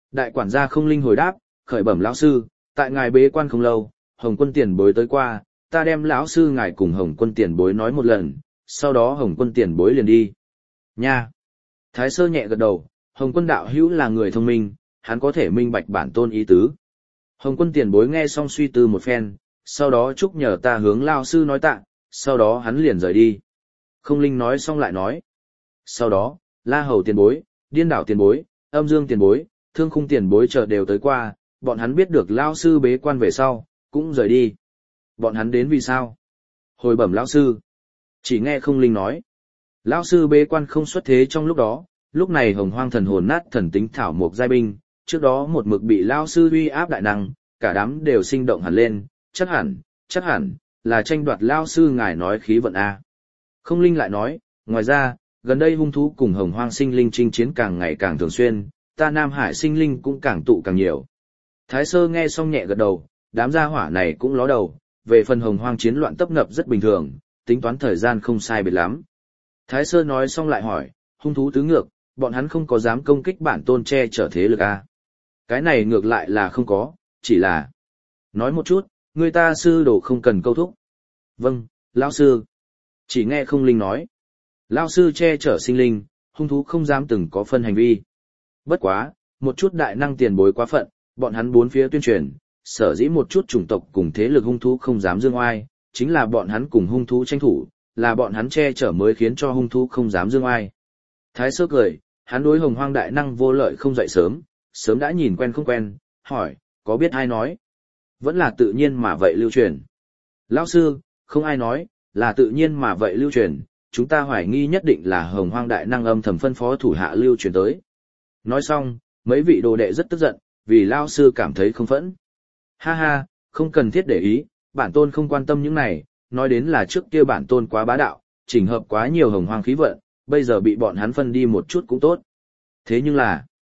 Đại quản gia Không Linh hồi đáp, khởi bẩm lão sư, tại ngài bế quan không lâu, Hồng Quân tiền bối tới qua, ta đem lão sư ngài cùng Hồng Quân tiền bối nói một lần, sau đó Hồng Quân tiền bối liền đi. Nha! Thái Sơ nhẹ gật đầu, Hồng Quân đạo hữu là người thông minh, hắn có thể minh bạch bản tôn ý tứ. Hồng Quân tiền bối nghe xong suy tư một phen, sau đó chúc nhờ ta hướng lão sư nói tạ, sau đó hắn liền rời đi. Không Linh nói xong lại nói. Sau đó, La Hầu tiền bối, Điên Đảo tiền bối, Âm Dương tiền bối, Thương Khung tiền bối chờ đều tới qua, bọn hắn biết được lão sư bế quan về sau, cũng rời đi. Bọn hắn đến vì sao? Hồi bẩm lão sư. Chỉ nghe Không Linh nói. Lão sư bế quan không xuất thế trong lúc đó, lúc này Hồng Hoang thần hồn nát thần tính thảo mục giai binh, trước đó một mực bị lão sư uy áp đại năng, cả đám đều sinh động hẳn lên, chắc hẳn, là tranh đoạt lão sư ngài nói khí vận A. Không Linh lại nói, ngoài ra, gần đây hung thú cùng Hồng Hoang sinh linh chinh chiến càng ngày càng thường xuyên, ta Nam Hải sinh linh cũng càng tụ càng nhiều. Thái Sơ nghe xong nhẹ gật đầu, đám gia hỏa này cũng ló đầu, về phần Hồng Hoang chiến loạn tấp nập rất bình thường, tính toán thời gian không sai biệt lắm. Thái Sơ nói xong lại hỏi, hung thú tứ ngược, bọn hắn không có dám công kích bản tôn che chở thế lực à? Cái này ngược lại là không có, chỉ là... Nói một chút, người ta sư đồ không cần câu thúc. Vâng, lão sư. Chỉ nghe Không Linh nói. Lão sư che chở sinh linh, hung thú không dám từng có phân hành vi. Bất quá, một chút đại năng tiền bối quá phận, bọn hắn bốn phía tuyên truyền, sở dĩ một chút chủng tộc cùng thế lực hung thú không dám dương oai, chính là bọn hắn cùng hung thú tranh thủ, là bọn hắn che chở mới khiến cho hung thú không dám dương oai. Thái Sơ cười, hắn đối Hồng Hoang đại năng vô lợi không dậy sớm, sớm đã nhìn quen không quen, hỏi, có biết ai nói? Vẫn là tự nhiên mà vậy lưu truyền. Lão sư, không ai nói, là tự nhiên mà vậy lưu truyền, chúng ta hoài nghi nhất định là Hồng Hoang đại năng âm thầm phân phó thủ hạ lưu truyền tới. Nói xong, mấy vị đồ đệ rất tức giận, vì lão sư cảm thấy không phẫn. Ha ha, không cần thiết để ý, bản tôn không quan tâm những này, nói đến là trước kia bản tôn quá bá đạo, chỉnh hợp quá nhiều Hồng Hoang khí vận, bây giờ bị bọn hắn phân đi một chút cũng tốt. Thế nhưng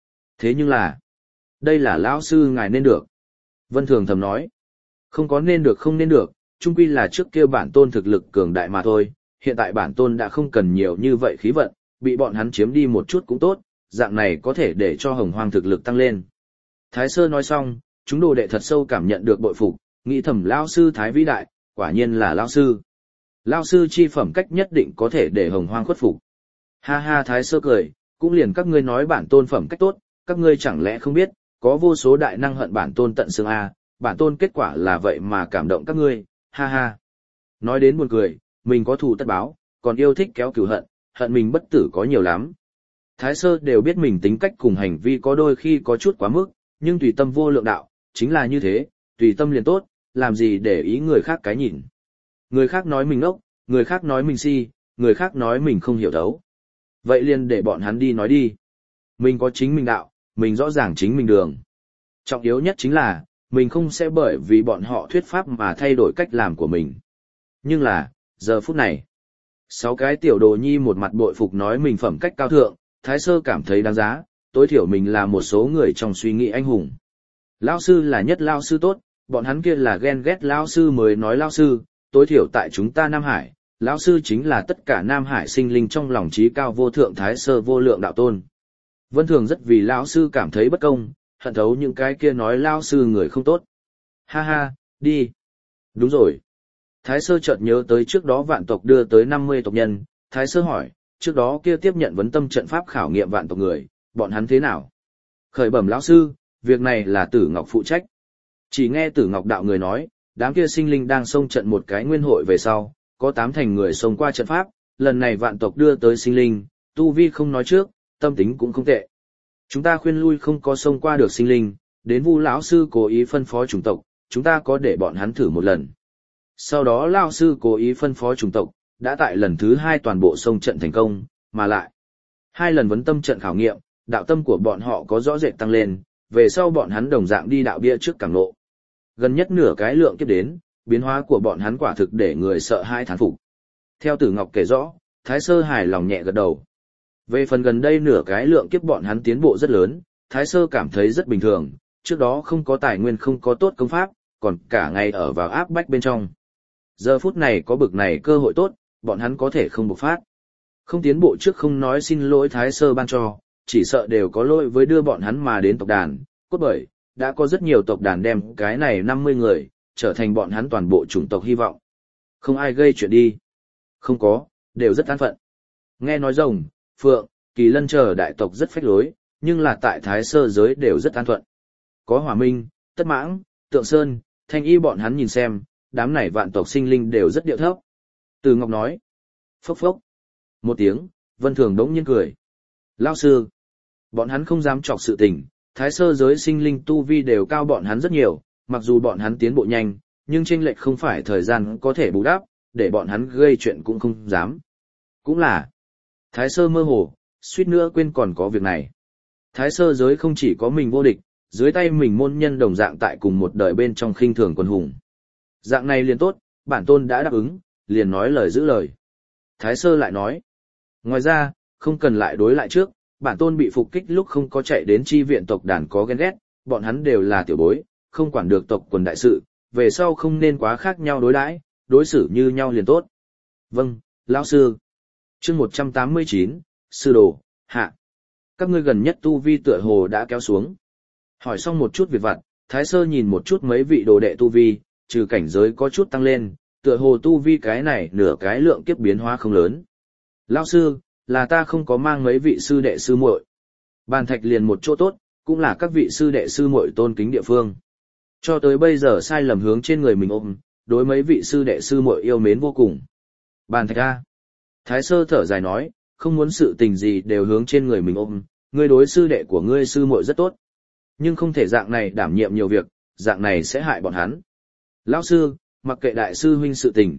là, đây là lão sư ngài nên được. Vân Thường thầm nói, không có nên được không nên được, chung quy là trước kia bản tôn thực lực cường đại mà thôi, hiện tại bản tôn đã không cần nhiều như vậy khí vận, bị bọn hắn chiếm đi một chút cũng tốt, dạng này có thể để cho Hồng Hoang thực lực tăng lên. Thái Sơ nói xong, chúng đồ đệ thật sâu cảm nhận được bội phục, nghĩ thầm lão sư thái vĩ đại, quả nhiên là lão sư. Lão sư chi phẩm cách nhất định có thể để Hồng Hoang khuất phục. Ha ha, Thái Sơ cười, cũng liền các ngươi nói bản tôn phẩm cách tốt, các ngươi chẳng lẽ không biết, có vô số đại năng hận bản tôn tận xương a, bản tôn kết quả là vậy mà cảm động các ngươi, ha ha. Nói đến buồn cười, mình có thù tất báo, còn yêu thích kéo cừu hận, hận mình bất tử có nhiều lắm. Thái Sơ đều biết mình tính cách cùng hành vi có đôi khi có chút quá mức, nhưng tùy tâm vô lượng đạo, chính là như thế, tùy tâm liền tốt, làm gì để ý người khác cái nhìn. Người khác nói mình ngốc, người khác nói mình si, người khác nói mình không hiểu thấu. Vậy liền để bọn hắn đi nói đi. Mình có chính mình đạo, mình rõ ràng chính mình đường. Trọng yếu nhất chính là, mình không sẽ bởi vì bọn họ thuyết pháp mà thay đổi cách làm của mình. Nhưng là, giờ phút này, 6 cái tiểu đồ nhi một mặt bội phục nói mình phẩm cách cao thượng, Thái Sơ cảm thấy đáng giá, tối thiểu mình là một số người trong suy nghĩ anh hùng. Lão sư là nhất lão sư tốt, bọn hắn kia là ghen ghét lão sư mới nói lão sư, tối thiểu tại chúng ta Nam Hải, lão sư chính là tất cả Nam Hải sinh linh trong lòng trí cao vô thượng Thái Sơ vô lượng đạo tôn. Vân Thường rất vì lão sư cảm thấy bất công, hận thấu những cái kia nói lão sư người không tốt. Ha ha, đi. Đúng rồi. Thái Sơ chợt nhớ tới trước đó vạn tộc đưa tới 50 tộc nhân, Thái Sơ hỏi, trước đó kia tiếp nhận vấn tâm trận pháp khảo nghiệm vạn tộc người, bọn hắn thế nào? Khởi bẩm lão sư, việc này là Tử Ngọc phụ trách. Chỉ nghe Tử Ngọc đạo người nói, đám kia sinh linh đang xông trận một cái nguyên hội về sau, có 8 thành người xông qua trận pháp, lần này vạn tộc đưa tới sinh linh, tu vi không nói trước, tâm tính cũng không tệ. Chúng ta khuyên lui không có xông qua được sinh linh, đến Vu lão sư cố ý phân phó chủng tộc, chúng ta có để bọn hắn thử một lần. Sau đó lão sư cố ý phân phó chủng tộc, đã tại lần thứ 2 toàn bộ xông trận thành công, mà lại 2 lần vấn tâm trận khảo nghiệm, đạo tâm của bọn họ có rõ rệt tăng lên, về sau bọn hắn đồng dạng đi đạo bia trước càng lộ. Gần nhất nửa cái lượng kiếp đến, biến hóa của bọn hắn quả thực để người sợ hãi thán phục. Theo Tử Ngọc kể rõ, Thái Sơ hài lòng nhẹ gật đầu. Về phần gần đây nửa cái lượng kiếp bọn hắn tiến bộ rất lớn, Thái Sơ cảm thấy rất bình thường, trước đó không có tài nguyên không có tốt công pháp, còn cả ngày ở vào áp bách bên trong. Giờ phút này có bực này cơ hội tốt, bọn hắn có thể không bộc phát. Không tiến bộ trước không nói xin lỗi Thái Sơ ban cho, chỉ sợ đều có lỗi với đưa bọn hắn mà đến tộc đàn, cốt bởi, đã có rất nhiều tộc đàn đem cái này 50 người, trở thành bọn hắn toàn bộ chủng tộc hy vọng. Không ai gây chuyện đi. Không có, đều rất an phận. Nghe nói rồng, phượng, kỳ lân chờ đại tộc rất phách lối, nhưng là tại Thái Sơ giới đều rất an thuận. Có Hỏa Minh, Tất Mãng, Tượng Sơn, Thanh Y bọn hắn nhìn xem, đám này vạn tộc sinh linh đều rất điệu thấp. Từ Ngọc nói, phốc phốc. Một tiếng, Vân Thường đống nhiên cười. Lao sư, bọn hắn không dám chọc sự tình, Thái Sơ giới sinh linh tu vi đều cao bọn hắn rất nhiều, mặc dù bọn hắn tiến bộ nhanh, nhưng chênh lệch không phải thời gian có thể bù đắp, để bọn hắn gây chuyện cũng không dám. Cũng là, Thái Sơ mơ hồ, suýt nữa quên còn có việc này. Thái Sơ giới không chỉ có mình vô địch, dưới tay mình môn nhân đồng dạng tại cùng một đời bên trong khinh thường quân hùng. Dạng này liền tốt, bản tôn đã đáp ứng, liền nói lời giữ lời. Thái Sơ lại nói, ngoài ra, không cần lại đối lại trước, bản tôn bị phục kích lúc không có chạy đến chi viện tộc đàn có ghen ghét, bọn hắn đều là tiểu bối, không quản được tộc quần đại sự, về sau không nên quá khác nhau đối đãi, đối xử như nhau liền tốt. Vâng, lão sư. Chương 189, sư đồ, hạ. Các ngươi gần nhất tu vi tựa hồ đã kéo xuống. Hỏi xong một chút việc vặt, Thái Sơ nhìn một chút mấy vị đồ đệ tu vi, trừ cảnh giới có chút tăng lên, tựa hồ tu vi cái này nửa cái lượng kiếp biến hóa không lớn. Lão sư, là ta không có mang mấy vị sư đệ sư muội. Bàn thạch liền một chỗ tốt, cũng là các vị sư đệ sư muội tôn kính địa phương. Cho tới bây giờ sai lầm hướng trên người mình ôm, đối mấy vị sư đệ sư muội yêu mến vô cùng. Bàn thạch a. Thái Sơ thở dài nói, không muốn sự tình gì đều hướng trên người mình ôm, ngươi đối sư đệ của ngươi sư muội rất tốt. Nhưng không thể dạng này đảm nhiệm nhiều việc, dạng này sẽ hại bọn hắn. Lão sư, mặc kệ đại sư huynh sự tình,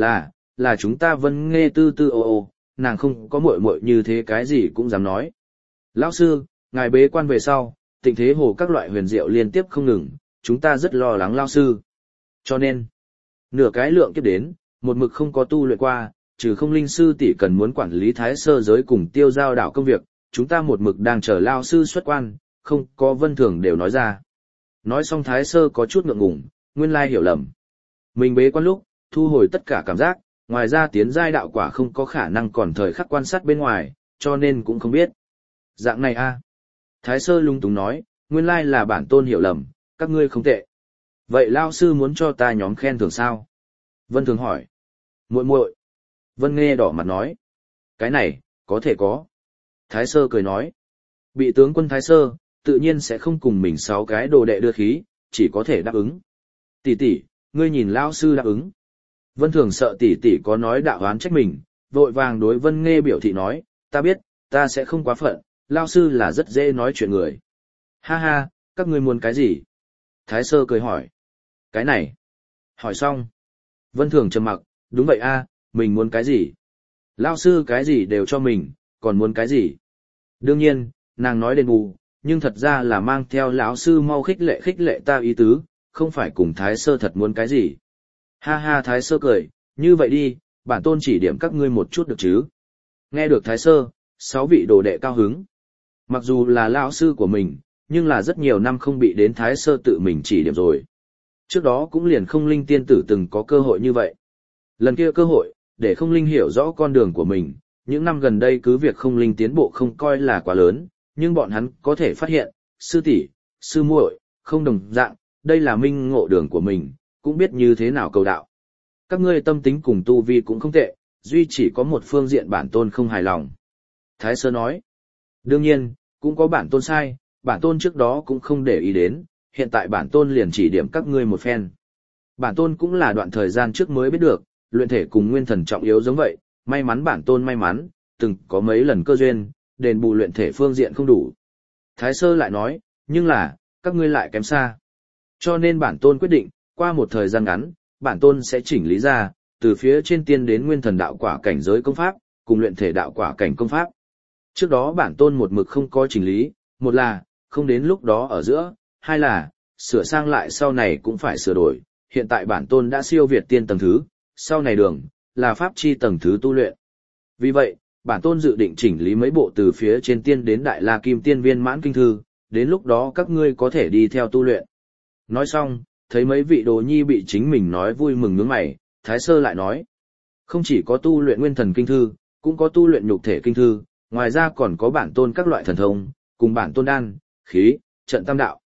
là chúng ta vẫn nghe tư tư ô, nàng không có muội muội như thế cái gì cũng dám nói. Lão sư, ngài bế quan về sau, tình thế hồ các loại huyền diệu liên tiếp không ngừng, chúng ta rất lo lắng lão sư. Cho nên, nửa cái lượng kiếp đến, một mực không có tu luyện qua, trừ không linh sư tỷ cần muốn quản lý Thái Sơ giới cùng tiêu giao đảo công việc, chúng ta một mực đang chờ lão sư xuất quan, không có Vân Thường đều nói ra. Nói xong Thái Sơ có chút ngượng ngùng, nguyên lai hiểu lầm. Mình bế quan lúc, thu hồi tất cả cảm giác, ngoài ra tiến giai đạo quả không có khả năng còn thời khắc quan sát bên ngoài, cho nên cũng không biết. Dạng này a. Thái Sơ lung túng nói, nguyên lai là bản tôn hiểu lầm, các ngươi không tệ. Vậy lao sư muốn cho ta nhóm khen thưởng sao? Vân Thường hỏi. Muội muội. Vân Nghe đỏ mặt nói. Cái này, có thể có. Thái Sơ cười nói. Bị tướng quân Thái Sơ, tự nhiên sẽ không cùng mình 6 cái đồ đệ đưa khí, chỉ có thể đáp ứng. Tỷ tỷ, ngươi nhìn lão sư đáp ứng. Vân Thường sợ tỷ tỷ có nói đạo oán trách mình, vội vàng đối Vân Nghe biểu thị nói, ta biết, ta sẽ không quá phận, lão sư là rất dễ nói chuyện người. Ha ha, các ngươi muốn cái gì? Thái Sơ cười hỏi. Cái này. Hỏi xong. Vân Thường trầm mặc, đúng vậy a, mình muốn cái gì? Lão sư cái gì đều cho mình, còn muốn cái gì? Đương nhiên, nàng nói đền bù, nhưng thật ra là mang theo lão sư mau khích lệ ta ý tứ, không phải cùng Thái Sơ thật muốn cái gì. Ha ha Thái Sơ cười, như vậy đi, bản tôn chỉ điểm các ngươi một chút được chứ. Nghe được Thái Sơ, 6 vị đồ đệ cao hứng. Mặc dù là lão sư của mình, nhưng là rất nhiều năm không bị đến Thái Sơ tự mình chỉ điểm rồi. Trước đó cũng liền không linh tiên tử từng có cơ hội như vậy. Lần kia cơ hội, để không linh hiểu rõ con đường của mình, những năm gần đây cứ việc không linh tiến bộ không coi là quá lớn, nhưng bọn hắn có thể phát hiện, sư tỷ, sư muội, không đồng dạng, đây là minh ngộ đường của mình, cũng biết như thế nào cầu đạo. Các ngươi tâm tính cùng tu vi cũng không tệ, duy chỉ có một phương diện bản tôn không hài lòng. Thái Sơ nói, đương nhiên, cũng có bản tôn sai, bản tôn trước đó cũng không để ý đến, hiện tại bản tôn liền chỉ điểm các ngươi một phen. Bản tôn cũng là đoạn thời gian trước mới biết được, luyện thể cùng nguyên thần trọng yếu giống vậy, may mắn bản tôn may mắn, từng có mấy lần cơ duyên, đền bù luyện thể phương diện không đủ. Thái Sơ lại nói, nhưng là, các ngươi lại kém xa. Cho nên bản tôn quyết định, qua một thời gian ngắn, bản tôn sẽ chỉnh lý ra, từ phía trên tiên đến nguyên thần đạo quả cảnh giới công pháp, cùng luyện thể đạo quả cảnh công pháp. Trước đó bản tôn một mực không có chỉnh lý, một là, không đến lúc đó ở giữa, hai là, sửa sang lại sau này cũng phải sửa đổi, hiện tại bản tôn đã siêu việt tiên tầng thứ, sau này đường, là pháp chi tầng thứ tu luyện. Vì vậy, bản tôn dự định chỉnh lý mấy bộ từ phía trên tiên đến đại la kim tiên viên mãn kinh thư, đến lúc đó các ngươi có thể đi theo tu luyện. Nói xong, thấy mấy vị đồ nhi bị chính mình nói vui mừng nhướng mày, Thái Sơ lại nói, không chỉ có tu luyện nguyên thần kinh thư, cũng có tu luyện nhục thể kinh thư, ngoài ra còn có bản tôn các loại thần thông, cùng bản tôn đan, khí, trận tam đạo.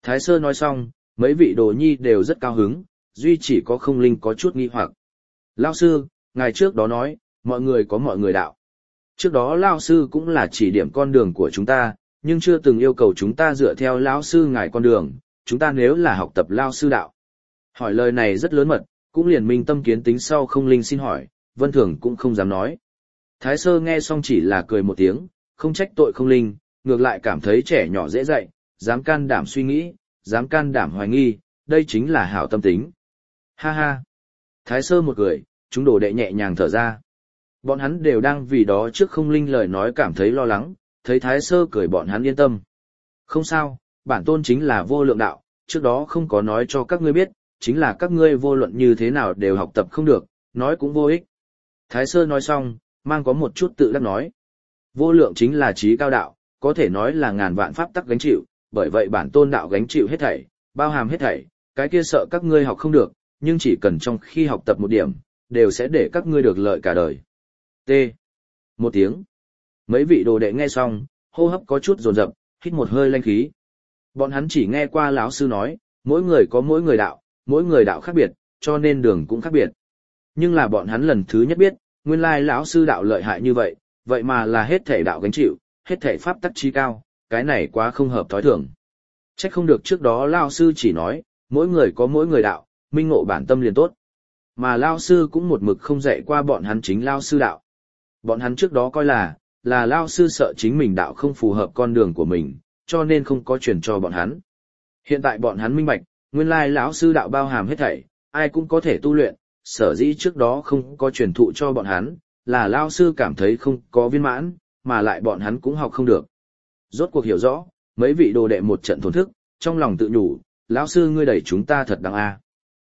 Thái sơ nói xong, mấy vị đồ nhi đều rất cao hứng, duy chỉ có không linh có chút nghi hoặc. Lao sư, ngài trước đó nói, mọi người có mọi người đạo. Trước đó Lao sư cũng là chỉ điểm con đường của chúng ta, nhưng chưa từng yêu cầu chúng ta dựa theo Lão sư ngài con đường, chúng ta nếu là học tập Lao sư đạo. Hỏi lời này rất lớn mật, cũng liền minh tâm kiến tính sau không linh xin hỏi, Vân Thường cũng không dám nói. Thái sơ nghe xong chỉ là cười một tiếng, không trách tội không linh, ngược lại cảm thấy trẻ nhỏ dễ dạy, dám can đảm suy nghĩ, dám can đảm hoài nghi, đây chính là hảo tâm tính. Ha ha! Thái sơ một cười, chúng đồ đệ nhẹ nhàng thở ra. Bọn hắn đều đang vì đó trước không linh lời nói cảm thấy lo lắng, thấy thái sơ cười bọn hắn yên tâm. Không sao, bản tôn chính là vô lượng đạo, trước đó không có nói cho các ngươi biết, chính là các ngươi vô luận như thế nào đều học tập không được, nói cũng vô ích. Thái sơ nói xong, mang có một chút tự đắc nói. Vô lượng chính là trí cao đạo, có thể nói là ngàn vạn pháp tắc gánh chịu, bởi vậy bản tôn đạo gánh chịu hết thảy, bao hàm hết thảy, cái kia sợ các ngươi học không được, nhưng chỉ cần trong khi học tập một điểm, đều sẽ để các ngươi được lợi cả đời. T. Một tiếng. Mấy vị đồ đệ nghe xong, hô hấp có chút dồn dập, hít một hơi lanh khí. Bọn hắn chỉ nghe qua lão sư nói, mỗi người có mỗi người đạo khác biệt, cho nên đường cũng khác biệt. Nhưng là bọn hắn lần thứ nhất biết, nguyên lai lão sư đạo lợi hại như vậy, vậy mà là hết thể đạo gánh chịu, hết thể pháp tắc trí cao, cái này quá không hợp thói thường. Trách không được trước đó lão sư chỉ nói, mỗi người có mỗi người đạo, minh ngộ bản tâm liền tốt. Mà lão sư cũng một mực không dạy qua bọn hắn chính lão sư đạo. Bọn hắn trước đó coi là lão sư sợ chính mình đạo không phù hợp con đường của mình, cho nên không có truyền cho bọn hắn. Hiện tại bọn hắn minh bạch, nguyên lai lão sư đạo bao hàm hết thảy, ai cũng có thể tu luyện, sở dĩ trước đó không có truyền thụ cho bọn hắn, là lão sư cảm thấy không có viên mãn, mà lại bọn hắn cũng học không được. Rốt cuộc hiểu rõ, mấy vị đồ đệ một trận thổn thức, trong lòng tự nhủ, lão sư ngươi đẩy chúng ta thật đáng a.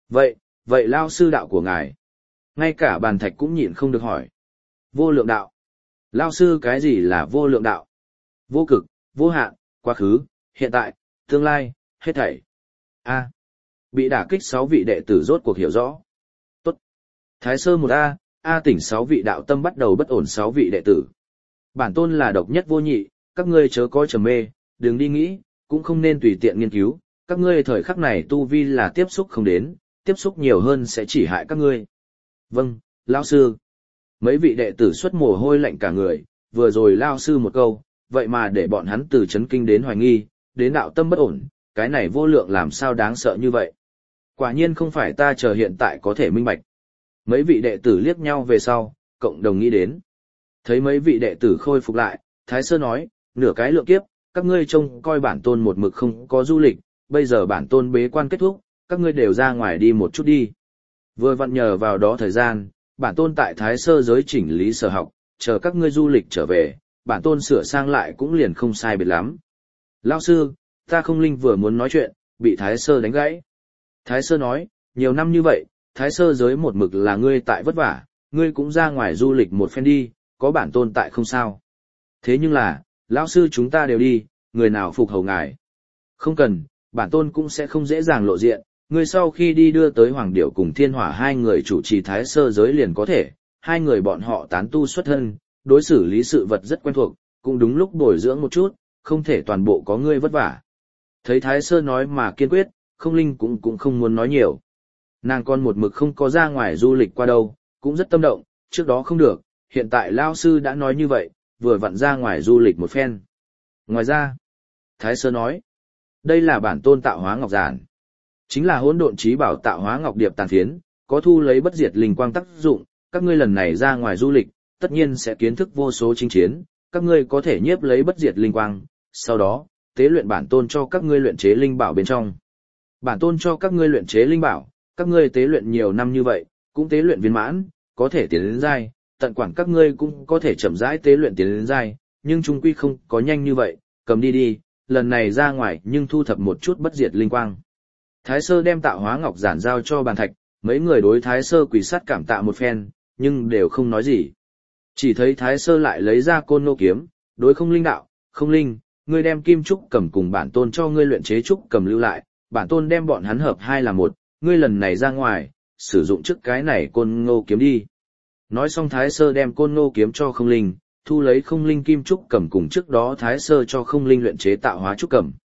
Vậy lão sư đạo của ngài? Ngay cả Bàn Thạch cũng nhịn không được hỏi. Vô lượng đạo. Lão sư cái gì là vô lượng đạo? Vô cực, vô hạn, quá khứ, hiện tại, tương lai, hết thảy. A. Bị đả kích 6 vị đệ tử rốt cuộc hiểu rõ. Tốt. Thái sơ 1A, A tỉnh 6 vị đạo tâm bắt đầu bất ổn 6 vị đệ tử. Bản tôn là độc nhất vô nhị, các ngươi chớ có trầm mê, đừng đi nghĩ, cũng không nên tùy tiện nghiên cứu, các ngươi thời khắc này tu vi là tiếp xúc không đến, tiếp xúc nhiều hơn sẽ chỉ hại các ngươi. Vâng, lão sư. Mấy vị đệ tử xuất mồ hôi lạnh cả người, vừa rồi lão sư một câu, vậy mà để bọn hắn từ chấn kinh đến hoài nghi, đến đạo tâm bất ổn, cái này vô lượng làm sao đáng sợ như vậy. Quả nhiên không phải ta chờ hiện tại có thể minh bạch. Mấy vị đệ tử liếc nhau về sau, cộng đồng nghĩ đến. Thấy mấy vị đệ tử khôi phục lại, Thái Sơ nói, nửa cái lượng kiếp, các ngươi trông coi bản tôn một mực không có du lịch, bây giờ bản tôn bế quan kết thúc, các ngươi đều ra ngoài đi một chút đi. Vừa vặn nhờ vào đó thời gian, bản tôn tại Thái Sơ giới chỉnh lý sở học, chờ các ngươi du lịch trở về, bản tôn sửa sang lại cũng liền không sai biệt lắm. Lão sư, ta không linh vừa muốn nói chuyện, bị Thái Sơ đánh gãy. Thái Sơ nói, nhiều năm như vậy, Thái Sơ giới một mực là ngươi tại vất vả, ngươi cũng ra ngoài du lịch một phen đi, có bản tôn tại không sao. Thế nhưng là, lão sư chúng ta đều đi, người nào phục hầu ngài. Không cần, bản tôn cũng sẽ không dễ dàng lộ diện, ngươi sau khi đi đưa tới Hoàng Điểu cùng Thiên Hỏa hai người chủ trì Thái Sơ giới liền có thể, hai người bọn họ tán tu xuất thân, đối xử lý sự vật rất quen thuộc, cũng đúng lúc bồi dưỡng một chút, không thể toàn bộ có ngươi vất vả. Thấy Thái Sơ nói mà kiên quyết, không linh cũng không muốn nói nhiều. Nàng con một mực không có ra ngoài du lịch qua đâu, cũng rất tâm động, trước đó không được, hiện tại Lao sư đã nói như vậy, vừa vặn ra ngoài du lịch một phen. Ngoài ra, Thái Sơ nói, đây là bản tôn tạo hóa ngọc giản. Chính là hỗn độn trí bảo tạo hóa ngọc điệp tàn phiến, có thu lấy bất diệt linh quang tác dụng, các ngươi lần này ra ngoài du lịch, tất nhiên sẽ kiến thức vô số chinh chiến, các ngươi có thể nhiếp lấy bất diệt linh quang, sau đó, tế luyện bản tôn cho các ngươi luyện chế linh bảo bên trong. Bản tôn cho các ngươi luyện chế linh bảo, các ngươi tế luyện nhiều năm như vậy, cũng tế luyện viên mãn, có thể tiến đến giai, tận quản các ngươi cũng có thể chậm rãi tế luyện tiến đến giai, nhưng chung quy không có nhanh như vậy, cầm đi đi, lần này ra ngoài nhưng thu thập một chút bất diệt linh quang. Thái Sơ đem tạo hóa ngọc giản giao cho Bàn Thạch, mấy người đối Thái Sơ quỳ sát cảm tạ một phen, nhưng đều không nói gì. Chỉ thấy Thái Sơ lại lấy ra côn nô kiếm, đối không linh đạo, không linh, ngươi đem kim trúc cầm cùng bản tôn cho ngươi luyện chế trúc cầm lưu lại, bản tôn đem bọn hắn hợp hai là một, ngươi lần này ra ngoài, sử dụng trước cái này côn ngô kiếm đi. Nói xong Thái Sơ đem côn ngô kiếm cho không linh, thu lấy không linh kim trúc cầm cùng trước đó Thái Sơ cho không linh luyện chế tạo hóa trúc cầm.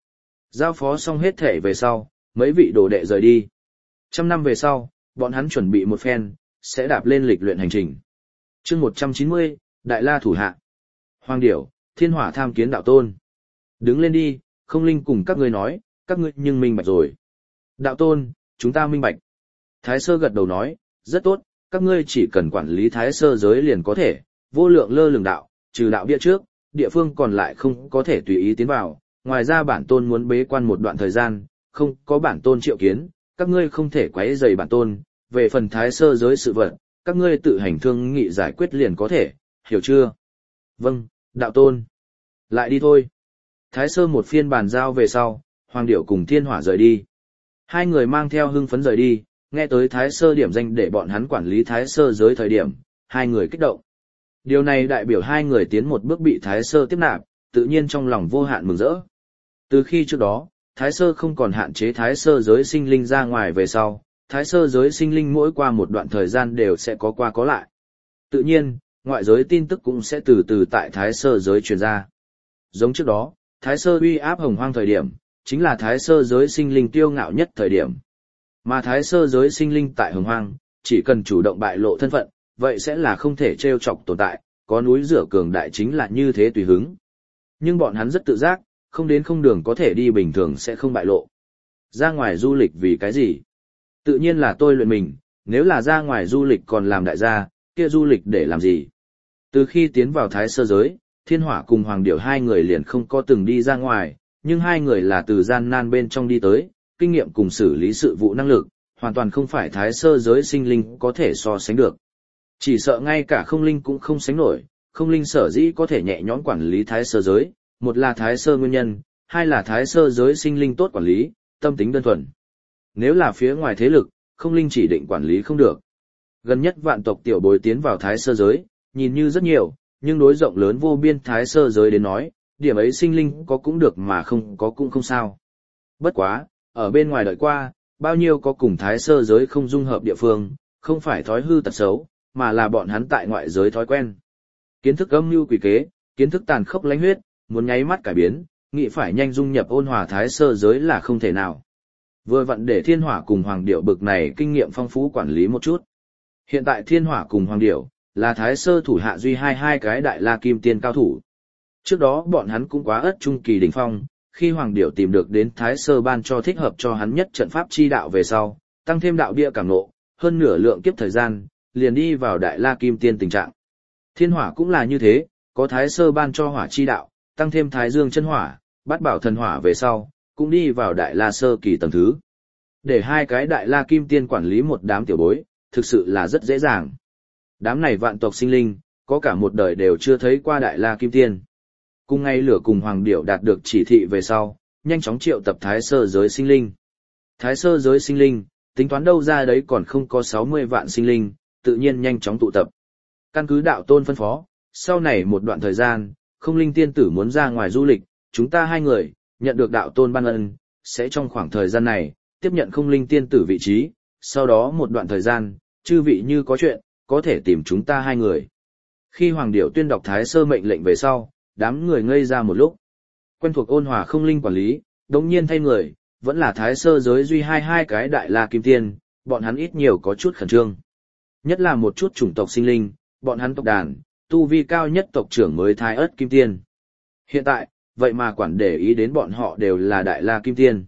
Giao phó xong hết thể về sau, mấy vị đồ đệ rời đi. 100 năm về sau, bọn hắn chuẩn bị một phen, sẽ đạp lên lịch luyện hành trình. Chương 190, Đại La thủ hạ. Hoàng Điểu, Thiên Hỏa tham kiến đạo tôn. Đứng lên đi, không linh cùng các ngươi nói, các ngươi nhưng minh bạch rồi. Đạo tôn, chúng ta minh bạch. Thái Sơ gật đầu nói, rất tốt, các ngươi chỉ cần quản lý Thái Sơ giới liền có thể, vô lượng lơ lửng đạo, trừ đạo bia trước, địa phương còn lại không có thể tùy ý tiến vào. Ngoài ra bản tôn muốn bế quan một đoạn thời gian, không có bản tôn triệu kiến, các ngươi không thể quấy rầy bản tôn. Về phần Thái Sơ giới sự vật, các ngươi tự hành thương nghị giải quyết liền có thể, hiểu chưa? Vâng, đạo tôn. Lại đi thôi. Thái Sơ một phiên bàn giao về sau, Hoàng Điểu cùng Thiên Hỏa rời đi. Hai người mang theo hưng phấn rời đi, nghe tới Thái Sơ điểm danh để bọn hắn quản lý Thái Sơ giới thời điểm, hai người kích động. Điều này đại biểu hai người tiến một bước bị Thái Sơ tiếp nạp, tự nhiên trong lòng vô hạn mừng rỡ. Từ khi trước đó, Thái Sơ không còn hạn chế Thái Sơ giới sinh linh ra ngoài về sau, Thái Sơ giới sinh linh mỗi qua một đoạn thời gian đều sẽ có qua có lại. Tự nhiên, ngoại giới tin tức cũng sẽ từ từ tại Thái Sơ giới truyền ra. Giống trước đó, Thái Sơ uy áp hồng hoang thời điểm, chính là Thái Sơ giới sinh linh tiêu ngạo nhất thời điểm. Mà Thái Sơ giới sinh linh tại hồng hoang, chỉ cần chủ động bại lộ thân phận, vậy sẽ là không thể trêu chọc tồn tại, có núi rửa cường đại chính là như thế tùy hứng. Nhưng bọn hắn rất tự giác, không đến không đường có thể đi bình thường sẽ không bại lộ. Ra ngoài du lịch vì cái gì? Tự nhiên là tôi luyện mình, nếu là ra ngoài du lịch còn làm đại gia, kia du lịch để làm gì? Từ khi tiến vào Thái Sơ giới, Thiên Hỏa cùng Hoàng Điểu hai người liền không có từng đi ra ngoài, nhưng hai người là từ gian nan bên trong đi tới, kinh nghiệm cùng xử lý sự vụ năng lực, hoàn toàn không phải Thái Sơ giới sinh linh có thể so sánh được. Chỉ sợ ngay cả không linh cũng không sánh nổi, không linh sở dĩ có thể nhẹ nhõm quản lý Thái Sơ giới, một là Thái Sơ nguyên nhân, hai là Thái Sơ giới sinh linh tốt quản lý, tâm tính đơn thuần. Nếu là phía ngoài thế lực, không linh chỉ định quản lý không được. Gần nhất vạn tộc tiểu bối tiến vào Thái Sơ giới, nhìn như rất nhiều, nhưng đối rộng lớn vô biên Thái Sơ giới đến nói, điểm ấy sinh linh có cũng được mà không có cũng không sao. Bất quá, ở bên ngoài đợi qua, bao nhiêu có cùng Thái Sơ giới không dung hợp địa phương, không phải thói hư tật xấu, mà là bọn hắn tại ngoại giới thói quen. Kiến thức âm mưu quỷ kế, kiến thức tàn khốc lãnh huyết, muốn nháy mắt cải biến, nghĩ phải nhanh dung nhập ôn hòa Thái Sơ giới là không thể nào. Vừa vặn để Thiên Hỏa cùng Hoàng Điểu bực này kinh nghiệm phong phú quản lý một chút. Hiện tại Thiên Hỏa cùng Hoàng Điểu là Thái Sơ thủ hạ duy hai cái đại la kim tiên cao thủ. Trước đó bọn hắn cũng quá ất trung kỳ đỉnh phong, khi Hoàng Điểu tìm được đến Thái Sơ ban cho thích hợp cho hắn nhất trận pháp chi đạo về sau, tăng thêm đạo bia cảm ngộ, hơn nửa lượng kiếp thời gian, liền đi vào đại la kim tiên tình trạng. Thiên Hỏa cũng là như thế, có Thái Sơ ban cho hỏa chi đạo, tăng thêm Thái Dương chân hỏa, bát bảo thần hỏa về sau, cũng đi vào đại la sơ kỳ tầng thứ. Để hai cái đại la kim tiên quản lý một đám tiểu bối, thực sự là rất dễ dàng. Đám này vạn tộc sinh linh, có cả một đời đều chưa thấy qua đại la kim tiên. Cùng ngay lửa cùng Hoàng Điểu đạt được chỉ thị về sau, nhanh chóng triệu tập Thái Sơ giới sinh linh. Thái Sơ giới sinh linh, tính toán đâu ra đấy còn không có 60 vạn sinh linh, tự nhiên nhanh chóng tụ tập. Căn cứ đạo tôn phân phó, sau này một đoạn thời gian, không linh tiên tử muốn ra ngoài du lịch, chúng ta hai người, nhận được đạo tôn ban ân, sẽ trong khoảng thời gian này, tiếp nhận không linh tiên tử vị trí, sau đó một đoạn thời gian, chư vị như có chuyện, có thể tìm chúng ta hai người. Khi Hoàng Điểu tuyên đọc Thái Sơ mệnh lệnh về sau, đám người ngây ra một lúc. Quen thuộc ôn hòa không linh quản lý, đống nhiên thay người, vẫn là Thái Sơ giới duy hai cái đại la kim tiên, bọn hắn ít nhiều có chút khẩn trương. Nhất là một chút chủng tộc sinh linh, bọn hắn tộc đàn, tu vi cao nhất tộc trưởng mới Thái Ất kim tiên. Hiện tại, vậy mà quản để ý đến bọn họ đều là đại la kim tiên.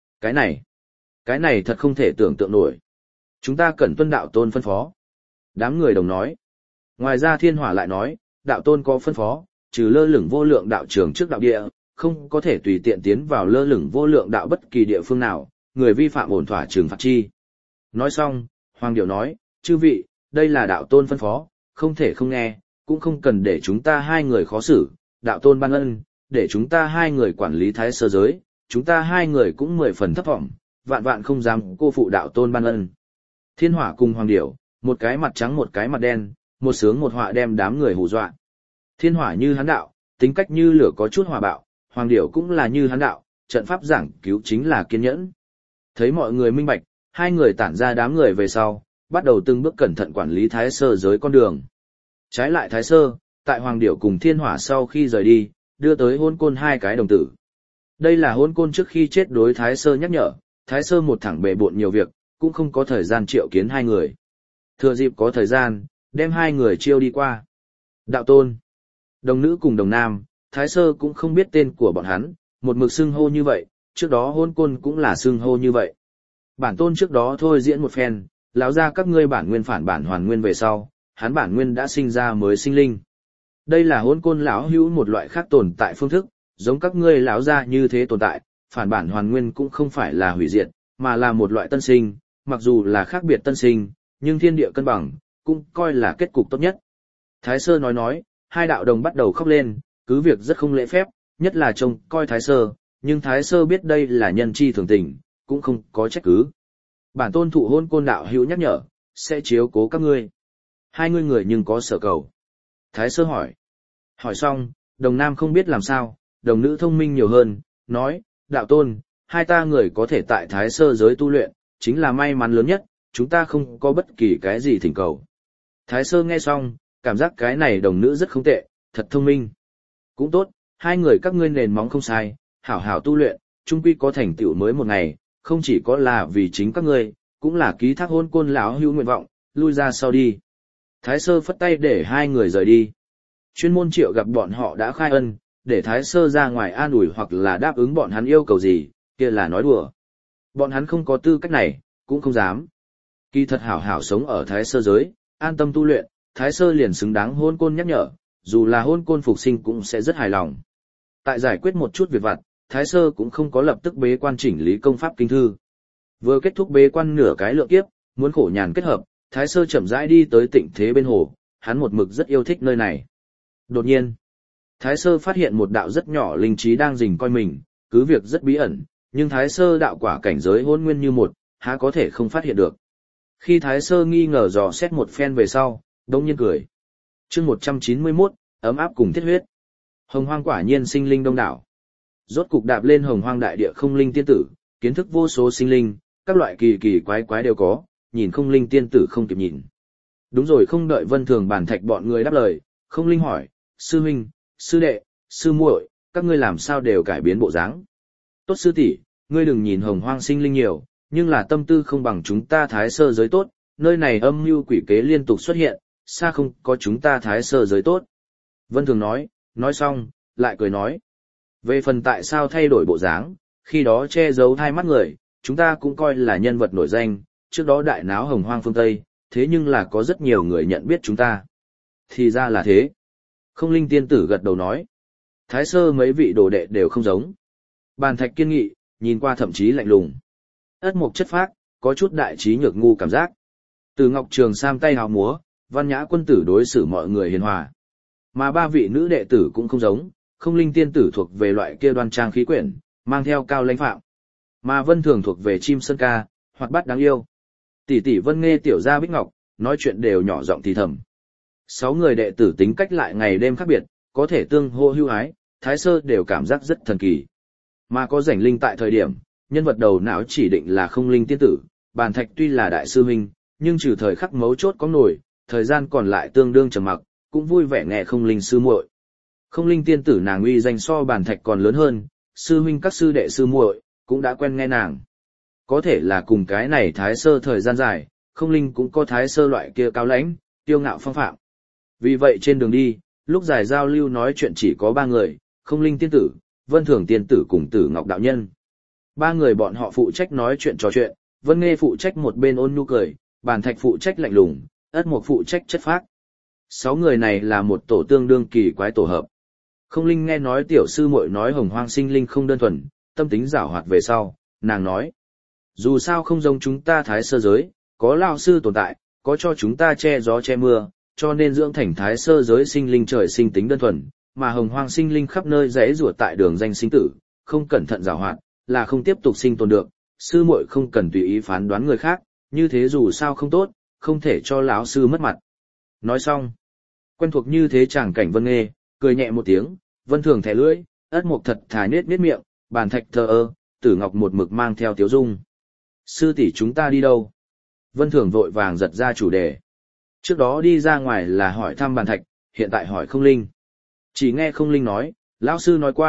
Cái này thật không thể tưởng tượng nổi. Chúng ta cần tuân đạo tôn phân phó. Đám người đồng nói. Ngoài ra Thiên Hỏa lại nói, đạo tôn có phân phó, trừ lơ lửng vô lượng đạo trường trước đạo địa, không có thể tùy tiện tiến vào lơ lửng vô lượng đạo bất kỳ địa phương nào, người vi phạm ổn thỏa trừng phạt chi. Nói xong, Hoàng Điểu nói, chư vị, đây là đạo tôn phân phó, không thể không nghe, cũng không cần để chúng ta hai người khó xử, đạo tôn ban ân, để chúng ta hai người quản lý Thái Sơ giới, chúng ta hai người cũng 10 phần thấp vọng, vạn vạn không dám cô phụ đạo tôn ban ân. Thiên Hỏa cùng Hoàng Điểu, một cái mặt trắng một cái mặt đen, một sướng một họa đem đám người hù dọa. Thiên Hỏa như hắn đạo, tính cách như lửa có chút hòa bạo, Hoàng Điểu cũng là như hắn đạo, trận pháp giảng cứu chính là kiên nhẫn. Thấy mọi người minh bạch, hai người tản ra đám người về sau, bắt đầu từng bước cẩn thận quản lý Thái Sơ giới con đường. Trái lại Thái Sơ, tại Hoàng Điểu cùng Thiên Hỏa sau khi rời đi, đưa tới Hôn Côn hai cái đồng tử. Đây là hôn côn trước khi chết đối Thái Sơ nhắc nhở, Thái Sơ một thẳng bề bộn nhiều việc, cũng không có thời gian triệu kiến hai người. Thừa dịp có thời gian, đem hai người chiêu đi qua. Đạo tôn, đồng nữ cùng đồng nam, Thái Sơ cũng không biết tên của bọn hắn, một mực xưng hô như vậy, trước đó hôn côn cũng là xưng hô như vậy. Bản tôn trước đó thôi diễn một phen, lão ra các ngươi bản nguyên phản bản hoàn nguyên về sau, hắn bản nguyên đã sinh ra mới sinh linh. Đây là hôn côn lão hữu một loại khác tồn tại phương thức, giống các ngươi lão ra như thế tồn tại, phản bản hoàn nguyên cũng không phải là hủy diệt, mà là một loại tân sinh, mặc dù là khác biệt tân sinh, nhưng thiên địa cân bằng, cũng coi là kết cục tốt nhất. Thái Sơ nói, hai đạo đồng bắt đầu khóc lên, cứ việc rất không lễ phép, nhất là trông coi Thái Sơ, nhưng Thái Sơ biết đây là nhân chi thường tình, cũng không có trách cứ. Bản tôn thụ hôn côn đạo hữu nhắc nhở, sẽ chiếu cố các ngươi. Hai ngươi người nhưng có sở cầu. Thái Sơ hỏi. Hỏi xong, đồng nam không biết làm sao, đồng nữ thông minh nhiều hơn, nói, đạo tôn, hai ta người có thể tại Thái Sơ giới tu luyện, chính là may mắn lớn nhất, chúng ta không có bất kỳ cái gì thỉnh cầu. Thái Sơ nghe xong, cảm giác cái này đồng nữ rất không tệ, thật thông minh. Cũng tốt, hai người các ngươi nền móng không sai, hảo hảo tu luyện, chung quy có thành tựu mới một ngày, không chỉ có là vì chính các ngươi, cũng là ký thác hôn côn lão hữu nguyện vọng, lui ra sau đi. Thái Sơ phất tay để hai người rời đi. Chuyên môn triệu gặp bọn họ đã khai ân, để Thái Sơ ra ngoài an ủi hoặc là đáp ứng bọn hắn yêu cầu gì, kia là nói đùa. Bọn hắn không có tư cách này, cũng không dám. Kỳ thật hảo hảo sống ở Thái Sơ giới, an tâm tu luyện, Thái Sơ liền xứng đáng hôn côn nhắc nhở, dù là hôn côn phục sinh cũng sẽ rất hài lòng. Tại giải quyết một chút việc vặt, Thái Sơ cũng không có lập tức bế quan chỉnh lý công pháp kinh thư. Vừa kết thúc bế quan nửa cái lượng kiếp, muốn khổ nhàn kết hợp, Thái Sơ chậm rãi đi tới Tịnh Thế bên hồ, hắn một mực rất yêu thích nơi này. Đột nhiên, Thái Sơ phát hiện một đạo rất nhỏ linh trí đang rình coi mình, cứ việc rất bí ẩn, nhưng Thái Sơ đạo quả cảnh giới hôn nguyên như một, há có thể không phát hiện được. Khi Thái Sơ nghi ngờ dò xét một phen về sau, đông nhiên cười. Chương 191, ấm áp cùng thiết huyết. Hồng Hoang quả nhiên sinh linh đông đảo. Rốt cục đạp lên Hồng Hoang đại địa không linh tiên tử, kiến thức vô số sinh linh, các loại kỳ kỳ quái quái đều có, nhìn không linh tiên tử không kịp nhìn. Đúng rồi, không đợi Vân Thường Bàn Thạch bọn người đáp lời, không linh hỏi, sư huynh, sư đệ, sư muội, các ngươi làm sao đều cải biến bộ dáng? Tốt sư tỷ, ngươi đừng nhìn Hồng Hoang sinh linh nhiều, nhưng là tâm tư không bằng chúng ta Thái Sơ giới tốt, nơi này âm mưu quỷ kế liên tục xuất hiện, xa không có chúng ta Thái Sơ giới tốt. Vân Thường nói xong, lại cười nói. Về phần tại sao thay đổi bộ dáng, khi đó che giấu hai mắt người, chúng ta cũng coi là nhân vật nổi danh, trước đó đại náo Hồng Hoang phương Tây, thế nhưng là có rất nhiều người nhận biết chúng ta. Thì ra là thế. Không linh tiên tử gật đầu nói. Thái Sơ mấy vị đồ đệ đều không giống. Bàn Thạch kiên nghị, nhìn qua thậm chí lạnh lùng. Ất Mộc chất phác, có chút đại trí nhược ngu cảm giác. Từ Ngọc Trường Sam tay hào múa, Văn Nhã quân tử đối xử mọi người hiền hòa. Mà ba vị nữ đệ tử cũng không giống, không linh tiên tử thuộc về loại kia đoan trang khí quyển, mang theo cao lãnh phạm. Mà Vân Thường thuộc về chim sơn ca, hoạt bát đáng yêu. Tỷ tỷ Vân nghe tiểu gia Bích Ngọc, nói chuyện đều nhỏ giọng thì thầm. 6 người đệ tử tính cách lại ngày đêm khác biệt, có thể tương hô hữu ái, Thái Sơ đều cảm giác rất thần kỳ. Mà có rảnh linh tại thời điểm, nhân vật đầu não chỉ định là không linh tiên tử, Bàn Thạch tuy là đại sư huynh, nhưng trừ thời khắc mấu chốt có nổi, thời gian còn lại tương đương trầm mặc, cũng vui vẻ nghe không linh sư muội. Không linh tiên tử nàng uy danh so Bàn Thạch còn lớn hơn, sư huynh các sư đệ sư muội cũng đã quen nghe nàng. Có thể là cùng cái này Thái Sơ thời gian dài, không linh cũng có Thái Sơ loại kia cao lãnh, tiêu ngạo phong phạm. Vì vậy trên đường đi, lúc dài giao lưu nói chuyện chỉ có 3 người, không linh tiên tử, Vân Thường tiên tử cùng Tử Ngọc đạo nhân. 3 người bọn họ phụ trách nói chuyện trò chuyện, Vân Nghê phụ trách một bên ôn nhu cười, Bàn Thạch phụ trách lạnh lùng, Ất Mộc phụ trách chất phác. 6 người này là một tổ tương đương kỳ quái tổ hợp. Không linh nghe nói tiểu sư muội nói Hồng Hoang sinh linh không đơn thuần, tâm tính giảo hoạt về sau, nàng nói. Dù sao không giống chúng ta Thái Sơ giới, có lão sư tồn tại, có cho chúng ta che gió che mưa, cho nên dưỡng thành Thái Sơ giới sinh linh trời sinh tính đơn thuần, mà Hồng Hoang sinh linh khắp nơi rẽ rủa tại đường danh sinh tử, không cẩn thận giảo hoạt, là không tiếp tục sinh tồn được. Sư muội không cần tùy ý phán đoán người khác, như thế dù sao không tốt, không thể cho lão sư mất mặt. Nói xong, quen thuộc như thế chàng cảnh Vân Nghê, cười nhẹ một tiếng, Vân Thường thẻ lưỡi, Ất Mộc thật thà nết miệng, Bàn Thạch thờ ơ, Tử Ngọc một mực mang theo tiếu dung. Sư tỷ chúng ta đi đâu? Vân Thường vội vàng giật ra chủ đề. Trước đó đi ra ngoài là hỏi thăm Bàn Thạch, hiện tại hỏi không linh. Chỉ nghe không linh nói, lão sư nói qua,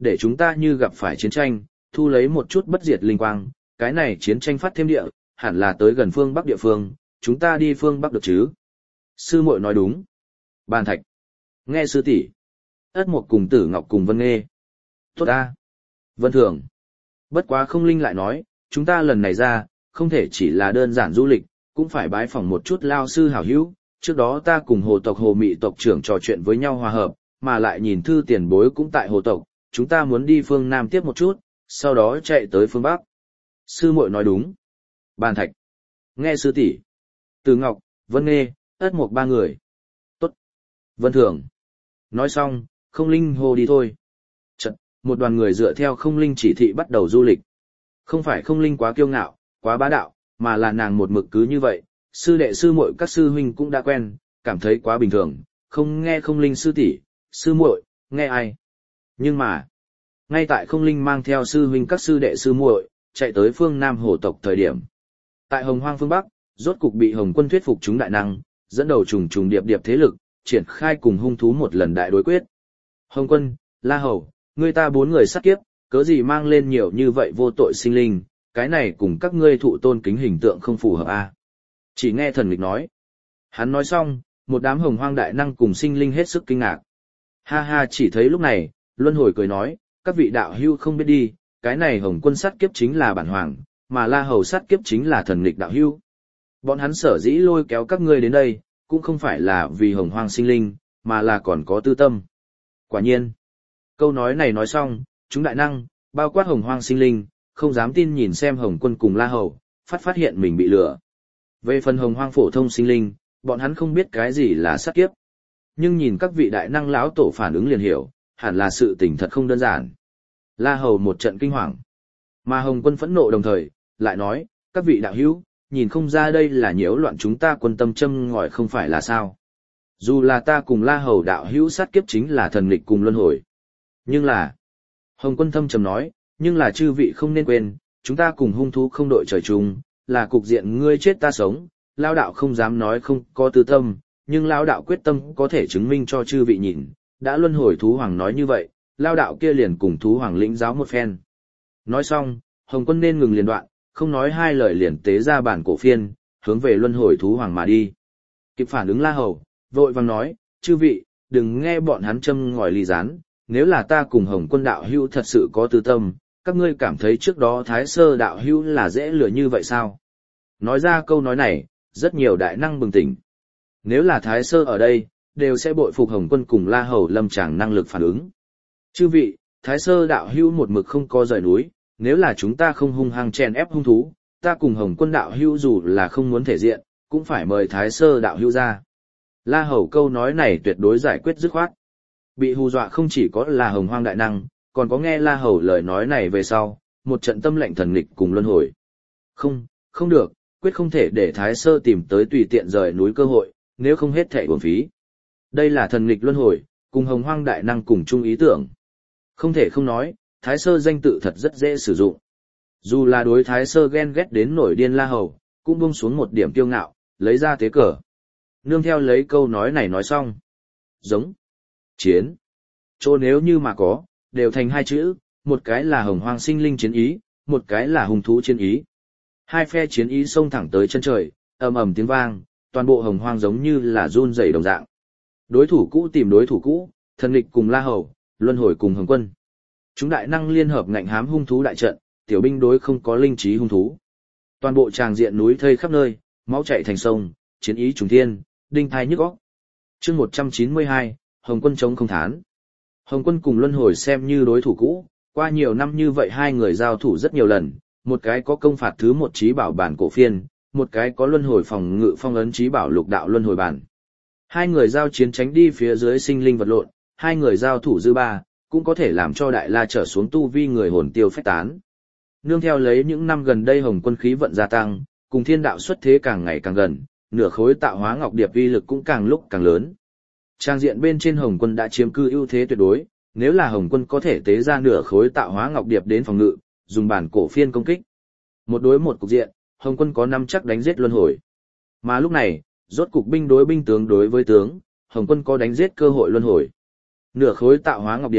để chúng ta như gặp phải chiến tranh, thu lấy một chút bất diệt linh quang, cái này chiến tranh phát thêm địa, hẳn là tới gần phương Bắc địa phương, chúng ta đi phương Bắc được chứ? Sư muội nói đúng. Bàn Thạch. Nghe sư tỷ. Ất Mộc cùng Tử Ngọc cùng Vân Nghê. Tốt ta. Vân Thường. Bất quá không linh lại nói, chúng ta lần này ra, không thể chỉ là đơn giản du lịch, cũng phải bái phỏng một chút lao sư hảo hữu. Trước đó ta cùng hồ tộc hồ mị tộc trưởng trò chuyện với nhau hòa hợp, mà lại nhìn thư tiền bối cũng tại hồ tộc, chúng ta muốn đi phương Nam tiếp một chút, sau đó chạy tới phương Bắc. Sư muội nói đúng. Bàn Thạch. Nghe sư tỷ. Từ Ngọc, Vân Nghê, Ất Mộc ba người. Tốt. Vân Thường. Nói xong, không linh hô đi thôi. Chật, một đoàn người dựa theo không linh chỉ thị bắt đầu du lịch. Không phải không linh quá kiêu ngạo, quá bá đạo, mà là nàng một mực cứ như vậy. Sư đệ sư muội các sư huynh cũng đã quen, cảm thấy quá bình thường, không nghe không linh sư tỷ, sư muội, nghe ai. Nhưng mà, ngay tại không linh mang theo sư huynh các sư đệ sư muội chạy tới phương Nam hồ tộc thời điểm. Tại Hồng Hoang phương Bắc, rốt cục bị Hồng Quân thuyết phục chúng đại năng, dẫn đầu trùng trùng điệp điệp thế lực, triển khai cùng hung thú một lần đại đối quyết. Hồng Quân, La Hầu, ngươi ta bốn người sát kiếp, cớ gì mang lên nhiều như vậy vô tội sinh linh, cái này cùng các ngươi thụ tôn kính hình tượng không phù hợp a. Chỉ nghe thần nghịch nói. Hắn nói xong, một đám Hồng Hoang đại năng cùng sinh linh hết sức kinh ngạc. Ha ha, chỉ thấy lúc này, Luân Hồi cười nói, các vị đạo hữu không biết đi, cái này Hồng Quân sát kiếp chính là bản hoàng, mà La Hầu sát kiếp chính là thần nghịch đạo hữu. Bọn hắn sở dĩ lôi kéo các ngươi đến đây, cũng không phải là vì Hồng Hoang sinh linh, mà là còn có tư tâm. Quả nhiên, câu nói này nói xong, chúng đại năng, bao quát Hồng Hoang sinh linh, không dám tin nhìn xem Hồng Quân cùng La Hầu, phát hiện mình bị lừa. Về phần Hồng Hoang phổ thông sinh linh, bọn hắn không biết cái gì là sát kiếp. Nhưng nhìn các vị đại năng lão tổ phản ứng liền hiểu, hẳn là sự tình thật không đơn giản. La Hầu một trận kinh hoàng. Mà Hồng Quân phẫn nộ đồng thời, lại nói, các vị đạo hữu, nhìn không ra đây là nhiễu loạn chúng ta quân tâm châm ngòi không phải là sao. Dù là ta cùng La Hầu đạo hữu sát kiếp chính là thần nghịch cùng luân hồi. Nhưng là, Hồng Quân thâm trầm nói, nhưng là chư vị không nên quên, chúng ta cùng hung thú không đội trời chung, là cục diện ngươi chết ta sống, lao đạo không dám nói không có tư tâm, nhưng lao đạo quyết tâm có thể chứng minh cho chư vị nhìn, đã luân hồi thú hoàng nói như vậy, lao đạo kia liền cùng thú hoàng lĩnh giáo một phen. Nói xong, Hồng Quân nên ngừng liền đoạn, không nói hai lời liền tế ra bản cổ phiên, hướng về luân hồi thú hoàng mà đi. Kịp phản ứng La Hầu, vội vàng nói, chư vị, đừng nghe bọn hắn châm ngòi ly gián, nếu là ta cùng Hồng Quân đạo hữu thật sự có tư tâm, các ngươi cảm thấy trước đó Thái Sơ đạo hữu là dễ lừa như vậy sao? Nói ra câu nói này, rất nhiều đại năng bừng tỉnh. Nếu là Thái Sơ ở đây, đều sẽ bội phục Hồng Quân cùng La Hầu lâm tràng năng lực phản ứng. Chư vị, Thái Sơ đạo hữu một mực không có rời núi, nếu là chúng ta không hung hăng chèn ép hung thú, ta cùng Hồng Quân đạo hữu dù là không muốn thể diện, cũng phải mời Thái Sơ đạo hữu ra. La Hầu câu nói này tuyệt đối giải quyết dứt khoát. Bị hù dọa không chỉ có là Hồng Hoang đại năng, còn có nghe La Hầu lời nói này về sau, một trận tâm lệnh thần nghịch cùng luân hồi. Không, không được, quyết không thể để Thái Sơ tìm tới tùy tiện rời núi cơ hội, nếu không hết thảy uổng phí. Đây là thần nghịch luân hồi, cùng Hồng Hoang đại năng cùng chung ý tưởng. Không thể không nói, Thái Sơ danh tự thật rất dễ sử dụng. Dù là đối Thái Sơ ghen ghét đến nổi điên La Hầu, cũng buông xuống một điểm kiêu ngạo, lấy ra tế cờ. Nương theo lấy câu nói này nói xong. Giống. Chiến. Chỗ nếu như mà có, đều thành hai chữ, một cái là Hồng Hoang sinh linh chiến ý, một cái là hung thú chiến ý. Hai phe chiến ý xông thẳng tới chân trời, ầm ầm tiếng vang, toàn bộ Hồng Hoang giống như là run rẩy đồng dạng. Đối thủ cũ tìm đối thủ cũ, thần nghịch cùng La Hầu, luân hồi cùng Hồng Quân. Chúng đại năng liên hợp ngạnh hám hung thú đại trận, tiểu binh đối không có linh trí hung thú. Toàn bộ tràng diện núi thây khắp nơi, máu chảy thành sông, chiến ý trùng thiên, đinh thai nhức óc. Chương 192, Hồng Quân chống không thán. Hồng Quân cùng luân hồi xem như đối thủ cũ, qua nhiều năm như vậy hai người giao thủ rất nhiều lần, một cái có công phạt thứ một trí bảo bản cổ phiên, một cái có luân hồi phòng ngự phong ấn trí bảo lục đạo luân hồi bản. Hai người giao chiến tránh đi phía dưới sinh linh vật lộn, hai người giao thủ dư ba, cũng có thể làm cho đại la trở xuống tu vi người hồn tiêu phách tán. Nương theo lấy những năm gần đây Hồng Quân khí vận gia tăng, cùng thiên đạo xuất thế càng ngày càng gần, nửa khối tạo hóa ngọc điệp uy lực cũng càng lúc càng lớn. Trang diện bên trên Hồng Quân đã chiếm cư ưu thế tuyệt đối, nếu là Hồng Quân có thể tế ra nửa khối tạo hóa ngọc điệp đến phòng ngự, dùng bản cổ phiên công kích. Một đối một cục diện, Hồng Quân có năm chắc đánh giết luân hồi. Mà lúc này, rốt cục binh đối binh tướng đối với tướng, Hồng Quân có đánh giết cơ hội luân hồi. Nửa khối tạo hóa ngọc điệp,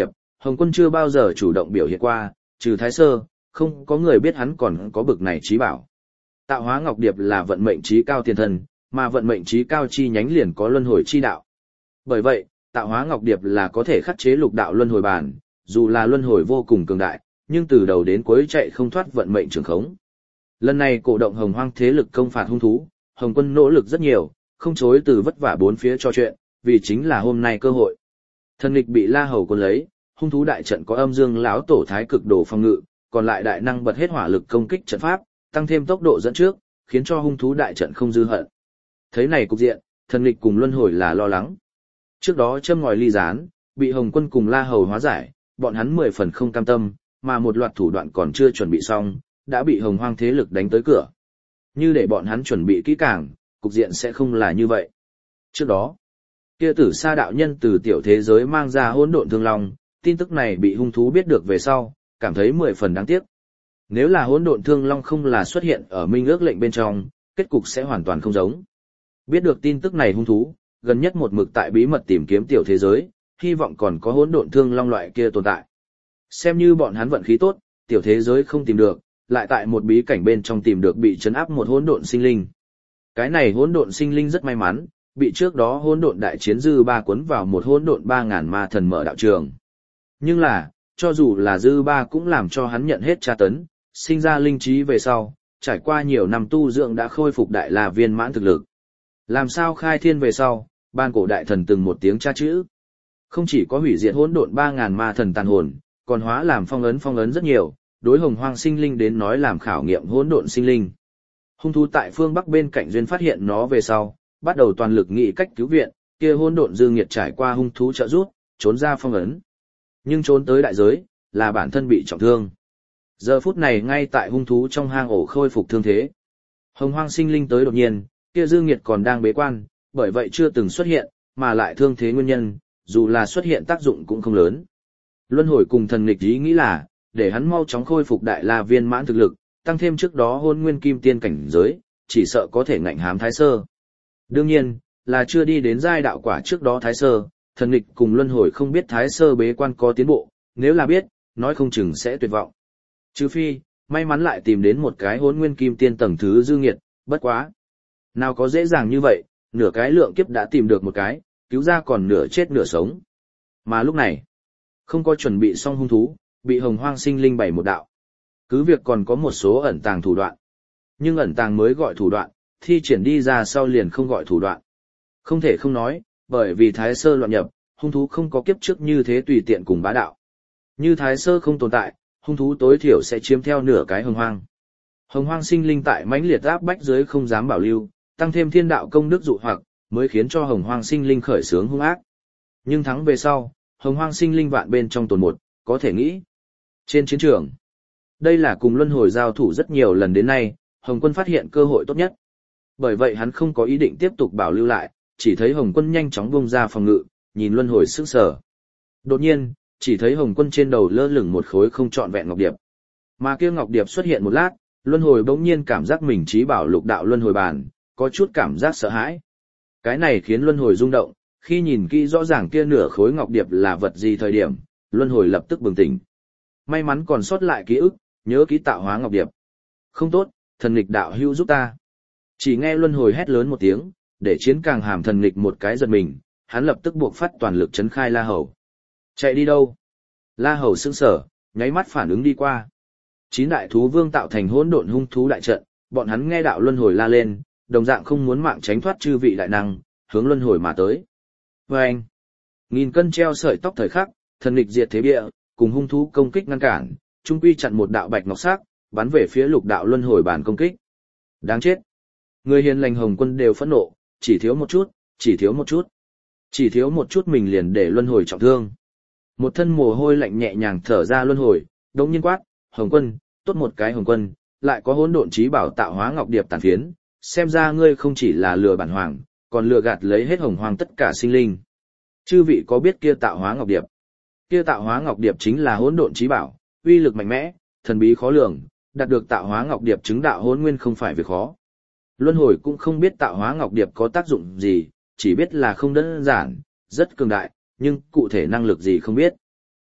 Hồng Quân chưa bao giờ chủ động biểu hiện qua, trừ Thái Sơ, không có người biết hắn còn có bực này trí bảo. Tạo hóa ngọc điệp là vận mệnh trí cao tiền thân, mà vận mệnh trí cao chi nhánh liền có luân hồi chi đạo. Bởi vậy, tạo hóa ngọc điệp là có thể khắc chế lục đạo luân hồi bản, dù là luân hồi vô cùng cường đại, nhưng từ đầu đến cuối chạy không thoát vận mệnh trường khống. Lần này cổ động hồng hoang thế lực công phạt hung thú, Hồng Quân nỗ lực rất nhiều, không chối từ vất vả bốn phía cho chuyện, vì chính là hôm nay cơ hội. Thần nghịch bị La Hầu quân lấy, hung thú đại trận có âm dương lão tổ thái cực đồ phòng ngự, còn lại đại năng bật hết hỏa lực công kích trận pháp, tăng thêm tốc độ dẫn trước, khiến cho hung thú đại trận không dư hận. Thấy này cục diện, thần nghịch cùng luân hồi là lo lắng. Trước đó châm ngòi ly gián, bị Hồng Quân cùng La Hầu hóa giải, bọn hắn 10 phần không cam tâm, mà một loạt thủ đoạn còn chưa chuẩn bị xong, đã bị hồng hoang thế lực đánh tới cửa. Như để bọn hắn chuẩn bị kỹ càng, cục diện sẽ không là như vậy. Trước đó, kia Tử Sa đạo nhân từ tiểu thế giới mang ra hỗn độn thương long, tin tức này bị hung thú biết được về sau, cảm thấy 10 phần đáng tiếc. Nếu là hỗn độn thương long không là xuất hiện ở minh ước lệnh bên trong, kết cục sẽ hoàn toàn không giống. Biết được tin tức này hung thú, gần nhất một mực tại bí mật tìm kiếm tiểu thế giới, hy vọng còn có hỗn độn thương long loại kia tồn tại. Xem như bọn hắn vận khí tốt, tiểu thế giới không tìm được, lại tại một bí cảnh bên trong tìm được bị trấn áp một hỗn độn sinh linh. Cái này hỗn độn sinh linh rất may mắn, bị trước đó hỗn độn đại chiến dư ba cuốn vào một hỗn độn 3000 ma thần mở đạo trường. Nhưng là, cho dù là dư ba cũng làm cho hắn nhận hết tra tấn, sinh ra linh trí về sau, trải qua nhiều năm tu dưỡng đã khôi phục đại la viên mãn thực lực. Làm sao khai thiên về sau, ban cổ đại thần từng một tiếng tra chữ. Không chỉ có hủy diệt hỗn độn 3000 ma thần tàn hồn, còn hóa làm phong ấn rất nhiều, đối hồng hoang sinh linh đến nói làm khảo nghiệm hỗn độn sinh linh. Hung thú tại phương Bắc bên cạnh duyên phát hiện nó về sau, bắt đầu toàn lực nghĩ cách cứu viện, kia hỗn độn dư nghiệt trải qua hung thú trợ giúp, trốn ra phong ấn. Nhưng trốn tới đại giới, là bản thân bị trọng thương. Giờ phút này ngay tại hung thú trong hang ổ khôi phục thương thế. Hồng hoang sinh linh tới đột nhiên, kia dư nghiệt còn đang bế quan, bởi vậy chưa từng xuất hiện, mà lại thương thế nguyên nhân, dù là xuất hiện tác dụng cũng không lớn. Luân hồi cùng thần nghịch ý nghĩ là, để hắn mau chóng khôi phục đại la viên mãn thực lực, tăng thêm trước đó hôn nguyên kim tiên cảnh giới, chỉ sợ có thể ngạnh hám Thái Sơ. Đương nhiên, là chưa đi đến giai đạo quả trước đó Thái Sơ, thần nghịch cùng luân hồi không biết Thái Sơ bế quan có tiến bộ, nếu là biết, nói không chừng sẽ tuyệt vọng. Trừ phi, may mắn lại tìm đến một cái hôn nguyên kim tiên tầng thứ dư nghiệt, bất quá. Nào có dễ dàng như vậy, nửa cái lượng kiếp đã tìm được một cái, cứu ra còn nửa chết nửa sống. Mà lúc này, không có chuẩn bị xong hung thú, bị hồng hoang sinh linh bày một đạo. Cứ việc còn có một số ẩn tàng thủ đoạn. Nhưng ẩn tàng mới gọi thủ đoạn, thi triển đi ra sau liền không gọi thủ đoạn. Không thể không nói, bởi vì Thái Sơ loạn nhập, hung thú không có kiếp trước như thế tùy tiện cùng bá đạo. Như Thái Sơ không tồn tại, hung thú tối thiểu sẽ chiếm theo nửa cái hồng hoang. Hồng hoang sinh linh tại mãnh liệt áp bách dưới không dám bảo lưu, tăng thêm thiên đạo công đức dụ hoặc, mới khiến cho hồng hoang sinh linh khởi sướng hung ác. Nhưng thắng về sau, hồng hoang sinh linh vạn bên trong tồn một, có thể nghĩ. Trên chiến trường, đây là cùng luân hồi giao thủ rất nhiều lần đến nay, Hồng Quân phát hiện cơ hội tốt nhất. Bởi vậy hắn không có ý định tiếp tục bảo lưu lại, chỉ thấy Hồng Quân nhanh chóng bung ra phòng ngự, nhìn luân hồi sững sờ. Đột nhiên, chỉ thấy Hồng Quân trên đầu lơ lửng một khối không trọn vẹn ngọc điệp. Mà kia ngọc điệp xuất hiện một lát, luân hồi bỗng nhiên cảm giác mình trí bảo lục đạo luân hồi bàn, có chút cảm giác sợ hãi. Cái này khiến luân hồi rung động, khi nhìn kỹ rõ ràng kia nửa khối ngọc điệp là vật gì thời điểm, luân hồi lập tức bừng tỉnh. May mắn còn sót lại ký ức, nhớ ký tạo hóa ngọc điệp. Không tốt, thần nghịch đạo hữu giúp ta. Chỉ nghe luân hồi hét lớn một tiếng, để chiến càng hàm thần nghịch một cái giật mình, hắn lập tức buộc phát toàn lực chấn khai La Hầu. Chạy đi đâu? La Hầu sững sờ, nháy mắt phản ứng đi qua. 9 đại thú vương tạo thành hỗn độn hung thú đại trận, bọn hắn nghe đạo luân hồi la lên, đồng dạng không muốn mạng tránh thoát chư vị đại năng, hướng luân hồi mà tới. Và anh, nghìn cân treo sợi tóc thời khắc, thần nghịch diệt thế bia, cùng hung thú công kích ngăn cản, trung quy chặn một đạo bạch ngọc sắc, bắn về phía lục đạo luân hồi bản công kích. Đáng chết. Người hiền lành Hồng Quân đều phẫn nộ, chỉ thiếu một chút, chỉ thiếu một chút. Chỉ thiếu một chút mình liền để luân hồi trọng thương. Một thân mồ hôi lạnh nhẹ nhàng thở ra luân hồi, đống nhiên quát, Hồng Quân, tốt một cái Hồng Quân, lại có hỗn độn trí bảo tạo hóa ngọc điệp tàn phiến, xem ra ngươi không chỉ là lừa bản hoàng, còn lừa gạt lấy hết hồng hoàng tất cả sinh linh. Chư vị có biết kia tạo hóa ngọc điệp? Kia tạo hóa ngọc điệp chính là hỗn độn trí bảo, uy lực mạnh mẽ, thần bí khó lường, đạt được tạo hóa ngọc điệp chứng đạo hỗn nguyên không phải việc khó. Luân hồi cũng không biết tạo hóa ngọc điệp có tác dụng gì, chỉ biết là không đơn giản, rất cường đại, nhưng cụ thể năng lực gì không biết.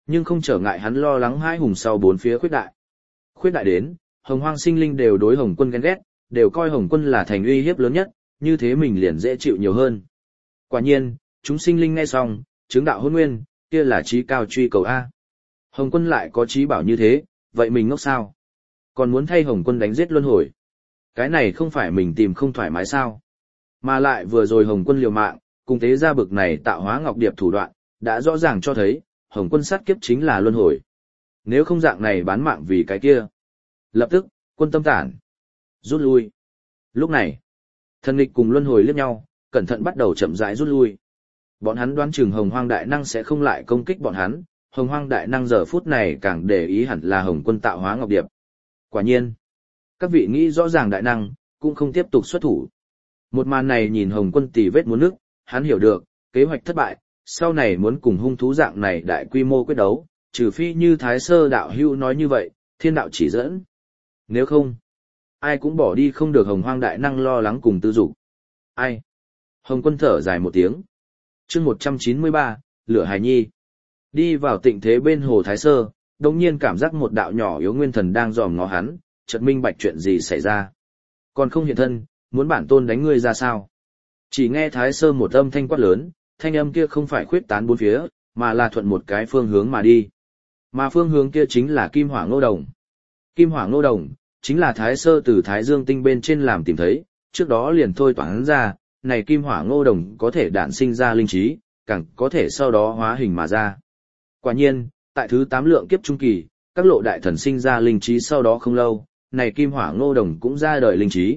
Nhưng không trở ngại hắn lo lắng hãi hùng sau bốn phía khuyết đại. Khuyết đại đến, Hồng Hoang sinh linh đều đối Hồng Quân ghen ghét, đều coi Hồng Quân là thành uy hiếp lớn nhất, như thế mình liền dễ chịu nhiều hơn. Quả nhiên, chúng sinh linh nghe xong, chứng đạo hôn nguyên, kia là trí cao truy cầu A. Hồng Quân lại có trí bảo như thế, vậy mình ngốc sao? Còn muốn thay Hồng Quân đánh giết luân hồi. Cái này không phải mình tìm không thoải mái sao? Mà lại vừa rồi Hồng Quân liều mạng, cùng tế gia bực này tạo hóa ngọc điệp thủ đoạn, đã rõ ràng cho thấy, Hồng Quân sát kiếp chính là luân hồi. Nếu không dạng này bán mạng vì cái kia. Lập tức, quân tâm tản. Rút lui. Lúc này, thần nghịch cùng luân hồi liếc nhau, cẩn thận bắt đầu chậm rãi rút lui. Bọn hắn đoán chừng Hồng Hoang Đại Năng sẽ không lại công kích bọn hắn, Hồng Hoang Đại Năng giờ phút này càng để ý hẳn là Hồng Quân tạo hóa ngọc điệp. Quả nhiên, các vị nghĩ rõ ràng Đại Năng, cũng không tiếp tục xuất thủ. Một màn này nhìn Hồng Quân tỉ vết muốn nước, hắn hiểu được, kế hoạch thất bại, sau này muốn cùng hung thú dạng này đại quy mô quyết đấu, trừ phi như Thái Sơ đạo hữu nói như vậy, thiên đạo chỉ dẫn. Nếu không, ai cũng bỏ đi không được Hồng Hoang Đại Năng lo lắng cùng tư dục. Ai? Hồng Quân thở dài một tiếng. Chương 193, Lửa Hài Nhi. Đi vào tịnh thế bên hồ Thái Sơ, đồng nhiên cảm giác một đạo nhỏ yếu nguyên thần đang dòm ngó hắn, chợt minh bạch chuyện gì xảy ra. Còn không hiện thân, muốn bản tôn đánh ngươi ra sao? Chỉ nghe Thái Sơ một âm thanh quát lớn, thanh âm kia không phải khuyết tán bốn phía, mà là thuận một cái phương hướng mà đi. Mà phương hướng kia chính là Kim Hỏa Ngô Đồng. Kim Hỏa Ngô Đồng, chính là Thái Sơ từ Thái Dương tinh bên trên làm tìm thấy, trước đó liền thôi toán ra, này Kim Hỏa Ngô Đồng có thể đản sinh ra linh trí, càng có thể sau đó hóa hình mà ra. Quả nhiên, tại thứ 8 lượng kiếp trung kỳ, các lộ đại thần sinh ra linh trí sau đó không lâu, này Kim Hỏa Ngô Đồng cũng ra đời linh trí.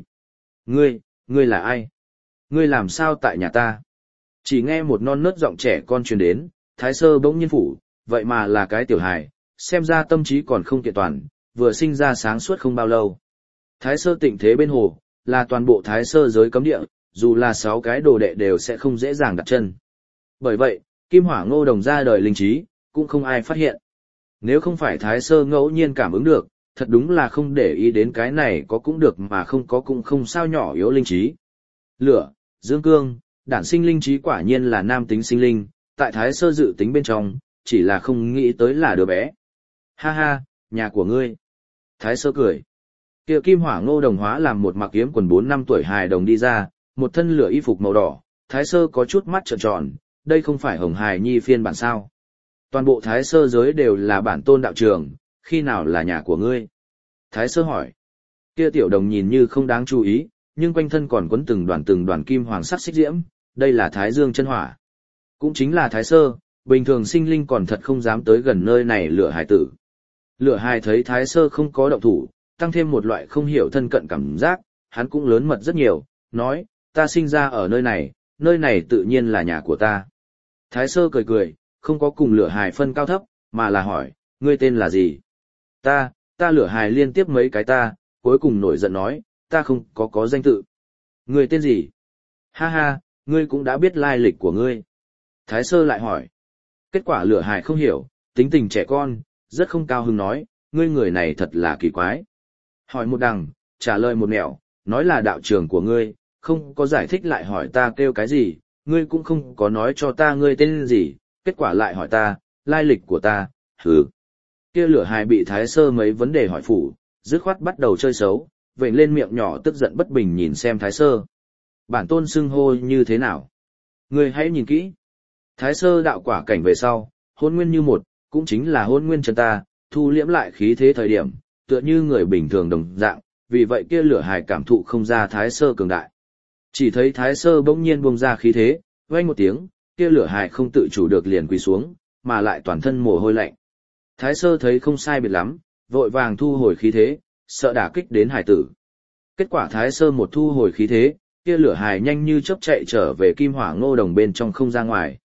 Ngươi là ai? Ngươi làm sao tại nhà ta? Chỉ nghe một non nớt giọng trẻ con truyền đến, Thái Sơ bỗng nhiên phủ, vậy mà là cái tiểu hài, xem ra tâm trí còn không kiện toàn, vừa sinh ra sáng suốt không bao lâu. Thái Sơ tịnh thế bên hồ, là toàn bộ Thái Sơ giới cấm địa, dù là 6 cái đồ đệ đều sẽ không dễ dàng đặt chân. Bởi vậy, Kim Hỏa Ngô Đồng ra đời linh trí, cũng không ai phát hiện. Nếu không phải Thái Sơ ngẫu nhiên cảm ứng được, thật đúng là không để ý đến cái này có cũng được mà không có cũng không sao nhỏ yếu linh trí. Lửa, dương cương, đản sinh linh trí quả nhiên là nam tính sinh linh, tại Thái Sơ dự tính bên trong, chỉ là không nghĩ tới là đứa bé. Ha ha, nhà của ngươi. Thái Sơ cười. Kia Kim Hỏa Ngô Đồng hóa làm một mặc yếm quần 4 năm tuổi hài đồng đi ra, một thân lửa y phục màu đỏ, Thái Sơ có chút mắt trợn tròn, đây không phải Hồng Hài Nhi phiên bản sao. Toàn bộ Thái Sơ giới đều là bản tôn đạo trường, khi nào là nhà của ngươi? Thái Sơ hỏi. Kia tiểu đồng nhìn như không đáng chú ý, nhưng quanh thân còn quấn từng đoàn kim hoàng sắc xích diễm, đây là Thái Dương chân hỏa. Cũng chính là Thái Sơ, bình thường sinh linh còn thật không dám tới gần nơi này lửa hài tử. Lửa hài thấy Thái Sơ không có động thủ, tăng thêm một loại không hiểu thân cận cảm giác, hắn cũng lớn mật rất nhiều, nói, ta sinh ra ở nơi này tự nhiên là nhà của ta. Thái Sơ cười cười, không có cùng lửa hài phân cao thấp, mà là hỏi, ngươi tên là gì? Ta lửa hài liên tiếp mấy cái ta, cuối cùng nổi giận nói, ta không có danh tự. Ngươi tên gì? Ha ha, ngươi cũng đã biết lai lịch của ngươi. Thái Sơ lại hỏi. Kết quả lửa hài không hiểu, tính tình trẻ con, rất không cao hứng nói, ngươi người này thật là kỳ quái. Hỏi một đằng, trả lời một nẻo, nói là đạo trường của ngươi, không có giải thích lại hỏi ta kêu cái gì, ngươi cũng không có nói cho ta ngươi tên gì, kết quả lại hỏi ta, lai lịch của ta, hừ. Kia lửa hài bị Thái Sơ mấy vấn đề hỏi phủ, dứt khoát bắt đầu chơi xấu, vểnh lên miệng nhỏ tức giận bất bình nhìn xem Thái Sơ. Bản tôn xưng hô như thế nào? Ngươi hãy nhìn kỹ. Thái Sơ đạo quả cảnh về sau, hôn nguyên như một, cũng chính là hôn nguyên chân ta, thu liễm lại khí thế thời điểm, tựa như người bình thường đồng dạng, vì vậy kia lửa hài cảm thụ không ra Thái Sơ cường đại. Chỉ thấy Thái Sơ bỗng nhiên buông ra khí thế, vang một tiếng, kia lửa hài không tự chủ được liền quỳ xuống, mà lại toàn thân mồ hôi lạnh. Thái Sơ thấy không sai biệt lắm, vội vàng thu hồi khí thế, sợ đả kích đến hài tử. Kết quả Thái Sơ một thu hồi khí thế, kia lửa hài nhanh như chớp chạy trở về Kim Hỏa Ngô Đồng bên trong không ra ngoài.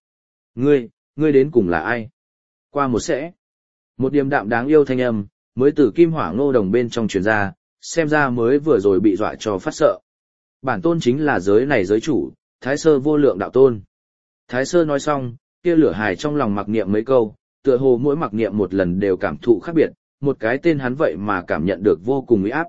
Ngươi đến cùng là ai? Qua một sẽ, một điềm đạm đáng yêu thanh âm, mới từ Kim Hỏa Ngô Đồng bên trong truyền ra, xem ra mới vừa rồi bị dọa cho phát sợ. Bản tôn chính là giới này giới chủ, Thái Sơ vô lượng đạo tôn. Thái Sơ nói xong, kia lửa hài trong lòng mặc niệm mấy câu, tựa hồ mỗi mặc niệm một lần đều cảm thụ khác biệt, một cái tên hắn vậy mà cảm nhận được vô cùng uy áp.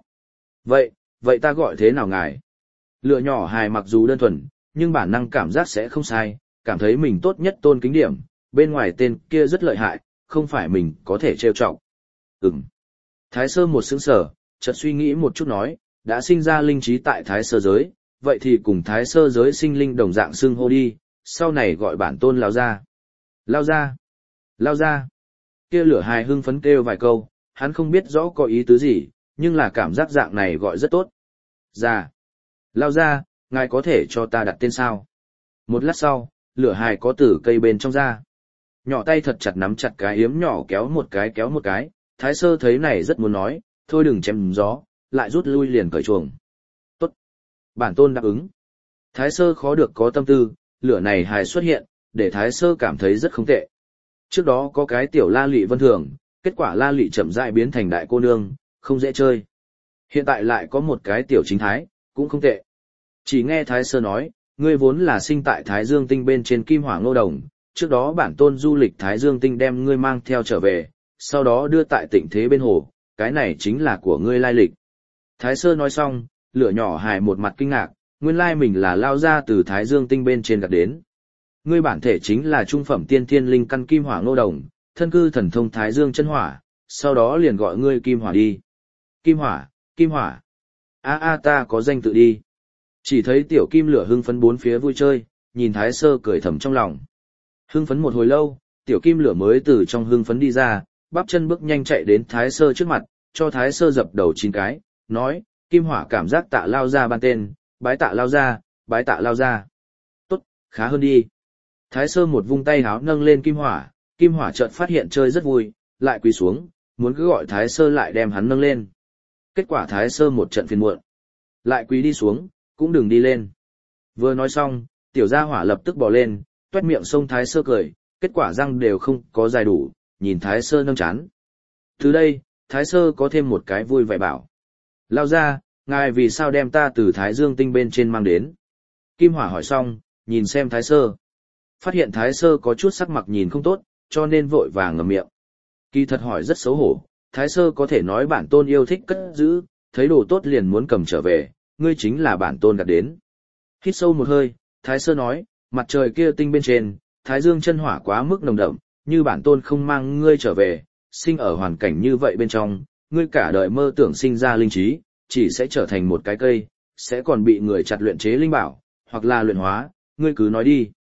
Vậy ta gọi thế nào ngài? Lửa nhỏ hài mặc dù đơn thuần, nhưng bản năng cảm giác sẽ không sai, cảm thấy mình tốt nhất tôn kính điểm, bên ngoài tên kia rất lợi hại, không phải mình có thể trêu chọc. Ừm. Thái sơ một sững sờ, chợt suy nghĩ một chút nói, đã sinh ra linh trí tại thái sơ giới, vậy thì cùng thái sơ giới sinh linh đồng dạng xưng hô đi, sau này gọi bản tôn lao ra. Lao ra! Lao ra! Kia lửa hài hưng phấn kêu vài câu, hắn không biết rõ có ý tứ gì, nhưng là cảm giác dạng này gọi rất tốt. Ra! Lao ra, ngài có thể cho ta đặt tên sao? Một lát sau, lửa hài có từ cây bên trong ra. Nhỏ tay thật chặt nắm chặt cái yếm nhỏ kéo một cái, thái sơ thấy này rất muốn nói, thôi đừng chém gió, lại rút lui liền cởi chuồng. Tốt. Bản tôn đáp ứng. Thái sơ khó được có tâm tư, lửa này hài xuất hiện, để thái sơ cảm thấy rất không tệ. Trước đó có cái tiểu la lị vân thường, kết quả la lị chậm rãi biến thành đại cô nương, không dễ chơi. Hiện tại lại có một cái tiểu chính thái, cũng không tệ. Chỉ nghe thái sơ nói, ngươi vốn là sinh tại Thái Dương Tinh bên trên Kim Hỏa Ngô Đồng, trước đó bản tôn du lịch Thái Dương Tinh đem ngươi mang theo trở về, sau đó đưa tại Tịnh Thế bên hồ, cái này chính là của ngươi lai lịch. Thái sơ nói xong, lửa nhỏ hài một mặt kinh ngạc, nguyên lai mình là lao ra từ Thái Dương Tinh bên trên gạt đến. Ngươi bản thể chính là trung phẩm tiên thiên linh căn Kim Hỏa Ngô Đồng, thân cư thần thông Thái Dương chân hỏa, sau đó liền gọi ngươi Kim Hỏa đi. Kim Hỏa, Kim Hỏa. Ta có danh tự đi. Chỉ thấy tiểu kim lửa hưng phấn bốn phía vui chơi, nhìn thái sơ cười thầm trong lòng. Hưng phấn một hồi lâu, tiểu kim lửa mới từ trong hưng phấn đi ra, bắp chân bước nhanh chạy đến thái sơ trước mặt, cho thái sơ dập đầu 9 cái, nói, Kim Hỏa cảm giác tạ lao ra ban tên, bái tạ lao ra, bái tạ lao ra. Tốt, khá hơn đi. Thái sơ một vung tay háo nâng lên Kim Hỏa chợt phát hiện chơi rất vui, lại quỳ xuống, muốn cứ gọi thái sơ lại đem hắn nâng lên. Kết quả thái sơ một trận phiền muộn, lại quỳ đi xuống, cũng đừng đi lên. Vừa nói xong, tiểu gia hỏa lập tức bò lên, toét miệng xông thái sơ cười, kết quả răng đều không có dài đủ, nhìn thái sơ nâng chán. Từ đây, thái sơ có thêm một cái vui vẻ bảo. Lao ra, ngài vì sao đem ta từ Thái Dương Tinh bên trên mang đến? Kim Hỏa hỏi xong, nhìn xem thái sơ. Phát hiện thái sơ có chút sắc mặt nhìn không tốt, cho nên vội vàng ngậm miệng. Kỳ thật hỏi rất xấu hổ, thái sơ có thể nói bản tôn yêu thích cất giữ, thấy đồ tốt liền muốn cầm trở về, ngươi chính là bản tôn gạt đến. Hít sâu một hơi, thái sơ nói, mặt trời kia tinh bên trên, thái dương chân hỏa quá mức nồng đậm, như bản tôn không mang ngươi trở về, sinh ở hoàn cảnh như vậy bên trong, ngươi cả đời mơ tưởng sinh ra linh trí, chỉ sẽ trở thành một cái cây, sẽ còn bị người chặt luyện chế linh bảo, hoặc là luyện hóa, ngươi cứ nói đi.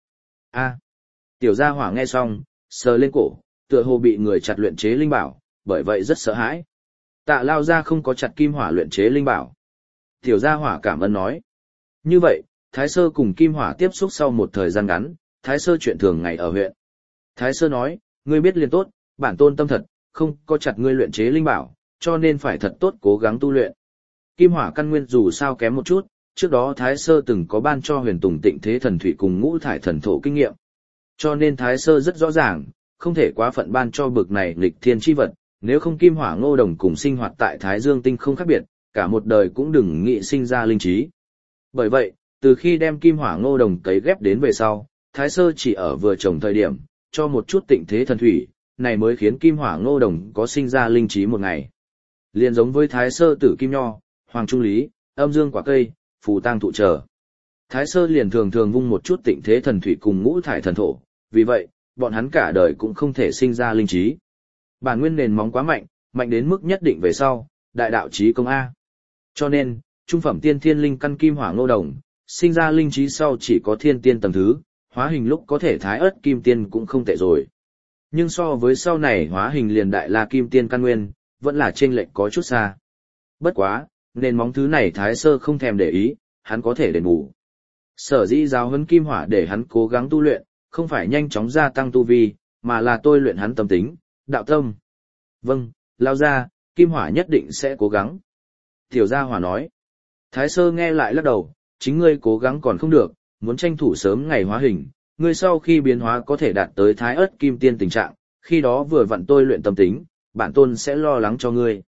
Tiểu gia hỏa nghe xong, sờ lên cổ, tựa hồ bị người chặt luyện chế linh bảo, bởi vậy rất sợ hãi. Tạ lao ra không có chặt kim hỏa luyện chế linh bảo. Tiểu gia hỏa cảm ơn nói. Như vậy, Thái Sơ cùng Kim Hỏa tiếp xúc sau một thời gian ngắn, Thái Sơ chuyện thường ngày ở huyện. Thái Sơ nói, ngươi biết liền tốt, bản tôn tâm thật, không có chặt ngươi luyện chế linh bảo, cho nên phải thật tốt cố gắng tu luyện. Kim Hỏa căn nguyên dù sao kém một chút, trước đó Thái Sơ từng có ban cho Huyền Tùng Tịnh Thế Thần Thủy cùng Ngũ Thải Thần Thổ kinh nghiệm. Cho nên Thái Sơ rất rõ ràng, không thể quá phận ban cho bực này nghịch thiên chi vật, nếu không Kim Hỏa Ngô Đồng cùng sinh hoạt tại Thái Dương Tinh không khác biệt, cả một đời cũng đừng nghĩ sinh ra linh trí. Bởi vậy, từ khi đem Kim Hỏa Ngô Đồng cấy ghép đến về sau, Thái Sơ chỉ ở vừa trồng thời điểm, cho một chút Tịnh Thế Thần Thủy, này mới khiến Kim Hỏa Ngô Đồng có sinh ra linh trí một ngày. Liên giống với Thái Sơ tử Kim Nho, Hoàng Trung Lý, Âm Dương Quả Cây, Phù Tang Thụ trở. Thái Sơ liền thường thường vung một chút Tịnh Thế Thần Thủy cùng Ngũ Thải Thần Thổ, vì vậy, bọn hắn cả đời cũng không thể sinh ra linh trí. Bản nguyên nền móng quá mạnh, mạnh đến mức nhất định về sau, đại đạo chí công A. Cho nên, trung phẩm tiên thiên linh căn Kim Hỏa Ngô Đồng, sinh ra linh trí sau chỉ có thiên tiên tầng thứ, hóa hình lúc có thể thái ớt kim tiên cũng không tệ rồi. Nhưng so với sau này hóa hình liền đại la kim tiên căn nguyên, vẫn là chênh lệch có chút xa. Bất quá, nền móng thứ này Thái Sơ không thèm để ý, hắn có thể đền bù. Sở dĩ giáo huấn Kim Hỏa để hắn cố gắng tu luyện, không phải nhanh chóng gia tăng tu vi, mà là tôi luyện hắn tâm tính, đạo tâm. Vâng, lao ra, Kim Hỏa nhất định sẽ cố gắng. Tiểu gia hỏa nói. Thái Sơ nghe lại lắc đầu, chính ngươi cố gắng còn không được, muốn tranh thủ sớm ngày hóa hình, ngươi sau khi biến hóa có thể đạt tới thái ớt kim tiên tình trạng, khi đó vừa vặn tôi luyện tâm tính, bản tôn sẽ lo lắng cho ngươi.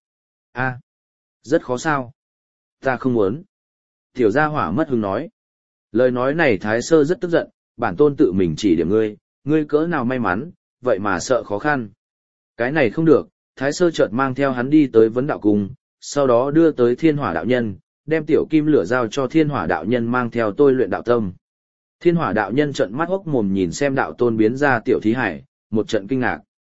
Rất khó sao? Ta không muốn. Tiểu gia hỏa mất hứng nói. Lời nói này Thái Sơ rất tức giận, bản tôn tự mình chỉ điểm ngươi, ngươi cỡ nào may mắn, vậy mà sợ khó khăn. Cái này không được, Thái Sơ chợt mang theo hắn đi tới Vấn Đạo Cung, sau đó đưa tới Thiên Hỏa đạo nhân, đem tiểu kim lửa giao cho Thiên Hỏa đạo nhân mang theo tôi luyện đạo tâm. Thiên Hỏa đạo nhân trợn mắt hốc mồm nhìn xem đạo tôn biến ra tiểu thí hải, một trận kinh ngạc.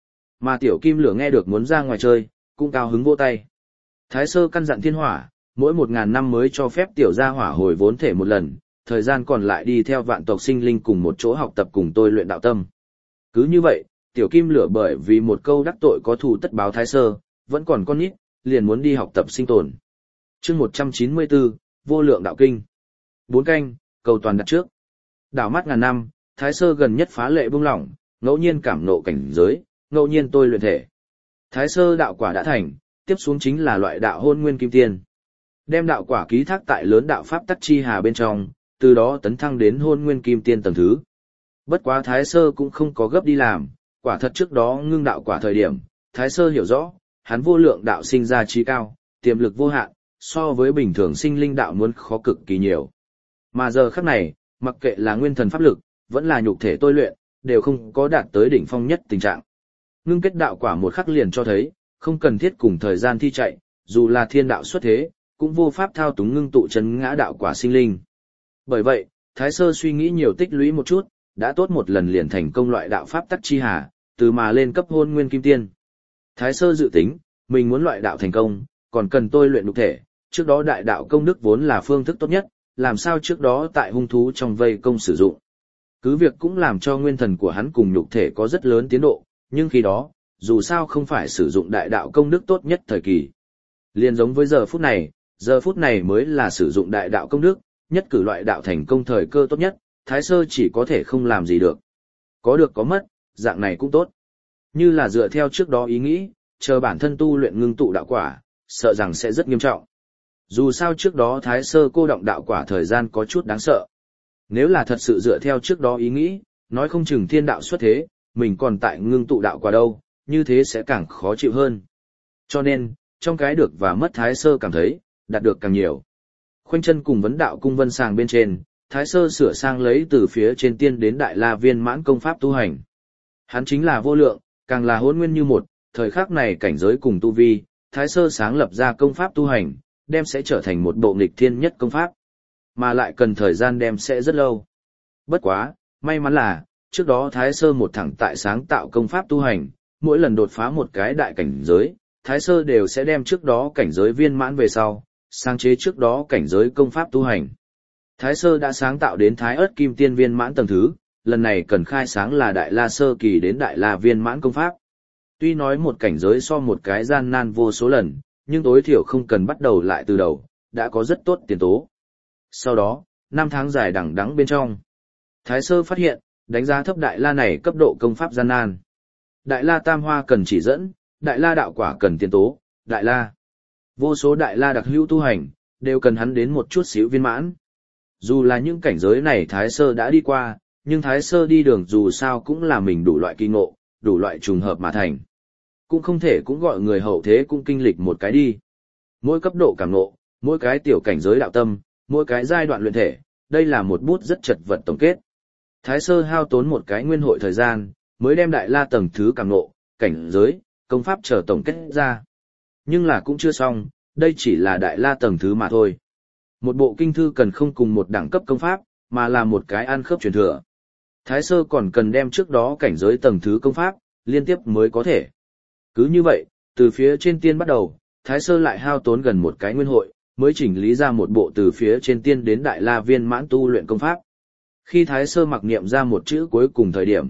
Mà tiểu kim lửa nghe được muốn ra ngoài chơi, cũng cao hứng vỗ tay. Thái Sơ căn dặn thiên hỏa, mỗi 1.000 năm mới cho phép tiểu gia hỏa hồi vốn thể một lần, thời gian còn lại đi theo vạn tộc sinh linh cùng một chỗ học tập cùng tôi luyện đạo tâm. Cứ như vậy, tiểu kim lửa bởi vì một câu đắc tội có thù tất báo Thái Sơ, vẫn còn con nít, liền muốn đi học tập sinh tồn. Chương 194, Vô lượng đạo kinh. 4 canh, cầu toàn đặt trước. Đảo mắt ngàn năm, Thái Sơ gần nhất phá lệ buông lỏng, ngẫu nhiên cảm nộ cảnh giới, ngẫu nhiên tôi luyện thể. Thái Sơ đạo quả đã thành, tiếp xuống chính là loại đạo hôn nguyên kim tiên. Đem đạo quả ký thác tại lớn đạo pháp tắc chi hà bên trong, từ đó tấn thăng đến hôn nguyên kim tiên tầng thứ. Bất quá Thái Sơ cũng không có gấp đi làm, quả thật trước đó ngưng đạo quả thời điểm, Thái Sơ hiểu rõ, hắn vô lượng đạo sinh ra trí cao, tiềm lực vô hạn, so với bình thường sinh linh đạo muốn khó cực kỳ nhiều. Mà giờ khắc này, mặc kệ là nguyên thần pháp lực, vẫn là nhục thể tôi luyện, đều không có đạt tới đỉnh phong nhất tình trạng. Ngưng kết đạo quả một khắc liền cho thấy, không cần thiết cùng thời gian thi chạy, dù là thiên đạo xuất thế, cũng vô pháp thao túng ngưng tụ chấn ngã đạo quả sinh linh. Bởi vậy, Thái Sơ suy nghĩ nhiều tích lũy một chút, đã tốt một lần liền thành công loại đạo pháp tắc chi hà, từ mà lên cấp hôn nguyên kim tiên. Thái Sơ dự tính, mình muốn loại đạo thành công, còn cần tôi luyện nhục thể, trước đó đại đạo công đức vốn là phương thức tốt nhất, làm sao trước đó tại hung thú trong vây công sử dụng. Cứ việc cũng làm cho nguyên thần của hắn cùng nhục thể có rất lớn tiến độ, nhưng khi đó, dù sao không phải sử dụng đại đạo công đức tốt nhất thời kỳ. Liên giống với giờ phút này mới là sử dụng đại đạo công đức, nhất cử loại đạo thành công thời cơ tốt nhất, Thái Sơ chỉ có thể không làm gì được. Có được có mất, dạng này cũng tốt. Như là dựa theo trước đó ý nghĩ, chờ bản thân tu luyện ngưng tụ đạo quả, sợ rằng sẽ rất nghiêm trọng. Dù sao trước đó Thái Sơ cô động đạo quả thời gian có chút đáng sợ. Nếu là thật sự dựa theo trước đó ý nghĩ, nói không chừng thiên đạo xuất thế, mình còn tại ngưng tụ đạo quả đâu, như thế sẽ càng khó chịu hơn. Cho nên, trong cái được và mất Thái Sơ cảm thấy, đạt được càng nhiều. Khoanh chân cùng vấn đạo cung vân sàng bên trên, Thái Sơ sửa sang lấy từ phía trên tiên đến đại la viên mãn công pháp tu hành. Hắn chính là vô lượng, càng là hỗn nguyên như một, thời khắc này cảnh giới cùng tu vi, Thái Sơ sáng lập ra công pháp tu hành, đem sẽ trở thành một bộ nghịch thiên nhất công pháp, mà lại cần thời gian đem sẽ rất lâu. Bất quá, may mắn là, trước đó Thái Sơ một thẳng tại sáng tạo công pháp tu hành, mỗi lần đột phá một cái đại cảnh giới, Thái Sơ đều sẽ đem trước đó cảnh giới viên mãn về sau, sáng chế trước đó cảnh giới công pháp tu hành. Thái Sơ đã sáng tạo đến Thái Ức Kim Tiên viên mãn tầng thứ, lần này cần khai sáng là Đại La Sơ Kỳ đến Đại La viên mãn công pháp. Tuy nói một cảnh giới so một cái gian nan vô số lần, nhưng tối thiểu không cần bắt đầu lại từ đầu, đã có rất tốt tiền tố. Sau đó, 5 tháng dài đằng đẵng bên trong, Thái Sơ phát hiện, đánh giá thấp Đại La này cấp độ công pháp gian nan. Đại La Tam Hoa cần chỉ dẫn, Đại La đạo quả cần tiền tố, Đại La. Vô số Đại La đặc hữu tu hành, đều cần hắn đến một chút xíu viên mãn. Dù là những cảnh giới này Thái Sơ đã đi qua, nhưng Thái Sơ đi đường dù sao cũng là mình đủ loại kỳ ngộ, đủ loại trùng hợp mà thành. Cũng không thể cũng gọi người hậu thế cũng kinh lịch một cái đi. Mỗi cấp độ cảm ngộ, mỗi cái tiểu cảnh giới đạo tâm, mỗi cái giai đoạn luyện thể, đây là một bút rất chật vật tổng kết. Thái Sơ hao tốn một cái nguyên hội thời gian, mới đem Đại La tầng thứ cảm ngộ, cảnh giới, công pháp chờ tổng kết ra. Nhưng là cũng chưa xong, đây chỉ là Đại La tầng thứ mà thôi. Một bộ kinh thư cần không cùng một đẳng cấp công pháp, mà là một cái ăn khớp truyền thừa. Thái Sơ còn cần đem trước đó cảnh giới tầng thứ công pháp, liên tiếp mới có thể. Cứ như vậy, từ phía trên tiên bắt đầu, Thái Sơ lại hao tốn gần một cái nguyên hội, mới chỉnh lý ra một bộ từ phía trên tiên đến Đại La viên mãn tu luyện công pháp. Khi Thái Sơ mặc niệm ra một chữ cuối cùng thời điểm,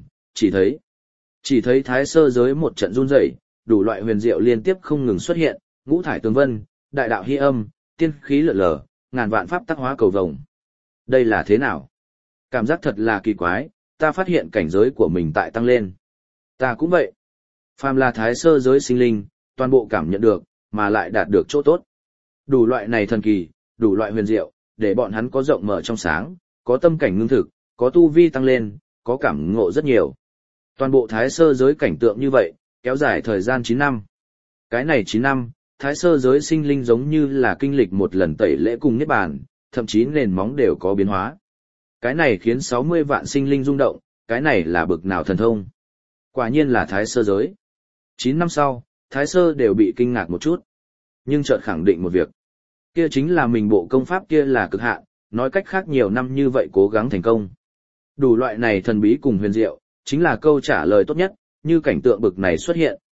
chỉ thấy Thái Sơ giới một trận run rẩy, đủ loại huyền diệu liên tiếp không ngừng xuất hiện, ngũ thải tường vân, đại đạo hy âm, tiên khí lượn lờ, ngàn vạn pháp tắc hóa cầu vồng. Đây là thế nào? Cảm giác thật là kỳ quái, ta phát hiện cảnh giới của mình tại tăng lên. Ta cũng vậy. Phàm là Thái Sơ giới sinh linh, toàn bộ cảm nhận được, mà lại đạt được chỗ tốt. Đủ loại này thần kỳ, đủ loại huyền diệu, để bọn hắn có rộng mở trong sáng, có tâm cảnh ngưng thực, có tu vi tăng lên, có cảm ngộ rất nhiều. Toàn bộ Thái Sơ giới cảnh tượng như vậy, kéo dài thời gian 9 năm. Cái này 9 năm, Thái Sơ giới sinh linh giống như là kinh lịch một lần tẩy lễ cùng niết bàn, thậm chí nền móng đều có biến hóa. Cái này khiến 60 vạn sinh linh rung động, cái này là bực nào thần thông. Quả nhiên là Thái Sơ giới. 9 năm sau, Thái Sơ đều bị kinh ngạc một chút. Nhưng chợt khẳng định một việc. Kia chính là mình bộ công pháp kia là cực hạn, nói cách khác nhiều năm như vậy cố gắng thành công. Đủ loại này thần bí cùng huyền diệu, chính là câu trả lời tốt nhất, như cảnh tượng bực này xuất hiện,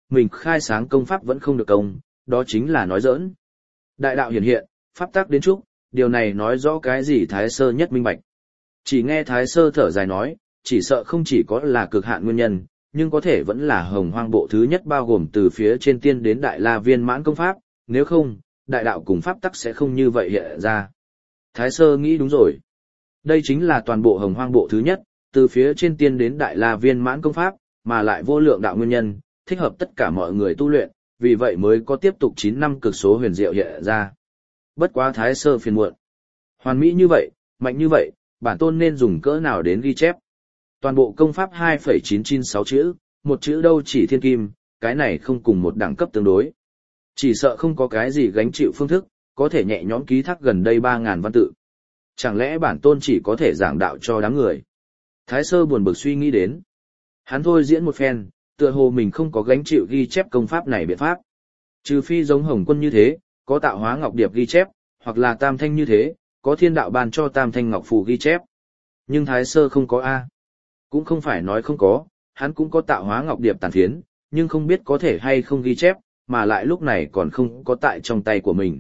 mình khai sáng công pháp vẫn không được công, đó chính là nói giỡn. Đại đạo hiển hiện, pháp tắc đến chúc, điều này nói rõ cái gì Thái Sơ nhất minh bạch. Chỉ nghe Thái Sơ thở dài nói, chỉ sợ không chỉ có là cực hạn nguyên nhân, nhưng có thể vẫn là hồng hoang bộ thứ nhất bao gồm từ phía trên tiên đến đại la viên mãn công pháp, nếu không, đại đạo cùng pháp tắc sẽ không như vậy hiện ra. Thái Sơ nghĩ đúng rồi. Đây chính là toàn bộ hồng hoang bộ thứ nhất, từ phía trên tiên đến đại la viên mãn công pháp, mà lại vô lượng đạo nguyên nhân, thích hợp tất cả mọi người tu luyện, vì vậy mới có tiếp tục 9 năm cực số huyền diệu hiện ra. Bất quá Thái Sơ phiền muộn. Hoàn mỹ như vậy, mạnh như vậy, bản tôn nên dùng cỡ nào đến ghi chép. Toàn bộ công pháp 2,996 chữ, một chữ đâu chỉ thiên kim, cái này không cùng một đẳng cấp tương đối. Chỉ sợ không có cái gì gánh chịu phương thức, có thể nhẹ nhõm ký thác gần đây 3.000 văn tự. Chẳng lẽ bản tôn chỉ có thể giảng đạo cho đám người? Thái Sơ buồn bực suy nghĩ đến. Hắn thôi diễn một phen, tựa hồ mình không có gánh chịu ghi chép công pháp này biện pháp. Trừ phi giống Hồng Quân như thế, có tạo hóa ngọc điệp ghi chép, hoặc là Tam Thanh như thế, có thiên đạo ban cho Tam Thanh ngọc phù ghi chép. Nhưng Thái Sơ không có A. Cũng không phải nói không có, hắn cũng có tạo hóa ngọc điệp tàn phiến, nhưng không biết có thể hay không ghi chép, mà lại lúc này còn không có tại trong tay của mình.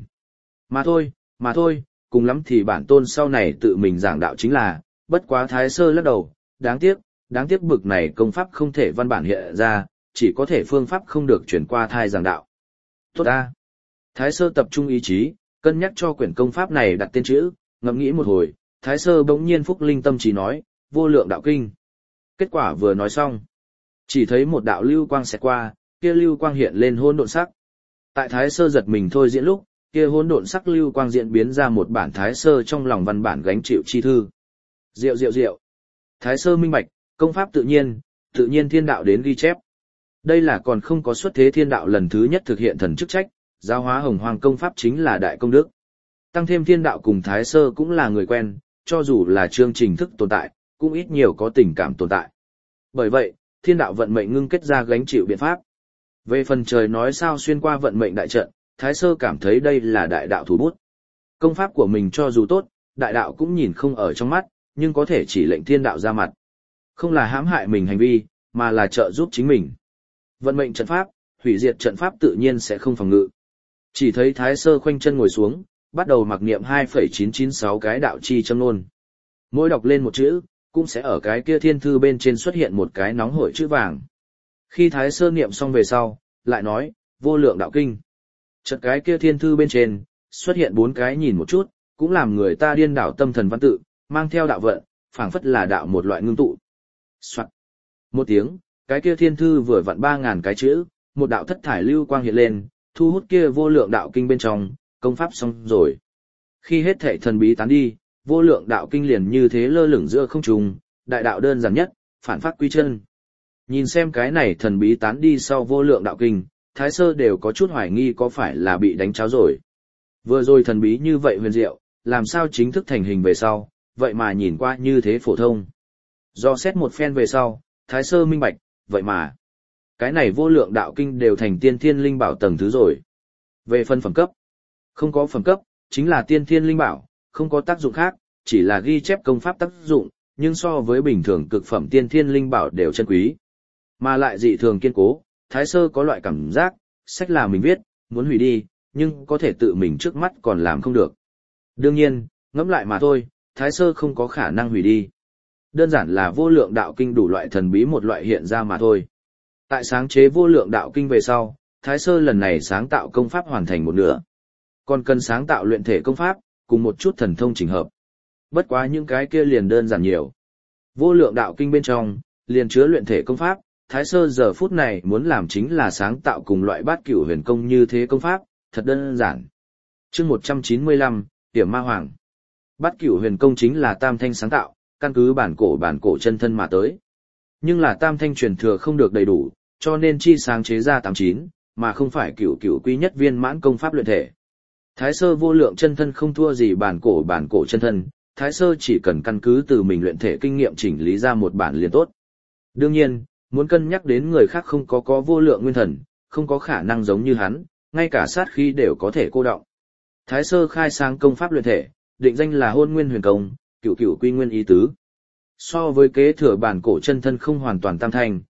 Mà thôi, cùng lắm thì bản tôn sau này tự mình giảng đạo chính là, bất quá Thái Sơ lắc đầu, đáng tiếc bực này công pháp không thể văn bản hiện ra, chỉ có thể phương pháp không được chuyển qua thai giảng đạo. Tốt ta. Thái Sơ tập trung ý chí, cân nhắc cho quyển công pháp này đặt tên chữ, ngẫm nghĩ một hồi, Thái Sơ bỗng nhiên phúc linh tâm trí nói, vô lượng đạo kinh. Kết quả vừa nói xong, chỉ thấy một đạo lưu quang xẹt qua, kia lưu quang hiện lên hỗn độn sắc. Tại Thái Sơ giật mình thôi diễn lúc, kia hỗn độn sắc lưu quang diễn biến ra một bản Thái Sơ trong lòng văn bản gánh chịu chi thư. Diệu. Thái Sơ minh bạch, công pháp tự nhiên thiên đạo đến ghi chép. Đây là còn không có xuất thế thiên đạo lần thứ nhất thực hiện thần chức trách, giáo hóa hồng hoang công pháp chính là đại công đức. Tăng thêm thiên đạo cùng Thái Sơ cũng là người quen, cho dù là chương trình thức tồn tại, cũng ít nhiều có tình cảm tồn tại. Bởi vậy, thiên đạo vận mệnh ngưng kết ra gánh chịu biện pháp. Về phần trời nói sao xuyên qua vận mệnh đại trận, Thái Sơ cảm thấy đây là đại đạo thủ bút. Công pháp của mình cho dù tốt, đại đạo cũng nhìn không ở trong mắt, nhưng có thể chỉ lệnh thiên đạo ra mặt. Không là hãm hại mình hành vi, mà là trợ giúp chính mình. Vận mệnh trận pháp, hủy diệt trận pháp tự nhiên sẽ không phòng ngự. Chỉ thấy Thái Sơ khoanh chân ngồi xuống, bắt đầu mặc niệm 2,996 cái đạo chi châm ngôn. Mỗi đọc lên một chữ, cũng sẽ ở cái kia thiên thư bên trên xuất hiện một cái nóng hổi chữ vàng. Khi Thái Sơ niệm xong về sau, lại nói, vô lượng đạo kinh. Chợt cái kia thiên thư bên trên, xuất hiện 4 cái nhìn một chút, cũng làm người ta điên đảo tâm thần văn tự, mang theo đạo vận, phảng phất là đạo một loại ngưng tụ. Soạt. Một tiếng, cái kia thiên thư vừa vặn 3.000 cái chữ, một đạo thất thải lưu quang hiện lên, thu hút kia vô lượng đạo kinh bên trong, công pháp xong rồi. Khi hết thảy thần bí tán đi, vô lượng đạo kinh liền như thế lơ lửng giữa không trung, đại đạo đơn giản nhất, phản phát quy chân. Nhìn xem cái này thần bí tán đi sau vô lượng đạo kinh, Thái Sơ đều có chút hoài nghi có phải là bị đánh cháo rồi. Vừa rồi thần bí như vậy huyền diệu, làm sao chính thức thành hình về sau, vậy mà nhìn qua như thế phổ thông. Do xét một phen về sau, Thái Sơ minh bạch, vậy mà, cái này vô lượng đạo kinh đều thành tiên thiên linh bảo tầng thứ rồi. Về phân phẩm cấp, không có phẩm cấp, chính là tiên thiên linh bảo, không có tác dụng khác, chỉ là ghi chép công pháp tác dụng, nhưng so với bình thường cực phẩm tiên thiên linh bảo đều chân quý. Mà lại dị thường kiên cố, Thái Sơ có loại cảm giác, sách là mình viết, muốn hủy đi, nhưng có thể tự mình trước mắt còn làm không được. Đương nhiên, ngẫm lại mà thôi, Thái Sơ không có khả năng hủy đi. Đơn giản là vô lượng đạo kinh đủ loại thần bí một loại hiện ra mà thôi. Tại sáng chế vô lượng đạo kinh về sau, Thái Sơ lần này sáng tạo công pháp hoàn thành một nửa. Còn cần sáng tạo luyện thể công pháp, cùng một chút thần thông chỉnh hợp. Bất quá những cái kia liền đơn giản nhiều. Vô lượng đạo kinh bên trong, liền chứa luyện thể công pháp, Thái Sơ giờ phút này muốn làm chính là sáng tạo cùng loại bát cửu huyền công như thế công pháp, thật đơn giản. Chương 195, Tiểm Ma Hoàng. Bát cửu huyền công chính là Tam Thanh sáng tạo, căn cứ bản cổ chân thân mà tới. Nhưng là Tam Thanh truyền thừa không được đầy đủ, cho nên chi sáng chế ra 89, mà không phải cửu quy nhất viên mãn công pháp luyện thể. Thái Sơ vô lượng chân thân không thua gì bản cổ chân thân, Thái Sơ chỉ cần căn cứ từ mình luyện thể kinh nghiệm chỉnh lý ra một bản liền tốt. Đương nhiên, muốn cân nhắc đến người khác không có vô lượng nguyên thần, không có khả năng giống như hắn, ngay cả sát khí đều có thể cô đọng. Thái Sơ khai sáng công pháp luyện thể, định danh là Hôn Nguyên Huyền Công, cửu quy nguyên ý tứ. So với kế thừa bản cổ chân thân không hoàn toàn tam thanh,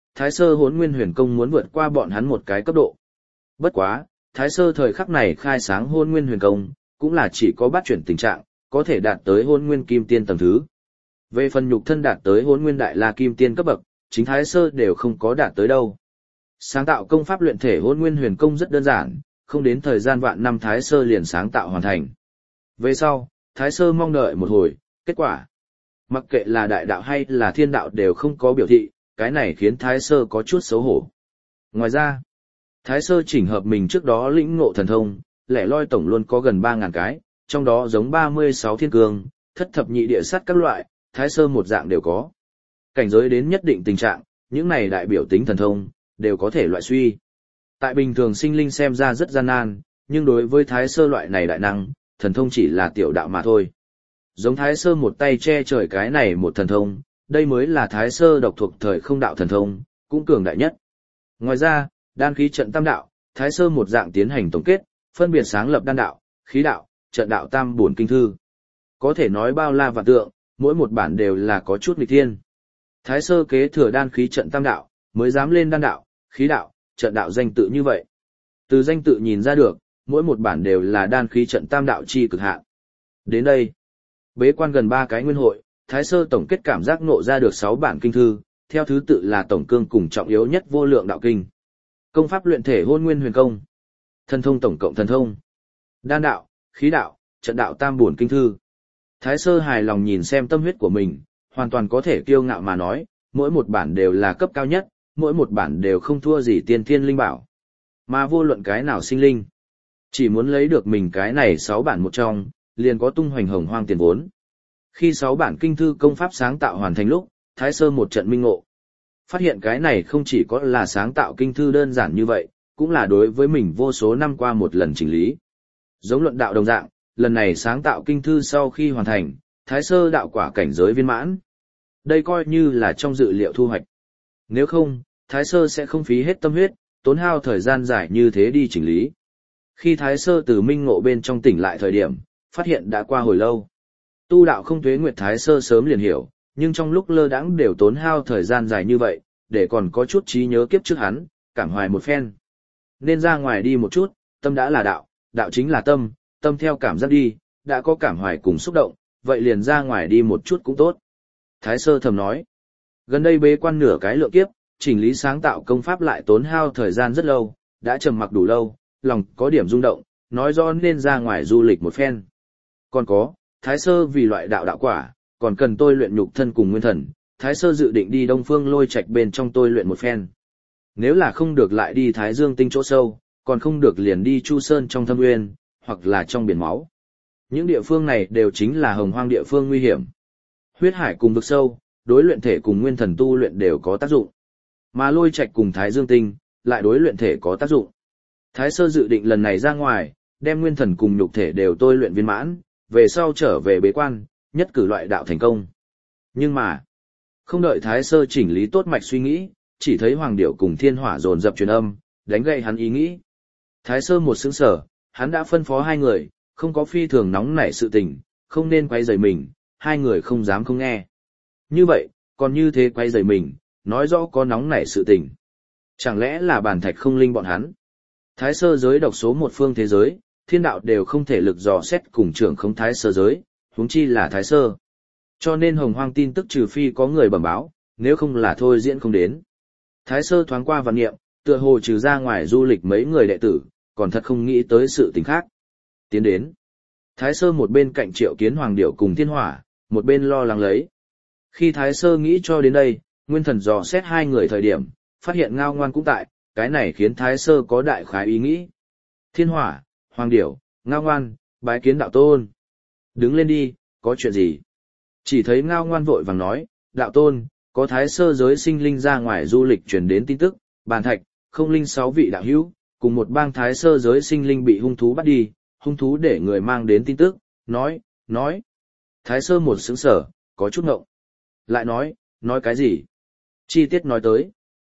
Thái Sơ Hỗn Nguyên Huyền Công muốn vượt qua bọn hắn một cái cấp độ. Bất quá, Thái Sơ thời khắc này khai sáng Hỗn Nguyên Huyền Công, cũng là chỉ có bắt chuyển tình trạng, có thể đạt tới Hỗn Nguyên Kim Tiên tầng thứ. Về phần nhục thân đạt tới Hỗn Nguyên Đại La Kim Tiên cấp bậc, chính Thái Sơ đều không có đạt tới đâu. Sáng tạo công pháp luyện thể Hỗn Nguyên Huyền Công rất đơn giản, không đến thời gian vạn năm Thái Sơ liền sáng tạo hoàn thành. Về sau, Thái Sơ mong đợi một hồi, kết quả. Mặc kệ là đại đạo hay là thiên đạo đều không có biểu thị, cái này khiến Thái Sơ có chút xấu hổ. Ngoài ra, Thái Sơ chỉnh hợp mình trước đó lĩnh ngộ thần thông, lẻ loi tổng luôn có gần 3.000 cái, trong đó giống 36 thiên cương, thất thập nhị địa sát các loại, Thái Sơ một dạng đều có. Cảnh giới đến nhất định tình trạng, những này đại biểu tính thần thông, đều có thể loại suy. Tại bình thường sinh linh xem ra rất gian nan, nhưng đối với Thái Sơ loại này đại năng, thần thông chỉ là tiểu đạo mà thôi. Giống Thái Sơ một tay che trời cái này một thần thông, đây mới là Thái Sơ độc thuộc thời không đạo thần thông, cũng cường đại nhất. Ngoài ra, đan khí trận tam đạo, Thái Sơ một dạng tiến hành tổng kết, phân biệt sáng lập đan đạo, khí đạo, trận đạo tam bổn kinh thư. Có thể nói bao la vạn tượng, mỗi một bản đều là có chút nghịch thiên. Thái Sơ kế thừa đan khí trận tam đạo, mới dám lên đan đạo, khí đạo, trận đạo danh tự như vậy. Từ danh tự nhìn ra được, mỗi một bản đều là đan khí trận tam đạo chi cực hạn. Đến đây, bế quan gần 3 cái nguyên hội, Thái Sơ tổng kết cảm giác ngộ ra được 6 bản kinh thư, theo thứ tự là tổng cương cùng trọng yếu nhất vô lượng đạo kinh. Công pháp luyện thể Hỗn Nguyên Huyền Công, thần thông tổng cộng thần thông, đan đạo, khí đạo, trận đạo tam bổn kinh thư. Thái Sơ hài lòng nhìn xem tâm huyết của mình, hoàn toàn có thể kiêu ngạo mà nói, mỗi một bản đều là cấp cao nhất, mỗi một bản đều không thua gì tiên thiên linh bảo. Mà vô luận cái nào sinh linh, chỉ muốn lấy được mình cái này 6 bản một trong, liền có tung hoành hồng hoang tiền vốn. Khi 6 bản kinh thư công pháp sáng tạo hoàn thành lúc, Thái Sơ một trận minh ngộ. Phát hiện cái này không chỉ có là sáng tạo kinh thư đơn giản như vậy, cũng là đối với mình vô số năm qua một lần chỉnh lý. Giống luận đạo đồng dạng, lần này sáng tạo kinh thư sau khi hoàn thành, Thái Sơ đạo quả cảnh giới viên mãn. Đây coi như là trong dự liệu thu hoạch. Nếu không, Thái Sơ sẽ không phí hết tâm huyết, tốn hao thời gian dài như thế đi chỉnh lý. Khi Thái Sơ từ minh ngộ bên trong tỉnh lại thời điểm, phát hiện đã qua hồi lâu. Tu đạo không tuế nguyệt Thái Sơ sớm liền hiểu, nhưng trong lúc lơ đãng đều tốn hao thời gian dài như vậy, để còn có chút trí nhớ kiếp trước hắn, cảm hoài một phen. Nên ra ngoài đi một chút, tâm đã là đạo, đạo chính là tâm, tâm theo cảm giác đi, đã có cảm hoài cùng xúc động, vậy liền ra ngoài đi một chút cũng tốt. Thái Sơ thầm nói, gần đây bế quan nửa cái lượng kiếp, chỉnh lý sáng tạo công pháp lại tốn hao thời gian rất lâu, đã trầm mặc đủ lâu, lòng có điểm rung động, nói rõ nên ra ngoài du lịch một phen. Còn có, Thái Sơ vì loại đạo đạo quả, còn cần tôi luyện nhục thân cùng nguyên thần, Thái Sơ dự định đi Đông Phương Lôi Trạch bên trong tôi luyện một phen. Nếu là không được lại đi Thái Dương Tinh chỗ sâu, còn không được liền đi Chu Sơn trong thâm nguyên, hoặc là trong biển máu. Những địa phương này đều chính là hồng hoang địa phương nguy hiểm. Huyết hải cùng vực sâu, đối luyện thể cùng nguyên thần tu luyện đều có tác dụng. Mà Lôi Trạch cùng Thái Dương Tinh, lại đối luyện thể có tác dụng. Thái Sơ dự định lần này ra ngoài, đem nguyên thần cùng nhục thể đều tôi luyện viên mãn, về sau trở về bế quan, nhất cử loại đạo thành công. Nhưng mà, không đợi Thái Sơ chỉnh lý tốt mạch suy nghĩ, chỉ thấy Hoàng Điểu cùng Thiên Hỏa dồn dập truyền âm, đánh gậy hắn ý nghĩ. Thái Sơ một sững sờ, hắn đã phân phó hai người, không có phi thường nóng nảy sự tình, không nên quay rời mình, hai người không dám không nghe. Như vậy, còn như thế quay rời mình, nói rõ có nóng nảy sự tình. Chẳng lẽ là bản thạch không linh bọn hắn? Thái Sơ giới độc số một phương thế giới, thiên đạo đều không thể lực dò xét cùng trưởng không Thái Sơ giới, huống chi là Thái Sơ. Cho nên hồng hoang tin tức trừ phi có người bẩm báo, nếu không là thôi diễn không đến. Thái Sơ thoáng qua vạn niệm, tựa hồ trừ ra ngoài du lịch mấy người đệ tử, còn thật không nghĩ tới sự tình khác. Tiến đến. Thái Sơ một bên cạnh Triệu Kiến Hoàng Điểu cùng Thiên Hỏa, một bên lo lắng lấy. Khi Thái Sơ nghĩ cho đến đây, nguyên thần dò xét hai người thời điểm, phát hiện Ngao Ngoan cũng tại, cái này khiến Thái Sơ có đại khái ý nghĩ. Thiên Hỏa, Hoàng Điểu, Ngao Ngoan, bái kiến đạo tôn. Đứng lên đi, có chuyện gì? Chỉ thấy Ngao Ngoan vội vàng nói, đạo tôn, có Thái Sơ giới sinh linh ra ngoài du lịch truyền đến tin tức, bàn thạch, không linh 6 vị đạo hữu, cùng một bang Thái Sơ giới sinh linh bị hung thú bắt đi, hung thú để người mang đến tin tức, nói. Thái Sơ một sững sở, có chút ngộng. Lại nói cái gì? Chi tiết nói tới.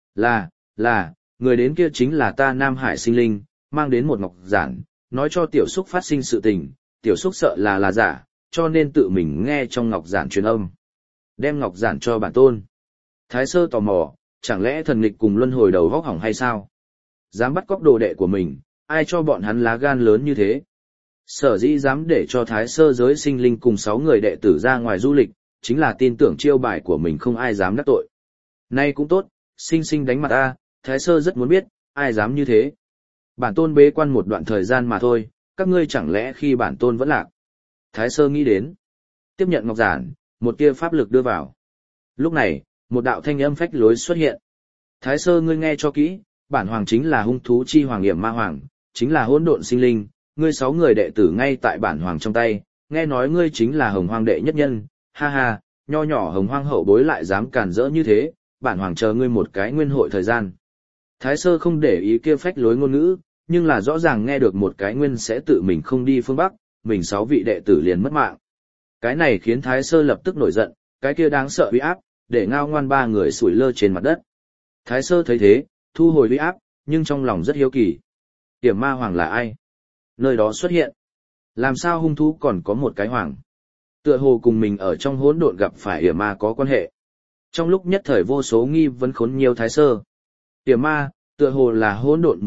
Là, người đến kia chính là ta Nam Hải sinh linh, mang đến một ngọc giản, nói cho tiểu xúc phát sinh sự tình, tiểu xúc sợ là giả, cho nên tự mình nghe trong ngọc giản truyền âm. Đem ngọc giản cho bản tôn. Thái Sơ tò mò, chẳng lẽ thần nghịch cùng luân hồi đầu vóc hỏng hay sao? Dám bắt cóc đồ đệ của mình, ai cho bọn hắn lá gan lớn như thế? Sở dĩ dám để cho Thái Sơ giới sinh linh cùng 6 người đệ tử ra ngoài du lịch, chính là tin tưởng chiêu bài của mình không ai dám đắc tội. Nay cũng tốt, sinh sinh đánh mặt ta, Thái Sơ rất muốn biết, ai dám như thế. Bản tôn bế quan một đoạn thời gian mà thôi, các ngươi chẳng lẽ khi bản tôn vẫn lạc. Thái Sơ nghĩ đến. Tiếp nhận ngọc giản, một tia pháp lực đưa vào. Lúc này, một đạo thanh âm phách lối xuất hiện. Thái Sơ ngươi nghe cho kỹ, bản hoàng chính là hung thú chi hoàng hiểm ma hoàng, chính là hỗn độn sinh linh, ngươi 6 người đệ tử ngay tại bản hoàng trong tay, nghe nói ngươi chính là hồng hoang đệ nhất nhân, ha ha, nho nhỏ hồng hoang hậu bối lại dám cản rỡ như thế, bản hoàng chờ ngươi một cái nguyên hội thời gian. Thái Sơ không để ý kia phách lối ngôn ngữ, nhưng là rõ ràng nghe được một cái nguyên sẽ tự mình không đi phương Bắc, mình 6 vị đệ tử liền mất mạng. Cái này khiến Thái Sơ lập tức nổi giận, cái kia đáng sợ uy áp, để Ngao Ngoan 3 người sủi lơ trên mặt đất. Thái Sơ thấy thế, thu hồi uy áp, nhưng trong lòng rất hiếu kỳ. Hiểm ma hoàng là ai? Nơi đó xuất hiện. Làm sao hung thú còn có một cái hoàng? Tựa hồ cùng mình ở trong hỗn độn gặp phải hiểm ma có quan hệ. Trong lúc nhất thời vô số nghi vấn khốn nhiều Thái Sơ. Hiểm ma, tựa hồ là hỗn độn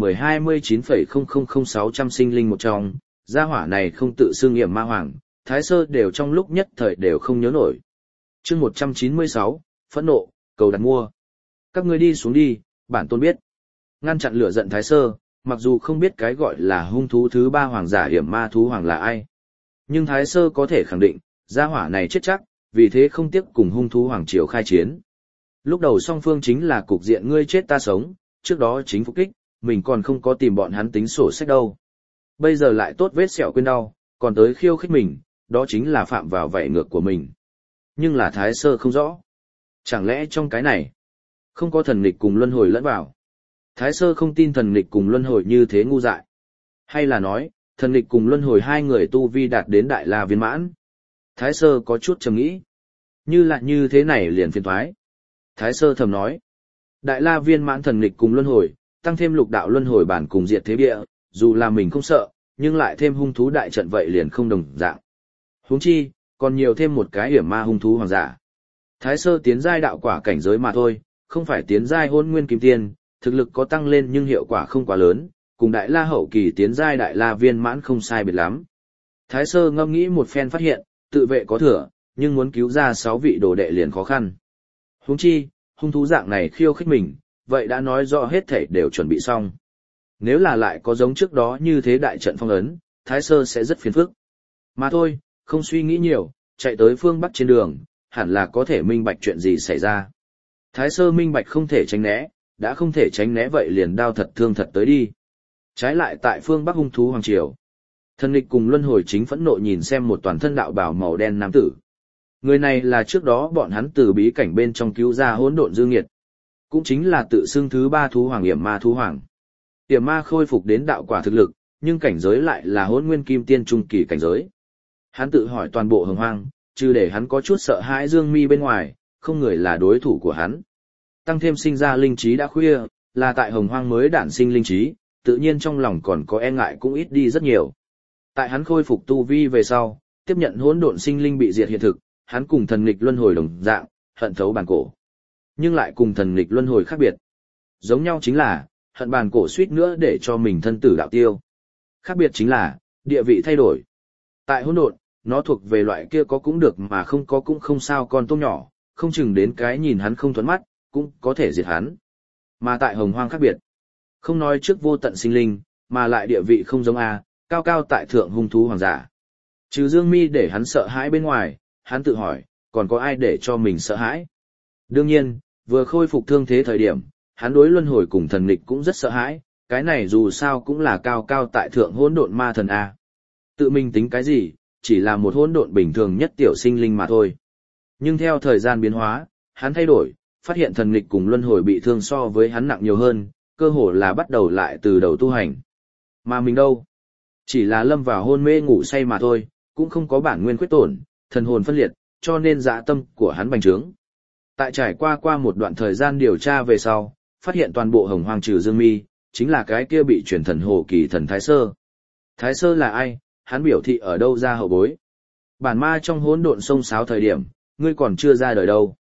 1029,000,600 sinh linh một trong, gia hỏa này không tự xưng hiểm ma hoàng, Thái Sơ đều trong lúc nhất thời đều không nhớ nổi. Chương 196, phẫn nộ, cầu đặt mua. Các ngươi đi xuống đi, bản tôn biết. Ngăn chặn lửa giận Thái Sơ, mặc dù không biết cái gọi là hung thú thứ 3 hoàng giả hiểm ma thú hoàng là ai. Nhưng Thái Sơ có thể khẳng định, gia hỏa này chết chắc, vì thế không tiếc cùng hung thú hoàng triều khai chiến. Lúc đầu song phương chính là cục diện ngươi chết ta sống, trước đó chính phục kích, mình còn không có tìm bọn hắn tính sổ sách đâu. Bây giờ lại tốt vết sẹo quên đau, còn tới khiêu khích mình, đó chính là phạm vào vảy ngược của mình. Nhưng là Thái Sơ không rõ. Chẳng lẽ trong cái này, không có thần nghịch cùng luân hồi lẫn vào? Thái Sơ không tin thần nghịch cùng luân hồi như thế ngu dại. Hay là nói, thần nghịch cùng luân hồi 2 người tu vi đạt đến đại la viên mãn? Thái Sơ có chút trầm nghĩ. Như là như thế này liền phiền thoái. Thái Sơ thầm nói. Đại la viên mãn thần nghịch cùng luân hồi, tăng thêm lục đạo luân hồi bản cùng diệt thế địa, dù là mình không sợ, nhưng lại thêm hung thú đại trận vậy liền không đồng dạng. Huống chi, còn nhiều thêm một cái hiểm ma hung thú hoàng giả. Thái Sơ tiến giai đạo quả cảnh giới mà thôi, không phải tiến giai hôn nguyên kim tiên, thực lực có tăng lên nhưng hiệu quả không quá lớn, cùng đại la hậu kỳ tiến giai đại la viên mãn không sai biệt lắm. Thái Sơ ngâm nghĩ một phen phát hiện, tự vệ có thừa, nhưng muốn cứu ra 6 vị đồ đệ liền khó khăn. Huống chi, hung thú dạng này khiêu khích mình, vậy đã nói rõ hết thảy đều chuẩn bị xong. Nếu là lại có giống trước đó như thế đại trận phong ấn, Thái Sơ sẽ rất phiền phức. Mà thôi, không suy nghĩ nhiều, chạy tới phương Bắc trên đường, hẳn là có thể minh bạch chuyện gì xảy ra. Thái Sơ minh bạch không thể tránh né, đã không thể tránh né vậy liền đao thật thương thật tới đi. Trái lại tại phương Bắc hung thú hoàng triều, thần nghịch cùng luân hồi chính phẫn nộ nhìn xem một toàn thân đạo bào màu đen nam tử. Người này là trước đó bọn hắn từ bí cảnh bên trong cứu ra hỗn độn dư nghiệt, cũng chính là tự xưng thứ 3 thú hoàng hiểm ma thú hoàng. Hiểm ma khôi phục đến đạo quả thực lực, nhưng cảnh giới lại là hỗn nguyên kim tiên trung kỳ cảnh giới. Hắn tự hỏi toàn bộ hồng hoang, trừ để hắn có chút sợ hãi Dương Mi bên ngoài, không người là đối thủ của hắn. Tăng thêm sinh ra linh trí đã khuya, là tại hồng hoang mới đản sinh linh trí, tự nhiên trong lòng còn có e ngại cũng ít đi rất nhiều. Tại hắn khôi phục tu vi về sau, tiếp nhận hỗn độn sinh linh bị diệt hiện thực, hắn cùng thần nghịch luân hồi đồng dạng, hận thấu bản cổ. Nhưng lại cùng thần nghịch luân hồi khác biệt. Giống nhau chính là, hận bản cổ suýt nữa để cho mình thân tử đạo tiêu. Khác biệt chính là, địa vị thay đổi. Tại hỗn độn, nó thuộc về loại kia có cũng được mà không có cũng không sao con tôm nhỏ, không chừng đến cái nhìn hắn không thuẫn mắt, cũng có thể diệt hắn. Mà tại hồng hoang khác biệt. Không nói trước vô tận sinh linh, mà lại địa vị không giống A, cao cao tại thượng hung thú hoàng giả. Trừ Dương Mi để hắn sợ hãi bên ngoài, hắn tự hỏi, còn có ai để cho mình sợ hãi? Đương nhiên, vừa khôi phục thương thế thời điểm, hắn đối luân hồi cùng thần nghịch cũng rất sợ hãi, cái này dù sao cũng là cao cao tại thượng hỗn độn ma thần A. Tự mình tính cái gì, chỉ là một hỗn độn bình thường nhất tiểu sinh linh mà thôi. Nhưng theo thời gian biến hóa, hắn thay đổi, phát hiện thần nghịch cùng luân hồi bị thương so với hắn nặng nhiều hơn, cơ hồ là bắt đầu lại từ đầu tu hành. Mà mình đâu? Chỉ là lâm vào hôn mê ngủ say mà thôi, cũng không có bản nguyên quyết tổn, thần hồn phân liệt, cho nên dạ tâm của hắn bành trướng. Tại trải qua một đoạn thời gian điều tra về sau, phát hiện toàn bộ hồng hoang trừ Dương Mi, chính là cái kia bị chuyển thần hồ kỳ thần Thái Sơ. Thái Sơ là ai? Hắn biểu thị ở đâu ra hậu bối? Bản ma trong hỗn độn sông sáo thời điểm, ngươi còn chưa ra đời đâu.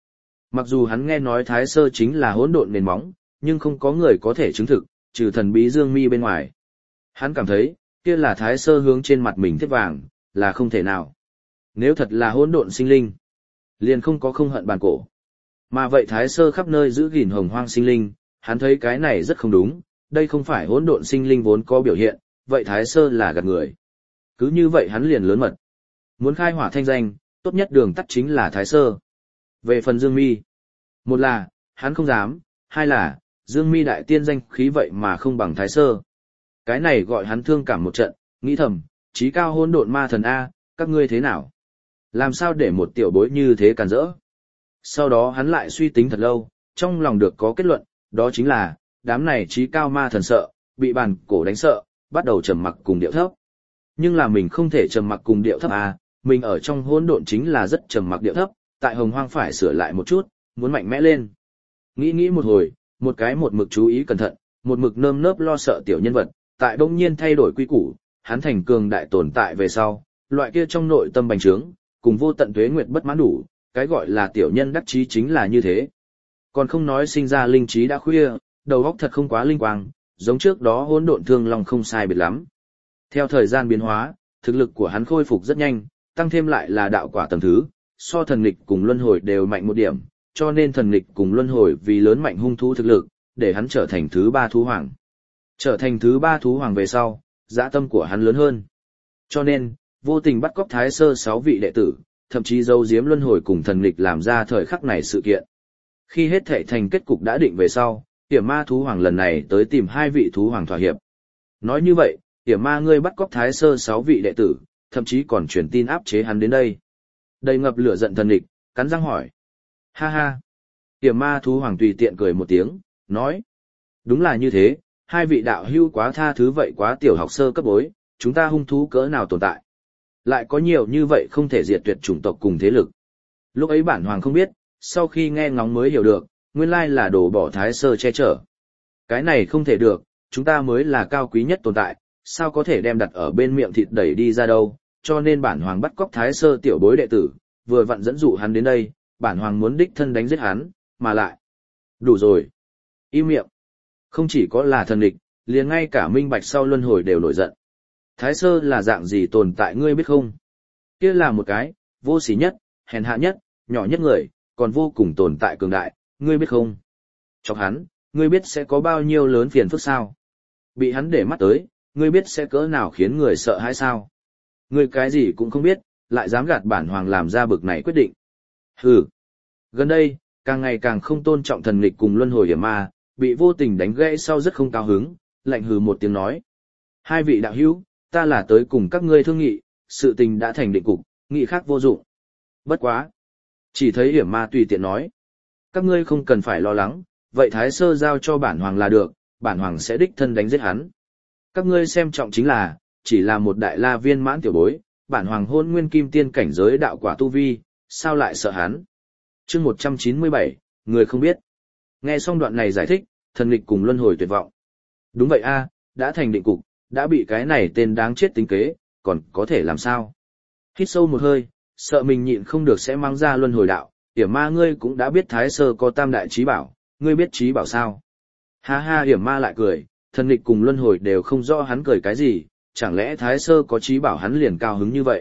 Mặc dù hắn nghe nói Thái Sơ chính là hỗn độn nền móng, nhưng không có người có thể chứng thực, trừ thần bí Dương Mi bên ngoài. Hắn cảm thấy, kia là Thái Sơ hướng trên mặt mình thiết vàng, là không thể nào. Nếu thật là hỗn độn sinh linh, liền không có không hận bàn cổ. Mà vậy Thái Sơ khắp nơi giữ gìn hồng hoang sinh linh, hắn thấy cái này rất không đúng, đây không phải hỗn độn sinh linh vốn có biểu hiện, vậy Thái Sơ là gạt người. Cứ như vậy hắn liền lớn mật. Muốn khai hỏa thanh danh, tốt nhất đường tắt chính là Thái Sơ. Về phần Dương Mi, một là, hắn không dám, hai là, Dương Mi đại tiên danh khí vậy mà không bằng Thái Sơ. Cái này gọi hắn thương cảm một trận, nghĩ thầm, trí cao hỗn độn ma thần A, các ngươi thế nào? Làm sao để một tiểu bối như thế càn rỡ? Sau đó hắn lại suy tính thật lâu, trong lòng được có kết luận, đó chính là, đám này trí cao ma thần sợ, bị bàn cổ đánh sợ, bắt đầu trầm mặc cùng điệu thấp. Nhưng là mình không thể trầm mặc cùng điệu thấp à, mình ở trong hỗn độn chính là rất trầm mặc điệu thấp, tại hồng hoang phải sửa lại một chút, muốn mạnh mẽ lên. Nghĩ một hồi, một mực chú ý cẩn thận, một mực nơm nớp lo sợ tiểu nhân vật, tại đông nhiên thay đổi quy củ, hắn thành cường đại tồn tại về sau, loại kia trong nội tâm bành trướng, cùng vô tận tuế nguyệt bất mãn đủ, cái gọi là tiểu nhân đắc chí chính là như thế. Còn không nói sinh ra linh trí đã khuya, đầu óc thật không quá linh quang, giống trước đó hỗn độn thương long không sai biệt lắm. Theo thời gian biến hóa, thực lực của hắn khôi phục rất nhanh, tăng thêm lại là đạo quả tầng thứ, so thần nghịch cùng luân hồi đều mạnh một điểm, cho nên thần nghịch cùng luân hồi vì lớn mạnh hung thú thực lực, để hắn trở thành thứ ba thú hoàng. Trở thành thứ ba thú hoàng về sau, dã tâm của hắn lớn hơn. Cho nên, vô tình bắt cóc Thái Sơ 6 vị đệ tử, thậm chí giấu giếm luân hồi cùng thần nghịch làm ra thời khắc này sự kiện. Khi hết thảy thành kết cục đã định về sau, Tiểm Ma thú hoàng lần này tới tìm 2 vị thú hoàng thỏa hiệp. Nói như vậy, Tiểm Ma ngươi bắt cóc Thái Sơ 6 vị đệ tử, thậm chí còn truyền tin áp chế hắn đến đây. Đầy ngập lửa giận thần nghịch, cắn răng hỏi. Ha ha. Tiểm Ma thú hoàng tùy tiện cười một tiếng, nói. Đúng là như thế, 2 vị đạo hữu quá tha thứ vậy quá tiểu học sơ cấp bối, chúng ta hung thú cỡ nào tồn tại. Lại có nhiều như vậy không thể diệt tuyệt chủng tộc cùng thế lực. Lúc ấy bản hoàng không biết, sau khi nghe ngóng mới hiểu được, nguyên lai là đổ bỏ Thái Sơ che chở. Cái này không thể được, chúng ta mới là cao quý nhất tồn tại, sao có thể đem đặt ở bên miệng thịt đẩy đi ra đâu, cho nên bản hoàng bắt cóc Thái Sơ tiểu bối đệ tử, vừa vặn dẫn dụ hắn đến đây, bản hoàng muốn đích thân đánh giết hắn, mà lại. Đủ rồi. Im miệng. Không chỉ có là thần địch, liền ngay cả minh bạch sau luân hồi đều nổi giận. Thái Sơ là dạng gì tồn tại ngươi biết không? Kia là một cái, vô sỉ nhất, hèn hạ nhất, nhỏ nhất người, còn vô cùng tồn tại cường đại, ngươi biết không? Chọc hắn, ngươi biết sẽ có bao nhiêu lớn phiền phức sao? Bị hắn để mắt tới, ngươi biết sẽ cỡ nào khiến người sợ hãi sao? Ngươi cái gì cũng không biết, lại dám gạt bản hoàng làm ra bực này quyết định. Hừ. Gần đây, càng ngày càng không tôn trọng thần nghịch cùng luân hồi hiểm ma, bị vô tình đánh gãy sau rất không cao hứng, lạnh hừ một tiếng nói. 2 vị đạo hữu, ta là tới cùng các ngươi thương nghị, sự tình đã thành định cục, nghị khác vô dụng. Bất quá. Chỉ thấy hiểm ma tùy tiện nói. Các ngươi không cần phải lo lắng, vậy Thái Sơ giao cho bản hoàng là được, bản hoàng sẽ đích thân đánh giết hắn. Các ngươi xem trọng chính là, chỉ là một đại la viên mãn tiểu bối, bản hoàng hôn nguyên kim tiên cảnh giới đạo quả tu vi, sao lại sợ hắn. Chương 197, người không biết. Nghe xong đoạn này giải thích, thần nghịch cùng luân hồi tuyệt vọng. Đúng vậy a, đã thành định cục, đã bị cái này tên đáng chết tính kế, còn có thể làm sao? Hít sâu một hơi, sợ mình nhịn không được sẽ mang ra luân hồi đạo, hiểm ma ngươi cũng đã biết Thái Sơ có tam đại trí bảo, ngươi biết trí bảo sao? Ha ha, hiểm ma lại cười, thần nghịch cùng luân hồi đều không rõ hắn cười cái gì, chẳng lẽ Thái Sơ có trí bảo hắn liền cao hứng như vậy?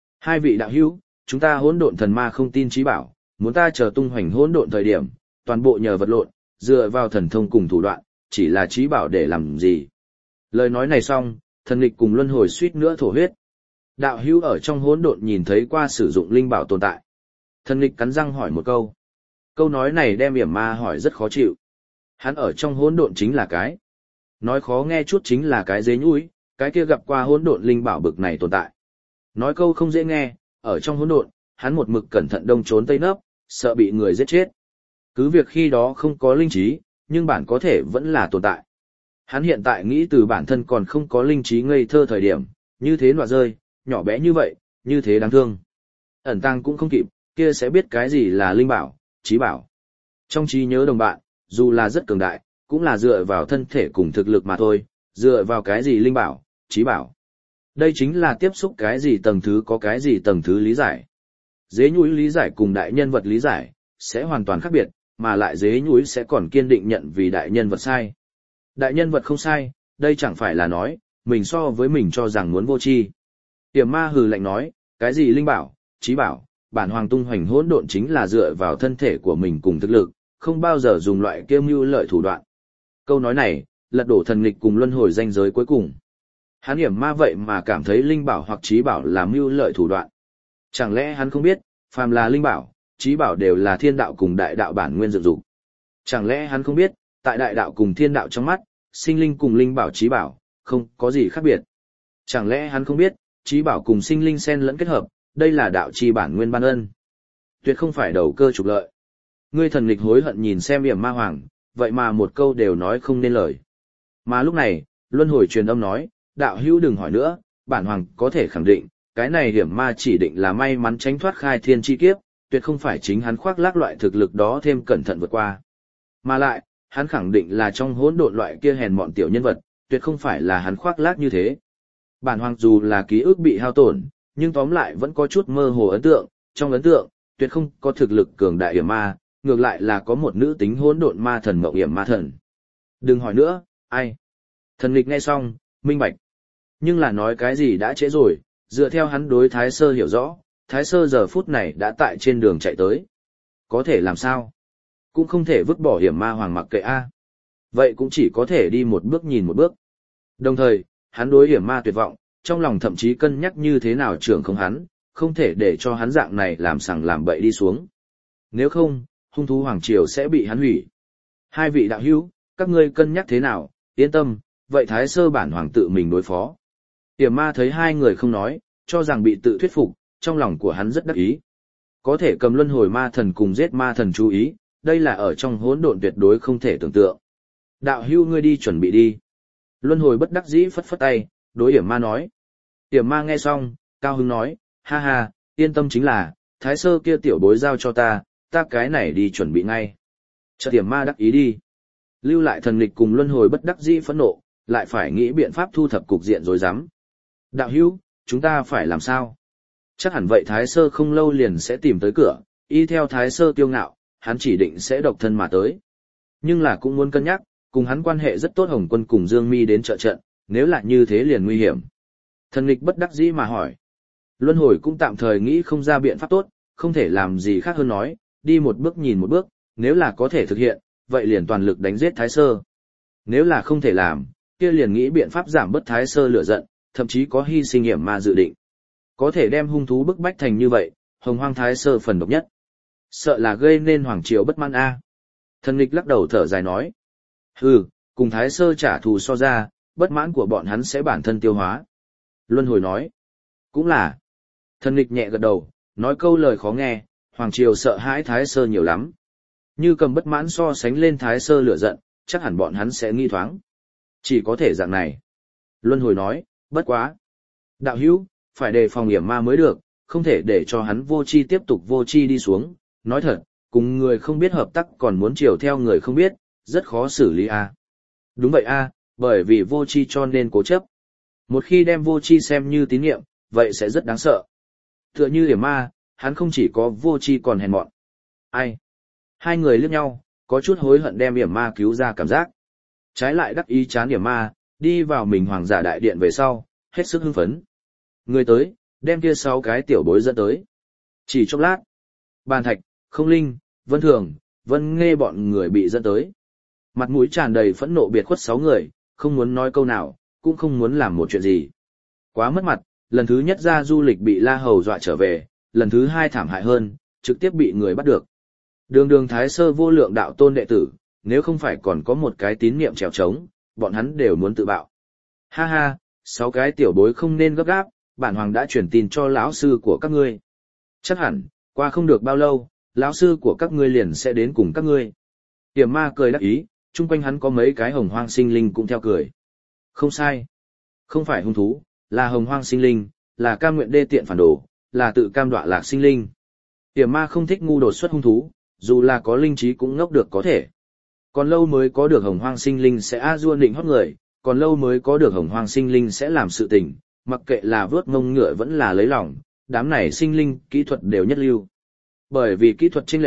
2 vị đạo hữu, chúng ta hỗn độn thần ma không tin trí bảo, muốn ta chờ tung hoành hỗn độn thời điểm, toàn bộ nhờ vật lộn, dựa vào thần thông cùng thủ đoạn, chỉ là trí bảo để làm gì? Lời nói này xong, thần nghịch cùng luân hồi suýt nữa thổ huyết. Đạo hữu ở trong hỗn độn nhìn thấy qua sử dụng linh bảo tồn tại. Thần nghịch cắn răng hỏi một câu. Câu nói này đem hiểm ma hỏi rất khó chịu. Hắn ở trong hỗn độn chính là cái. Nói khó nghe chút chính là cái dế nhúi, cái kia gặp qua hỗn độn linh bảo bực này tồn tại. Nói câu không dễ nghe, ở trong hỗn độn, hắn một mực cẩn thận đông trốn tây nấp, sợ bị người giết chết. Cứ việc khi đó không có linh trí, nhưng bản có thể vẫn là tồn tại. Hắn hiện tại nghĩ từ bản thân còn không có linh trí ngây thơ thời điểm, như thế nọa rơi, nhỏ bé như vậy, như thế đáng thương. Ẩn tăng cũng không kịp, kia sẽ biết cái gì là linh bảo, trí bảo. Trong trí nhớ đồng bạn, dù là rất cường đại, cũng là dựa vào thân thể cùng thực lực mà thôi, dựa vào cái gì linh bảo, trí bảo. Đây chính là tiếp xúc cái gì tầng thứ có cái gì tầng thứ lý giải. Dế nhũi lý giải cùng đại nhân vật lý giải, sẽ hoàn toàn khác biệt, mà lại dế nhúi sẽ còn kiên định nhận vì đại nhân vật sai. Đại nhân vật không sai, đây chẳng phải là nói, mình so với mình cho rằng muốn vô tri. Tiềm ma hừ lạnh nói, cái gì linh bảo, trí bảo, bản hoàng tung hoành hỗn độn chính là dựa vào thân thể của mình cùng thực lực, không bao giờ dùng loại kiêu mưu lợi thủ đoạn. Câu nói này, lật đổ thần nghịch cùng luân hồi danh giới cuối cùng. Hắn hiểm ma vậy mà cảm thấy linh bảo hoặc trí bảo là mưu lợi thủ đoạn. Chẳng lẽ hắn không biết, phàm là linh bảo, trí bảo đều là thiên đạo cùng đại đạo bản nguyên dựng dục. Chẳng lẽ hắn không biết, tại đại đạo cùng thiên đạo trong mắt, sinh linh cùng linh bảo trí bảo, không có gì khác biệt. Chẳng lẽ hắn không biết, trí bảo cùng sinh linh xen lẫn kết hợp, đây là đạo chi bản nguyên ban ân. Tuyệt không phải đầu cơ trục lợi. Ngươi thần nghịch hối hận nhìn xem hiểm ma hoàng, vậy mà một câu đều nói không nên lời. Mà lúc này, luân hồi truyền âm nói, đạo hữu đừng hỏi nữa, bản hoàng có thể khẳng định, cái này hiểm ma chỉ định là may mắn tránh thoát khai thiên chi kiếp, tuyệt không phải chính hắn khoác lác loại thực lực đó thêm cẩn thận vượt qua. Mà lại, hắn khẳng định là trong hỗn độn loại kia hèn mọn tiểu nhân vật, tuyệt không phải là hắn khoác lác như thế. Bản hoàng dù là ký ức bị hao tổn, nhưng tóm lại vẫn có chút mơ hồ ấn tượng, trong ấn tượng, tuyệt không có thực lực cường đại hiểm ma, ngược lại là có một nữ tính hỗn độn ma thần mộng hiểm ma thần. Đừng hỏi nữa, ai? Thần nghịch nghe xong, minh bạch. Nhưng là nói cái gì đã trễ rồi, dựa theo hắn đối Thái Sơ hiểu rõ, Thái Sơ giờ phút này đã tại trên đường chạy tới. Có thể làm sao? Cũng không thể vứt bỏ hiểm ma hoàng mặc kệ a. Vậy cũng chỉ có thể đi một bước nhìn một bước. Đồng thời, hắn đối hiểm ma tuyệt vọng, trong lòng thậm chí cân nhắc như thế nào trưởng không hắn, không thể để cho hắn dạng này làm sằng làm bậy đi xuống. Nếu không, hung thú hoàng triều sẽ bị hắn hủy. Hai vị đạo hữu, các ngươi cân nhắc thế nào, yên tâm, vậy Thái Sơ bản hoàng tự mình đối phó. Hiểm ma thấy hai người không nói, cho rằng bị tự thuyết phục, trong lòng của hắn rất đắc ý. Có thể cầm luân hồi ma thần cùng giết ma thần chú ý, đây là ở trong hỗn độn tuyệt đối không thể tưởng tượng. Đạo hữu ngươi đi chuẩn bị đi. Luân hồi bất đắc dĩ phất phất tay, đối hiểm ma nói. Hiểm ma nghe xong, cao hứng nói, ha ha, yên tâm chính là, Thái Sơ kia tiểu bối giao cho ta cái này đi chuẩn bị ngay. Chợt hiểm ma đắc ý đi. Lưu lại thần nghịch cùng luân hồi bất đắc dĩ phẫn nộ, lại phải nghĩ biện pháp thu thập cục diện rối rắm. Đạo hữu, chúng ta phải làm sao? Chắc hẳn vậy Thái Sơ không lâu liền sẽ tìm tới cửa, y theo Thái Sơ kiêu ngạo, hắn chỉ định sẽ độc thân mà tới. Nhưng là cũng muốn cân nhắc, cùng hắn quan hệ rất tốt Hồng Quân cùng Dương Mi đến trợ trận, nếu là như thế liền nguy hiểm. Thần nghịch bất đắc dĩ mà hỏi. Luân hồi cũng tạm thời nghĩ không ra biện pháp tốt, không thể làm gì khác hơn nói, đi một bước nhìn một bước, nếu là có thể thực hiện, vậy liền toàn lực đánh giết Thái Sơ. Nếu là không thể làm, kia liền nghĩ biện pháp giảm bớt Thái Sơ lửa giận, thậm chí có hy sinh hiểm ma dự định. Có thể đem hung thú bức bách thành như vậy, Hồng Hoang Thái Sơ phần độc nhất. Sợ là gây nên hoàng triều bất mãn a. Thần nghịch lắc đầu thở dài nói. Hừ, cùng Thái Sơ trả thù so ra, bất mãn của bọn hắn sẽ bản thân tiêu hóa. Luân hồi nói. Cũng là. Thần nghịch nhẹ gật đầu, nói câu lời khó nghe, hoàng triều sợ hãi Thái Sơ nhiều lắm. Như cầm bất mãn so sánh lên Thái Sơ lửa giận, chắc hẳn bọn hắn sẽ nghi thoáng. Chỉ có thể dạng này. Luân hồi nói, bất quá. Đạo hữu, phải đề phòng hiểm ma mới được, không thể để cho hắn vô tri tiếp tục vô tri đi xuống. Nói thật, cùng người không biết hợp tác còn muốn chiều theo người không biết, rất khó xử lý a. Đúng vậy a, bởi vì vô tri cho nên cố chấp. Một khi đem vô tri xem như tín nhiệm, vậy sẽ rất đáng sợ. Tựa như hiểm ma, hắn không chỉ có vô tri còn hèn mọn. Ai? Hai người liếc nhau, có chút hối hận đem hiểm ma cứu ra cảm giác. Trái lại đắc ý chán hiểm ma, đi vào mình hoàng giả đại điện về sau, hết sức hưng phấn. Người tới, đem kia 6 cái tiểu bối dẫn tới. Chỉ chốc lát, Bàn Thạch, Không Linh, Vân Thường, Vân Nghê bọn người bị dẫn tới. Mặt mũi tràn đầy phẫn nộ biệt khuất 6 người, không muốn nói câu nào, cũng không muốn làm một chuyện gì. Quá mất mặt, lần thứ nhất ra du lịch bị La Hầu dọa trở về, lần thứ 2 thảm hại hơn, trực tiếp bị người bắt được. Đường Thái Sơ vô lượng đạo tôn đệ tử, nếu không phải còn có một cái tín niệm trèo trống, bọn hắn đều muốn tự bạo. Ha ha, 6 cái tiểu bối không nên gấp gáp, bản hoàng đã truyền tin cho lão sư của các ngươi. Chắc hẳn, qua không được bao lâu, lão sư của các ngươi liền sẽ đến cùng các ngươi. Tiềm ma cười đắc ý, chung quanh hắn có mấy cái hồng hoang sinh linh cũng theo cười. Không sai. Không phải hung thú, là hồng hoang sinh linh, là cam nguyện đê tiện phản đồ, là tự cam đọa lạc sinh linh. Tiềm ma không thích ngu đột xuất hung thú, dù là có linh trí cũng ngốc được có thể. Còn lâu mới có được hồng hoang sinh linh sẽ a-dua nịnh hót người, còn lâu mới có được hồng hoang sinh linh sẽ làm sự tình, mặc kệ là vớt ngông ngựa vẫn là lấy lòng, đám này sinh linh kỹ thuật đều nhất lưu. Bởi vì kỹ thuật chênh lệch,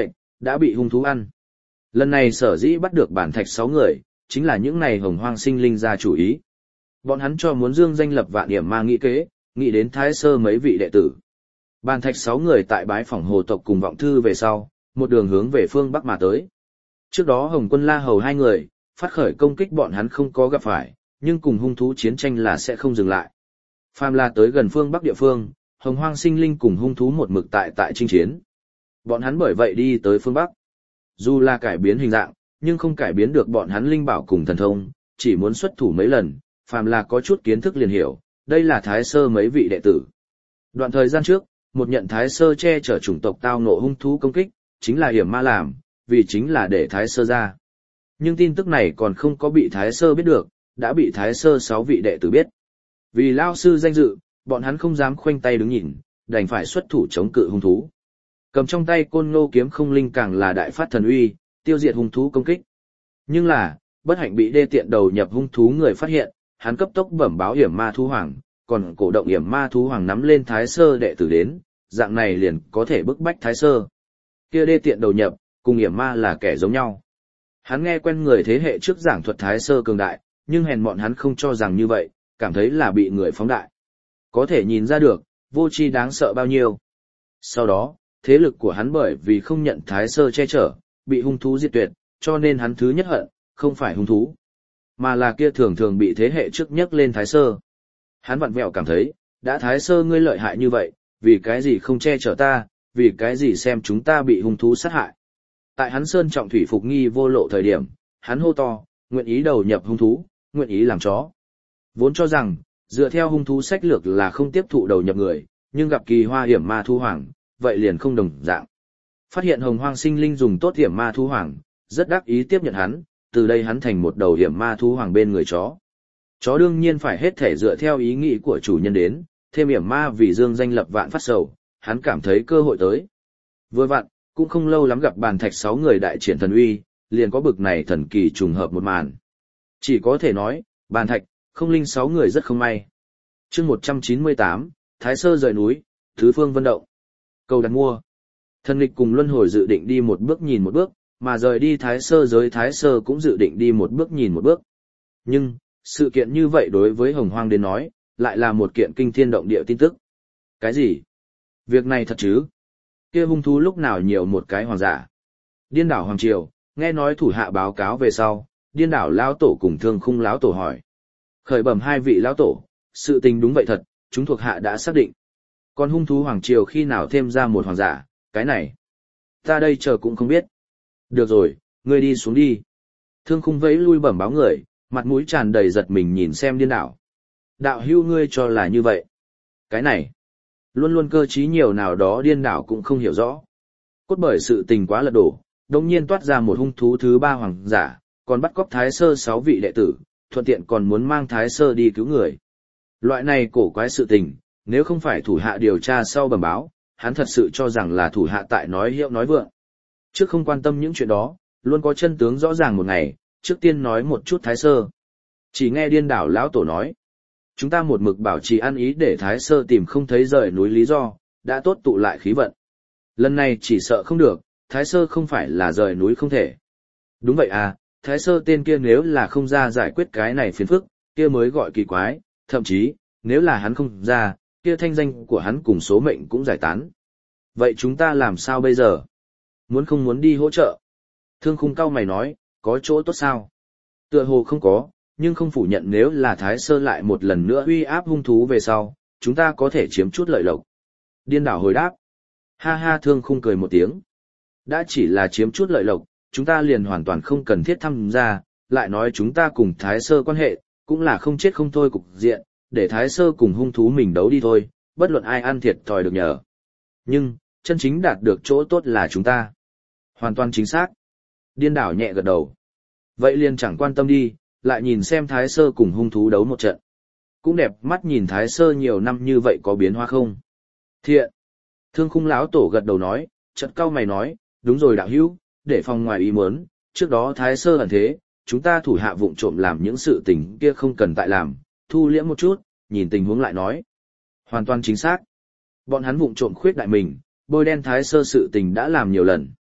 đã bị hung thú ăn. Lần này sở dĩ bắt được bản thạch 6 người, chính là những này hồng hoang sinh linh ra chủ ý. Bọn hắn cho muốn dương danh lập vạn điểm ma nghĩ kế, nghĩ đến Thái Sơ mấy vị đệ tử. Bản thạch 6 người tại bái phỏng hồ tộc cùng vọng thư về sau, một đường hướng về phương Bắc mà tới. Trước đó Hồng Quân La Hầu 2 người, phát khởi công kích bọn hắn không có gặp phải, nhưng cùng hung thú chiến tranh là sẽ không dừng lại. Phàm là tới gần phương Bắc địa phương, hồng hoang sinh linh cùng hung thú một mực tại chinh chiến. Bọn hắn bởi vậy đi tới phương Bắc. Dù là cải biến hình dạng, nhưng không cải biến được bọn hắn linh bảo cùng thần thông, chỉ muốn xuất thủ mấy lần, phàm là có chút kiến thức liền hiểu, đây là Thái Sơ mấy vị đệ tử. Đoạn thời gian trước, một nhận Thái Sơ che chở chủng tộc tao ngộ hung thú công kích, chính là hiểm ma làm, vì chính là để Thái Sơ ra. Nhưng tin tức này còn không có bị Thái Sơ biết được, đã bị Thái Sơ 6 vị đệ tử biết. Vì lao sư danh dự, bọn hắn không dám khoanh tay đứng nhìn, đành phải xuất thủ chống cự hung thú. Cầm trong tay Côn Ngô kiếm không linh càng là đại phát thần uy, tiêu diệt hung thú công kích. Nhưng là, bất hạnh bị đê tiện đầu nhập hung thú người phát hiện, hắn cấp tốc bẩm báo hiểm ma thú hoàng, còn cổ động hiểm ma thú hoàng nắm lên Thái Sơ đệ tử đến, dạng này liền có thể bức bách Thái Sơ. Kia đê tiện đầu nhập, cùng hiểm ma là kẻ giống nhau. Hắn nghe quen người thế hệ trước giảng thuật Thái Sơ cường đại, nhưng hèn mọn hắn không cho rằng như vậy, cảm thấy là bị người phóng đại. Có thể nhìn ra được, vô tri đáng sợ bao nhiêu. Sau đó, thế lực của hắn bởi vì không nhận Thái Sơ che chở, bị hung thú diệt tuyệt, cho nên hắn thứ nhất hận, không phải hung thú, mà là kia thường thường bị thế hệ trước nhắc lên Thái Sơ. Hắn vặn vẹo cảm thấy, đã Thái Sơ ngươi lợi hại như vậy, vì cái gì không che chở ta, vì cái gì xem chúng ta bị hung thú sát hại. Tại hắn sơn trọng thủy phục nghi vô lộ thời điểm, hắn hô to, nguyện ý đầu nhập hung thú, nguyện ý làm chó. Vốn cho rằng, dựa theo hung thú sách lược là không tiếp thụ đầu nhập người, nhưng gặp kỳ hoa hiểm ma thu hoàng, vậy liền không đồng dạng. Phát hiện hồng hoang sinh linh dùng tốt hiểm ma thu hoàng, rất đắc ý tiếp nhận hắn, từ đây hắn thành một đầu hiểm ma thu hoàng bên người chó. Chó đương nhiên phải hết thể dựa theo ý nghĩ của chủ nhân đến, thêm hiểm ma vì dương danh lập vạn phát sầu, hắn cảm thấy cơ hội tới. Vừa vặn, cũng không lâu lắm gặp bàn thạch 6 người đại triển thần uy, liền có bực này thần kỳ trùng hợp một màn. Chỉ có thể nói, bàn thạch, không linh 6 người rất không may. Chương 198, Thái Sơ rời núi, tứ phương vận động. Cầu đặt mua. Thần nghịch cùng luân hồi dự định đi một bước nhìn một bước, mà rời đi Thái Sơ giới Thái Sơ cũng dự định đi một bước nhìn một bước. Nhưng, sự kiện như vậy đối với Hồng Hoang đến nói, lại là một kiện kinh thiên động địa tin tức. Cái gì? Việc này thật chứ? Kia hung thú lúc nào nhiều một cái hoàng giả? Điên đảo Hoàng Triều, nghe nói thủ hạ báo cáo về sau, điên đảo lão tổ cùng thương khung lão tổ hỏi. Khởi bẩm 2 vị lão tổ, sự tình đúng vậy thật, chúng thuộc hạ đã xác định. Còn hung thú Hoàng Triều khi nào thêm ra một hoàng giả, cái này? Ta đây chờ cũng không biết. Được rồi, ngươi đi xuống đi. Thương khung vẫy lui bẩm báo người, mặt mũi tràn đầy giật mình nhìn xem điên đảo. Đạo hưu ngươi cho là như vậy. Cái này, luôn luôn cơ trí nhiều nào đó điên đảo cũng không hiểu rõ. Cốt bởi sự tình quá lật đổ, đồng nhiên toát ra một hung thú thứ 3 hoàng giả, còn bắt cóc Thái Sơ 6 vị đệ tử, thuận tiện còn muốn mang Thái Sơ đi cứu người. Loại này cổ quái sự tình, nếu không phải thủ hạ điều tra sau bẩm báo, hắn thật sự cho rằng là thủ hạ tại nói hiệu nói vượng. Trước không quan tâm những chuyện đó, luôn có chân tướng rõ ràng một ngày, trước tiên nói một chút Thái Sơ. Chỉ nghe điên đảo lão tổ nói, chúng ta một mực bảo trì ăn ý để Thái Sơ tìm không thấy rời núi lý do, đã tốt tụ lại khí vận. Lần này chỉ sợ không được, Thái Sơ không phải là rời núi không thể. Đúng vậy à, Thái Sơ tên kia nếu là không ra giải quyết cái này phiền phức, kia mới gọi kỳ quái, thậm chí, nếu là hắn không ra, kia thanh danh của hắn cùng số mệnh cũng giải tán. Vậy chúng ta làm sao bây giờ? Muốn không muốn đi hỗ trợ? Thương khung cao mày nói, có chỗ tốt sao? Tựa hồ không có, nhưng không phủ nhận nếu là Thái Sơ lại một lần nữa uy áp hung thú về sau, chúng ta có thể chiếm chút lợi lộc. Điên đảo hồi đáp. Ha ha thương khung cười một tiếng. Đã chỉ là chiếm chút lợi lộc, chúng ta liền hoàn toàn không cần thiết tham gia, lại nói chúng ta cùng Thái Sơ quan hệ, cũng là không chết không thôi cục diện, để Thái Sơ cùng hung thú mình đấu đi thôi, bất luận ai ăn thiệt thòi được nhờ. Nhưng, chân chính đạt được chỗ tốt là chúng ta. Hoàn toàn chính xác. Điên đảo nhẹ gật đầu. Vậy liền chẳng quan tâm đi, lại nhìn xem Thái Sơ cùng hung thú đấu một trận. Cũng đẹp mắt nhìn Thái Sơ nhiều năm như vậy có biến hóa không? Thiện. Thương khung lão tổ gật đầu nói, chợt cau mày nói, đúng rồi đạo hữu, để phòng ngoài ý muốn, trước đó Thái Sơ ẩn thế, chúng ta thủ hạ vụng trộm làm những sự tình kia không cần tại làm, thu liễm một chút, nhìn tình huống lại nói. Hoàn toàn chính xác. Bọn hắn vụng trộm khuyết đại mình, bôi đen Thái Sơ sự tình đã làm nhiều lần.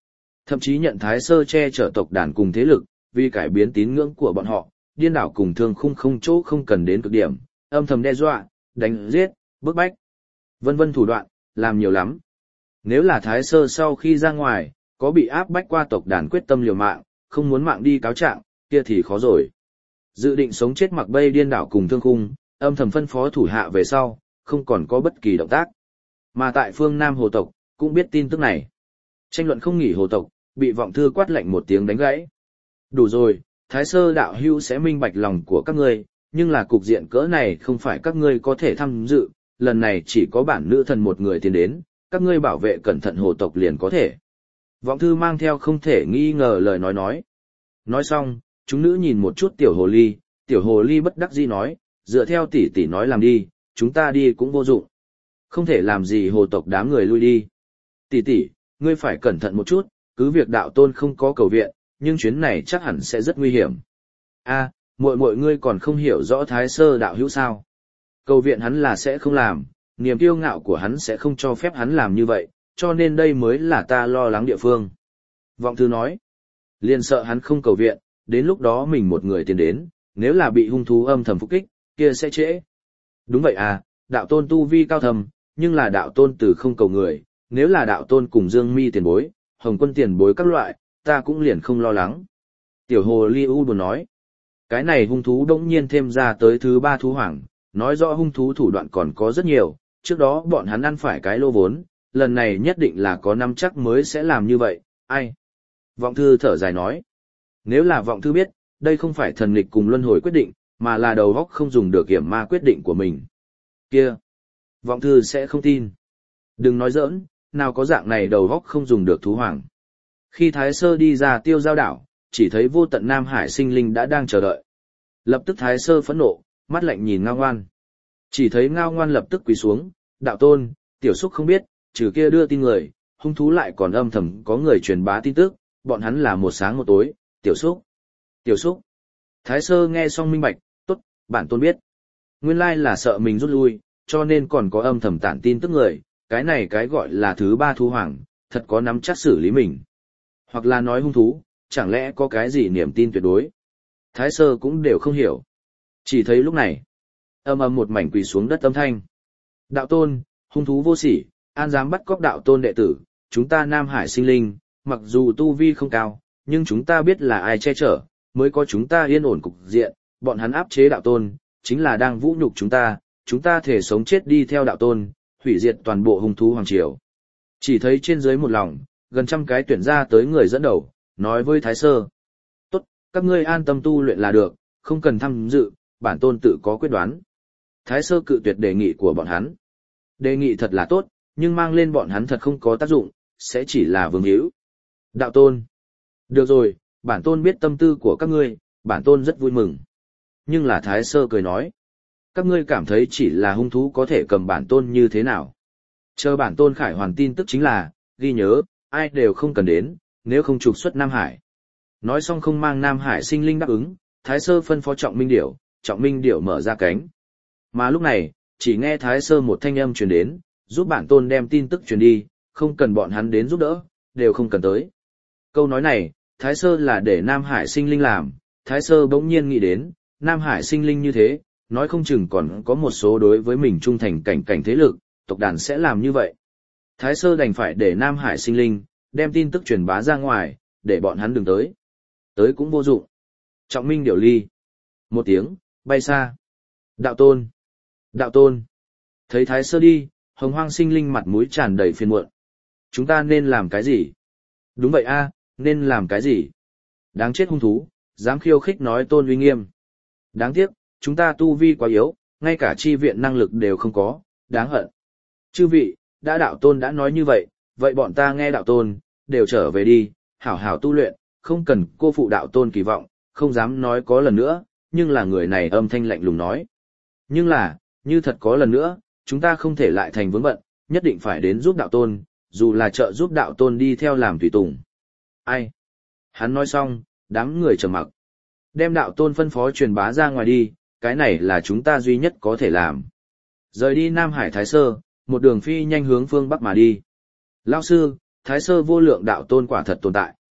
Thậm chí nhận Thái Sơ che chở tộc đàn cùng thế lực, vì cải biến tín ngưỡng của bọn họ, điên đảo cùng thương khung không chỗ không cần đến cực điểm, âm thầm đe dọa, đánh giết, bức bách. Vân vân thủ đoạn, làm nhiều lắm. Nếu là Thái Sơ sau khi ra ngoài, có bị áp bách qua tộc đàn quyết tâm liều mạng, không muốn mạng đi cáo trạng, kia thì khó rồi. Dự định sống chết mặc bay điên đảo cùng thương khung, âm thầm phân phó thủ hạ về sau, không còn có bất kỳ động tác. Mà tại phương Nam hồ tộc, cũng biết tin tức này. Tranh luận không nghỉ hồ tộc, bị vọng thư quát lạnh một tiếng đánh gãy. Đủ rồi, Thái Sơ đạo hữu sẽ minh bạch lòng của các ngươi, nhưng là cục diện cỡ này không phải các ngươi có thể tham dự, lần này chỉ có bản nữ thần một người tiến đến, các ngươi bảo vệ cẩn thận hồ tộc liền có thể. Vọng thư mang theo không thể nghi ngờ lời nói. Nói xong, chúng nữ nhìn một chút tiểu hồ ly bất đắc dĩ nói, dựa theo tỷ tỷ nói làm đi, chúng ta đi cũng vô dụng. Không thể làm gì hồ tộc đám người lui đi. Tỷ tỷ, ngươi phải cẩn thận một chút, cứ việc đạo tôn không có cầu viện, nhưng chuyến này chắc hẳn sẽ rất nguy hiểm. A, muội ngươi còn không hiểu rõ Thái Sơ đạo hữu sao? Cầu viện hắn là sẽ không làm, niềm kiêu ngạo của hắn sẽ không cho phép hắn làm như vậy, cho nên đây mới là ta lo lắng địa phương. Vọng thư nói, liền sợ hắn không cầu viện, đến lúc đó mình một người tiến đến, nếu là bị hung thú âm thầm phục kích, kia sẽ trễ. Đúng vậy à, đạo tôn tu vi cao thầm, nhưng là đạo tôn từ không cầu người, nếu là đạo tôn cùng Dương Mi tiền bối, Hồng Quân tiền bối các loại, ta cũng liền không lo lắng. Tiểu hồ ly u buồn nói, cái này hung thú đống nhiên thêm ra tới thứ 3 thú hoàng, nói rõ hung thú thủ đoạn còn có rất nhiều, trước đó bọn hắn ăn phải cái lô vốn, lần này nhất định là có năm chắc mới sẽ làm như vậy, ai? Vọng thư thở dài nói, nếu là vọng thư biết, đây không phải thần nghịch cùng luân hồi quyết định, mà là đầu óc không dùng được kiểm ma quyết định của mình. Kia, vọng thư sẽ không tin. Đừng nói giỡn, nào có dạng này đầu óc không dùng được thú hoàng. Khi Thái Sơ đi ra Tiêu Giao đảo, chỉ thấy vô tận Nam Hải sinh linh đã đang chờ đợi. Lập tức Thái Sơ phẫn nộ, mắt lạnh nhìn Ngao Ngoan. Chỉ thấy Ngao Ngoan lập tức quỳ xuống, đạo tôn, tiểu xúc không biết, trừ kia đưa tin người, hung thú lại còn âm thầm có người truyền bá tin tức, bọn hắn là một sáng một tối, tiểu xúc. Tiểu xúc. Thái Sơ nghe xong minh bạch, tốt, bản tôn biết. Nguyên lai là sợ mình rút lui, cho nên còn có âm thầm tản tin tức người, cái này cái gọi là thứ 3 thú hoàng, thật có nắm chắc xử lý mình. Hoặc là nói hung thú, chẳng lẽ có cái gì niềm tin tuyệt đối. Thái Sơ cũng đều không hiểu. Chỉ thấy lúc này, âm một mảnh quỳ xuống đất âm thanh. Đạo tôn, hung thú vô sỉ, an dám bắt cóc đạo tôn đệ tử, chúng ta Nam Hải sinh linh, mặc dù tu vi không cao, nhưng chúng ta biết là ai che chở, mới có chúng ta yên ổn cục diện, bọn hắn áp chế đạo tôn, chính là đang vũ nhục chúng ta thể sống chết đi theo đạo tôn, hủy diệt toàn bộ hung thú hoàng triều. Chỉ thấy trên dưới một lòng, gần trăm cái tuyển ra tới người dẫn đầu, nói với Thái Sơ. Tốt, các ngươi an tâm tu luyện là được, không cần tham dự, bản tôn tự có quyết đoán. Thái Sơ cự tuyệt đề nghị của bọn hắn. Đề nghị thật là tốt, nhưng mang lên bọn hắn thật không có tác dụng, sẽ chỉ là vương hữu. Đạo tôn. Được rồi, bản tôn biết tâm tư của các ngươi, bản tôn rất vui mừng. Nhưng là Thái Sơ cười nói. Các ngươi cảm thấy chỉ là hung thú có thể cầm bản tôn như thế nào? Chờ bản tôn khải hoàn tin tức chính là, ghi nhớ, ai đều không cần đến, nếu không trục xuất Nam Hải. Nói xong không mang Nam Hải sinh linh đáp ứng, Thái Sơ phân phó Trọng Minh Điểu mở ra cánh. Mà lúc này, chỉ nghe Thái Sơ một thanh âm truyền đến, giúp bản tôn đem tin tức truyền đi, không cần bọn hắn đến giúp đỡ, đều không cần tới. Câu nói này, Thái Sơ là để Nam Hải sinh linh làm, Thái Sơ bỗng nhiên nghĩ đến, Nam Hải sinh linh như thế, nói không chừng còn có một số đối với mình trung thành cảnh thế lực, tộc đàn sẽ làm như vậy. Thái Sơ đành phải để Nam Hải sinh linh, đem tin tức truyền bá ra ngoài, để bọn hắn đừng tới. Tới cũng vô dụng. Trọng Minh Điểu ly. Một tiếng, bay xa. Đạo tôn. Đạo tôn. Thấy Thái Sơ đi, Hồng Hoang sinh linh mặt mũi tràn đầy phiền muộn. Chúng ta nên làm cái gì? Đúng vậy a, nên làm cái gì? Đáng chết hung thú, dám khiêu khích nói tôn uy nghiêm. Đáng tiếc, chúng ta tu vi quá yếu, ngay cả chi viện năng lực đều không có, đáng hận. Chư vị, đã đạo tôn đã nói như vậy, vậy bọn ta nghe đạo tôn, đều trở về đi, hảo hảo tu luyện, không cần cô phụ đạo tôn kỳ vọng, không dám nói có lần nữa, nhưng là người này âm thanh lạnh lùng nói. Nhưng là, như thật có lần nữa, chúng ta không thể lại thành vướng bận, nhất định phải đến giúp đạo tôn, dù là trợ giúp đạo tôn đi theo làm tùy tùng. Ai? Hắn nói xong, đám người trầm mặc. Đem đạo tôn phân phó truyền bá ra ngoài đi, cái này là chúng ta duy nhất có thể làm. Rời đi Nam Hải Thái Sơ, một đường phi nhanh hướng phương Bắc mà đi. Lão sư, Thái Sơ vô lượng đạo tôn quả thật tồn tại.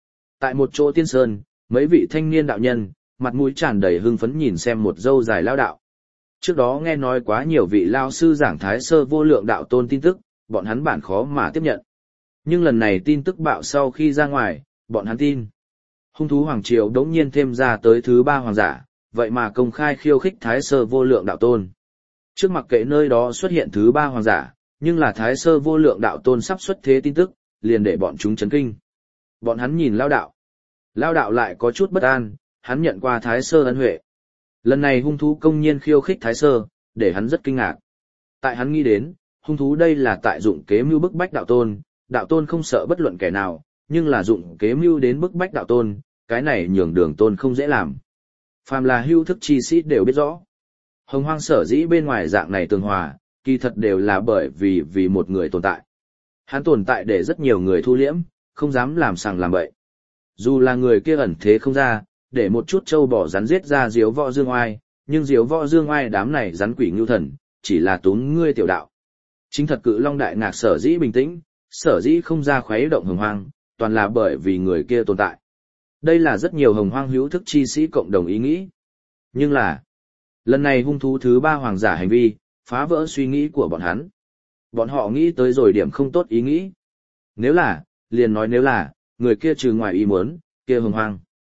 Tại một chỗ tiên sơn, mấy vị thanh niên đạo nhân, mặt mũi tràn đầy hưng phấn nhìn xem một dâu dài lao đạo. Trước đó nghe nói quá nhiều vị lao sư giảng Thái Sơ Vô Lượng Đạo Tôn tin tức, bọn hắn bản khó mà tiếp nhận. Nhưng lần này tin tức bạo sau khi ra ngoài, bọn hắn tin. Hung thú Hoàng Triều đống nhiên thêm ra tới thứ 3 hoàng giả, vậy mà công khai khiêu khích Thái Sơ Vô Lượng Đạo Tôn. Trước mặc kệ nơi đó xuất hiện thứ 3 hoàng giả, nhưng là Thái Sơ Vô Lượng Đạo Tôn sắp xuất thế tin tức, liền để bọn chúng chấn kinh. Bọn hắn nhìn lao đạo. Lao đạo lại có chút bất an, hắn nhận qua Thái Sơ ân huệ. Lần này hung thú công nhiên khiêu khích Thái Sơ, để hắn rất kinh ngạc. Tại hắn nghĩ đến, hung thú đây là tại dụng kế mưu bức bách đạo tôn không sợ bất luận kẻ nào, nhưng là dụng kế mưu đến bức bách đạo tôn, cái này nhường đường tôn không dễ làm. Phàm là hưu thức chi sĩ đều biết rõ. Hồng Hoang sở dĩ bên ngoài dạng này tường hòa, kỳ thật đều là bởi vì một người tồn tại. Hắn tồn tại để rất nhiều người thu liễm, không dám làm sằng làm bậy. Dù là người kia ẩn thế không ra, để một chút trâu bò rắn giết ra diếu võ dương oai, nhưng diếu võ dương oai đám này rắn quỷ ngưu thần, chỉ là túng ngươi tiểu đạo. Chính thật Cự Long Đại Ngạc sở dĩ bình tĩnh, sở dĩ không ra khuấy động Hồng Hoang, toàn là bởi vì người kia tồn tại. Đây là rất nhiều Hồng Hoang hữu thức chi sĩ cộng đồng ý nghĩ. Nhưng là, lần này hung thú thứ 3 hoàng giả hành vi, phá vỡ suy nghĩ của bọn hắn. Bọn họ nghĩ tới rồi điểm không tốt ý nghĩ. Nếu là, liền nói nếu là, người kia trừ ngoài ý muốn, kia Hồng Hoang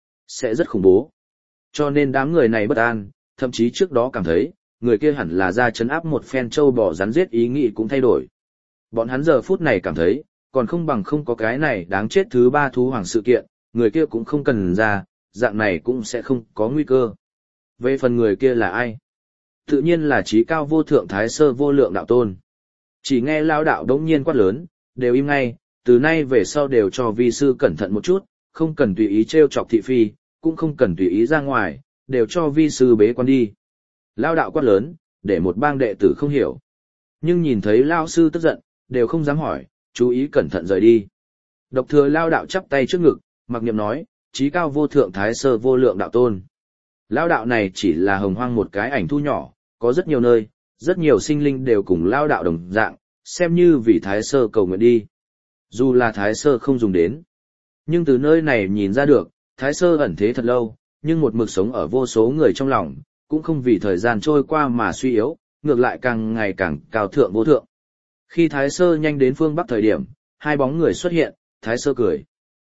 sẽ rất khủng bố. Cho nên đám người này bất an, thậm chí trước đó cảm thấy, người kia hẳn là ra chấn áp một phen trâu bò rắn giết ý nghĩ cũng thay đổi. Bọn hắn giờ phút này cảm thấy, còn không bằng không có cái này đáng chết thứ 3 thú hoàng sự kiện, người kia cũng không cần ra, dạng này cũng sẽ không có nguy cơ. Về phần người kia là ai? Tự nhiên là trí cao vô thượng Thái Sơ Vô Lượng Đạo Tôn. Chỉ nghe lao đạo đống nhiên quát lớn, đều im ngay, từ nay về sau đều cho vi sư cẩn thận một chút, không cần tùy ý trêu chọc thị phi, cũng không cần tùy ý ra ngoài, đều cho vi sư bế quan đi. Lao đạo quát lớn, để một bang đệ tử không hiểu. Nhưng nhìn thấy lao sư tức giận, đều không dám hỏi, chú ý cẩn thận rời đi. Độc Thừa lao đạo chắp tay trước ngực, mặc niệm nói, chí cao vô thượng Thái Sơ Vô Lượng Đạo Tôn. Lao đạo này chỉ là Hồng Hoang một cái ảnh thu nhỏ, có rất nhiều nơi, rất nhiều sinh linh đều cùng lao đạo đồng dạng, xem như vì Thái Sơ cầu nguyện đi. Dù là Thái Sơ không dùng đến. Nhưng từ nơi này nhìn ra được, Thái Sơ ẩn thế thật lâu, nhưng một mực sống ở vô số người trong lòng, cũng không vì thời gian trôi qua mà suy yếu, ngược lại càng ngày càng cao thượng vô thượng. Khi Thái Sơ nhanh đến phương Bắc thời điểm, 2 bóng người xuất hiện, Thái Sơ cười.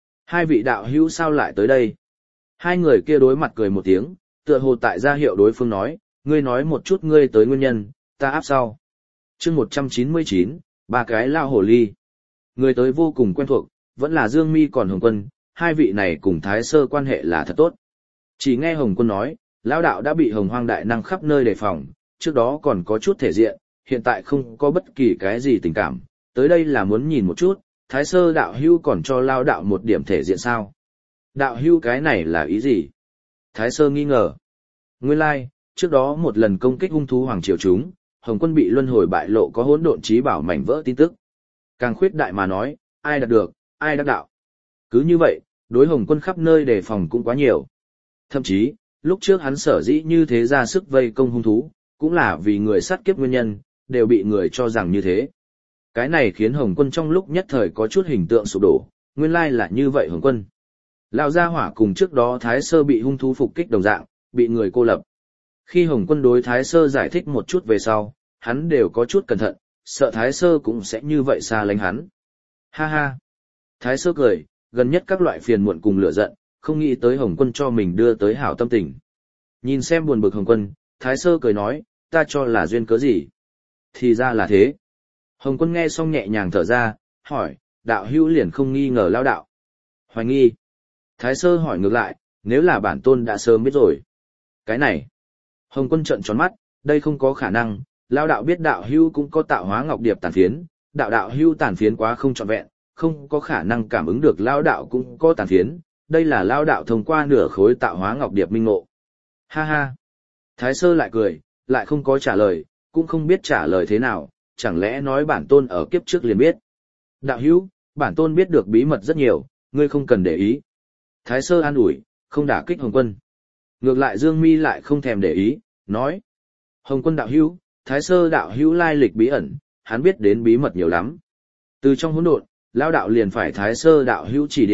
2 vị đạo hữu sao lại tới đây? 2 người kia đối mặt cười một tiếng, tựa hồ tại ra hiệu đối phương nói, ngươi nói một chút ngươi tới nguyên nhân, ta áp sau. Chương 199, 3 cái lao hồ ly. Người tới vô cùng quen thuộc, vẫn là Dương Mi còn Hồng Quân, 2 vị này cùng Thái Sơ quan hệ là thật tốt. Chỉ nghe Hồng Quân nói, lão đạo đã bị Hồng Hoang đại năng khắp nơi đề phòng, trước đó còn có chút thể diện, hiện tại không có bất kỳ cái gì tình cảm, tới đây là muốn nhìn một chút, Thái Sơ đạo hưu còn cho lao đạo một điểm thể diện sao? Đạo hưu cái này là ý gì? Thái Sơ nghi ngờ. Nguyên lai, trước đó một lần công kích hung thú Hoàng Triều chúng, Hồng Quân bị luân hồi bại lộ có hỗn độn trí bảo mảnh vỡ tin tức. Càng khuyết đại mà nói, ai đạt được, ai đắc đạo. Cứ như vậy, đối Hồng Quân khắp nơi đề phòng cũng quá nhiều. Thậm chí, lúc trước hắn sở dĩ như thế ra sức vây công hung thú, cũng là vì người sát kiếp nguyên nhân, đều bị người cho rằng như thế. Cái này khiến Hồng Quân trong lúc nhất thời có chút hình tượng sụp đổ, nguyên lai là như vậy Hồng Quân. Lão gia hỏa cùng trước đó Thái Sơ bị hung thú phục kích đồng dạng, bị người cô lập. Khi Hồng Quân đối Thái Sơ giải thích một chút về sau, hắn đều có chút cẩn thận, sợ Thái Sơ cũng sẽ như vậy xa lánh hắn. Ha ha! Thái Sơ cười, gần nhất các loại phiền muộn cùng lửa giận, không nghĩ tới Hồng Quân cho mình đưa tới hảo tâm tình. Nhìn xem buồn bực Hồng Quân, Thái Sơ cười nói, ta cho là duyên cớ gì? Thì ra là thế. Hồng Quân nghe xong nhẹ nhàng thở ra, hỏi, đạo hữu liền không nghi ngờ lao đạo. Hoài nghi. Thái Sơ hỏi ngược lại, nếu là bản tôn đã sớm biết rồi. Cái này. Hồng Quân trợn tròn mắt, đây không có khả năng, lao đạo biết đạo hữu cũng có tạo hóa ngọc điệp tàn phiến, đạo hữu tàn phiến quá không trọn vẹn, không có khả năng cảm ứng được lao đạo cũng có tàn phiến, đây là lao đạo thông qua nửa khối tạo hóa ngọc điệp minh ngộ. Ha ha. Thái Sơ lại cười, lại không có trả lời, cũng không biết trả lời thế nào, chẳng lẽ nói bản tôn ở kiếp trước liền biết. Đạo hữu, bản tôn biết được bí mật rất nhiều, ngươi không cần để ý. Thái Sơ an ủi, không đả kích Hồng Quân. Ngược lại Dương Mi lại không thèm để ý, nói. Hồng Quân đạo hữu, Thái Sơ đạo hữu lai lịch bí ẩn, hắn biết đến bí mật nhiều lắm. Từ trong hỗn độn, lao đạo liền phải Thái Sơ đạo hữu chỉ điểm,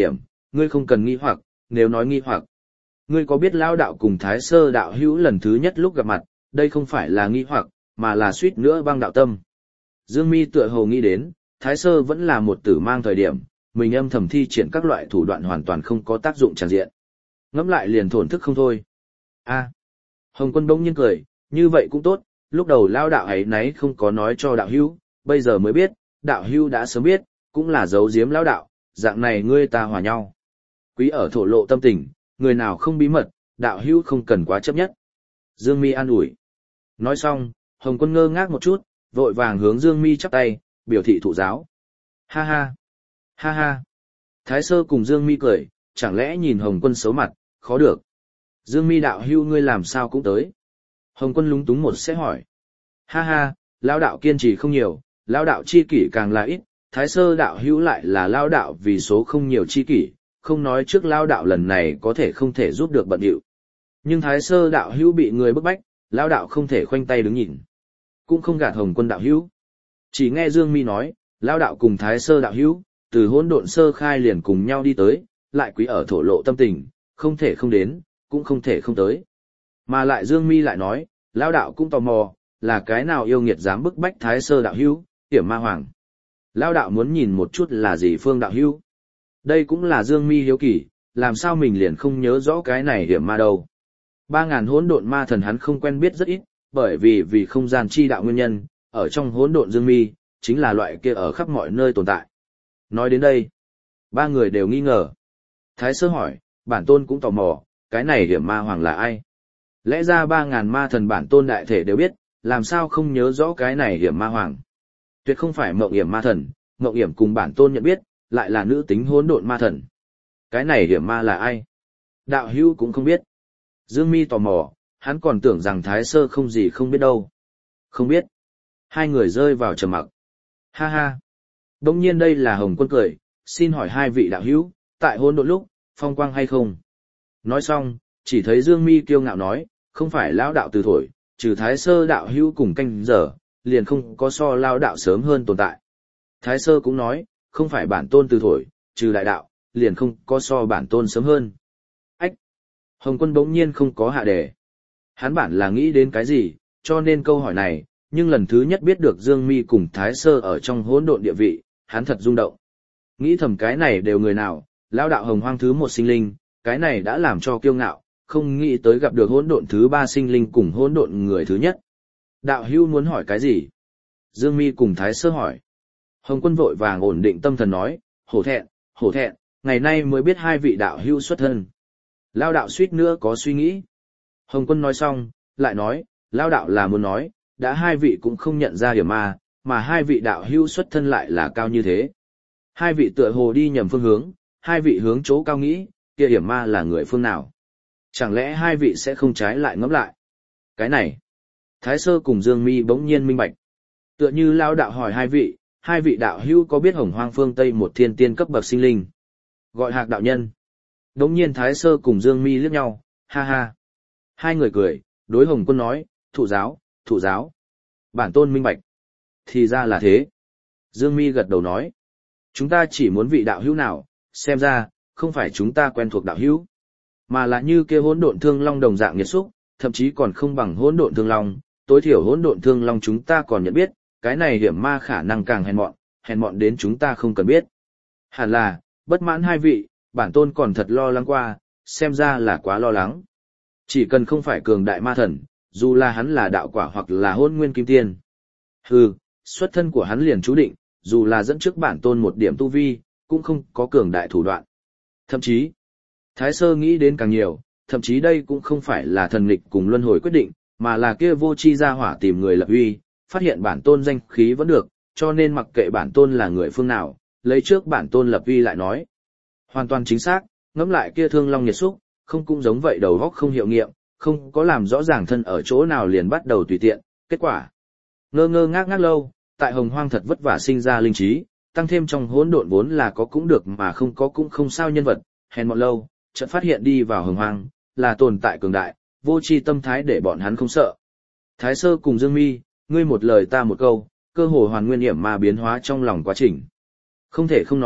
ngươi không cần nghi hoặc, nếu nói nghi hoặc. Ngươi có biết Lão đạo cùng Thái Sơ đạo hữu lần thứ nhất lúc gặp mặt, đây không phải là nghi hoặc, mà là suýt nữa băng đạo tâm. Dương Mi tựa hồ nghĩ đến, Thái Sơ vẫn là một tử mang thời điểm, mình âm thầm thi triển các loại thủ đoạn hoàn toàn không có tác dụng tràn diện. Ngẫm lại liền thổn thức không thôi. A, Hồng Quân bỗng nhiên cười, như vậy cũng tốt, lúc đầu Lão đạo ấy nấy không có nói cho đạo hữu, bây giờ mới biết, đạo hữu đã sớm biết, cũng là giấu giếm Lão đạo, dạng này ngươi ta hòa nhau. Quý ở thổ lộ tâm tình, người nào không bí mật, đạo hữu không cần quá chấp nhất. Dương Mi an ủi. Nói xong, Hồng Quân ngơ ngác một chút, vội vàng hướng Dương Mi chắp tay, biểu thị thụ giáo. Ha ha, ha ha. Thái Sơ cùng Dương Mi cười, chẳng lẽ nhìn Hồng Quân xấu mặt, khó được. Dương Mi đạo hữu ngươi làm sao cũng tới. Hồng Quân lúng túng một sẽ hỏi. Ha ha, Lão đạo kiên trì không nhiều, Lão đạo chi kỷ càng là ít, Thái Sơ đạo hữu lại là Lão đạo vì số không nhiều chi kỷ, không nói trước Lão đạo lần này có thể không thể giúp được bận điệu. Nhưng Thái Sơ đạo hữu bị người bức bách, Lão đạo không thể khoanh tay đứng nhìn. Cũng không gạt Hồng Quân đạo hữu. Chỉ nghe Dương Mi nói, Lão đạo cùng Thái Sơ đạo hữu, từ hỗn độn sơ khai liền cùng nhau đi tới, lại quý ở thổ lộ tâm tình, không thể không đến, cũng không thể không tới. Mà lại Dương Mi lại nói, Lão đạo cũng tò mò, là cái nào yêu nghiệt dám bức bách Thái Sơ đạo hữu, Hiểm Ma Hoàng. Lão đạo muốn nhìn một chút là gì Phương đạo hữu. Đây cũng là Dương Mi hiếu kỳ, làm sao mình liền không nhớ rõ cái này Hiểm Ma đâu. 3.000 hỗn độn ma thần hắn không quen biết rất ít, bởi vì không gian chi đạo nguyên nhân, ở trong hỗn độn Dương Mi, chính là loại kia ở khắp mọi nơi tồn tại. Nói đến đây, ba người đều nghi ngờ. Thái Sơ hỏi, bản tôn cũng tò mò, cái này Hiểm Ma Hoàng là ai? Lẽ ra 3.000 ma thần bản tôn đại thể đều biết, làm sao không nhớ rõ cái này Hiểm Ma Hoàng? Tuyệt không phải Mộng Hiểm ma thần, Mộng Hiểm cùng bản tôn nhận biết, lại là nữ tính hỗn độn ma thần. Cái này Hiểm Ma là ai? Đạo hữu cũng không biết. Dương Mi tò mò, hắn còn tưởng rằng Thái Sơ không gì không biết đâu. Không biết. Hai người rơi vào trầm mặc. Ha ha. Đông nhiên đây là Hồng Quân cười, xin hỏi hai vị đạo hữu, tại hỗn độn lúc, phong quang hay không? Nói xong, chỉ thấy Dương Mi kiêu ngạo nói, không phải Lão đạo từ thổi, trừ Thái Sơ đạo hữu cùng canh giờ, liền không có so Lão đạo sớm hơn tồn tại. Thái Sơ cũng nói, không phải bản tôn từ thổi, trừ đại đạo, liền không có so bản tôn sớm hơn. Ách! Hồng Quân bỗng nhiên không có hạ đề. Hắn bản là nghĩ đến cái gì, cho nên câu hỏi này, nhưng lần thứ nhất biết được Dương Mi cùng Thái Sơ ở trong hỗn độn địa vị, hắn thật rung động. Nghĩ thầm cái này đều người nào, Lão đạo hồng hoang thứ một sinh linh, cái này đã làm cho kiêu ngạo, không nghĩ tới gặp được hỗn độn thứ ba sinh linh cùng hỗn độn người thứ nhất. Đạo hữu muốn hỏi cái gì? Dương Mi cùng Thái Sơ hỏi. Hồng Quân vội vàng ổn định tâm thần nói, hổ thẹn, ngày nay mới biết hai vị đạo hữu xuất thân. Lão đạo suýt nữa có suy nghĩ. Hồng Quân nói xong, lại nói, Lão đạo là muốn nói, đã hai vị cũng không nhận ra Hiểm Ma, mà hai vị đạo hữu xuất thân lại là cao như thế. Hai vị tựa hồ đi nhầm phương hướng, hai vị hướng chỗ cao nghĩ, kia Hiểm Ma là người phương nào? Chẳng lẽ hai vị sẽ không trái lại ngẫm lại? Cái này, Thái Sơ cùng Dương Mi bỗng nhiên minh bạch. Tựa như Lão đạo hỏi hai vị đạo hữu có biết Hồng Hoang phương Tây một thiên tiên cấp bậc sinh linh? Gọi Hạc đạo nhân. Bỗng nhiên Thái Sơ cùng Dương Mi liếc nhau, ha ha. Hai người cười, đối Hồng Quân nói, thụ giáo. Bản tôn minh bạch. Thì ra là thế. Dương Mi gật đầu nói, chúng ta chỉ muốn vị đạo hữu nào, xem ra, không phải chúng ta quen thuộc đạo hữu, mà là như kia hỗn độn thương long đồng dạng nghiệt xúc, thậm chí còn không bằng hỗn độn thương long, tối thiểu hỗn độn thương long chúng ta còn nhận biết, cái này Hiểm Ma khả năng càng hèn mọn đến chúng ta không cần biết. Hẳn là, bất mãn hai vị, bản tôn còn thật lo lắng qua, xem ra là quá lo lắng. Chỉ cần không phải cường đại ma thần, dù là hắn là đạo quả hoặc là hôn nguyên kim tiên. Hừ, xuất thân của hắn liền chú định, dù là dẫn trước bản tôn một điểm tu vi, cũng không có cường đại thủ đoạn. Thậm chí, Thái Sơ nghĩ đến càng nhiều, thậm chí đây cũng không phải là thần nghịch cùng luân hồi quyết định, mà là kia vô chi gia hỏa tìm người lập uy, phát hiện bản tôn danh khí vẫn được, cho nên mặc kệ bản tôn là người phương nào, lấy trước bản tôn lập uy lại nói. Hoàn toàn chính xác, ngẫm lại kia thương long nhiệt xúc, không cũng giống vậy đầu óc không hiệu nghiệm, không có làm rõ ràng thân ở chỗ nào liền bắt đầu tùy tiện, kết quả. Ngơ ngác lâu, tại Hồng Hoang thật vất vả sinh ra linh trí, tăng thêm trong hỗn độn vốn là có cũng được mà không có cũng không sao nhân vật, hèn mọn lâu, chợt phát hiện đi vào Hồng Hoang, là tồn tại cường đại, vô tri tâm thái để bọn hắn không sợ. Thái Sơ cùng Dương Mi, ngươi một lời ta một câu, cơ hồ hoàn nguyên Hiểm Ma biến hóa trong lòng quá trình. Không thể không nói,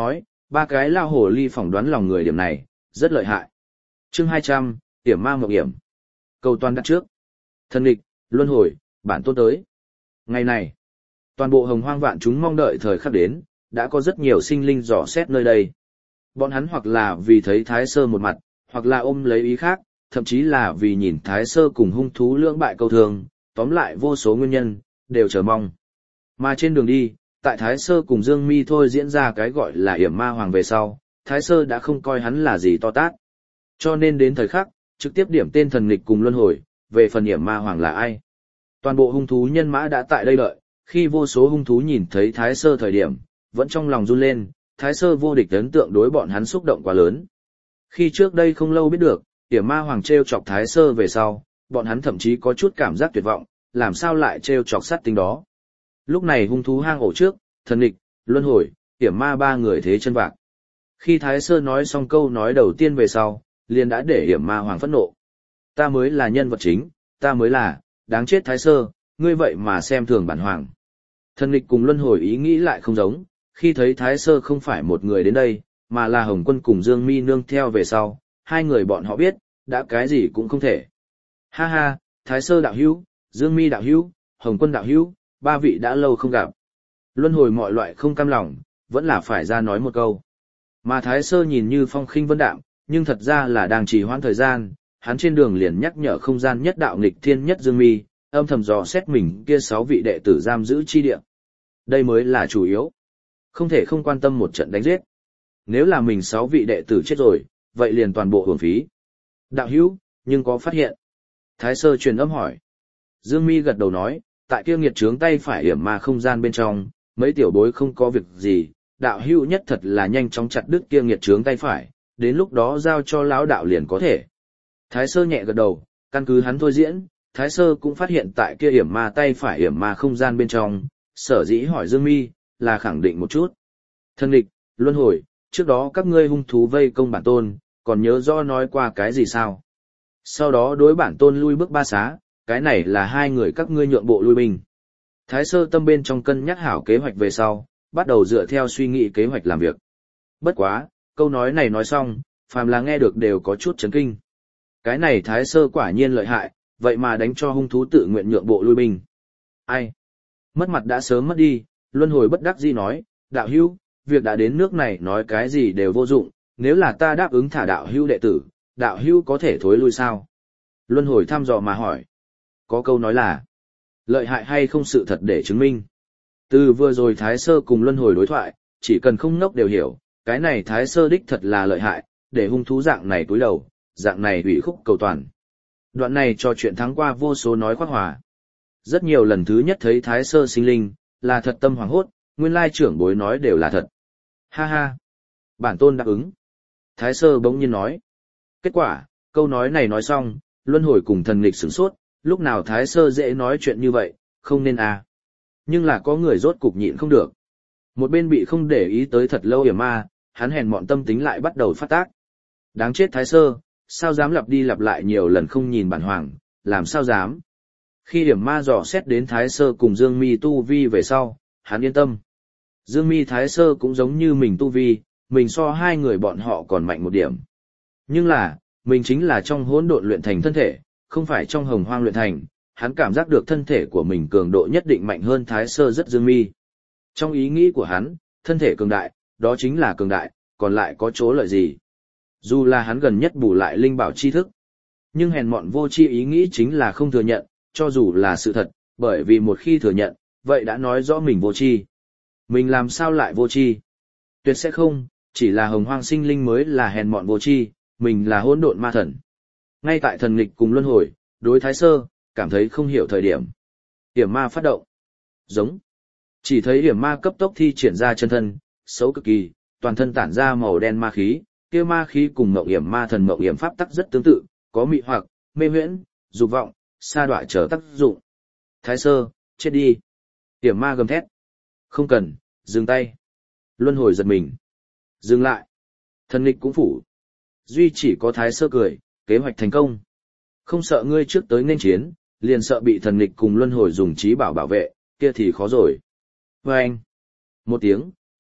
Ba cái lao hồ ly phỏng đoán lòng người điểm này, rất lợi hại. Chương 200, Yểm Ma Mộng Yểm. Cầu toàn đặt trước. Thần nghịch, luân hồi, bản tôn tới. Ngày này, toàn bộ hồng hoang vạn chúng mong đợi thời khắc đến, đã có rất nhiều sinh linh dò xét nơi đây. Bọn hắn hoặc là vì thấy Thái Sơ một mặt, hoặc là ôm lấy ý khác, thậm chí là vì nhìn Thái Sơ cùng hung thú lưỡng bại câu thương, tóm lại vô số nguyên nhân, đều chờ mong. Mà trên đường đi, tại Thái Sơ cùng Dương Mi thôi diễn ra cái gọi là Yểm Ma Hoàng về sau, Thái Sơ đã không coi hắn là gì to tát. Cho nên đến thời khắc, trực tiếp điểm tên thần nghịch cùng luân hồi, về phần Yểm Ma Hoàng là ai. Toàn bộ hung thú nhân mã đã tại đây đợi, khi vô số hung thú nhìn thấy Thái Sơ thời điểm, vẫn trong lòng run lên, Thái Sơ vô địch ấn tượng đối bọn hắn xúc động quá lớn. Khi trước đây không lâu biết được, Yểm Ma Hoàng treo chọc Thái Sơ về sau, bọn hắn thậm chí có chút cảm giác tuyệt vọng, làm sao lại treo chọc sát tinh đó. Lúc này hung thú hang ổ trước, thần nghịch, luân hồi, Yểm Ma ba người thế chân vạc. Khi Thái Sơ nói xong câu nói đầu tiên về sau, liền đã để Yểm Ma Hoàng phẫn nộ. Ta mới là nhân vật chính, ta mới là, đáng chết Thái Sơ, ngươi vậy mà xem thường bản hoàng. Thần nghịch cùng luân hồi ý nghĩ lại không giống, khi thấy Thái Sơ không phải một người đến đây, mà là Hồng Quân cùng Dương Mi nương theo về sau, hai người bọn họ biết, đã cái gì cũng không thể. Ha ha, Thái Sơ đạo hữu, Dương Mi đạo hữu, Hồng Quân đạo hữu, ba vị đã lâu không gặp. Luân hồi mọi loại không cam lòng, vẫn là phải ra nói một câu. Mà Thái Sơ nhìn như phong khinh vân đạm, nhưng thật ra là đang trì hoãn thời gian, hắn trên đường liền nhắc nhở không gian nhất đạo nghịch thiên nhất Dương Mi, âm thầm dò xét mình kia 6 vị đệ tử giam giữ chi địa. Đây mới là chủ yếu. Không thể không quan tâm một trận đánh giết. Nếu là mình 6 vị đệ tử chết rồi, vậy liền toàn bộ hưởng phí. Đạo hữu, nhưng có phát hiện. Thái Sơ truyền âm hỏi. Dương Mi gật đầu nói, tại kia nghiệt trướng tay phải Yểm Ma không gian bên trong, mấy tiểu bối không có việc gì, đạo hữu nhất thật là nhanh chóng chặt đứt kia nghiệt trướng tay phải, đến lúc đó giao cho lão đạo liền có thể. Thái Sơ nhẹ gật đầu, căn cứ hắn thôi diễn, Thái Sơ cũng phát hiện tại kia Yểm Ma tay phải Yểm Ma không gian bên trong, sở dĩ hỏi Dương Mi, là khẳng định một chút. Thần nghịch, luân hồi, trước đó các ngươi hung thú vây công bản tôn, còn nhớ rõ nói qua cái gì sao? Sau đó đối bản tôn lui bước 3 xá, cái này là 2 người các ngươi nhượng bộ lui binh. Thái Sơ tâm bên trong cân nhắc hảo kế hoạch về sau, bắt đầu dựa theo suy nghĩ kế hoạch làm việc. Bất quá, câu nói này nói xong, phàm là nghe được đều có chút chấn kinh. Cái này Thái Sơ quả nhiên lợi hại, vậy mà đánh cho hung thú tự nguyện nhượng bộ lui binh. Ai? Mất mặt đã sớm mất đi, luân hồi bất đắc dĩ nói, đạo hữu, việc đã đến nước này nói cái gì đều vô dụng, nếu là ta đáp ứng thả đạo hữu đệ tử, đạo hữu có thể thối lui sao? Luân hồi thăm dò mà hỏi. Có câu nói là, lợi hại hay không sự thật để chứng minh. Từ vừa rồi Thái Sơ cùng luân hồi đối thoại, chỉ cần không ngốc đều hiểu, cái này Thái Sơ đích thật là lợi hại, để hung thú dạng này cúi đầu, dạng này ủy khúc cầu toàn. Đoạn này trò chuyện thắng qua vô số nói khoác hòa. Rất nhiều lần thứ nhất thấy Thái Sơ sinh linh, là thật tâm hoàng hốt, nguyên lai trưởng bối nói đều là thật. Ha ha! Bản tôn đáp ứng. Thái Sơ bỗng nhiên nói. Kết quả, câu nói này nói xong, luân hồi cùng thần nghịch sửng sốt, lúc nào Thái Sơ dễ nói chuyện như vậy, không nên à. Nhưng là có người rốt cục nhịn không được. Một bên bị không để ý tới thật lâu Yểm Ma, hắn hèn mọn tâm tính lại bắt đầu phát tác. Đáng chết Thái Sơ, sao dám lặp đi lặp lại nhiều lần không nhìn bản hoàng, làm sao dám. Khi Yểm Ma dò xét đến Thái Sơ cùng Dương Mi tu vi về sau, hắn yên tâm. Dương Mi Thái Sơ cũng giống như mình tu vi, mình so 2 người bọn họ còn mạnh một điểm. Nhưng là, mình chính là trong hỗn độn luyện thành thân thể, không phải trong hồng hoang luyện thành, hắn cảm giác được thân thể của mình cường độ nhất định mạnh hơn Thái Sơ rất Dương Mi. Trong ý nghĩ của hắn, thân thể cường đại, đó chính là cường đại, còn lại có chỗ lợi gì. Dù là hắn gần nhất bù lại linh bảo tri thức, nhưng hèn mọn vô tri ý nghĩ chính là không thừa nhận, cho dù là sự thật, bởi vì một khi thừa nhận, vậy đã nói rõ mình vô tri. Mình làm sao lại vô tri? Tuyệt sẽ không, chỉ là hồng hoang sinh linh mới là hèn mọn vô tri, mình là hỗn độn ma thần. Ngay tại thần nghịch cùng luân hồi, đối Thái Sơ, cảm thấy không hiểu thời điểm. Yểm Ma phát động. Giống. Chỉ thấy Yểm Ma cấp tốc thi triển ra chân thân, xấu cực kỳ, toàn thân tản ra màu đen ma khí, kia ma khí cùng Mộng Yểm Ma thần Mộng Yểm pháp tắc rất tương tự, có mị hoặc, mê huyễn, dục vọng, sa đọa trở tác dụng. Thái Sơ, chết đi. Yểm Ma gầm thét. Không cần, dừng tay. Luân hồi giật mình. Dừng lại. Thần nghịch cũng phủ. Duy chỉ có Thái Sơ cười, kế hoạch thành công. Không sợ ngươi trước tới nên chiến, liền sợ bị thần nghịch cùng luân hồi dùng trí bảo bảo vệ, kia thì khó rồi. Và anh. Một tiếng,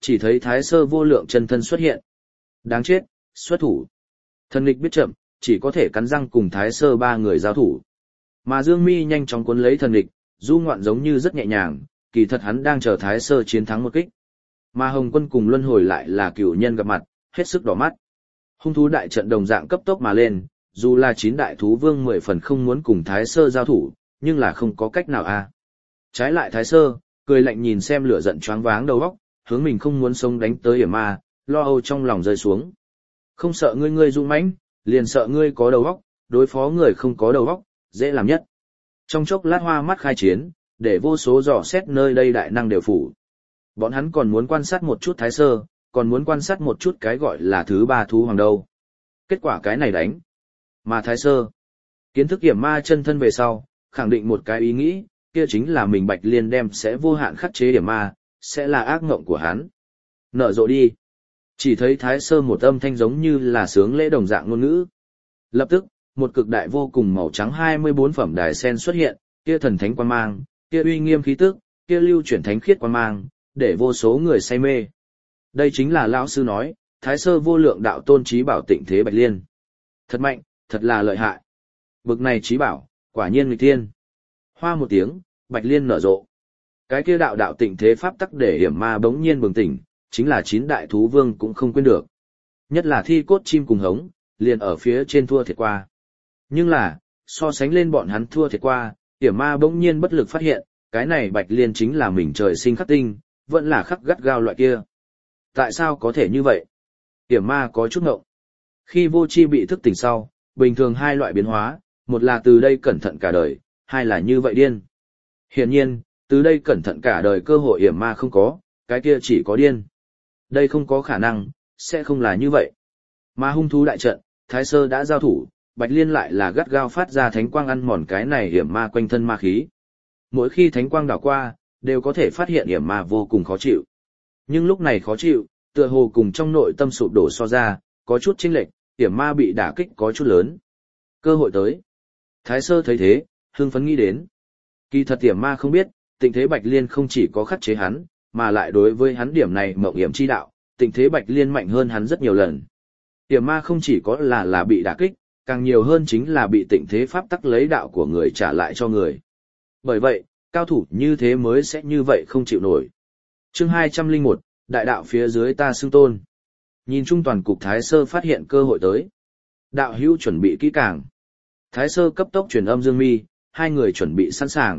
Chỉ thấy Thái Sơ vô lượng chân thân xuất hiện. Đáng chết, xuất thủ. Thần nghịch biết chậm, chỉ có thể cắn răng cùng Thái Sơ ba người giao thủ. Mà Dương Mi nhanh chóng cuốn lấy thần nghịch, du ngoạn giống như rất nhẹ nhàng, kỳ thật hắn đang chờ Thái Sơ chiến thắng một kích. Mà Hồng Quân cùng Luân Hồi lại là cửu nhân gặp mặt, hết sức đỏ mắt. Hung thú đại trận đồng dạng cấp tốc mà lên, dù là 9 đại thú vương 10 phần không muốn cùng Thái Sơ giao thủ, nhưng là không có cách nào a. Trái lại Thái Sơ, cười lạnh nhìn xem lửa giận choáng váng đầu óc, hướng mình không muốn sống đánh tới hiểm ma, lo âu trong lòng rơi xuống. Không sợ ngươi dũng mãnh, liền sợ ngươi có đầu óc, đối phó người không có đầu óc, dễ làm nhất. Trong chốc lát hoa mắt khai chiến, để vô số dò xét nơi đây đại năng đều phủ. Bọn hắn còn muốn quan sát một chút Thái Sơ, còn muốn quan sát một chút cái gọi là thứ ba thú hoàng đâu. Kết quả cái này đánh. Mà Thái Sơ, kiến thức hiểm ma chân thân về sau, khẳng định một cái ý nghĩ, kia chính là mình Bạch Liên đem sẽ vô hạn khắc chế hiểm ma, sẽ là ác ngộng của hắn. Nở rộ đi. Chỉ thấy Thái Sơ một âm thanh giống như là sướng lễ đồng dạng ngôn ngữ. Lập tức, một cực đại vô cùng màu trắng 24 phẩm đài sen xuất hiện, kia thần thánh quang mang, kia uy nghiêm khí tức, kia lưu chuyển thánh khiết quang mang, để vô số người say mê. Đây chính là lão sư nói, Thái Sơ vô lượng đạo tôn trí bảo tịnh thế Bạch Liên. Thật mạnh, thật là lợi hại. Bực này trí bảo, quả nhiên nghịch thiên. Hoa một tiếng, Bạch Liên nở rộ. Cái kia đạo đạo tịnh thế pháp tắc để hiểm ma bỗng nhiên bừng tỉnh, chính là 9 đại thú vương cũng không quên được. Nhất là thi cốt chim cùng hống, liền ở phía trên thua thiệt qua. Nhưng là, so sánh lên bọn hắn thua thiệt qua, hiểm ma bỗng nhiên bất lực phát hiện, cái này Bạch Liên chính là mình trời sinh khắc tinh, vẫn là khắc gắt gao loại kia. Tại sao có thể như vậy? Hiểm ma có chút ngộng. Khi vô chi bị thức tỉnh sau, bình thường hai loại biến hóa, một là từ đây cẩn thận cả đời, hai là như vậy điên. Hiển nhiên, từ đây cẩn thận cả đời cơ hội hiểm ma không có, cái kia chỉ có điên. Đây không có khả năng, sẽ không là như vậy. Mà hung thú đại trận, Thái Sơ đã giao thủ, Bạch Liên lại là gắt gao phát ra thánh quang ăn mòn cái này hiểm ma quanh thân ma khí. Mỗi khi thánh quang đảo qua, đều có thể phát hiện hiểm ma vô cùng khó chịu. Nhưng lúc này khó chịu, tựa hồ cùng trong nội tâm sụp đổ so ra, có chút chênh lệch, hiểm ma bị đả kích có chút lớn. Cơ hội tới. Thái Sơ thấy thế, hưng phấn nghĩ đến. Kỳ thật hiểm ma không biết, tịnh thế Bạch Liên không chỉ có khắc chế hắn, mà lại đối với hắn điểm này mộng hiểm chi đạo, tịnh thế Bạch Liên mạnh hơn hắn rất nhiều lần. Hiểm ma không chỉ có là bị đả kích, càng nhiều hơn chính là bị tịnh thế pháp tắc lấy đạo của người trả lại cho người. Bởi vậy, cao thủ như thế mới sẽ như vậy không chịu nổi. Chương 201, đại đạo phía dưới ta xưng tôn. Nhìn chung toàn cục Thái Sơ phát hiện cơ hội tới. Đạo hữu chuẩn bị kỹ càng. Thái Sơ cấp tốc truyền âm Dương Mi, hai người chuẩn bị sẵn sàng.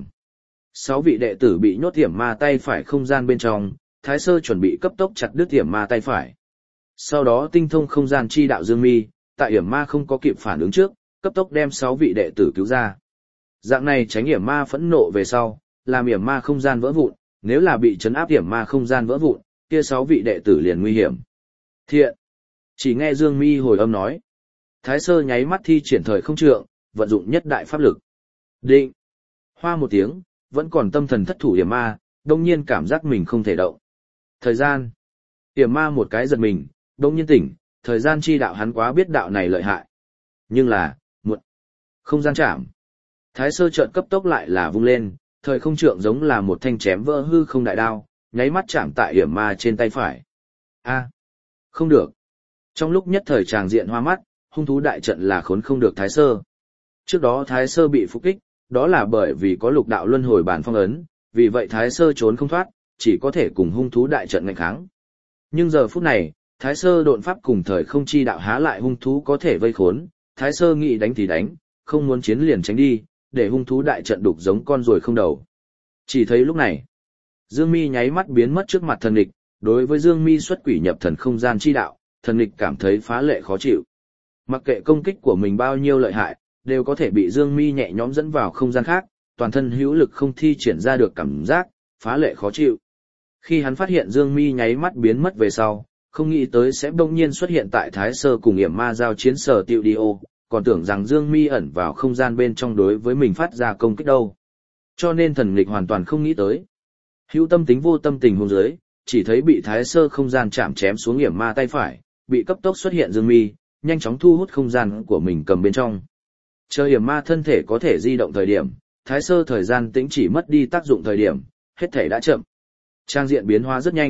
6 vị đệ tử bị nhốt hiểm ma tay phải không gian bên trong, Thái Sơ chuẩn bị cấp tốc chặt đứt hiểm ma tay phải. Sau đó tinh thông không gian chi đạo Dương Mi, tại hiểm ma không có kịp phản ứng trước, cấp tốc đem 6 vị đệ tử cứu ra. Dạng này tránh hiểm ma phẫn nộ về sau, làm hiểm ma không gian vỡ vụn, nếu là bị trấn áp hiểm ma không gian vỡ vụn, kia 6 vị đệ tử liền nguy hiểm. Thiện. Chỉ nghe Dương Mi hồi âm nói. Thái Sơ nháy mắt thi triển thời không trượng, vận dụng nhất đại pháp lực. Định. Hoa một tiếng, vẫn còn tâm thần thất thủ hiểm ma, đông nhiên cảm giác mình không thể động. Thời gian. Hiểm ma một cái giật mình, đông nhiên tỉnh, thời gian chi đạo hắn quá biết đạo này lợi hại. Nhưng là, muộn. Không gian chạm. Thái Sơ chợt cấp tốc lại là vung lên, thời không trượng giống là một thanh chém vỡ hư không đại đao, nháy mắt chạm tại hiểm ma trên tay phải. A, không được. Trong lúc nhất thời tràng diện hoa mắt, hung thú đại trận là khốn không được Thái Sơ. Trước đó Thái Sơ bị phục kích, đó là bởi vì có lục đạo luân hồi bản phong ấn, vì vậy Thái Sơ trốn không thoát, chỉ có thể cùng hung thú đại trận nghênh kháng. Nhưng giờ phút này, Thái Sơ độn pháp cùng thời không chi đạo há lại hung thú có thể vây khốn, Thái Sơ nghĩ đánh thì đánh, không muốn chiến liền tránh đi, để hung thú đại trận đục giống con ruồi không đầu. Chỉ thấy lúc này, Dương Mi nháy mắt biến mất trước mặt thần địch, đối với Dương Mi xuất quỷ nhập thần không gian chi đạo, thần địch cảm thấy phá lệ khó chịu. Mặc kệ công kích của mình bao nhiêu lợi hại, đều có thể bị Dương Mi nhẹ nhõm dẫn vào không gian khác, toàn thân hữu lực không thi triển ra được cảm giác, phá lệ khó chịu. Khi hắn phát hiện Dương Mi nháy mắt biến mất về sau, không nghĩ tới sẽ bỗng nhiên xuất hiện tại Thái Sơ cùng hiểm ma giao chiến sở tiệu đi ô, còn tưởng rằng Dương Mi ẩn vào không gian bên trong đối với mình phát ra công kích đâu. Cho nên thần nghịch hoàn toàn không nghĩ tới. Hữu tâm tính vô tâm tình hôn giới, chỉ thấy bị Thái Sơ không gian chạm chém xuống hiểm ma tay phải, bị cấp tốc xuất hiện Dương Mi, nhanh chóng thu hút không gian của mình cầm bên trong. Chờ hiểm ma thân thể có thể di động thời điểm, Thái Sơ thời gian tĩnh chỉ mất đi tác dụng thời điểm, hết thể đã chậm. Trang diện biến hóa rất nhanh,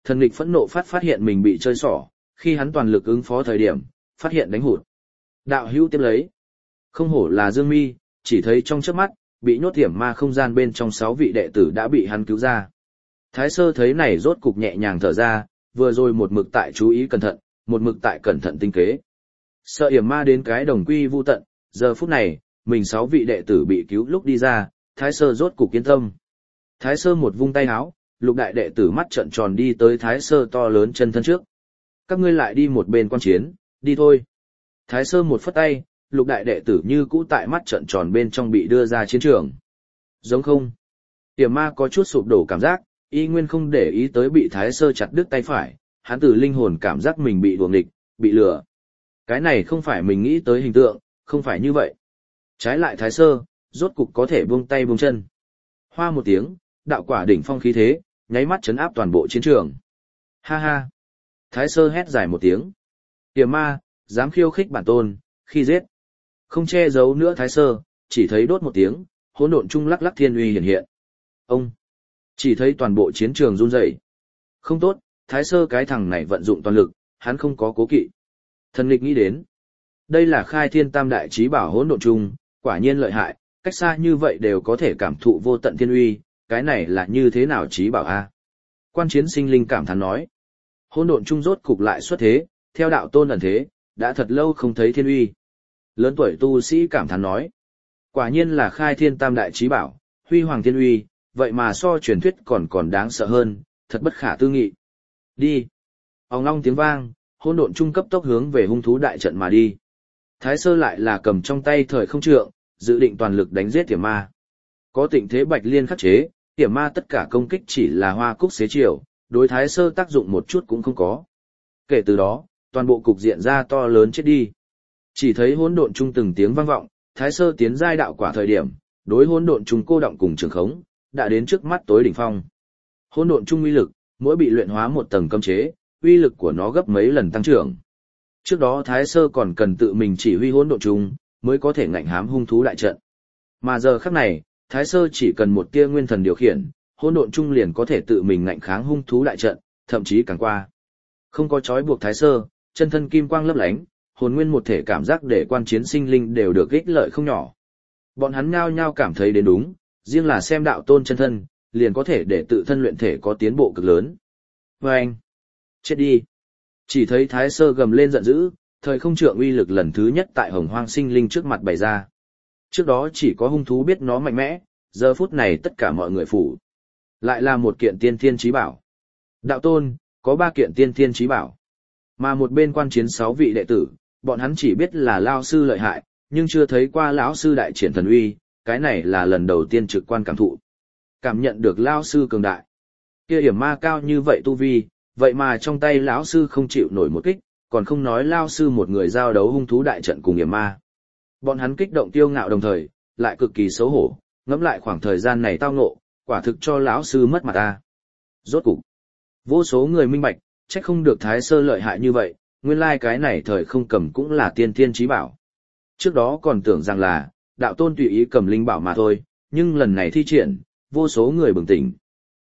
Thần nghịch phẫn nộ phát hiện mình bị chơi xỏ, khi hắn toàn lực ứng phó thời điểm, phát hiện đánh hụt. Đạo hữu tiếp lấy. Không hổ là Dương Mi, chỉ thấy trong chớp mắt, bị nhốt hiểm ma không gian bên trong 6 vị đệ tử đã bị hắn cứu ra. Thái Sơ thấy này rốt cục nhẹ nhàng thở ra, vừa rồi một mực tại chú ý cẩn thận, một mực tại cẩn thận tinh kế. Sợ hiểm ma đến cái đồng quy vu tận, giờ phút này, mình 6 vị đệ tử bị cứu lúc đi ra, Thái Sơ rốt cục yên tâm. Thái Sơ một vung tay áo, lục đại đệ tử mắt trợn tròn đi tới Thái Sơ to lớn chân thân trước. Các ngươi lại đi một bên quan chiến, đi thôi. Thái Sơ một phất tay, lục đại đệ tử như cũ tại mắt trợn tròn bên trong bị đưa ra chiến trường. Giống không? Hiểm ma có chút sụp đổ cảm giác, y nguyên không để ý tới bị Thái Sơ chặt đứt tay phải, hắn từ linh hồn cảm giác mình bị đuổi nghịch, bị lừa. Cái này không phải mình nghĩ tới hình tượng, không phải như vậy. Trái lại Thái Sơ, rốt cục có thể buông tay buông chân. Hoa một tiếng, đạo quả đỉnh phong khí thế, nháy mắt chấn áp toàn bộ chiến trường. Ha ha! Thái Sơ hét dài một tiếng. Hiểm ma, dám khiêu khích bản tôn, khi giết. Không che giấu nữa Thái Sơ, chỉ thấy đốt một tiếng, hỗn độn trung lắc lắc thiên uy hiện hiện. Ông! Chỉ thấy toàn bộ chiến trường run rẩy. Không tốt, Thái Sơ cái thằng này vận dụng toàn lực, hắn không có cố kỵ. Thần nghịch nghĩ đến. Đây là khai thiên tam đại chí bảo hỗn độn trung, quả nhiên lợi hại, cách xa như vậy đều có thể cảm thụ vô tận thiên uy, cái này là như thế nào chí bảo a? Quan chiến sinh linh cảm thán nói. Hỗn độn trung rốt cục lại xuất thế, theo đạo tôn ẩn thế, đã thật lâu không thấy thiên uy. Lớn tuổi tu sĩ cảm thán nói. Quả nhiên là khai thiên tam đại chí bảo, huy hoàng thiên uy, vậy mà so truyền thuyết còn đáng sợ hơn, thật bất khả tư nghị. Đi. Ong long tiếng vang, hỗn độn trung cấp tốc hướng về hung thú đại trận mà đi. Thái Sơ lại là cầm trong tay thời không trượng, dự định toàn lực đánh giết tiềm ma. Có Tịnh Thế Bạch Liên khắc chế, tiềm ma tất cả công kích chỉ là hoa cúc xế chiều, đối Thái Sơ tác dụng một chút cũng không có. Kể từ đó, toàn bộ cục diện ra to lớn chết đi. Chỉ thấy hỗn độn trung từng tiếng vang vọng, Thái Sơ tiến giai đạo quả thời điểm, đối hỗn độn trung cô động cùng trường khống, đã đến trước mắt tối đỉnh phong. Hỗn độn trung uy lực, mỗi bị luyện hóa một tầng cấm chế, uy lực của nó gấp mấy lần tăng trưởng. Trước đó Thái Sơ còn cần tự mình chỉ huy hỗn độn trung, mới có thể ngạnh hám hung thú đại trận. Mà giờ khắc này, Thái Sơ chỉ cần một tia nguyên thần điều khiển, hỗn độn trung liền có thể tự mình ngạnh kháng hung thú đại trận, thậm chí càng qua. Không có trói buộc Thái Sơ, chân thân kim quang lấp lánh, hồn nguyên một thể cảm giác để quan chiến sinh linh đều được ích lợi không nhỏ. Bọn hắn nhao nhao cảm thấy đến đúng, riêng là xem đạo tôn chân thân, liền có thể để tự thân luyện thể có tiến bộ cực lớn. Và anh, chết đi. Chỉ thấy Thái Sơ gầm lên giận dữ, thời không trượng uy lực lần thứ nhất tại hồng hoang sinh linh trước mặt bày ra. Trước đó chỉ có hung thú biết nó mạnh mẽ, giờ phút này tất cả mọi người phủ. Lại là một kiện tiên thiên chí bảo. Đạo tôn, có 3 kiện tiên thiên chí bảo. Mà một bên quan chiến 6 vị đệ tử, bọn hắn chỉ biết là lao sư lợi hại, nhưng chưa thấy qua lão sư đại triển thần uy, cái này là lần đầu tiên trực quan cảm thụ. Cảm nhận được lao sư cường đại. Kia hiểm ma cao như vậy tu vi, vậy mà trong tay lão sư không chịu nổi một kích, còn không nói lao sư một người giao đấu hung thú đại trận cùng hiểm ma. Bọn hắn kích động tiêu ngạo đồng thời, lại cực kỳ xấu hổ, ngẫm lại khoảng thời gian này tao ngộ, quả thực cho lão sư mất mặt ta. Rốt cục, vô số người minh bạch, trách không được Thái Sơ lợi hại như vậy, nguyên lai cái này thời không cầm cũng là tiên thiên chí bảo. Trước đó còn tưởng rằng là, đạo tôn tùy ý cầm linh bảo mà thôi, nhưng lần này thi triển, vô số người bừng tỉnh.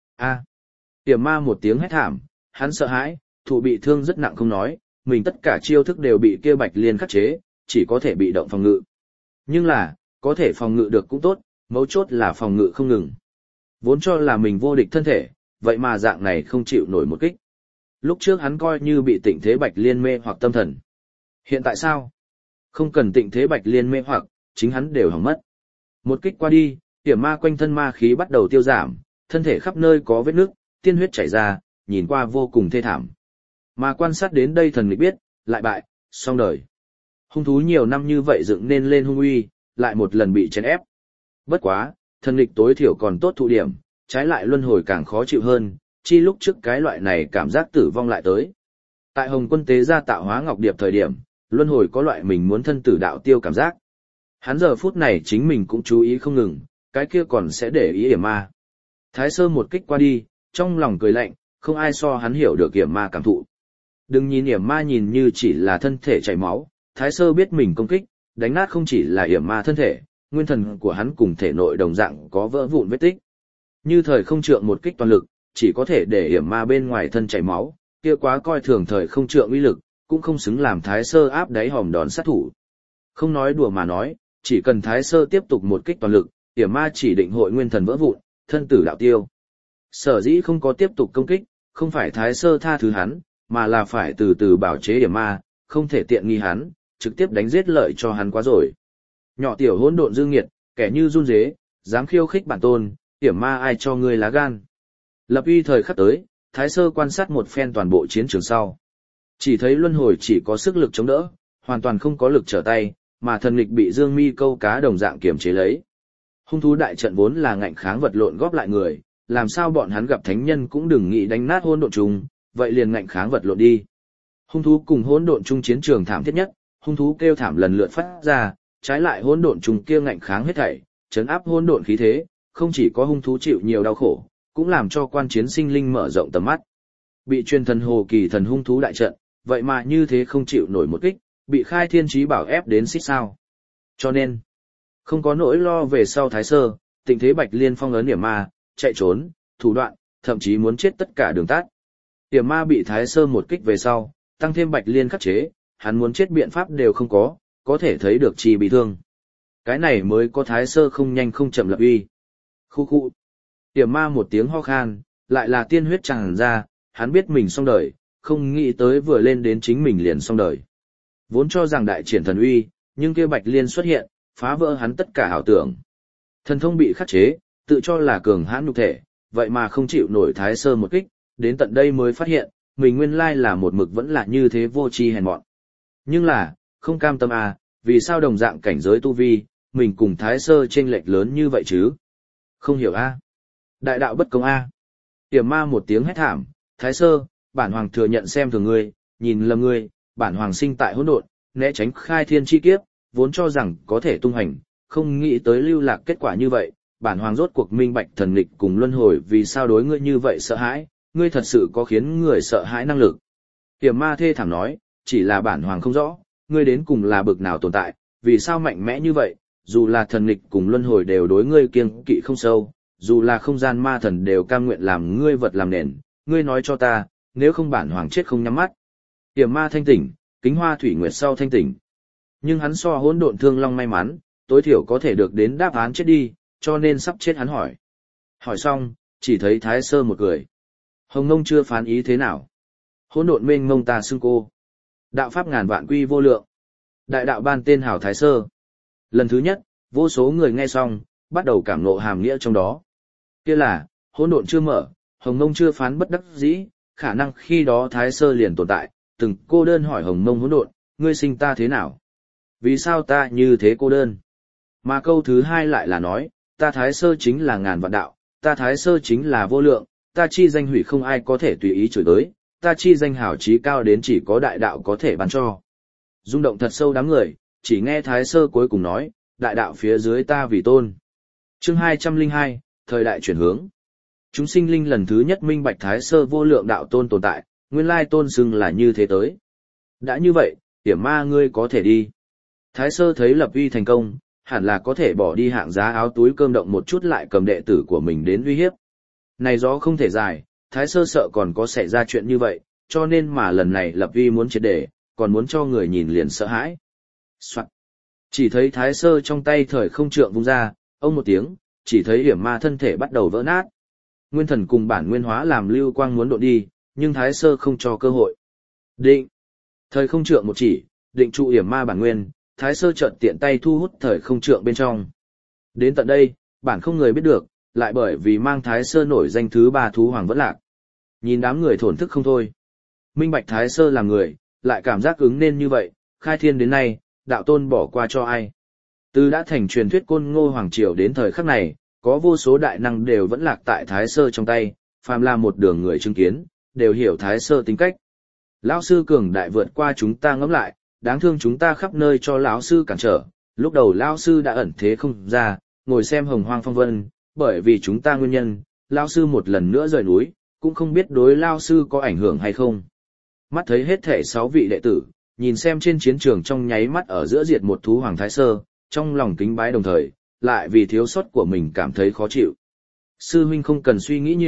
Tiềm ma một tiếng hét thảm, hắn sợ hãi, thụ bị thương rất nặng không nói, mình tất cả chiêu thức đều bị kia Bạch Liên khắc chế, chỉ có thể bị động phòng ngự. Nhưng là, có thể phòng ngự được cũng tốt, mấu chốt là phòng ngự không ngừng. Vốn cho là mình vô địch thân thể, vậy mà dạng này không chịu nổi một kích. Lúc trước hắn coi như bị Tịnh Thế Bạch Liên mê hoặc tâm thần. Hiện tại sao? Không cần Tịnh Thế Bạch Liên mê hoặc, chính hắn đều hỏng mất. Một kích qua đi, tiềm ma quanh thân ma khí bắt đầu tiêu giảm, thân thể khắp nơi có vết nước, tiên huyết chảy ra, nhìn qua vô cùng thê thảm. Mà quan sát đến đây thần nghịch biết, lại bại, xong đời. Hung thú nhiều năm như vậy dựng nên lên hung uy, lại một lần bị chèn ép. Bất quá, thần nghịch tối thiểu còn tốt thụ điểm, trái lại luân hồi càng khó chịu hơn, chi lúc trước cái loại này cảm giác tử vong lại tới. Tại Hồng Quân tế ra tạo hóa ngọc điệp thời điểm, luân hồi có loại mình muốn thân tử đạo tiêu cảm giác. Hắn giờ phút này chính mình cũng chú ý không ngừng, cái kia còn sẽ để ý hiểm ma. Thái Sơ một kích qua đi, trong lòng cười lạnh, không ai so hắn hiểu được hiểm ma cảm thụ. Đừng nhìn hiểm ma nhìn như chỉ là thân thể chảy máu, Thái Sơ biết mình công kích, đánh nát không chỉ là hiểm ma thân thể, nguyên thần của hắn cùng thể nội đồng dạng có vỡ vụn vết tích. Như thời không trượng một kích toàn lực, chỉ có thể để hiểm ma bên ngoài thân chảy máu, kia quá coi thường thời không trượng uy lực, cũng không xứng làm Thái Sơ áp đáy hòm đòn sát thủ. Không nói đùa mà nói, chỉ cần Thái Sơ tiếp tục một kích toàn lực, hiểm ma chỉ định hội nguyên thần vỡ vụn, thân tử đạo tiêu. Sở dĩ không có tiếp tục công kích, không phải Thái Sơ tha thứ hắn, mà là phải từ từ bảo chế hiểm ma, không thể tiện nghi hắn, trực tiếp đánh giết lợi cho hắn quá rồi. Nhỏ tiểu hỗn độn dương nghiệt, kẻ như run rế, dám khiêu khích bản tôn, hiểm ma ai cho ngươi lá gan. Lập uy thời khắc tới, Thái Sơ quan sát một phen toàn bộ chiến trường sau. Chỉ thấy luân hồi chỉ có sức lực chống đỡ, hoàn toàn không có lực trở tay, mà thần nghịch bị Dương Mi câu cá đồng dạng kiềm chế lấy. Hung thú đại trận vốn là ngạnh kháng vật lộn góp lại người, làm sao bọn hắn gặp thánh nhân cũng đừng nghĩ đánh nát hỗn độn trùng, vậy liền ngạnh kháng vật lộn đi. Hung thú cùng hỗn độn chung chiến trường thảm thiết nhất, hung thú kêu thảm lần lượt phát ra, trái lại hỗn độn trùng kia ngạnh kháng hết thảy, trấn áp hỗn độn khí thế, không chỉ có hung thú chịu nhiều đau khổ, cũng làm cho quan chiến sinh linh mở rộng tầm mắt. Bị truyền thần hồ kỳ thần hung thú đại trận, vậy mà như thế không chịu nổi một kích, bị khai thiên chí bảo ép đến xích sao. Cho nên, không có nỗi lo về sau Thái Sơ, tình thế Bạch Liên phong ấn hiểm ma, chạy trốn, thủ đoạn, thậm chí muốn chết tất cả đường tắt. Hiểm ma bị Thái Sơ một kích về sau, tăng thêm Bạch Liên khắc chế, hắn muốn chết biện pháp đều không có thể thấy được chi bị thương. Cái này mới có Thái Sơ không nhanh không chậm lập uy. Khu khu. Hiểm ma một tiếng ho khan, lại là tiên huyết tràn ra, hắn biết mình xong đời, không nghĩ tới vừa lên đến chính mình liền xong đời. Vốn cho rằng đại triển thần uy, nhưng kia Bạch Liên xuất hiện, phá vỡ hắn tất cả ảo tưởng. Thần thông bị khắc chế, tự cho là cường hãn nhục thể, vậy mà không chịu nổi Thái Sơ một kích, đến tận đây mới phát hiện, mình nguyên lai là một mực vẫn là như thế vô tri hèn mọn. Nhưng là, không cam tâm à, vì sao đồng dạng cảnh giới tu vi, mình cùng Thái Sơ chênh lệch lớn như vậy chứ? Không hiểu a. Đại đạo bất công a. Hiểm ma một tiếng hét thảm, Thái Sơ, bản hoàng thừa nhận xem thường ngươi, nhìn lầm ngươi, bản hoàng sinh tại hỗn độn, né tránh khai thiên chi kiếp, vốn cho rằng có thể tung hành, không nghĩ tới lưu lạc kết quả như vậy, bản hoàng rốt cuộc minh bạch thần nghịch cùng luân hồi vì sao đối ngươi như vậy sợ hãi, ngươi thật sự có khiến người sợ hãi năng lực. Hiểm ma thê thảm nói, chỉ là bản hoàng không rõ, ngươi đến cùng là bực nào tồn tại, vì sao mạnh mẽ như vậy, dù là thần nghịch cùng luân hồi đều đối ngươi kiêng kỵ không sâu, dù là không gian ma thần đều cam nguyện làm ngươi vật làm nền, ngươi nói cho ta, nếu không bản hoàng chết không nhắm mắt. Hiểm ma thanh tỉnh, Kính Hoa Thủy Nguyệt sau thanh tỉnh. Nhưng hắn so hỗn độn thương long may mắn, tối thiểu có thể được đến đáp án chết đi, cho nên sắp chết hắn hỏi. Hỏi xong, chỉ thấy Thái Sơ một cười. Hồng Ngông chưa phán ý thế nào. Hỗn độn mênh mông ta xưng cô. Đạo pháp ngàn vạn quy vô lượng. Đại đạo ban tên hảo Thái Sơ. Lần thứ nhất, vô số người nghe xong, bắt đầu cảm ngộ hàm nghĩa trong đó. Kia là, hỗn độn chưa mở, Hồng Ngông chưa phán bất đắc dĩ, khả năng khi đó Thái Sơ liền tồn tại, từng cô đơn hỏi Hồng Ngông hỗn độn, ngươi sinh ta thế nào? Vì sao ta như thế cô đơn? Mà câu thứ hai lại là nói, ta Thái Sơ chính là ngàn vạn đạo, ta Thái Sơ chính là vô lượng, ta chi danh hủy không ai có thể tùy ý chửi tới, ta chi danh hảo trí cao đến chỉ có đại đạo có thể ban cho. Rung động thật sâu đám người, chỉ nghe Thái Sơ cuối cùng nói, đại đạo phía dưới ta vì tôn. Chương 202, thời đại chuyển hướng. Chúng sinh linh lần thứ nhất minh bạch Thái Sơ vô lượng đạo tôn tồn tại, nguyên lai tôn xưng là như thế tới. Đã như vậy, hiểm ma ngươi có thể đi. Thái Sơ thấy lập uy thành công, hẳn là có thể bỏ đi hạng giá áo túi cơm động một chút lại cầm đệ tử của mình đến uy hiếp. Này gió không thể dài, Thái Sơ sợ còn có xảy ra chuyện như vậy, cho nên mà lần này lập uy muốn triệt để, còn muốn cho người nhìn liền sợ hãi. Soạn. Chỉ thấy Thái Sơ trong tay thời không trượng vung ra, ông một tiếng, chỉ thấy hiểm ma thân thể bắt đầu vỡ nát. Nguyên thần cùng bản nguyên hóa làm lưu quang muốn độn đi, nhưng Thái Sơ không cho cơ hội. Định. Thời không trượng một chỉ, định trụ hiểm ma bản nguyên, Thái Sơ chợt tiện tay thu hút thời không trượng bên trong. Đến tận đây, bản không người biết được, lại bởi vì mang Thái Sơ nổi danh thứ ba thú hoàng vẫn lạc. Nhìn đám người thổn thức không thôi. Minh bạch Thái Sơ là người, lại cảm giác ứng nên như vậy, khai thiên đến nay, đạo tôn bỏ qua cho ai. Từ đã thành truyền thuyết Côn Ngô Hoàng Triều đến thời khắc này, có vô số đại năng đều vẫn lạc tại Thái Sơ trong tay, phàm là một đường người chứng kiến, đều hiểu Thái Sơ tính cách. Lão sư cường đại vượt qua chúng ta ngẫm lại, đáng thương chúng ta khắp nơi cho lão sư cản trở, lúc đầu lão sư đã ẩn thế không ra, ngồi xem hồng hoang phong vân, bởi vì chúng ta nguyên nhân, lão sư một lần nữa rời núi, cũng không biết đối lão sư có ảnh hưởng hay không. Mắt thấy hết thể 6 vị đệ tử, nhìn xem trên chiến trường trong nháy mắt ở giữa diệt một thú hoàng Thái Sơ, trong lòng kính bái đồng thời, lại vì thiếu sót của mình cảm thấy khó chịu. Sư huynh không cần suy nghĩ nhiều,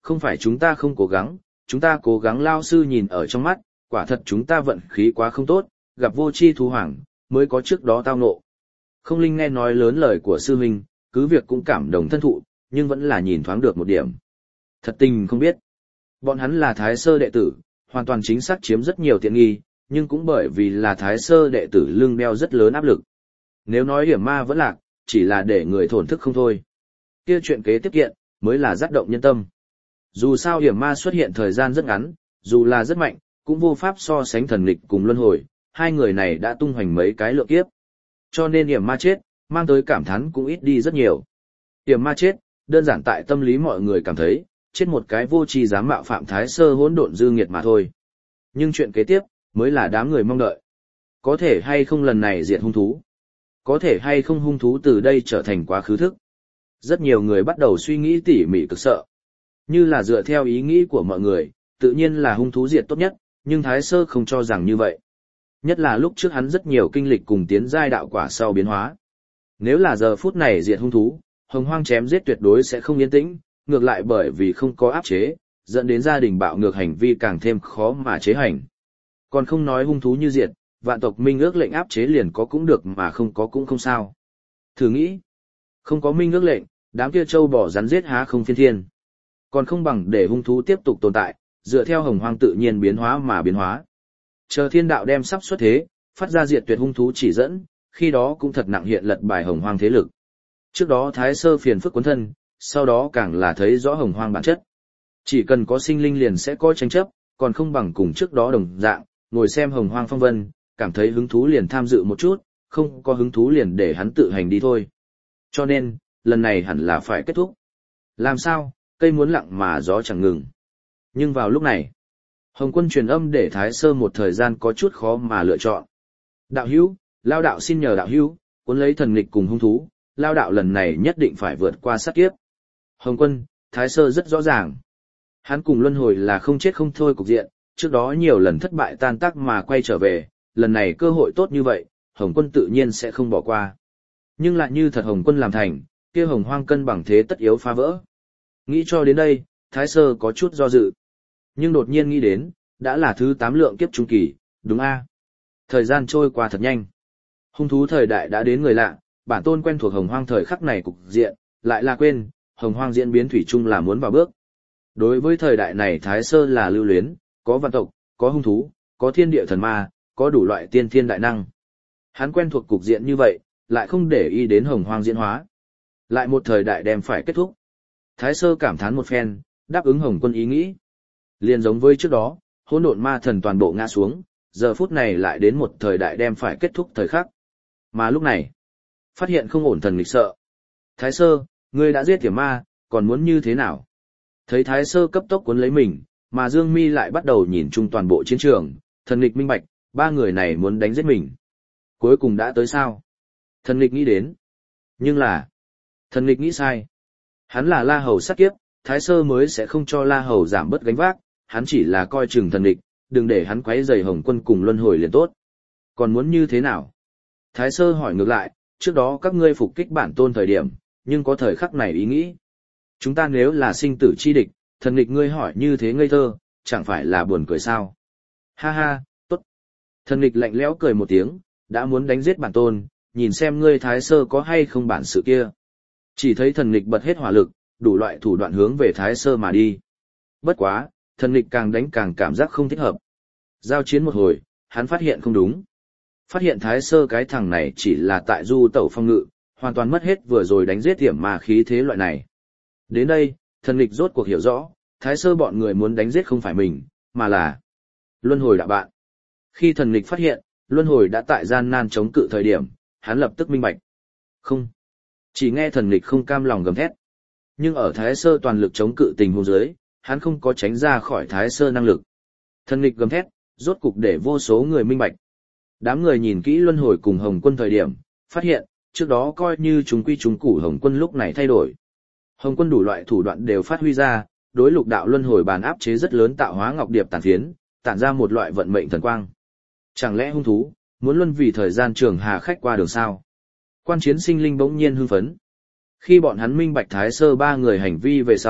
không phải chúng ta không cố gắng, chúng ta cố gắng lao sư nhìn ở trong mắt, quả thật chúng ta vận khí quá không tốt, gặp vô chi thú hoàng, mới có trước đó tao ngộ. Không Linh nghe nói lớn lời của sư huynh, cứ việc cũng cảm động thân thụ, nhưng vẫn là nhìn thoáng được một điểm. Thật tình không biết. Bọn hắn là Thái Sơ đệ tử, hoàn toàn chính xác chiếm rất nhiều tiện nghi, nhưng cũng bởi vì là Thái Sơ đệ tử lưng đeo rất lớn áp lực. Nếu nói hiểm ma vẫn lạc, chỉ là để người thổn thức không thôi. Kia chuyện kế tiếp kiện, mới là dắt động nhân tâm. Dù sao hiểm ma xuất hiện thời gian rất ngắn, dù là rất mạnh, cũng vô pháp so sánh thần lịch cùng luân hồi, hai người này đã tung hoành mấy cái lượng kiếp. Cho nên hiểm ma chết, mang tới cảm thán cũng ít đi rất nhiều. Hiểm ma chết, đơn giản tại tâm lý mọi người cảm thấy, chết một cái vô tri dám mạo phạm Thái Sơ hỗn độn dư nghiệt mà thôi. Nhưng chuyện kế tiếp, mới là đám người mong đợi. Có thể hay không lần này diệt hung thú? Có thể hay không hung thú từ đây trở thành quá khứ thức? Rất nhiều người bắt đầu suy nghĩ tỉ mỉ cực sợ. Như là dựa theo ý nghĩ của mọi người, tự nhiên là hung thú diệt tốt nhất, nhưng Thái Sơ không cho rằng như vậy. Nhất là lúc trước hắn rất nhiều kinh lịch cùng tiến giai đạo quả sau biến hóa. Nếu là giờ phút này diệt hung thú, Hồng Hoang chém giết tuyệt đối sẽ không yên tĩnh, ngược lại bởi vì không có áp chế, dẫn đến gia đình bạo ngược hành vi càng thêm khó mà chế hành. Còn không nói hung thú như diệt, vạn tộc minh ước lệnh áp chế liền có cũng được mà không có cũng không sao. Thử nghĩ, không có minh ước lệnh, đám kia trâu bò rắn giết há không phiên thiên. Còn không bằng để hung thú tiếp tục tồn tại, dựa theo Hồng Hoang tự nhiên biến hóa mà biến hóa. Chờ thiên đạo đem sắp xuất thế, phát ra diệt tuyệt hung thú chỉ dẫn, khi đó cũng thật nặng hiện lật bài Hồng Hoang thế lực. Trước đó Thái Sơ phiền phức cuốn thân, sau đó càng là thấy rõ Hồng Hoang bản chất. Chỉ cần có sinh linh liền sẽ có tranh chấp, còn không bằng cùng trước đó đồng dạng, ngồi xem Hồng Hoang phong vân, cảm thấy hứng thú liền tham dự một chút, không có hứng thú liền để hắn tự hành đi thôi. Cho nên, lần này hẳn là phải kết thúc. Làm sao, cây muốn lặng mà gió chẳng ngừng. Nhưng vào lúc này, Hồng Quân truyền âm để Thái Sơ một thời gian có chút khó mà lựa chọn. Đạo hữu, Lao đạo xin nhờ đạo hữu, cuốn lấy thần nghịch cùng hung thú, Lao đạo lần này nhất định phải vượt qua sát kiếp. Hồng Quân, Thái Sơ rất rõ ràng. Hắn cùng luân hồi là không chết không thôi cục diện, trước đó nhiều lần thất bại tan tác mà quay trở về, lần này cơ hội tốt như vậy, Hồng Quân tự nhiên sẽ không bỏ qua. Nhưng lại như thật Hồng Quân làm thành, kia Hồng Hoang cân bằng thế tất yếu phá vỡ. Nghĩ cho đến đây, Thái Sơ có chút do dự. Nhưng đột nhiên nghĩ đến, đã là thứ 8 lượng kiếp trung kỳ, đúng a? Thời gian trôi qua thật nhanh. Hung thú thời đại đã đến người lạ, bản tôn quen thuộc Hồng Hoang thời khắc này cục diện, lại là quên, Hồng Hoang diễn biến thủy chung là muốn vào bước. Đối với thời đại này Thái Sơ là lưu luyến, có vạn tộc, có hung thú, có thiên địa thần ma, có đủ loại tiên thiên đại năng. Hắn quen thuộc cục diện như vậy, lại không để ý đến Hồng Hoang diễn hóa. Lại một thời đại đem phải kết thúc. Thái Sơ cảm thán một phen, đáp ứng Hồng Quân ý nghĩ. Liền giống với trước đó, hỗn độn ma thần toàn bộ ngã xuống, giờ phút này lại đến một thời đại đem phải kết thúc thời khắc. Mà lúc này, phát hiện không ổn thần nghịch sợ. Thái Sơ, ngươi đã giết Tiềm Ma, còn muốn như thế nào? Thấy Thái Sơ cấp tốc cuốn lấy mình, mà Dương Mi lại bắt đầu nhìn chung toàn bộ chiến trường, thần nghịch minh bạch, ba người này muốn đánh giết mình. Cuối cùng đã tới sao? Thần nghịch nghĩ đến. Nhưng là, thần nghịch nghĩ sai. Hắn là La Hầu sát kiếp, Thái Sơ mới sẽ không cho La Hầu giảm bớt gánh vác, hắn chỉ là coi chừng thần nghịch, đừng để hắn quấy rầy Hồng Quân cùng luân hồi liền tốt. Còn muốn như thế nào? Thái Sơ hỏi ngược lại, trước đó các ngươi phục kích bản tôn thời điểm, nhưng có thời khắc này ý nghĩ. Chúng ta nếu là sinh tử chi địch, thần nghịch ngươi hỏi như thế ngây thơ, chẳng phải là buồn cười sao? Ha ha, tốt. Thần nghịch lạnh lẽo cười một tiếng, đã muốn đánh giết bản tôn, nhìn xem ngươi Thái Sơ có hay không bản sự kia. Chỉ thấy thần nghịch bật hết hỏa lực, đủ loại thủ đoạn hướng về Thái Sơ mà đi. Bất quá, thần nghịch càng đánh càng cảm giác không thích hợp. Giao chiến một hồi, hắn phát hiện không đúng. Phát hiện Thái Sơ cái thằng này chỉ là tại du tẩu phong ngự, hoàn toàn mất hết vừa rồi đánh giết Tiềm Ma khí thế loại này. Đến đây, thần nghịch rốt cuộc hiểu rõ, Thái Sơ bọn người muốn đánh giết không phải mình, mà là luân hồi đạo bạn. Khi thần nghịch phát hiện, luân hồi đã tại gian nan chống cự thời điểm, hắn lập tức minh bạch. Không. Chỉ nghe thần nghịch không cam lòng gầm thét. Nhưng ở Thái Sơ toàn lực chống cự tình huống dưới, hắn không có tránh ra khỏi Thái Sơ năng lực. Thần nghịch gầm thét, rốt cục để vô số người minh bạch. Đám người nhìn kỹ luân hồi cùng Hồng Quân thời điểm, phát hiện, trước đó coi như chúng quy chúng củ Hồng Quân lúc này thay đổi. Hồng Quân đủ loại thủ đoạn đều phát huy ra, đối lục đạo luân hồi bàn áp chế rất lớn tạo hóa ngọc điệp tàn phiến, tản ra một loại vận mệnh thần quang. Chẳng lẽ hung thú, muốn luân vì thời gian trường hà khách qua đường sao? Quan chiến sinh linh bỗng nhiên hưng phấn. Khi bọn hắn minh bạch Thái Sơ ba người hành vi về sau,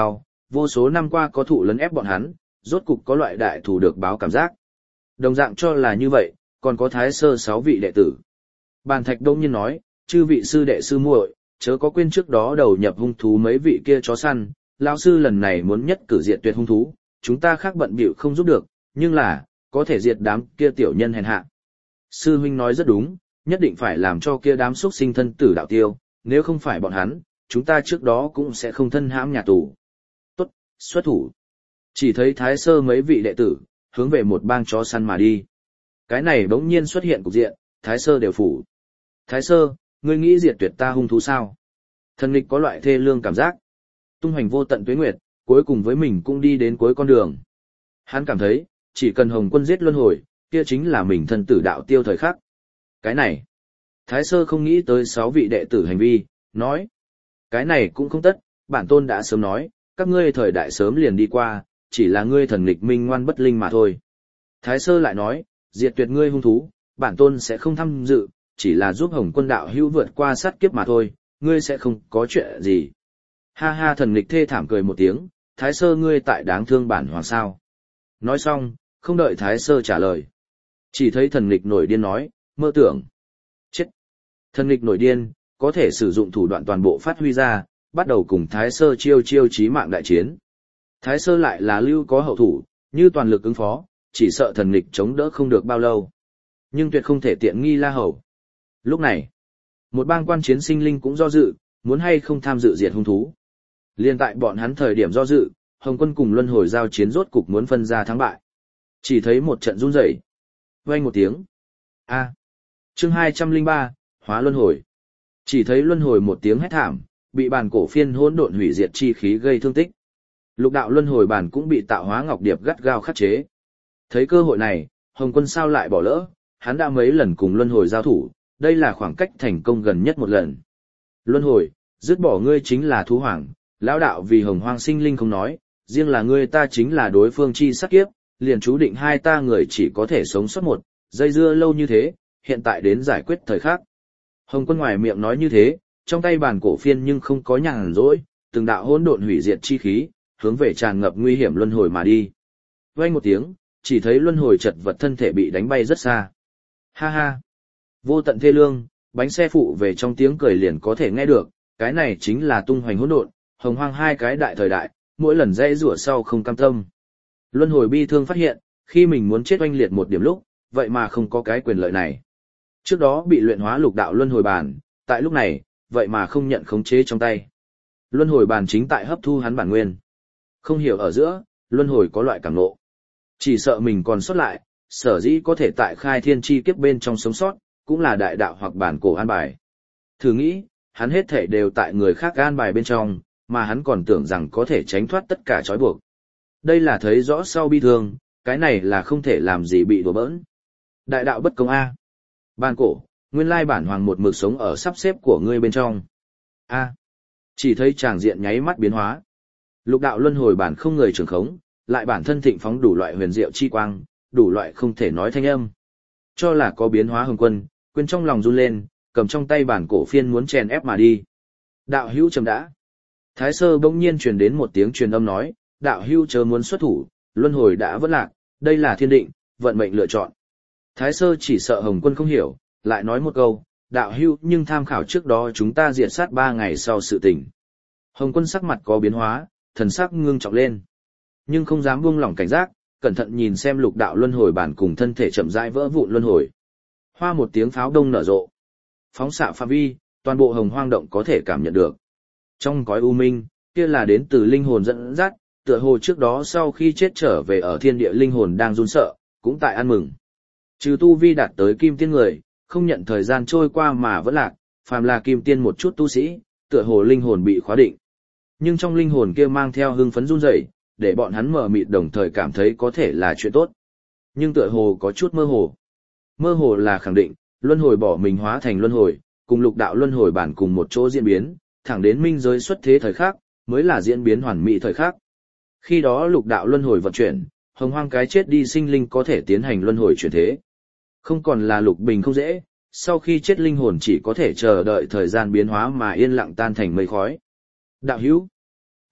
vô số năm qua có thụ lấn ép bọn hắn, rốt cục có loại đại thù được báo cảm giác. Đồng dạng cho là như vậy, còn có Thái Sơ 6 vị đệ tử. Bàn Thạch đông nhiên nói, chư vị sư đệ sư muội, chớ có quên trước đó đầu nhập hung thú mấy vị kia chó săn, lão sư lần này muốn nhất cử diệt tuyệt hung thú, chúng ta khác bận bịu không giúp được, nhưng là, có thể diệt đám kia tiểu nhân hèn hạ. Sư huynh nói rất đúng, nhất định phải làm cho kia đám xuất sinh thân tử đạo tiêu, nếu không phải bọn hắn, chúng ta trước đó cũng sẽ không thân hãm nhà tù. Tốt, xuất thủ. Chỉ thấy Thái Sơ mấy vị đệ tử, hướng về một bang chó săn mà đi. Cái này bỗng nhiên xuất hiện cục diện, Thái Sơ đều phủ. Thái Sơ, ngươi nghĩ diệt tuyệt ta hung thú sao? Thần nghịch có loại thê lương cảm giác. Tung hoành vô tận tuế nguyệt, cuối cùng với mình cũng đi đến cuối con đường. Hắn cảm thấy, chỉ cần Hồng Quân giết luân hồi, kia chính là mình thân tử đạo tiêu thời khắc. Cái này, Thái Sơ không nghĩ tới 6 vị đệ tử hành vi, nói. Cái này cũng không tất, bản tôn đã sớm nói, các ngươi thời đại sớm liền đi qua, chỉ là ngươi thần nghịch minh ngoan bất linh mà thôi. Thái Sơ lại nói, diệt tuyệt ngươi hung thú, bản tôn sẽ không tham dự, chỉ là giúp Hồng Quân đạo hữu vượt qua sát kiếp mà thôi, ngươi sẽ không có chuyện gì. Ha ha, thần nghịch thê thảm cười một tiếng, Thái Sơ ngươi tại đáng thương bản hoàng sao. Nói xong, không đợi Thái Sơ trả lời. Chỉ thấy thần nghịch nổi điên nói, mơ tưởng. Chết. Thần nghịch nổi điên, có thể sử dụng thủ đoạn toàn bộ phát huy ra, bắt đầu cùng Thái Sơ chiêu chí mạng đại chiến. Thái Sơ lại là lưu có hậu thủ, như toàn lực ứng phó, chỉ sợ thần nghịch chống đỡ không được bao lâu. Nhưng tuyệt không thể tiện nghi La Hầu. Lúc này, một bang quan chiến sinh linh cũng do dự, muốn hay không tham dự diệt hung thú. Liên tại bọn hắn thời điểm do dự, Hồng Quân cùng Luân Hồi giao chiến rốt cục muốn phân ra thắng bại. Chỉ thấy một trận run rẩy, vang một tiếng. A. Chương 203, Hóa Luân Hồi. Chỉ thấy Luân Hồi một tiếng hét thảm, bị bàn cổ phiên hỗn độn hủy diệt chi khí gây thương tích. Lục đạo Luân Hồi bản cũng bị tạo hóa ngọc điệp gắt gao khắc chế. Thấy cơ hội này, Hồng Quân sao lại bỏ lỡ, hắn đã mấy lần cùng Luân Hồi giao thủ, đây là khoảng cách thành công gần nhất một lần. Luân Hồi, dứt bỏ ngươi chính là thú hoàng, lão đạo vì hồng hoang sinh linh không nói, riêng là ngươi ta chính là đối phương chi sát kiếp, liền chú định hai ta người chỉ có thể sống sót một, dây dưa lâu như thế, hiện tại đến giải quyết thời khắc. Hồng Quân ngoài miệng nói như thế, trong tay bàn cổ phiên nhưng không có nhàn rỗi, từng đạo hỗn độn hủy diệt chi khí, hướng về tràn ngập nguy hiểm luân hồi mà đi. Vang một tiếng, chỉ thấy luân hồi chật vật thân thể bị đánh bay rất xa. Ha ha! Vô tận thê lương, bánh xe phụ về trong tiếng cười liền có thể nghe được, cái này chính là tung hoành hỗn độn, hồng hoang hai cái đại thời đại, mỗi lần dãy rủa sau không cam tâm. Luân hồi bi thương phát hiện, khi mình muốn chết oanh liệt một điểm lúc, vậy mà không có cái quyền lợi này. Trước đó bị luyện hóa lục đạo luân hồi bàn, tại lúc này, vậy mà không nhận khống chế trong tay. Luân hồi bàn chính tại hấp thu hắn bản nguyên. Không hiểu ở giữa, luân hồi có loại cảm ngộ. Chỉ sợ mình còn sót lại, sở dĩ có thể tại khai thiên chi kiếp bên trong sống sót, cũng là đại đạo hoặc bản cổ an bài. Thử nghĩ, hắn hết thể đều tại người khác an bài bên trong, mà hắn còn tưởng rằng có thể tránh thoát tất cả trói buộc. Đây là thấy rõ sau bi thương, cái này là không thể làm gì bị đùa bỡn. Đại đạo bất công A. Bản cổ, nguyên lai bản hoàng một mực sống ở sắp xếp của ngươi bên trong. A. Chỉ thấy tràng diện nháy mắt biến hóa. Lục đạo luân hồi bản không người trường khống, lại bản thân thịnh phóng đủ loại huyền diệu chi quang, đủ loại không thể nói thanh âm. Cho là có biến hóa Hồng Quân, quên trong lòng run lên, cầm trong tay bản cổ phiên muốn chèn ép mà đi. Đạo hữu chấm đã. Thái Sơ bỗng nhiên truyền đến một tiếng truyền âm nói, đạo hữu chớ muốn xuất thủ, luân hồi đã vất lạc, đây là thiên định, vận mệnh lựa chọn. Thái Sơ chỉ sợ Hồng Quân không hiểu, lại nói một câu, đạo hữu nhưng tham khảo trước đó chúng ta diệt sát 3 ngày sau sự tình. Hồng Quân sắc mặt có biến hóa, thần sắc ngưng trọng lên, nhưng không dám buông lỏng cảnh giác, cẩn thận nhìn xem lục đạo luân hồi bản cùng thân thể chậm rãi vỡ vụn luân hồi. Hoa một tiếng pháo đông nở rộ, phóng xạ phạm vi, toàn bộ hồng hoang động có thể cảm nhận được. Trong cõi u minh, kia là đến từ linh hồn dẫn dắt, tựa hồ trước đó sau khi chết trở về ở thiên địa linh hồn đang run sợ, cũng tại ăn mừng. Trừ tu vi đạt tới kim tiên người, không nhận thời gian trôi qua mà vẫn lạc, phàm là kim tiên một chút tu sĩ, tựa hồ linh hồn bị khóa định. Nhưng trong linh hồn kia mang theo hưng phấn run rẩy, để bọn hắn mờ mịt đồng thời cảm thấy có thể là chuyện tốt. Nhưng tựa hồ có chút mơ hồ. Mơ hồ là khẳng định, luân hồi bỏ mình hóa thành luân hồi, cùng lục đạo luân hồi bản cùng một chỗ diễn biến, thẳng đến minh giới xuất thế thời khắc, mới là diễn biến hoàn mỹ thời khắc. Khi đó lục đạo luân hồi vận chuyển, hồng hoang cái chết đi sinh linh có thể tiến hành luân hồi chuyển thế. Không còn là lục bình không dễ, sau khi chết linh hồn chỉ có thể chờ đợi thời gian biến hóa mà yên lặng tan thành mây khói. Đạo hữu,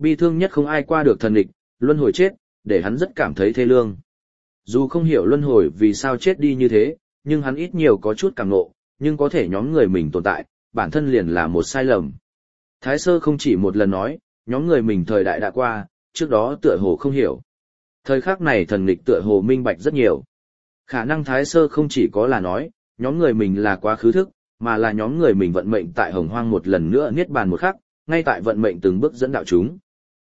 Bi thương nhất không ai qua được thần địch, luân hồi chết, để hắn rất cảm thấy thê lương. Dù không hiểu luân hồi vì sao chết đi như thế, nhưng hắn ít nhiều có chút cảm ngộ, nhưng có thể nhóm người mình tồn tại, bản thân liền là một sai lầm. Thái Sơ không chỉ một lần nói, nhóm người mình thời đại đã qua, trước đó tựa hồ không hiểu. Thời khắc này thần nghịch tựa hồ minh bạch rất nhiều. Khả năng Thái Sơ không chỉ có là nói, nhóm người mình là quá khứ thức, mà là nhóm người mình vận mệnh tại Hồng Hoang một lần nữa niết bàn một khắc, ngay tại vận mệnh từng bước dẫn đạo chúng.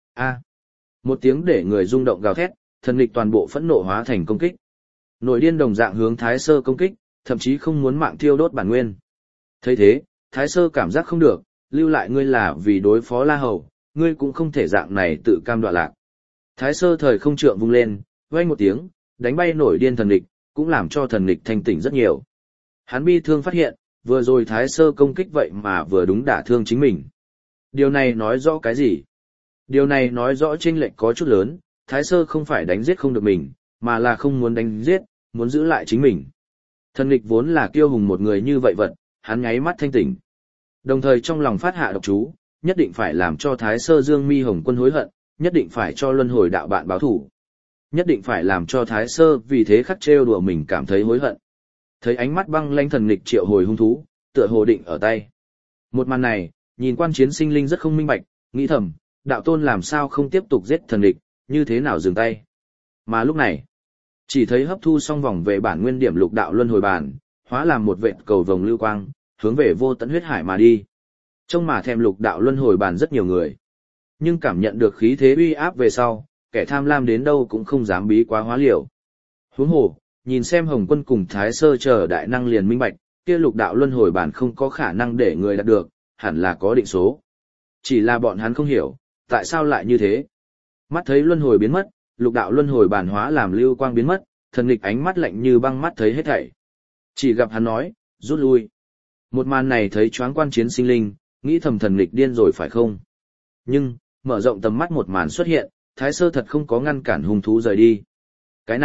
Một tiếng để người rung động gào thét, thần nghịch toàn bộ phẫn nộ hóa thành công kích. Nổi điên đồng dạng hướng Thái Sơ công kích, thậm chí không muốn mạng thiêu đốt bản nguyên. Thấy thế, Thái Sơ cảm giác không được, lưu lại ngươi là vì đối phó La Hầu, ngươi cũng không thể dạng này tự cam đoạ lạc. Thái Sơ thời không trượng vung lên, vang một tiếng, đánh bay nổi điên thần nghịch, cũng làm cho thần nghịch thanh tỉnh rất nhiều. Hắn bi thương phát hiện, vừa rồi Thái Sơ công kích vậy mà vừa đúng đả thương chính mình. Điều này nói rõ cái gì? Điều này nói rõ chênh lệch có chút lớn, Thái Sơ không phải đánh giết không được mình, mà là không muốn đánh giết, muốn giữ lại chính mình. Thần nghịch vốn là kiêu hùng một người như vậy vật, hắn nháy mắt thanh tỉnh. Đồng thời trong lòng phát hạ độc chú, nhất định phải làm cho Thái Sơ Dương Mi Hồng Quân hối hận, nhất định phải cho luân hồi đạo bạn báo thủ. Nhất định phải làm cho Thái Sơ vì thế khắc trêu đùa mình cảm thấy hối hận. Thấy ánh mắt băng lãnh thần nghịch triệu hồi hung thú, tựa hồ định ở tay. Một màn này, nhìn Quan Chiến sinh linh rất không minh bạch, nghĩ thầm, đạo tôn làm sao không tiếp tục giết thần nghịch, như thế nào dừng tay. Mà lúc này, chỉ thấy hấp thu xong vòng về bản nguyên điểm lục đạo luân hồi bản, hóa làm một vệt cầu vồng lưu quang, hướng về vô tận huyết hải mà đi. Trông mà thèm lục đạo luân hồi bản rất nhiều người. Nhưng cảm nhận được khí thế uy áp về sau, kẻ tham lam đến đâu cũng không dám bí quá hóa liều. Huống hồ, nhìn xem Hồng Quân cùng Thái Sơ chờ đại năng liền minh bạch, kia lục đạo luân hồi bản không có khả năng để người đạt được, hẳn là có định số. Chỉ là bọn hắn không hiểu, tại sao lại như thế. Mắt thấy luân hồi biến mất, lục đạo luân hồi bản hóa làm lưu quang biến mất, thần nghịch ánh mắt lạnh như băng mắt thấy hết thảy. Chỉ gặp hắn nói, rút lui. Một màn này thấy choáng Quan Chiến sinh linh, nghĩ thầm thần nghịch điên rồi phải không? Nhưng, mở rộng tầm mắt một màn xuất hiện, Thái Sơ thật không có ngăn cản hung thú rời đi. Cái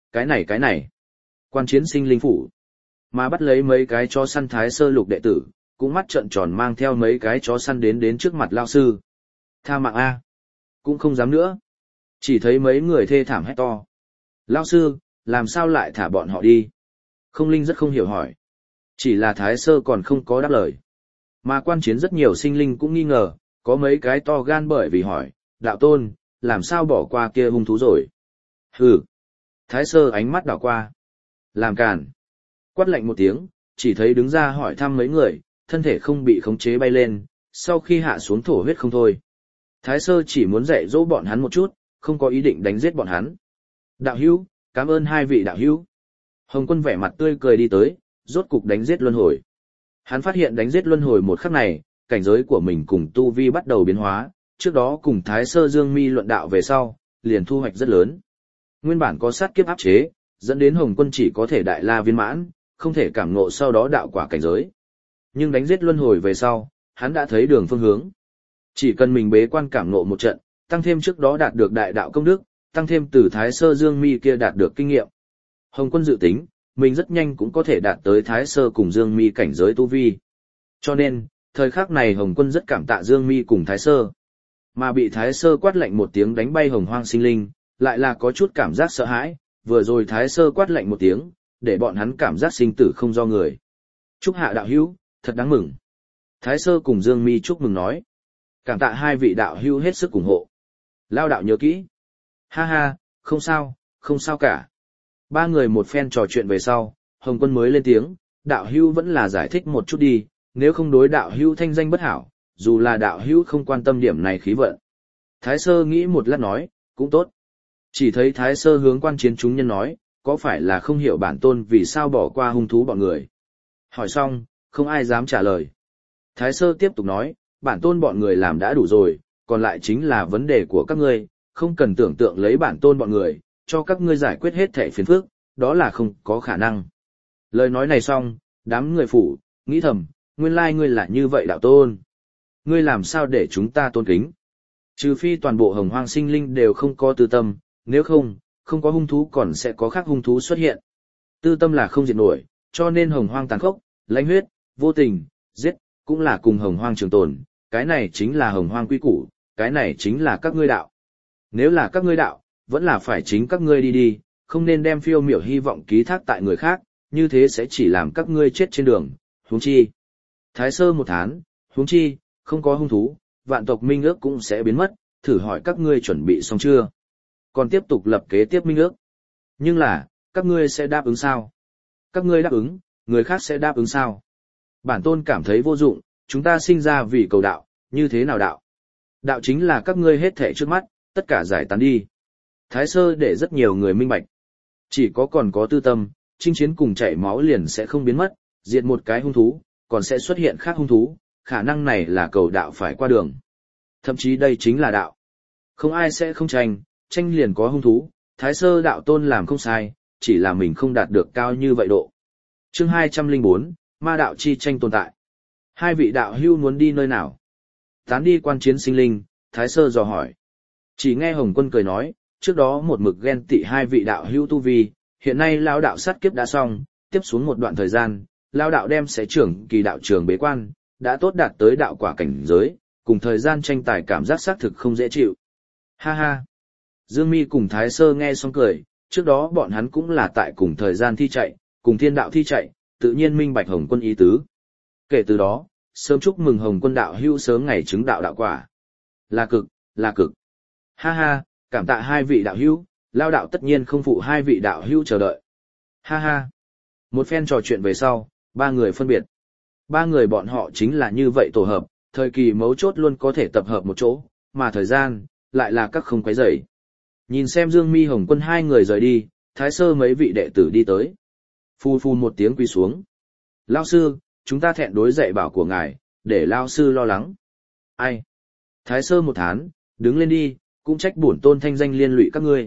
này. Quan Chiến sinh linh phủ. Mà bắt lấy mấy cái chó săn Thái Sơ lục đệ tử, cũng mắt trợn tròn mang theo mấy cái chó săn đến trước mặt lao sư. Tha mạng A. Cũng không dám nữa. Chỉ thấy mấy người thê thảm hét to. Lao sư, làm sao lại thả bọn họ đi? Không linh rất không hiểu hỏi. Chỉ là Thái Sơ còn không có đáp lời. Mà Quan Chiến rất nhiều sinh linh cũng nghi ngờ, có mấy cái to gan bởi vì hỏi, đạo tôn, làm sao bỏ qua kia hung thú rồi? Hừ. Thái Sơ ánh mắt đảo qua. Làm càn. Quát lạnh một tiếng, chỉ thấy đứng ra hỏi thăm mấy người, thân thể không bị khống chế bay lên, sau khi hạ xuống thổ huyết không thôi. Thái Sơ chỉ muốn dạy dỗ bọn hắn một chút, không có ý định đánh giết bọn hắn. Đạo hữu, cảm ơn hai vị đạo hữu. Hồng Quân vẻ mặt tươi cười đi tới, rốt cục đánh giết luân hồi. Hắn phát hiện đánh giết luân hồi một khắc này, cảnh giới của mình cùng tu vi bắt đầu biến hóa, trước đó cùng Thái Sơ Dương Mi luận đạo về sau, liền thu hoạch rất lớn. Nguyên bản có sát kiếp áp chế, dẫn đến Hồng Quân chỉ có thể đại la viên mãn, không thể cảm ngộ sau đó đạo quả cảnh giới. Nhưng đánh giết luân hồi về sau, hắn đã thấy đường phương hướng. Chỉ cần mình bế quan cảm ngộ một trận, tăng thêm trước đó đạt được đại đạo công đức, tăng thêm từ Thái Sơ Dương Mi kia đạt được kinh nghiệm. Hồng Quân dự tính, mình rất nhanh cũng có thể đạt tới Thái Sơ cùng Dương Mi cảnh giới tu vi. Cho nên, thời khắc này Hồng Quân rất cảm tạ Dương Mi cùng Thái Sơ. Mà bị Thái Sơ quát lạnh một tiếng đánh bay Hồng Hoang sinh linh, lại là có chút cảm giác sợ hãi, vừa rồi Thái Sơ quát lạnh một tiếng, để bọn hắn cảm giác sinh tử không do người. Chúc hạ đạo hữu, thật đáng mừng. Thái Sơ cùng Dương Mi chúc mừng nói. Cảm tạ hai vị đạo hữu hết sức ủng hộ. Lao đạo nhớ kỹ. Ha ha, không sao cả. Ba người một phen trò chuyện về sau, Hồng Quân mới lên tiếng, đạo hữu vẫn là giải thích một chút đi, nếu không đối đạo hữu thanh danh bất hảo, dù là đạo hữu không quan tâm điểm này khí vận. Thái Sơ nghĩ một lát nói, cũng tốt. Chỉ thấy Thái Sơ hướng Quan Chiến chúng nhân nói, có phải là không hiểu bản tôn vì sao bỏ qua hung thú bọn người. Hỏi xong, không ai dám trả lời. Thái Sơ tiếp tục nói, bản tôn bọn người làm đã đủ rồi, còn lại chính là vấn đề của các ngươi, không cần tưởng tượng lấy bản tôn bọn người, cho các ngươi giải quyết hết thảy phiền phức, đó là không có khả năng. Lời nói này xong, đám người phủ, nghĩ thầm, nguyên lai ngươi là như vậy đạo tôn. Ngươi làm sao để chúng ta tôn kính? Trừ phi toàn bộ Hồng Hoang sinh linh đều không có tư tâm, nếu không, không có hung thú còn sẽ có khác hung thú xuất hiện. Tư tâm là không diệt nổi, cho nên Hồng Hoang tàn khốc, lãnh huyết, vô tình, giết, cũng là cùng Hồng Hoang trường tồn, cái này chính là Hồng Hoang quy củ, cái này chính là các ngươi đạo. Nếu là các ngươi đạo, vẫn là phải chính các ngươi đi đi, không nên đem phiêu miểu hy vọng ký thác tại người khác, như thế sẽ chỉ làm các ngươi chết trên đường, huống chi. Thái Sơ một thán, huống chi, không có hung thú, vạn tộc minh ước cũng sẽ biến mất, thử hỏi các ngươi chuẩn bị xong chưa? Còn tiếp tục lập kế tiếp minh ước. Nhưng là, các ngươi sẽ đáp ứng sao? Các ngươi đáp ứng, người khác sẽ đáp ứng sao? Bản tôn cảm thấy vô dụng, chúng ta sinh ra vì cầu đạo, như thế nào đạo? Đạo chính là các ngươi hết thảy trước mắt, tất cả giải tán đi. Thái Sơ để rất nhiều người minh bạch. Chỉ có còn có tư tâm, chinh chiến cùng chảy máu liền sẽ không biến mất, diệt một cái hung thú, còn sẽ xuất hiện khác hung thú, khả năng này là cầu đạo phải qua đường. Thậm chí đây chính là đạo. Không ai sẽ không tranh, tranh liền có hung thú, Thái Sơ đạo tôn làm không sai, chỉ là mình không đạt được cao như vậy độ. Chương 204, ma đạo chi tranh tồn tại. Hai vị đạo hưu muốn đi nơi nào? Tán đi quan chiến sinh linh, Thái Sơ dò hỏi. Chỉ nghe Hồng Quân cười nói, trước đó một mực ghen tị hai vị đạo hưu tu vi, hiện nay lao đạo sát kiếp đã xong, tiếp xuống một đoạn thời gian, lao đạo đem sẽ trưởng kỳ đạo trường bế quan, đã tốt đạt tới đạo quả cảnh giới, cùng thời gian tranh tài cảm giác xác thực không dễ chịu. Ha ha! Dương Mi cùng Thái Sơ nghe xong cười, trước đó bọn hắn cũng là tại cùng thời gian thi chạy, cùng thiên đạo thi chạy, tự nhiên minh bạch Hồng Quân ý tứ. Kể từ đó, sớm chúc mừng Hồng Quân đạo hưu sớm ngày chứng đạo đạo quả. Là cực, là cực. Ha ha, cảm tạ hai vị đạo hưu, lao đạo tất nhiên không phụ hai vị đạo hưu chờ đợi. Ha ha. Một phen trò chuyện về sau, ba người phân biệt. Ba người bọn họ chính là như vậy tổ hợp, thời kỳ mấu chốt luôn có thể tập hợp một chỗ, mà thời gian, lại là các không quấy rầy. Nhìn xem Dương Mi Hồng Quân hai người rời đi, Thái Sơ mấy vị đệ tử đi tới. Phu phu một tiếng quỳ xuống. Lao sư, chúng ta thẹn đối dạy bảo của ngài, để Lao sư lo lắng. Ai? Thái Sơ một thán, đứng lên đi, cũng trách bổn tôn thanh danh liên lụy các ngươi.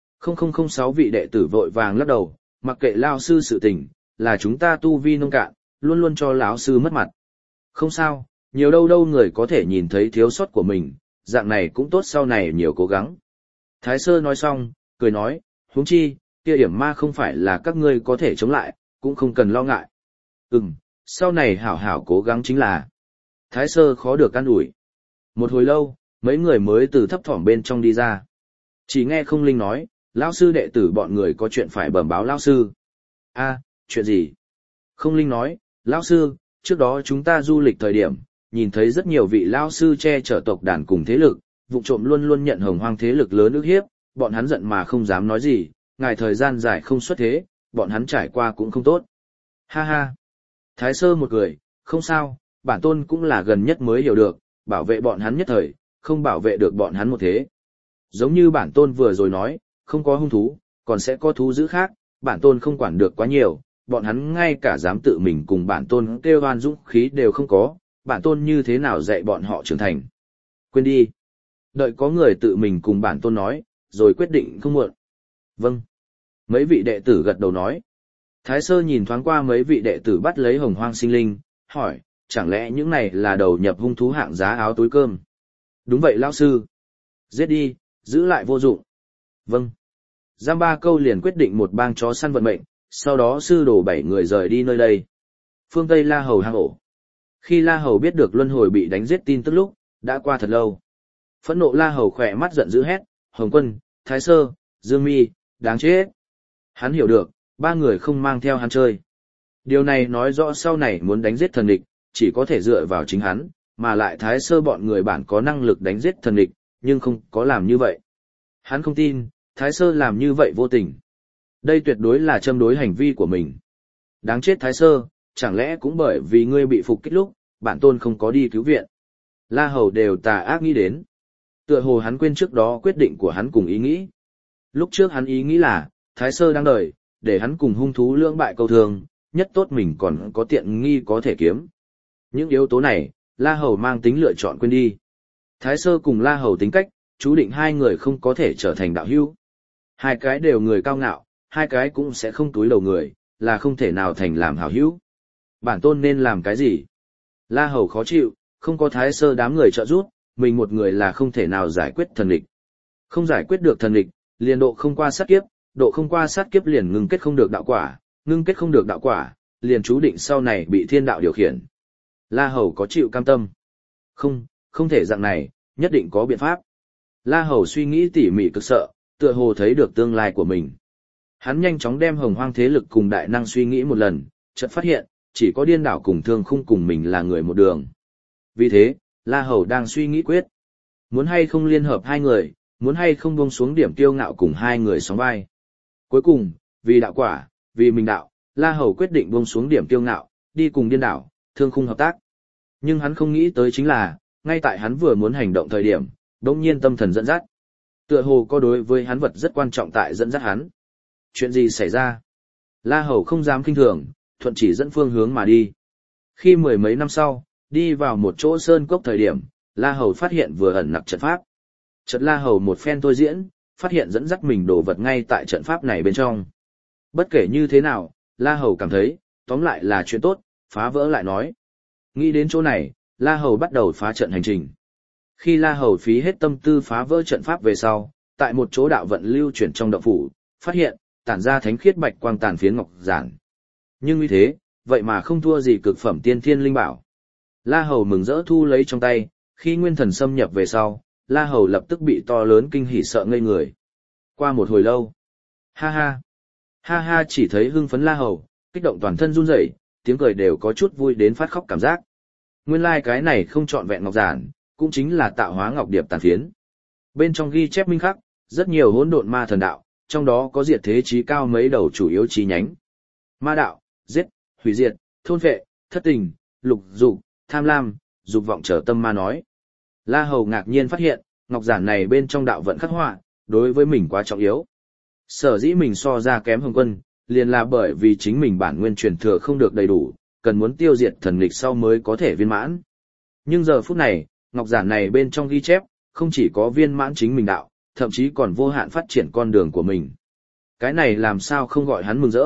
0006 vị đệ tử vội vàng lắc đầu, mặc kệ Lao sư sự tình, là chúng ta tu vi nông cạn, luôn luôn cho lão sư mất mặt. Không sao, nhiều đâu người có thể nhìn thấy thiếu sót của mình, dạng này cũng tốt sau này nhiều cố gắng. Thái Sơ nói xong, cười nói, huống chi, kia yểm ma không phải là các ngươi có thể chống lại, cũng không cần lo ngại. Sau này hảo hảo cố gắng chính là. Thái Sơ khó được an ủi. Một hồi lâu, mấy người mới từ thấp thỏm bên trong đi ra. Chỉ nghe Không Linh nói, lão sư đệ tử bọn người có chuyện phải bẩm báo lão sư. A, chuyện gì? Không Linh nói, lão sư, trước đó chúng ta du lịch thời điểm, nhìn thấy rất nhiều vị lão sư che chở tộc đàn cùng thế lực, vụ trộm luôn luôn nhận hồng hoang thế lực lớn ức hiếp, bọn hắn giận mà không dám nói gì, ngài thời gian dài không xuất thế, bọn hắn trải qua cũng không tốt. Ha ha. Thái Sơ một cười, không sao, bản tôn cũng là gần nhất mới hiểu được, bảo vệ bọn hắn nhất thời, không bảo vệ được bọn hắn một thế. Giống như bản tôn vừa rồi nói, không có hung thú, còn sẽ có thú dữ khác, bản tôn không quản được quá nhiều, bọn hắn ngay cả dám tự mình cùng bản tôn kêu oan dũng khí đều không có, bản tôn như thế nào dạy bọn họ trưởng thành. Quên đi. Đợi có người tự mình cùng bản tôn nói, rồi quyết định không muộn. Vâng. Mấy vị đệ tử gật đầu nói. Thái Sơ nhìn thoáng qua mấy vị đệ tử bắt lấy hồng hoang sinh linh, hỏi, chẳng lẽ những này là đầu nhập hung thú hạng giá áo túi cơm? Đúng vậy lão sư. Giết đi, giữ lại vô dụng. Vâng. Giam ba câu liền quyết định một bang chó săn vận mệnh, sau đó sư đổ 7 người rời đi nơi đây. Phương Tây La Hầu hang ổ. Khi La Hầu biết được luân hồi bị đánh giết tin tức lúc, đã qua thật lâu. Phẫn nộ La Hầu khỏe mắt giận dữ hét, Hồng Quân, Thái Sơ, Dương Mi, đáng chết. Hắn hiểu được, ba người không mang theo hắn chơi. Điều này nói rõ sau này muốn đánh giết thần địch, chỉ có thể dựa vào chính hắn, mà lại Thái Sơ bọn người bản có năng lực đánh giết thần địch, nhưng không có làm như vậy. Hắn không tin, Thái Sơ làm như vậy vô tình. Đây tuyệt đối là châm đối hành vi của mình. Đáng chết Thái Sơ, chẳng lẽ cũng bởi vì ngươi bị phục kích lúc, bản tôn không có đi cứu viện. La Hầu đều tà ác nghĩ đến. Tựa hồ hắn quên trước đó quyết định của hắn cùng ý nghĩ. Lúc trước hắn ý nghĩ là, Thái Sơ đang đợi, để hắn cùng hung thú lưỡng bại câu thương, nhất tốt mình còn có tiện nghi có thể kiếm. Những yếu tố này, La Hầu mang tính lựa chọn quên đi. Thái Sơ cùng La Hầu tính cách, chú định hai người không có thể trở thành đạo hữu. Hai cái đều người cao ngạo, hai cái cũng sẽ không túi đầu người, là không thể nào thành làm hảo hữu. Bản tôn nên làm cái gì? La Hầu khó chịu, không có Thái Sơ đám người trợ giúp, mình một người là không thể nào giải quyết thần địch. Không giải quyết được thần địch, liền độ không qua sát kiếp, độ không qua sát kiếp liền ngưng kết không được đạo quả, ngưng kết không được đạo quả, liền chú định sau này bị thiên đạo điều khiển. La Hầu có chịu cam tâm? Không, không thể dạng này, nhất định có biện pháp. La Hầu suy nghĩ tỉ mỉ cực sợ, tựa hồ thấy được tương lai của mình. Hắn nhanh chóng đem Hồng Hoang thế lực cùng đại năng suy nghĩ một lần, chợt phát hiện, chỉ có Điên Đảo cùng Thương Khung cùng mình là người một đường. Vì thế, La Hầu đang suy nghĩ quyết. Muốn hay không liên hợp hai người, muốn hay không buông xuống điểm kiêu ngạo cùng hai người sóng vai. Cuối cùng, vì đạo quả, vì mình đạo, La Hầu quyết định buông xuống điểm kiêu ngạo, đi cùng Điên Đảo, Thương Khung hợp tác. Nhưng hắn không nghĩ tới chính là, ngay tại hắn vừa muốn hành động thời điểm, đột nhiên tâm thần dẫn dắt. Tựa hồ có đối với hắn vật rất quan trọng tại dẫn dắt hắn. Chuyện gì xảy ra? La Hầu không dám kinh thường, thuận chỉ dẫn phương hướng mà đi. Khi mười mấy năm sau, đi vào một chỗ sơn cốc thời điểm, La Hầu phát hiện vừa ẩn nặc trận pháp. Chợt La Hầu một phen thôi diễn, phát hiện dẫn dắt mình đồ vật ngay tại trận pháp này bên trong. Bất kể như thế nào, La Hầu cảm thấy, tóm lại là chuyện tốt, phá vỡ lại nói. Nghĩ đến chỗ này, La Hầu bắt đầu phá trận hành trình. Khi La Hầu phí hết tâm tư phá vỡ trận pháp về sau, tại một chỗ đạo vận lưu chuyển trong động phủ, phát hiện, tản ra thánh khiết bạch quang tàn phiến ngọc giản. Nhưng như thế, vậy mà không thua gì cực phẩm tiên thiên linh bảo. La Hầu mừng rỡ thu lấy trong tay, khi nguyên thần xâm nhập về sau, La Hầu lập tức bị to lớn kinh hỉ sợ ngây người. Qua một hồi lâu, ha ha chỉ thấy hưng phấn La Hầu, kích động toàn thân run rẩy, tiếng cười đều có chút vui đến phát khóc cảm giác. Nguyên lai cái này không trọn vẹn ngọc giản, cũng chính là tạo hóa ngọc điệp tàn phiến. Bên trong ghi chép minh khắc, rất nhiều hỗn độn ma thần đạo, trong đó có diệt thế chí cao mấy đầu chủ yếu chí nhánh. Ma đạo, giết, hủy diệt, thôn phệ, thất tình, lục dục, tham lam, dục vọng trở tâm ma nói. La Hầu ngạc nhiên phát hiện, ngọc giản này bên trong đạo vận khắc họa, đối với mình quá trọng yếu. Sở dĩ mình so ra kém Hồng Quân, liền là bởi vì chính mình bản nguyên truyền thừa không được đầy đủ, cần muốn tiêu diệt thần nghịch sau mới có thể viên mãn. Nhưng giờ phút này, ngọc giản này bên trong ghi chép, không chỉ có viên mãn chính mình đạo, thậm chí còn vô hạn phát triển con đường của mình. Cái này làm sao không gọi hắn mừng rỡ?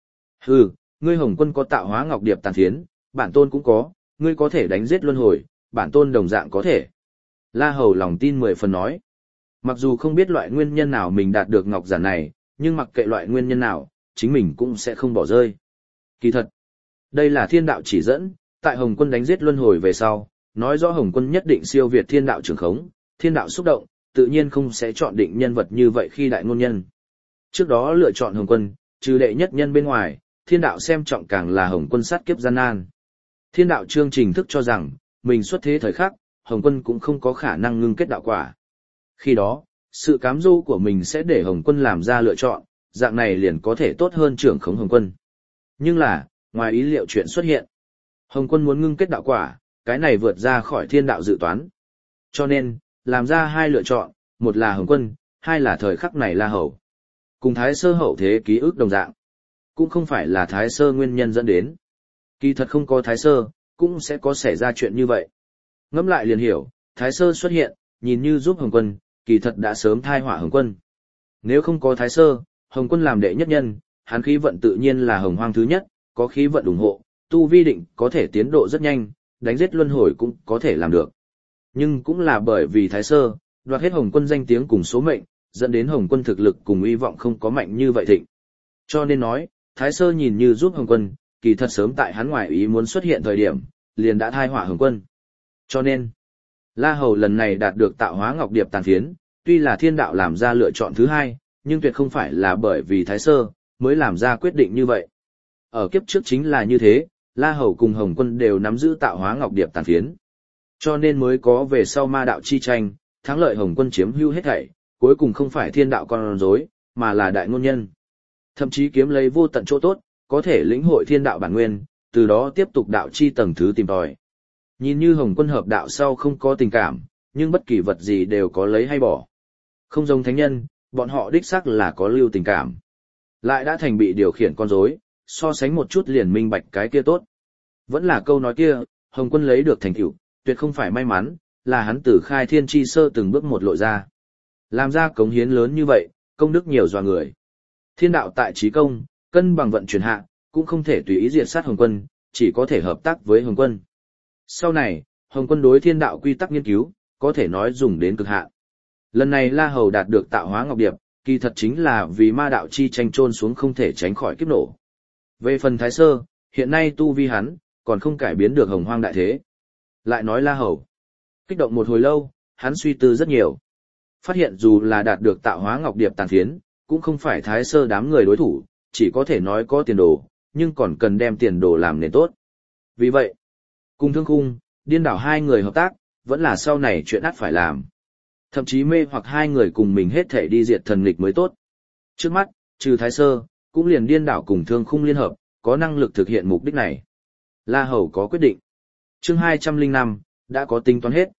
Hừ, ngươi Hồng Quân có tạo hóa ngọc điệp tàn phiến, bản tôn cũng có, ngươi có thể đánh giết luân hồi, bản tôn đồng dạng có thể. La Hầu lòng tin 10 phần nói. Mặc dù không biết loại nguyên nhân nào mình đạt được ngọc giản này, nhưng mặc kệ loại nguyên nhân nào, chính mình cũng sẽ không bỏ rơi. Kỳ thật, đây là thiên đạo chỉ dẫn, tại Hồng Quân đánh giết luân hồi về sau, nói rõ Hồng Quân nhất định siêu việt thiên đạo trường khống, thiên đạo xúc động, tự nhiên không sẽ chọn định nhân vật như vậy khi đại ngôn nhân. Trước đó lựa chọn Hồng Quân, trừ đệ nhất nhân bên ngoài, thiên đạo xem trọng càng là Hồng Quân sát kiếp gian nan. Thiên đạo chương trình thức cho rằng, mình xuất thế thời khắc, Hồng Quân cũng không có khả năng ngưng kết đạo quả. Khi đó, sự cám dỗ của mình sẽ để Hồng Quân làm ra lựa chọn, dạng này liền có thể tốt hơn trưởng khống Hồng Quân. Nhưng là, ngoài ý liệu chuyện xuất hiện. Hồng Quân muốn ngưng kết đạo quả, cái này vượt ra khỏi thiên đạo dự toán. Cho nên, làm ra hai lựa chọn, một là Hồng Quân, hai là thời khắc này La Hầu. Cùng Thái Sơ hậu thế ký ức đồng dạng. Cũng không phải là Thái Sơ nguyên nhân dẫn đến. Kỳ thật không có Thái Sơ, cũng sẽ có xảy ra chuyện như vậy. Ngẫm lại liền hiểu, Thái Sơ xuất hiện, nhìn như giúp Hồng Quân, kỳ thật đã sớm thai họa Hồng Quân. Nếu không có Thái Sơ, Hồng Quân làm đệ nhất nhân, hắn khí vận tự nhiên là Hồng Hoang thứ nhất, có khí vận ủng hộ, tu vi định có thể tiến độ rất nhanh, đánh giết luân hồi cũng có thể làm được. Nhưng cũng là bởi vì Thái Sơ, đoạt hết Hồng Quân danh tiếng cùng số mệnh, dẫn đến Hồng Quân thực lực cùng uy vọng không có mạnh như vậy thịnh. Cho nên nói, Thái Sơ nhìn như giúp Hồng Quân, kỳ thật sớm tại hắn ngoài ý muốn xuất hiện thời điểm, liền đã thai họa Hồng Quân. Cho nên, La Hầu lần này đạt được tạo hóa ngọc điệp tàn phiến, tuy là thiên đạo làm ra lựa chọn thứ hai, nhưng tuyệt không phải là bởi vì Thái Sơ mới làm ra quyết định như vậy. Ở kiếp trước chính là như thế, La Hầu cùng Hồng Quân đều nắm giữ tạo hóa ngọc điệp tàn phiến. Cho nên mới có về sau ma đạo chi tranh, thắng lợi Hồng Quân chiếm hữu hết thảy, cuối cùng không phải thiên đạo con rối, mà là đại ngôn nhân. Thậm chí kiếm lấy vô tận chỗ tốt, có thể lĩnh hội thiên đạo bản nguyên, từ đó tiếp tục đạo chi tầng thứ tìm tòi. Nhìn như Hồng Quân hợp đạo sau không có tình cảm, nhưng bất kỳ vật gì đều có lấy hay bỏ. Không giống thánh nhân, bọn họ đích xác là có lưu tình cảm. Lại đã thành bị điều khiển con rối, so sánh một chút liền minh bạch cái kia tốt. Vẫn là câu nói kia, Hồng Quân lấy được thành tựu, tuyệt không phải may mắn, là hắn từ khai thiên chi sơ từng bước một lộ ra. Làm ra cống hiến lớn như vậy, công đức nhiều dọa người. Thiên đạo tại trí công, cân bằng vận chuyển hạ, cũng không thể tùy ý diệt sát Hồng Quân, chỉ có thể hợp tác với Hồng Quân. Sau này, Hồng Quân đối thiên đạo quy tắc nghiên cứu, có thể nói dùng đến cực hạn. Lần này La Hầu đạt được tạo hóa ngọc điệp, kỳ thật chính là vì ma đạo chi tranh trôn xuống không thể tránh khỏi kiếp nổ. Về phần Thái Sơ, hiện nay tu vi hắn, còn không cải biến được Hồng Hoang đại thế. Lại nói La Hầu, kích động một hồi lâu, hắn suy tư rất nhiều. Phát hiện dù là đạt được tạo hóa ngọc điệp tàn phiến, cũng không phải Thái Sơ đám người đối thủ, chỉ có thể nói có tiền đồ, nhưng còn cần đem tiền đồ làm nền tốt. Vì vậy, cùng Thương Khung, Điên Đảo hai người hợp tác, vẫn là sau này chuyện ắt phải làm. Thậm chí mê hoặc hai người cùng mình hết thể đi diệt thần nghịch mới tốt. Trước mắt, trừ Thái Sơ, cũng liền Điên Đảo cùng Thương Khung liên hợp, có năng lực thực hiện mục đích này. La Hầu có quyết định. Chương 205, đã có tính toán hết.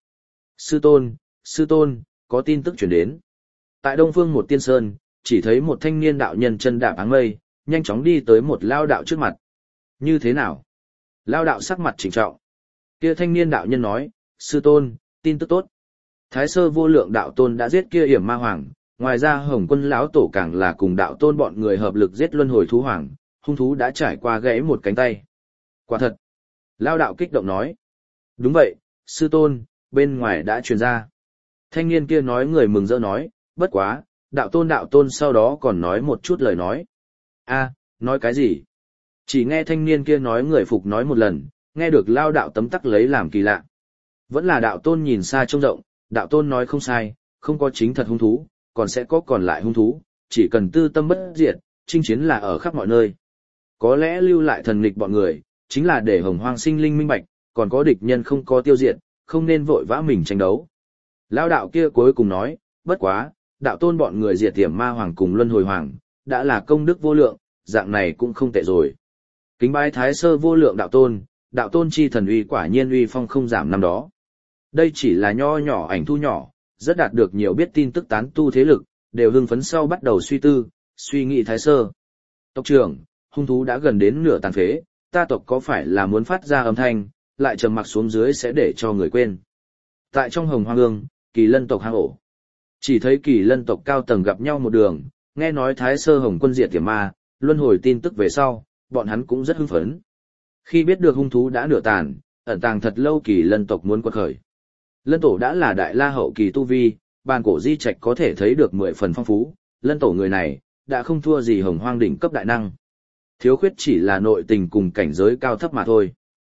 Sư tôn, có tin tức chuyển đến. Tại Đông Phương một tiên sơn, chỉ thấy một thanh niên đạo nhân chân đạp áng mây, nhanh chóng đi tới một lao đạo trước mặt. Như thế nào? Lao đạo sắc mặt trịnh trọng. Kia thanh niên đạo nhân nói, sư tôn, tin tức tốt. Thái Sơ vô lượng đạo tôn đã giết kia Yểm Ma Hoàng, ngoài ra Hồng Quân lão tổ càng là cùng đạo tôn bọn người hợp lực giết luân hồi thú hoàng, hung thú đã trải qua gãy một cánh tay. Quả thật. Lao đạo kích động nói. Đúng vậy, sư tôn, bên ngoài đã truyền ra. Thanh niên kia nói người mừng rỡ nói, bất quá, đạo tôn sau đó còn nói một chút lời nói. A, nói cái gì? Chỉ nghe thanh niên kia nói người phục nói một lần, nghe được lao đạo tấm tắc lấy làm kỳ lạ. Vẫn là đạo tôn nhìn xa trông rộng, đạo tôn nói không sai, không có chính thật hung thú, còn sẽ có còn lại hung thú, chỉ cần tư tâm bất diệt, chinh chiến là ở khắp mọi nơi. Có lẽ lưu lại thần nghịch bọn người, chính là để hồng hoang sinh linh minh bạch, còn có địch nhân không có tiêu diệt, không nên vội vã mình tranh đấu. Lao đạo kia cuối cùng nói, bất quá, đạo tôn bọn người diệt Yểm Ma Hoàng cùng luân hồi hoàng, đã là công đức vô lượng, dạng này cũng không tệ rồi. Kính bái Thái Sơ vô lượng đạo tôn chi thần uy quả nhiên uy phong không giảm năm đó. Đây chỉ là nho nhỏ ảnh thu nhỏ, rất đạt được nhiều biết tin tức tán tu thế lực, đều hưng phấn sau bắt đầu suy nghĩ Thái Sơ. Tộc trưởng, hung thú đã gần đến nửa tàn phế, ta tộc có phải là muốn phát ra âm thanh, lại trầm mặc xuống dưới sẽ để cho người quên. Tại trong Hồng Hoang Ương, Kỳ Lân tộc hang ổ. Chỉ thấy Kỳ Lân tộc cao tầng gặp nhau một đường, nghe nói Thái Sơ Hồng Quân diệt Yểm Ma, luân hồi tin tức về sau, bọn hắn cũng rất hưng phấn. Khi biết được hung thú đã nửa tàn, ẩn tàng thật lâu Kỳ Lân tộc muốn quật khởi. Lân tổ đã là đại la hậu kỳ tu vi, bàn cổ di trạch có thể thấy được 10 phần phong phú, Lân tổ người này, đã không thua gì Hồng Hoang đỉnh cấp đại năng. Thiếu khuyết chỉ là nội tình cùng cảnh giới cao thấp mà thôi.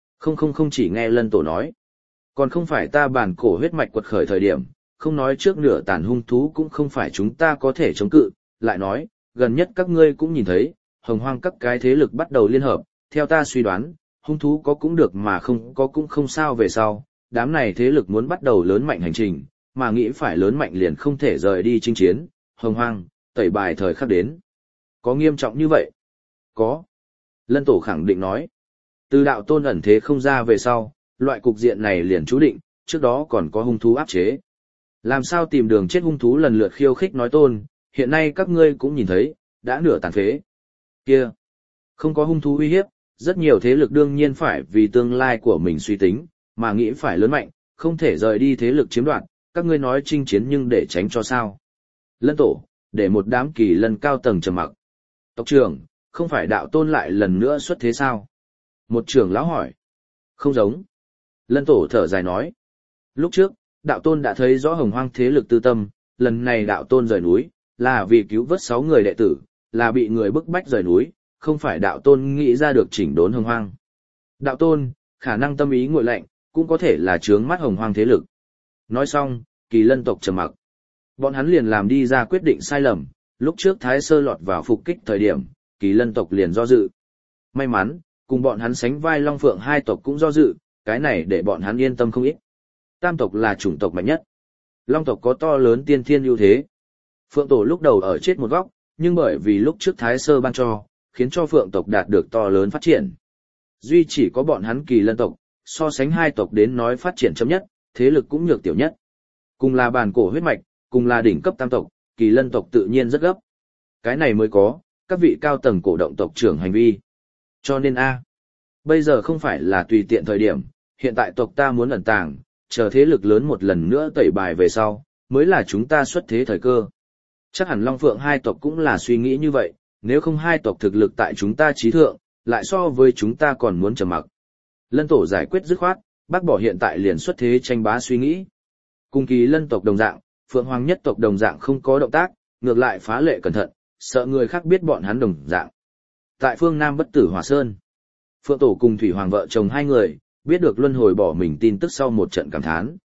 Không chỉ nghe Lân tổ nói. Còn không phải ta bàn cổ huyết mạch quật khởi thời điểm, không nói trước nửa tàn hung thú cũng không phải chúng ta có thể chống cự, lại nói, gần nhất các ngươi cũng nhìn thấy, Hồng Hoang các cái thế lực bắt đầu liên hợp, theo ta suy đoán, hung thú có cũng được mà không có cũng không sao về sau, đám này thế lực muốn bắt đầu lớn mạnh hành trình, mà nghĩ phải lớn mạnh liền không thể rời đi chinh chiến, Hồng Hoang, tẩy bài thời khắc đến. Có nghiêm trọng như vậy? Có. Lân tổ khẳng định nói. Từ đạo tôn ẩn thế không ra về sau, loại cục diện này liền chú định, trước đó còn có hung thú áp chế. Làm sao tìm đường chết hung thú lần lượt khiêu khích nói tôn, hiện nay các ngươi cũng nhìn thấy, đã nửa tàn phế. Kia, không có hung thú uy hiếp, rất nhiều thế lực đương nhiên phải vì tương lai của mình suy tính, mà nghĩ phải lớn mạnh, không thể rời đi thế lực chiếm đoạt, các ngươi nói chinh chiến nhưng để tránh cho sao. Lân tổ, để một đám Kỳ Lân cao tầng trầm mặc. Tộc trưởng, không phải đạo tôn lại lần nữa xuất thế sao? Một trưởng lão hỏi. Không giống. Lân tổ thở dài nói. Lúc trước, đạo tôn đã thấy rõ Hồng Hoang thế lực tư tâm, lần này đạo tôn rời núi, là vì cứu vớt 6 người đệ tử, là bị người bức bách rời núi, không phải đạo tôn nghĩ ra được chỉnh đốn Hồng Hoang. Đạo tôn, khả năng tâm ý nguội lạnh, cũng có thể là chướng mắt Hồng Hoang thế lực. Nói xong, Kỳ Lân tộc trầm mặc. Bọn hắn liền làm đi ra quyết định sai lầm, lúc trước Thái Sơ lọt vào phục kích thời điểm, Kỳ Lân tộc liền do dự. May mắn, cùng bọn hắn sánh vai Long Phượng hai tộc cũng do dự, cái này để bọn hắn yên tâm không ít. Tam tộc là chủng tộc mạnh nhất. Long tộc có to lớn tiên thiên ưu thế. Phượng tổ lúc đầu ở chết một góc, nhưng bởi vì lúc trước Thái Sơ ban cho, khiến cho Phượng tộc đạt được to lớn phát triển. Duy chỉ có bọn hắn Kỳ Lân tộc, so sánh hai tộc đến nói phát triển chậm nhất, thế lực cũng nhược tiểu nhất. Cùng là bàn cổ huyết mạch, cùng là đỉnh cấp tam tộc, Kỳ Lân tộc tự nhiên rất gấp. Cái này mới có, các vị cao tầng cổ động tộc trưởng hành vi. Cho nên bây giờ không phải là tùy tiện thời điểm, hiện tại tộc ta muốn ẩn tàng, chờ thế lực lớn một lần nữa tẩy bài về sau, mới là chúng ta xuất thế thời cơ. Chắc hẳn Long Phượng hai tộc cũng là suy nghĩ như vậy, nếu không hai tộc thực lực tại chúng ta trí thượng, lại so với chúng ta còn muốn trầm mặc. Lân tổ giải quyết dứt khoát, bác bỏ hiện tại liền xuất thế tranh bá suy nghĩ. Cùng Kỳ Lân tộc đồng dạng, Phượng Hoàng nhất tộc đồng dạng không có động tác, ngược lại phá lệ cẩn thận, sợ người khác biết bọn hắn đồng dạng. Tại phương Nam Bất Tử Hỏa Sơn, Phượng tổ cùng Thủy Hoàng vợ chồng hai người, biết được luân hồi bỏ mình tin tức sau một trận cảm thán.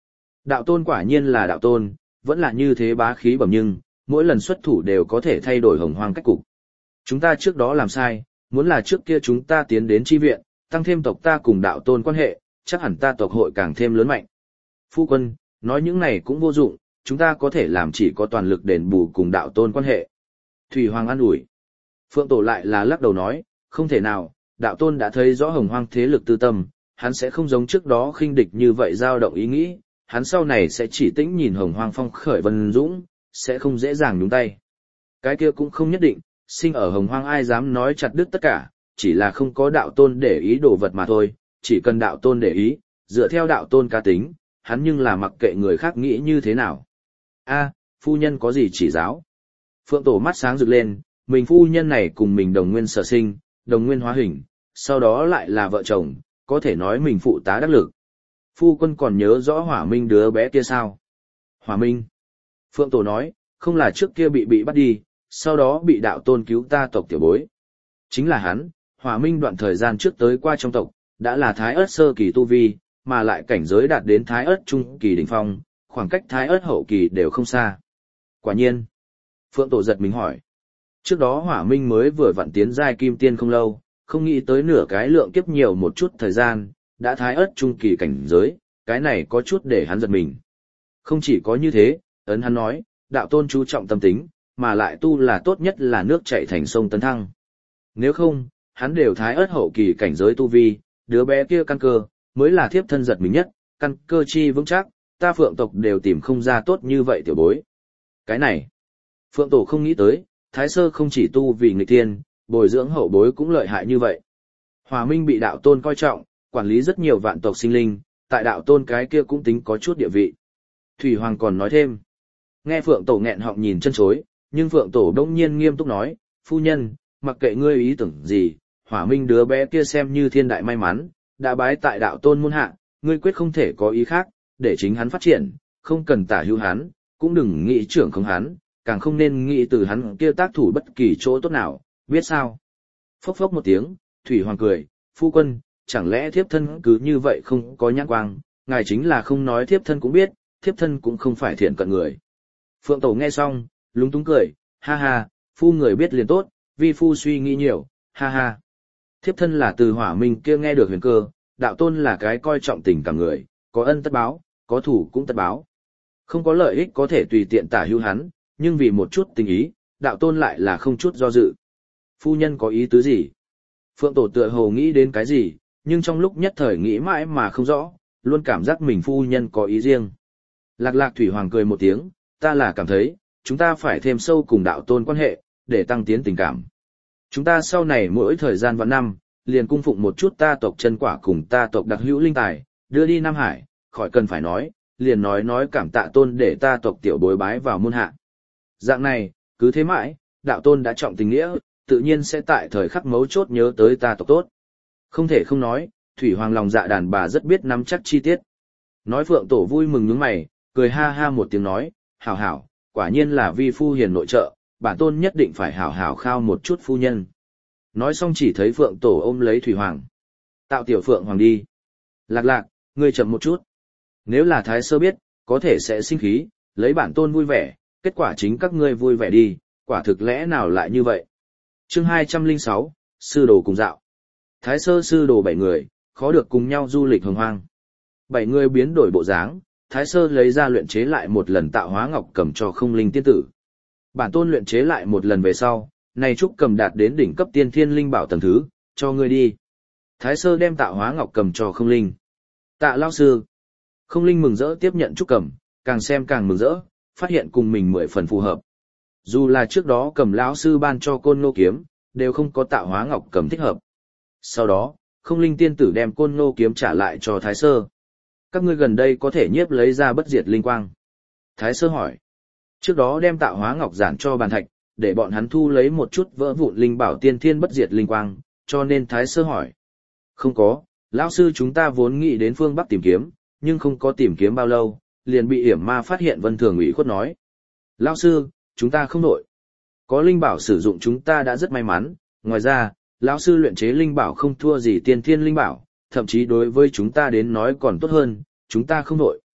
Đạo tôn quả nhiên là đạo tôn, vẫn là như thế bá khí bẩm nhưng, mỗi lần xuất thủ đều có thể thay đổi hồng hoang cách cục. Chúng ta trước đó làm sai, muốn là trước kia chúng ta tiến đến chi viện, tăng thêm tộc ta cùng đạo tôn quan hệ, chắc hẳn ta tộc hội càng thêm lớn mạnh. Phu quân, nói những này cũng vô dụng, chúng ta có thể làm chỉ có toàn lực đền bù cùng đạo tôn quan hệ. Thủy Hoàng an ủi. Phượng Tổ lại là lắc đầu nói, không thể nào, đạo tôn đã thấy rõ hồng hoang thế lực tư tâm, hắn sẽ không giống trước đó khinh địch như vậy dao động ý nghĩ, hắn sau này sẽ chỉ tĩnh nhìn hồng hoang phong khởi vân dũng, sẽ không dễ dàng nhúng tay. Cái kia cũng không nhất định, sinh ở hồng hoang ai dám nói chặt đứt tất cả, chỉ là không có đạo tôn để ý đồ vật mà thôi, chỉ cần đạo tôn để ý, dựa theo đạo tôn cá tính, hắn nhưng là mặc kệ người khác nghĩ như thế nào. A, phu nhân có gì chỉ giáo? Phượng Tổ mắt sáng rực lên, mình phu nhân này cùng mình đồng nguyên sở sinh, đồng nguyên hóa hình, sau đó lại là vợ chồng, có thể nói mình phụ tá đắc lực. Phu quân còn nhớ rõ Hỏa Minh đứa bé kia sao? Hỏa Minh. Phượng Tổ nói, không là trước kia bị bắt đi, sau đó bị đạo tôn cứu ta tộc tiểu bối. Chính là hắn, Hỏa Minh đoạn thời gian trước tới qua trong tộc, đã là Thái Ức sơ kỳ tu vi, mà lại cảnh giới đạt đến Thái Ức trung kỳ đỉnh phong, khoảng cách Thái Ức hậu kỳ đều không xa. Quả nhiên. Phượng Tổ giật mình hỏi. Trước đó Hỏa Minh mới vừa vặn tiến giai kim tiên không lâu, không nghĩ tới nửa cái lượng kiếp nhiều một chút thời gian, đã Thái Ức trung kỳ cảnh giới, cái này có chút để hắn giật mình. Không chỉ có như thế, ấn hắn nói, đạo tôn chú trọng tâm tính, mà lại tu là tốt nhất là nước chảy thành sông tấn thăng. Nếu không, hắn đều Thái Ức hậu kỳ cảnh giới tu vi, đứa bé kia căn cơ, mới là thiếp thân giật mình nhất, căn cơ chi vững chắc, ta Phượng tộc đều tìm không ra tốt như vậy tiểu bối. Cái này, Phượng Tổ không nghĩ tới, Thái Sơ không chỉ tu vì nghịch thiên, bồi dưỡng hậu bối cũng lợi hại như vậy. Hòa Minh bị đạo tôn coi trọng, quản lý rất nhiều vạn tộc sinh linh, tại đạo tôn cái kia cũng tính có chút địa vị. Thủy Hoàng còn nói thêm. Nghe Phượng Tổ nghẹn họng nhìn chân chối, nhưng Phượng Tổ đông nhiên nghiêm túc nói, phu nhân, mặc kệ ngươi ý tưởng gì, Hỏa Minh đứa bé kia xem như thiên đại may mắn, đã bái tại đạo tôn môn hạ, ngươi quyết không thể có ý khác, để chính hắn phát triển, không cần tả hữu hắn, cũng đừng nghĩ trưởng không hắn, càng không nên nghĩ từ hắn kia tác thủ bất kỳ chỗ tốt nào, biết sao? Phốc phốc một tiếng, Thủy Hoàng cười, phu quân, chẳng lẽ thiếp thân cứ như vậy không có nhãn quang, ngài chính là không nói thiếp thân cũng biết, thiếp thân cũng không phải thiện cận người. Phượng Tổ nghe xong, lúng túng cười, ha ha, phu người biết liền tốt, vi phu suy nghĩ nhiều, ha ha. Thiếp thân là từ Hỏa Minh kia nghe được huyền cơ, đạo tôn là cái coi trọng tình cảm người, có ân tất báo, có thủ cũng tất báo. Không có lợi ích có thể tùy tiện tả hữu hắn, nhưng vì một chút tình ý, đạo tôn lại là không chút do dự. Phu nhân có ý tứ gì? Phượng Tổ tựa hồ nghĩ đến cái gì, nhưng trong lúc nhất thời nghĩ mãi mà không rõ, luôn cảm giác mình phu nhân có ý riêng. Lạc Lạc Thủy Hoàng cười một tiếng, ta là cảm thấy, chúng ta phải thêm sâu cùng đạo tôn quan hệ, để tăng tiến tình cảm. Chúng ta sau này mỗi thời gian vạn năm, liền cung phụng một chút ta tộc chân quả cùng ta tộc đặc hữu linh tài, đưa đi Nam Hải, khỏi cần phải nói, liền nói cảm tạ tôn để ta tộc tiểu bối bái vào môn hạ. Dạng này, cứ thế mãi, đạo tôn đã trọng tình nghĩa, tự nhiên sẽ tại thời khắc mấu chốt nhớ tới ta tộc tốt. Không thể không nói, Thủy Hoàng lòng dạ đàn bà rất biết nắm chắc chi tiết. Nói Phượng Tổ vui mừng nhướng mày, cười ha ha một tiếng nói, hảo hảo, quả nhiên là vi phu hiền nội trợ, bản tôn nhất định phải hảo hảo khao một chút phu nhân. Nói xong chỉ thấy Phượng Tổ ôm lấy Thủy Hoàng. Tạo tiểu Phượng Hoàng đi. Lạc Lạc, ngươi chậm một chút. Nếu là Thái Sơ biết, có thể sẽ sinh khí, lấy bản tôn vui vẻ, kết quả chính các ngươi vui vẻ đi, quả thực lẽ nào lại như vậy. Chương 206, Sư Đồ cùng dạo. Thái Sơ Sư Đồ 7 người, khó được cùng nhau du lịch hồng hoang. 7 người biến đổi bộ dáng, Thái Sơ lấy ra luyện chế lại một lần tạo hóa ngọc cầm cho Không Linh tiên tử. Bản tôn luyện chế lại một lần về sau, này trúc cầm đạt đến đỉnh cấp tiên thiên linh bảo tầng thứ, cho ngươi đi. Thái Sơ đem tạo hóa ngọc cầm cho Không Linh. Tạ lão sư. Không Linh mừng rỡ tiếp nhận trúc cầm, càng xem càng mừng rỡ, phát hiện cùng mình 10 phần phù hợp. Dù là trước đó cầm lão sư ban cho Côn Ngô kiếm, đều không có tạo hóa ngọc cầm thích hợp. Sau đó, Không Linh tiên tử đem Côn Ngô kiếm trả lại cho Thái Sơ. Các ngươi gần đây có thể nhiếp lấy ra bất diệt linh quang. Thái Sơ hỏi. Trước đó đem tạo hóa ngọc giản cho bàn thạch, để bọn hắn thu lấy một chút vỡ vụn linh bảo tiên thiên bất diệt linh quang, cho nên Thái Sơ hỏi. Không có, lão sư chúng ta vốn nghĩ đến phương Bắc tìm kiếm, nhưng không có tìm kiếm bao lâu, liền bị yểm ma phát hiện. Vân Thường ủy khuất nói. Lão sư, chúng ta không nội. Có linh bảo sử dụng chúng ta đã rất may mắn, ngoài ra, lão sư luyện chế linh bảo không thua gì tiên thiên linh bảo, thậm chí đối với chúng ta đến nói còn tốt hơn, chúng ta không nội.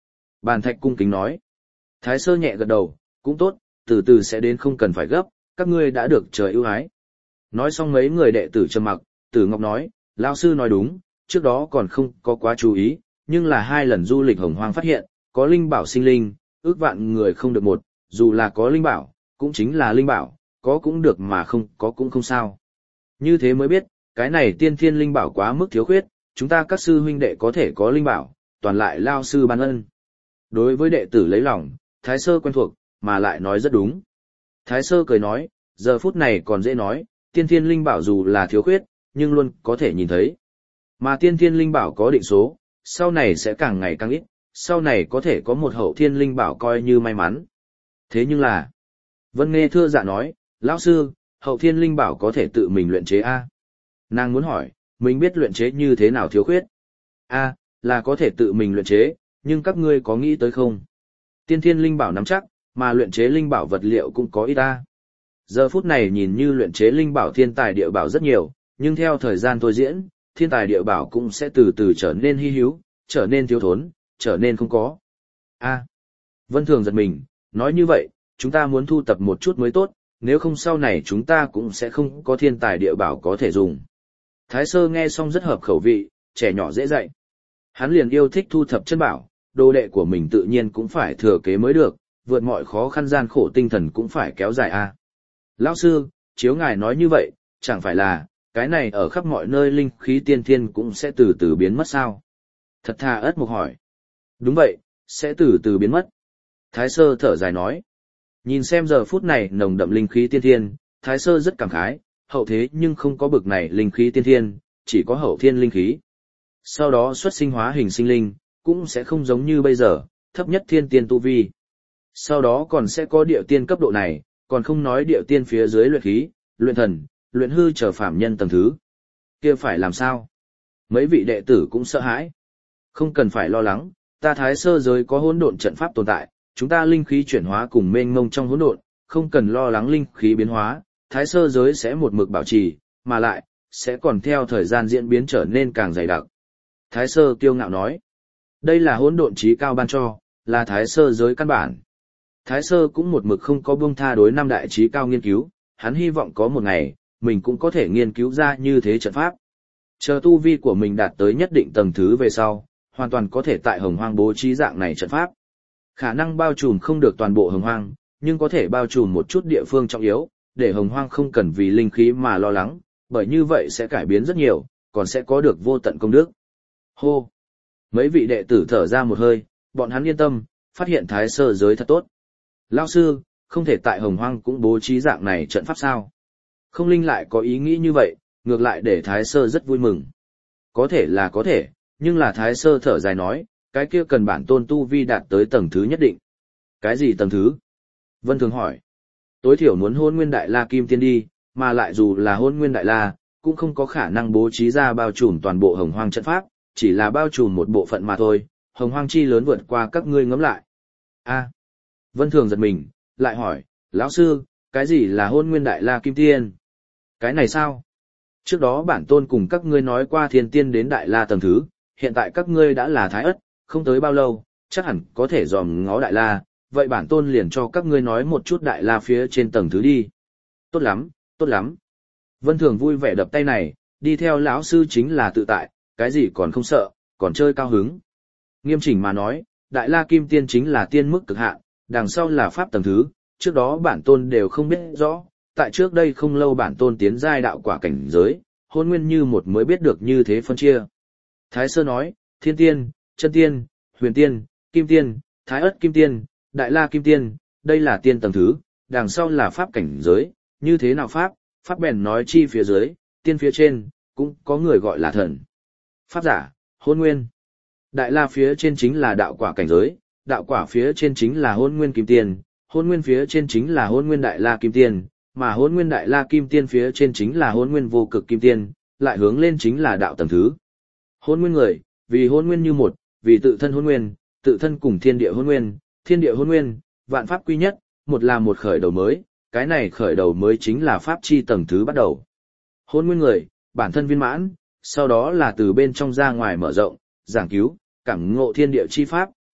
Bàn thạch cung kính nói. Thái sơ nhẹ gật đầu, cũng tốt, từ từ sẽ đến không cần phải gấp, các ngươi đã được trời ưu ái. Nói xong mấy người đệ tử trầm mặc, Tử Ngọc nói, lão sư nói đúng, trước đó còn không có quá chú ý, nhưng là 2 lần du lịch Hồng Hoang phát hiện, có linh bảo sinh linh, ước vạn người không được một, dù là có linh bảo, cũng chính là linh bảo, có cũng được mà không có cũng không sao. Như thế mới biết, cái này tiên thiên linh bảo quá mức thiếu khuyết, chúng ta các sư huynh đệ có thể có linh bảo, toàn lại lao sư ban ân. Đối với đệ tử lấy lòng, Thái Sơ quen thuộc, mà lại nói rất đúng. Thái Sơ cười nói, giờ phút này còn dễ nói, tiên thiên linh bảo dù là thiếu khuyết, nhưng luôn có thể nhìn thấy. Mà tiên thiên linh bảo có định số, sau này sẽ càng ngày càng ít, sau này có thể có một hậu thiên linh bảo coi như may mắn. Thế nhưng là, Vân Nghê thưa dạ nói, lão sư, hậu thiên linh bảo có thể tự mình luyện chế A. Nàng muốn hỏi, mình biết luyện chế như thế nào thiếu khuyết? A, là có thể tự mình luyện chế, nhưng các ngươi có nghĩ tới không? Tiên thiên linh bảo nắm chắc, mà luyện chế linh bảo vật liệu cũng có ít A. Giờ phút này nhìn như luyện chế linh bảo thiên tài địa bảo rất nhiều, nhưng theo thời gian thôi diễn, thiên tài địa bảo cũng sẽ từ từ trở nên hy hữu, trở nên thiếu thốn, trở nên không có. A. Vân Thường giật mình, nói như vậy, chúng ta muốn thu tập một chút mới tốt, nếu không sau này chúng ta cũng sẽ không có thiên tài địa bảo có thể dùng. Thái Sơ nghe xong rất hợp khẩu vị, trẻ nhỏ dễ dạy. Hắn liền yêu thích thu thập chân bảo, đồ đệ của mình tự nhiên cũng phải thừa kế mới được, vượt mọi khó khăn gian khổ tinh thần cũng phải kéo dài a. Lão sư, chiếu ngài nói như vậy, chẳng phải là, cái này ở khắp mọi nơi linh khí tiên thiên cũng sẽ từ từ biến mất sao? Thật thà Ất Mục hỏi. Đúng vậy, sẽ từ từ biến mất. Thái Sơ thở dài nói. Nhìn xem giờ phút này nồng đậm linh khí tiên thiên, Thái Sơ rất cảm khái, hậu thế nhưng không có bực này linh khí tiên thiên, chỉ có hậu thiên linh khí. Sau đó xuất sinh hóa hình sinh linh, cũng sẽ không giống như bây giờ, thấp nhất thiên tiên tu vi. Sau đó còn sẽ có địa tiên cấp độ này, còn không nói địa tiên phía dưới luyện khí, luyện thần, luyện hư trở phạm nhân tầng thứ. Kia phải làm sao? Mấy vị đệ tử cũng sợ hãi. Không cần phải lo lắng, ta Thái Sơ giới có hỗn độn trận pháp tồn tại, chúng ta linh khí chuyển hóa cùng mênh mông trong hỗn độn, không cần lo lắng linh khí biến hóa, Thái Sơ giới sẽ một mực bảo trì, mà lại sẽ còn theo thời gian diễn biến trở nên càng dày đặc. Thái Sơ kiêu ngạo nói, đây là hỗn độn trí cao ban cho, là Thái Sơ giới căn bản. Thái Sơ cũng một mực không có buông tha đối 5 đại trí cao nghiên cứu, hắn hy vọng có một ngày, mình cũng có thể nghiên cứu ra như thế trận pháp. Chờ tu vi của mình đạt tới nhất định tầng thứ về sau, hoàn toàn có thể tại Hồng Hoang bố trí dạng này trận pháp. Khả năng bao trùm không được toàn bộ Hồng Hoang, nhưng có thể bao trùm một chút địa phương trọng yếu, để Hồng Hoang không cần vì linh khí mà lo lắng, bởi như vậy sẽ cải biến rất nhiều, còn sẽ có được vô tận công đức. Hô! Mấy vị đệ tử thở ra một hơi, bọn hắn yên tâm, phát hiện Thái Sơ giới thật tốt. Lão sư, không thể tại Hồng Hoang cũng bố trí dạng này trận pháp sao? Không Linh lại có ý nghĩ như vậy, ngược lại để Thái Sơ rất vui mừng. Có thể là có thể, nhưng là Thái Sơ thở dài nói, cái kia cần bản tôn tu vi đạt tới tầng thứ nhất định. Cái gì tầng thứ? Vân Thường hỏi. Tối thiểu muốn Hôn Nguyên Đại La Kim Tiên đi, mà lại dù là Hôn Nguyên Đại La, cũng không có khả năng bố trí ra bao trùm toàn bộ Hồng Hoang trận pháp, chỉ là bao trùm một bộ phận mà thôi, Hồng Hoang chi lớn vượt qua các ngươi ngẫm lại. A. Vân Thường giật mình, lại hỏi, lão sư, cái gì là Hôn Nguyên Đại La Kim Tiên? Cái này sao? Trước đó bản tôn cùng các ngươi nói qua thiên tiên đến Đại La tầng thứ, hiện tại các ngươi đã là Thái Ất, không tới bao lâu, chắc hẳn có thể dòm ngó Đại La, vậy bản tôn liền cho các ngươi nói một chút Đại La phía trên tầng thứ đi. Tốt lắm, tốt lắm. Vân Thường vui vẻ đập tay này, đi theo lão sư chính là tự tại, cái gì còn không sợ, còn chơi cao hứng. Nghiêm chỉnh mà nói, Đại La Kim Tiên chính là tiên mức cực hạn, đằng sau là pháp tầng thứ, trước đó bản tôn đều không biết rõ, tại trước đây không lâu bản tôn tiến giai đạo quả cảnh giới, Hôn Nguyên như một mới biết được như thế phân chia. Thái Sơ nói, Thiên Tiên, Chân Tiên, Huyền Tiên, Kim Tiên, Thái Ất Kim Tiên, Đại La Kim Tiên, đây là tiên tầng thứ, đằng sau là pháp cảnh giới, như thế nào pháp, pháp bèn nói chi phía dưới, tiên phía trên, cũng có người gọi là thần. Pháp giả, Hôn Nguyên. Đại La phía trên chính là đạo quả cảnh giới, đạo quả phía trên chính là Hôn Nguyên Kim Tiên, Hôn Nguyên phía trên chính là Hôn Nguyên Đại La Kim Tiên, mà Hôn Nguyên Đại La Kim Tiên phía trên chính là Hôn Nguyên Vô Cực Kim Tiên, lại hướng lên chính là đạo tầng thứ. Hôn Nguyên người, vì Hôn Nguyên như một, vì tự thân Hôn Nguyên, tự thân cùng thiên địa Hôn Nguyên, thiên địa Hôn Nguyên, vạn pháp quy nhất, một là một khởi đầu mới, cái này khởi đầu mới chính là pháp chi tầng thứ bắt đầu. Hôn Nguyên người, bản thân viên mãn, sau đó là từ bên trong ra ngoài mở rộng, giảng cứu, cảm ngộ thiên địa chi pháp,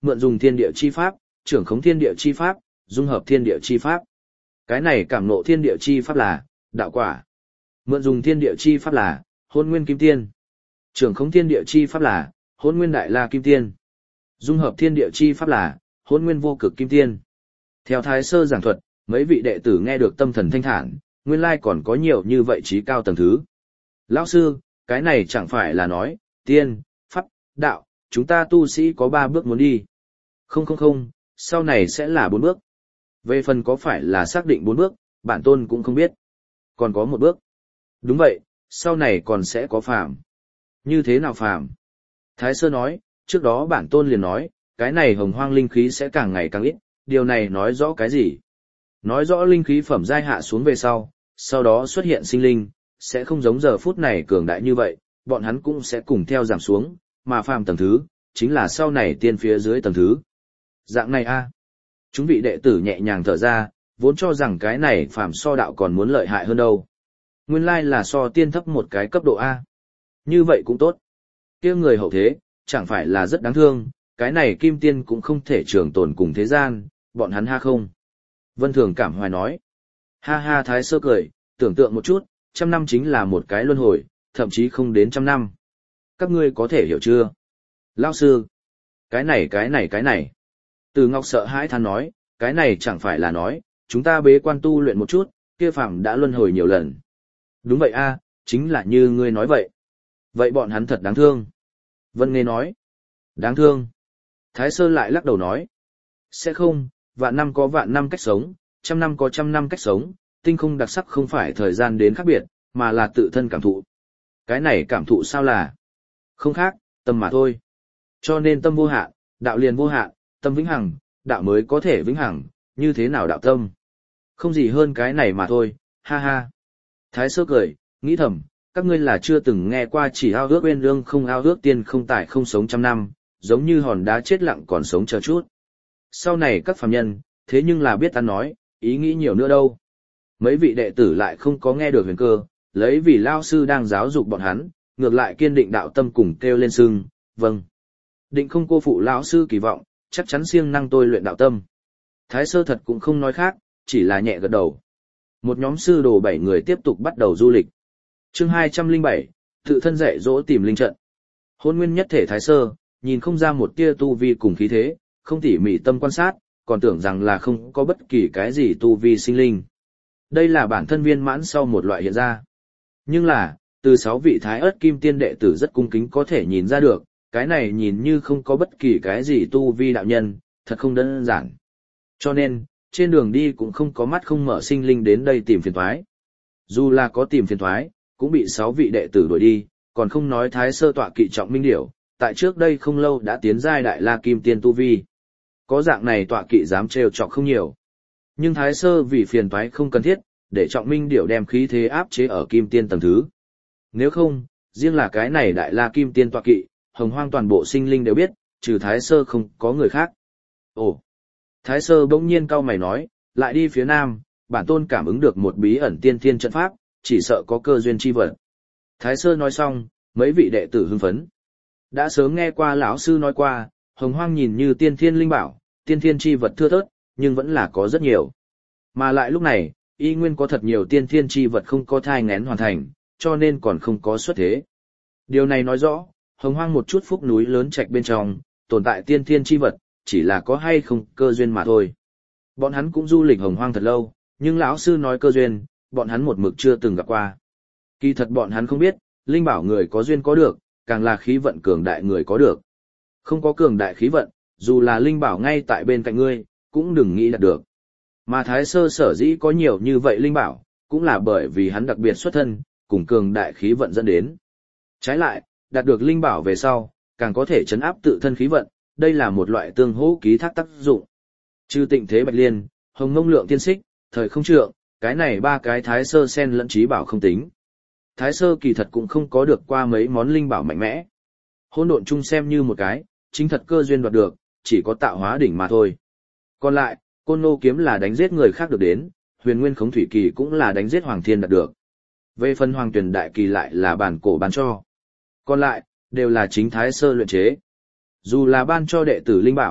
mượn dùng thiên địa chi pháp, trưởng khống thiên địa chi pháp, dung hợp thiên địa chi pháp. Cái này cảm ngộ thiên địa chi pháp là đạo quả. Mượn dùng thiên địa chi pháp là Hỗn Nguyên Kim Tiên. Trưởng khống thiên địa chi pháp là Hỗn Nguyên Đại La Kim Tiên. Dung hợp thiên địa chi pháp là Hỗn Nguyên Vô Cực Kim Tiên. Theo Thái Sơ giảng thuật, mấy vị đệ tử nghe được tâm thần thanh thản, nguyên lai còn có nhiều như vậy trí cao tầng thứ. Lão sư, cái này chẳng phải là nói, tiên, pháp, đạo, chúng ta tu sĩ có 3 bước muốn đi. Không, sau này sẽ là 4 bước. Về phần có phải là xác định 4 bước, bản tôn cũng không biết. Còn có 1 bước. Đúng vậy, sau này còn sẽ có phàm. Như thế nào phàm? Thái Sơ nói, trước đó bản tôn liền nói, cái này hồng hoang linh khí sẽ càng ngày càng ít, điều này nói rõ cái gì? Nói rõ linh khí phẩm giai hạ xuống về sau đó xuất hiện sinh linh, sẽ không giống giờ phút này cường đại như vậy, bọn hắn cũng sẽ cùng theo giảm xuống, mà phàm tầng thứ, chính là sau này tiên phía dưới tầng thứ. Dạng này a, chúng vị đệ tử nhẹ nhàng thở ra, vốn cho rằng cái này phàm so đạo còn muốn lợi hại hơn đâu. Nguyên lai là so tiên thấp một cái cấp độ A. Như vậy cũng tốt. Kia người hậu thế, chẳng phải là rất đáng thương, cái này kim tiên cũng không thể trường tồn cùng thế gian, bọn hắn ha không. Vân Thường cảm hoài nói. Ha ha Thái Sơ cười, tưởng tượng một chút, 100 năm chính là một cái luân hồi, thậm chí không đến 100 năm. Các ngươi có thể hiểu chưa? Lão sư. Cái này. Từ Ngọc sợ hãi than nói, cái này chẳng phải là nói, chúng ta bế quan tu luyện một chút, kia phàm đã luân hồi nhiều lần. Đúng vậy a, chính là như ngươi nói vậy. Vậy bọn hắn thật đáng thương. Vân Nghê nói. Đáng thương. Thái Sơ lại lắc đầu nói. Sẽ không, vạn năm có vạn năm cách sống, 100 năm có 100 năm cách sống, tinh không đặc sắc không phải thời gian đến khác biệt, mà là tự thân cảm thụ. Cái này cảm thụ sao là? Không khác, tâm mà thôi. Cho nên tâm vô hạn, đạo liền vô hạn, tâm vĩnh hằng, đạo mới có thể vĩnh hằng, như thế nào đạo tâm? Không gì hơn cái này mà thôi, ha ha. Thái Sơ cười, nghĩ thầm, các ngươi là chưa từng nghe qua chỉ ao ước uyên lương không ao ước tiên không tài không sống 100 năm, giống như hòn đá chết lặng còn sống chờ chút. Sau này các phàm nhân, thế nhưng là biết ăn nói, ý nghĩ nhiều nữa đâu. Mấy vị đệ tử lại không có nghe được huyền cơ, lấy vì lao sư đang giáo dục bọn hắn, ngược lại kiên định đạo tâm cùng kêu lên sưng, vâng. Định không cô phụ lão sư kỳ vọng, chắc chắn siêng năng tôi luyện đạo tâm. Thái Sơ thật cũng không nói khác, chỉ là nhẹ gật đầu. Một nhóm sư đồ 7 người tiếp tục bắt đầu du lịch. Chương 207, tự thân dạy dỗ tìm linh trận. Hôn nguyên nhất thể Thái Sơ, nhìn không ra một tia tu vi cùng khí thế, không tỉ mỉ tâm quan sát, còn tưởng rằng là không có bất kỳ cái gì tu vi sinh linh. Đây là bản thân viên mãn sau một loại hiện ra. Nhưng là, từ 6 vị Thái Ức Kim Tiên đệ tử rất cung kính có thể nhìn ra được, cái này nhìn như không có bất kỳ cái gì tu vi đạo nhân, thật không đơn giản. Cho nên, trên đường đi cũng không có mắt không mở sinh linh đến đây tìm phiền toái. Dù là có tìm phiền toái, cũng bị 6 vị đệ tử đuổi đi, còn không nói Thái Sơ tọa kỵ trọng minh điểu, tại trước đây không lâu đã tiến giai đại la kim tiên tu vi. Có dạng này tọa kỵ dám trêu chọc không nhiều. Nhưng Thái Sơ vì phiền toái không cần thiết, để trọng minh điểu đem khí thế áp chế ở kim tiên tầng thứ. Nếu không, riêng là cái này đại la kim tiên tọa kỵ, hồng hoang toàn bộ sinh linh đều biết, trừ Thái Sơ không có người khác. Ồ! Thái Sơ bỗng nhiên cau mày nói, lại đi phía nam, bản tôn cảm ứng được một bí ẩn tiên thiên trận pháp, chỉ sợ có cơ duyên chi vật. Thái Sơ nói xong, mấy vị đệ tử hưng phấn. Đã sớm nghe qua lão sư nói qua, hồng hoang nhìn như tiên thiên linh bảo, tiên thiên chi vật thưa thớt, nhưng vẫn là có rất nhiều. Mà lại lúc này, y nguyên có thật nhiều tiên thiên chi vật không có thai nghén hoàn thành, cho nên còn không có xuất thế. Điều này nói rõ, hồng hoang một chút phúc núi lớn trạch bên trong, tồn tại tiên thiên chi vật, chỉ là có hay không cơ duyên mà thôi. Bọn hắn cũng du lịch hồng hoang thật lâu, nhưng lão sư nói cơ duyên, bọn hắn một mực chưa từng gặp qua. Kỳ thật bọn hắn không biết, linh bảo người có duyên có được, càng là khí vận cường đại người có được. Không có cường đại khí vận, dù là linh bảo ngay tại bên cạnh ngươi, cũng đừng nghĩ đạt được. Mà Thái Sơ sở dĩ có nhiều như vậy linh bảo, cũng là bởi vì hắn đặc biệt xuất thân, cùng cường đại khí vận dẫn đến. Trái lại, đạt được linh bảo về sau, càng có thể chấn áp tự thân khí vận, đây là một loại tương hỗ ký thác tác dụng. Trừ Tịnh Thế Bạch Liên, Hồng Ngông Lượng Tiên Xích, Thời Không Trượng, cái này 3 cái Thái Sơ xen lẫn trí bảo không tính. Thái Sơ kỳ thật cũng không có được qua mấy món linh bảo mạnh mẽ. Hỗn độn chung xem như một cái, chính thật cơ duyên đoạt được, chỉ có tạo hóa đỉnh mà thôi. Còn lại, Côn Lô kiếm là đánh giết người khác được đến, Huyền Nguyên Khống Thủy Kỳ cũng là đánh giết Hoàng Thiên đạt được. Về phần Hoàng Tuyển Đại Kỳ lại là bản cổ ban cho. Còn lại, đều là chính Thái Sơ luyện chế. Dù là ban cho đệ tử linh bảo,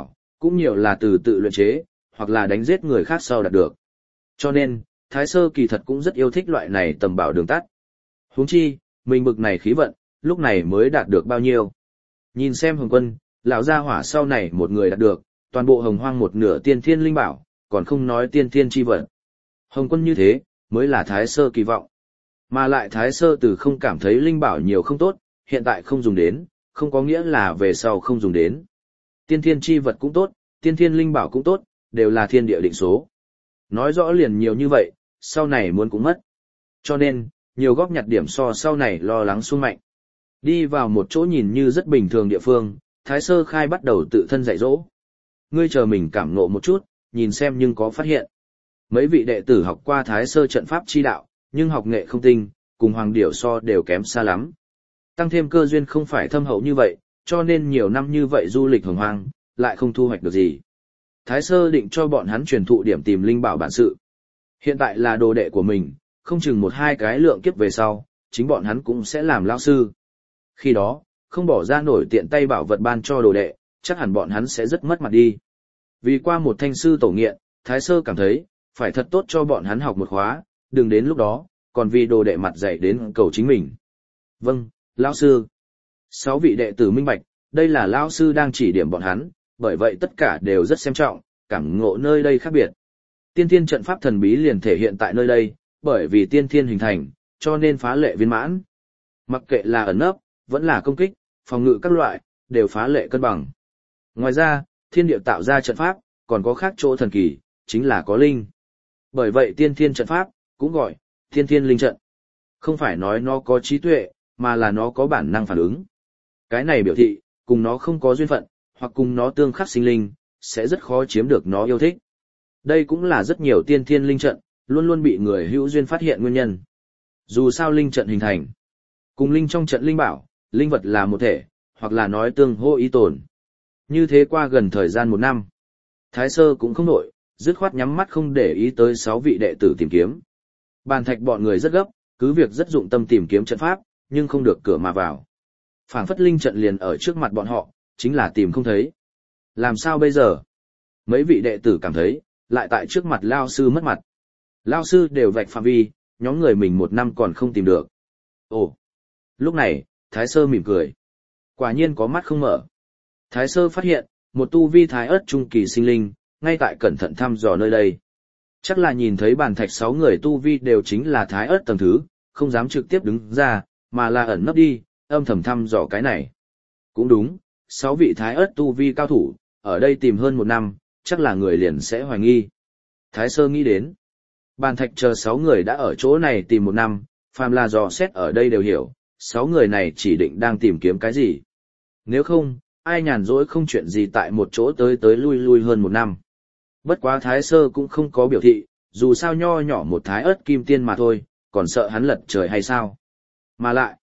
cũng nhiều là từ tự luyện chế, hoặc là đánh giết người khác sau đạt được. Cho nên, Thái Sơ kỳ thật cũng rất yêu thích loại này tầm bảo đường tắt. Huống chi, mình bực này khí vận, lúc này mới đạt được bao nhiêu. Nhìn xem Hồng Quân, lão gia hỏa sau này một người đạt được, toàn bộ hồng hoang một nửa tiên thiên linh bảo, còn không nói tiên thiên chi vận. Hồng Quân như thế, mới là Thái Sơ kỳ vọng. Mà lại Thái Sơ từ không cảm thấy linh bảo nhiều không tốt, hiện tại không dùng đến, không có nghĩa là về sau không dùng đến. Tiên thiên chi vật cũng tốt, tiên thiên linh bảo cũng tốt, đều là thiên địa định số. Nói rõ liền nhiều như vậy, sau này muốn cũng mất. Cho nên, nhiều góp nhặt điểm so sau này lo lắng xuống mạnh. Đi vào một chỗ nhìn như rất bình thường địa phương, Thái Sơ Khai bắt đầu tự thân dạy dỗ. Ngươi chờ mình cảm ngộ một chút, nhìn xem nhưng có phát hiện. Mấy vị đệ tử học qua Thái Sơ trận pháp chi đạo, nhưng học nghệ không tinh, cùng Hoàng Điểu so đều kém xa lắm. Tăng thêm cơ duyên không phải thâm hậu như vậy, cho nên nhiều năm như vậy du lịch hồng hoang, lại không thu hoạch được gì. Thái Sơ định cho bọn hắn truyền thụ điểm tìm linh bảo bản sự. Hiện tại là đồ đệ của mình, không chừng một hai cái lượng kiếp về sau, chính bọn hắn cũng sẽ làm lão sư. Khi đó, không bỏ ra nổi tiện tay bảo vật ban cho đồ đệ, chắc hẳn bọn hắn sẽ rất mất mặt đi. Vì qua một thanh sư tổ nghiện, Thái Sơ cảm thấy, phải thật tốt cho bọn hắn học một khóa, đừng đến lúc đó, còn vì đồ đệ mặt dạy đến cầu chính mình. Vâng, lão sư. 6 vị đệ tử minh bạch, đây là lão sư đang chỉ điểm bọn hắn, bởi vậy tất cả đều rất xem trọng, cảm ngộ nơi đây khác biệt. Tiên thiên trận pháp thần bí liền thể hiện tại nơi đây, bởi vì tiên thiên hình thành, cho nên phá lệ viên mãn. Mặc kệ là ẩn nấp, vẫn là công kích, phòng ngự các loại, đều phá lệ cân bằng. Ngoài ra, thiên địa tạo ra trận pháp, còn có khác chỗ thần kỳ, chính là có linh. Bởi vậy tiên thiên trận pháp, cũng gọi, tiên thiên linh trận. Không phải nói nó có trí tuệ, mà là nó có bản năng phản ứng. Cái này biểu thị, cùng nó không có duyên phận, hoặc cùng nó tương khắc sinh linh, sẽ rất khó chiếm được nó yêu thích. Đây cũng là rất nhiều tiên thiên linh trận, luôn luôn bị người hữu duyên phát hiện nguyên nhân. Dù sao linh trận hình thành, cùng linh trong trận linh bảo, linh vật là một thể, hoặc là nói tương hô ý tồn. Như thế qua gần thời gian 1 năm, Thái Sơ cũng không nổi, dứt khoát nhắm mắt không để ý tới 6 vị đệ tử tìm kiếm. Bàn Thạch bọn người rất gấp, cứ việc rất dụng tâm tìm kiếm trận pháp, nhưng không được cửa mà vào. Phảng phất linh trận liền ở trước mặt bọn họ, chính là tìm không thấy. Làm sao bây giờ? Mấy vị đệ tử cảm thấy, lại tại trước mặt Lao sư mất mặt. Lao sư đều vạch phạm vi, nhóm người mình 1 năm còn không tìm được. Ồ! Lúc này, Thái Sơ mỉm cười. Quả nhiên có mắt không mở. Thái Sơ phát hiện, một tu vi thái ớt trung kỳ sinh linh, ngay tại cẩn thận thăm dò nơi đây. Chắc là nhìn thấy Bàn Thạch 6 người tu vi đều chính là thái ớt tầng thứ, không dám trực tiếp đứng ra, mà là ẩn nấp đi, âm thầm thăm dò cái này. Cũng đúng, 6 vị thái ớt tu vi cao thủ, ở đây tìm hơn 1 năm, chắc là người liền sẽ hoài nghi. Thái Sơ nghĩ đến, Bàn Thạch chờ 6 người đã ở chỗ này tìm 1 năm, phàm là dò xét ở đây đều hiểu, 6 người này chỉ định đang tìm kiếm cái gì. Nếu không, ai nhàn rỗi không chuyện gì tại một chỗ tới tới lui lui hơn 1 năm. Bất quá Thái Sơ cũng không có biểu thị, dù sao nho nhỏ một thái ớt kim tiên mà thôi, còn sợ hắn lật trời hay sao. Mà lại,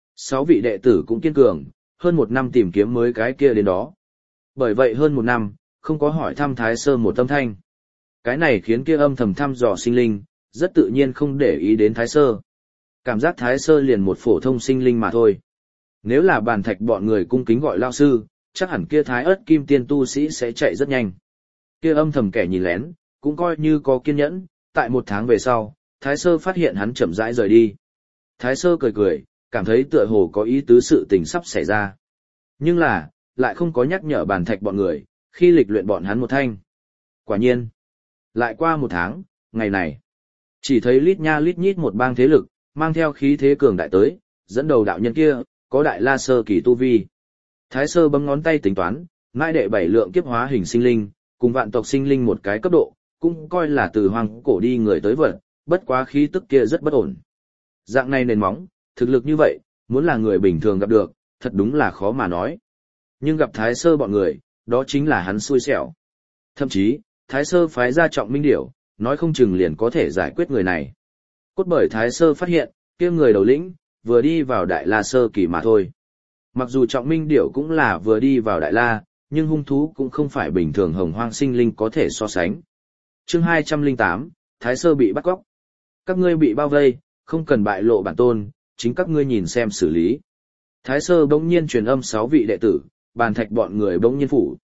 6 vị đệ tử cũng kiên cường, hơn 1 năm tìm kiếm mới cái kia đến đó. Bởi vậy hơn 1 năm, không có hỏi thăm Thái Sơ một âm thanh. Cái này khiến kia âm thầm thăm dò sinh linh, rất tự nhiên không để ý đến Thái Sơ. Cảm giác Thái Sơ liền một phổ thông sinh linh mà thôi. Nếu là Bàn Thạch bọn người cung kính gọi lao sư, chắc hẳn kia thái ớt kim tiên tu sĩ sẽ chạy rất nhanh. Kia âm thầm kẻ nhìn lén, cũng coi như có kiên nhẫn, tại 1 tháng về sau, Thái Sơ phát hiện hắn chậm rãi rời đi. Thái Sơ cười cười, cảm thấy tựa hồ có ý tứ sự tình sắp xảy ra. Nhưng là, lại không có nhắc nhở Bàn Thạch bọn người, khi lịch luyện bọn hắn một thanh. Quả nhiên, lại qua 1 tháng, ngày này, chỉ thấy lít nha lít nhít một bang thế lực, mang theo khí thế cường đại tới, dẫn đầu đạo nhân kia, có đại la sơ kỳ tu vi. Thái Sơ bấm ngón tay tính toán, ngại đệ 7 lượng kiếp hóa hình sinh linh, cùng vạn tộc sinh linh một cái cấp độ, cũng coi là từ hoang cổ đi người tới vật, bất quá khí tức kia rất bất ổn. Dạng này nền móng, thực lực như vậy, muốn là người bình thường gặp được, thật đúng là khó mà nói. Nhưng gặp Thái Sơ bọn người, đó chính là hắn xui xẻo. Thậm chí, Thái Sơ phái ra Trọng Minh Điểu, nói không chừng liền có thể giải quyết người này. Cốt bởi Thái Sơ phát hiện, kia người đầu lĩnh, vừa đi vào Đại La sơ kỳ mà thôi. Mặc dù Trọng Minh Điểu cũng là vừa đi vào Đại La, nhưng hung thú cũng không phải bình thường hồng hoang sinh linh có thể so sánh. Chương 208, Thái Sơ bị bắt cóc. Các ngươi bị bao vây, không cần bại lộ bản tôn, chính các ngươi nhìn xem xử lý. Thái Sơ bỗng nhiên truyền âm 6 vị đệ tử, Bàn Thạch bọn người bỗng nhiên phủ.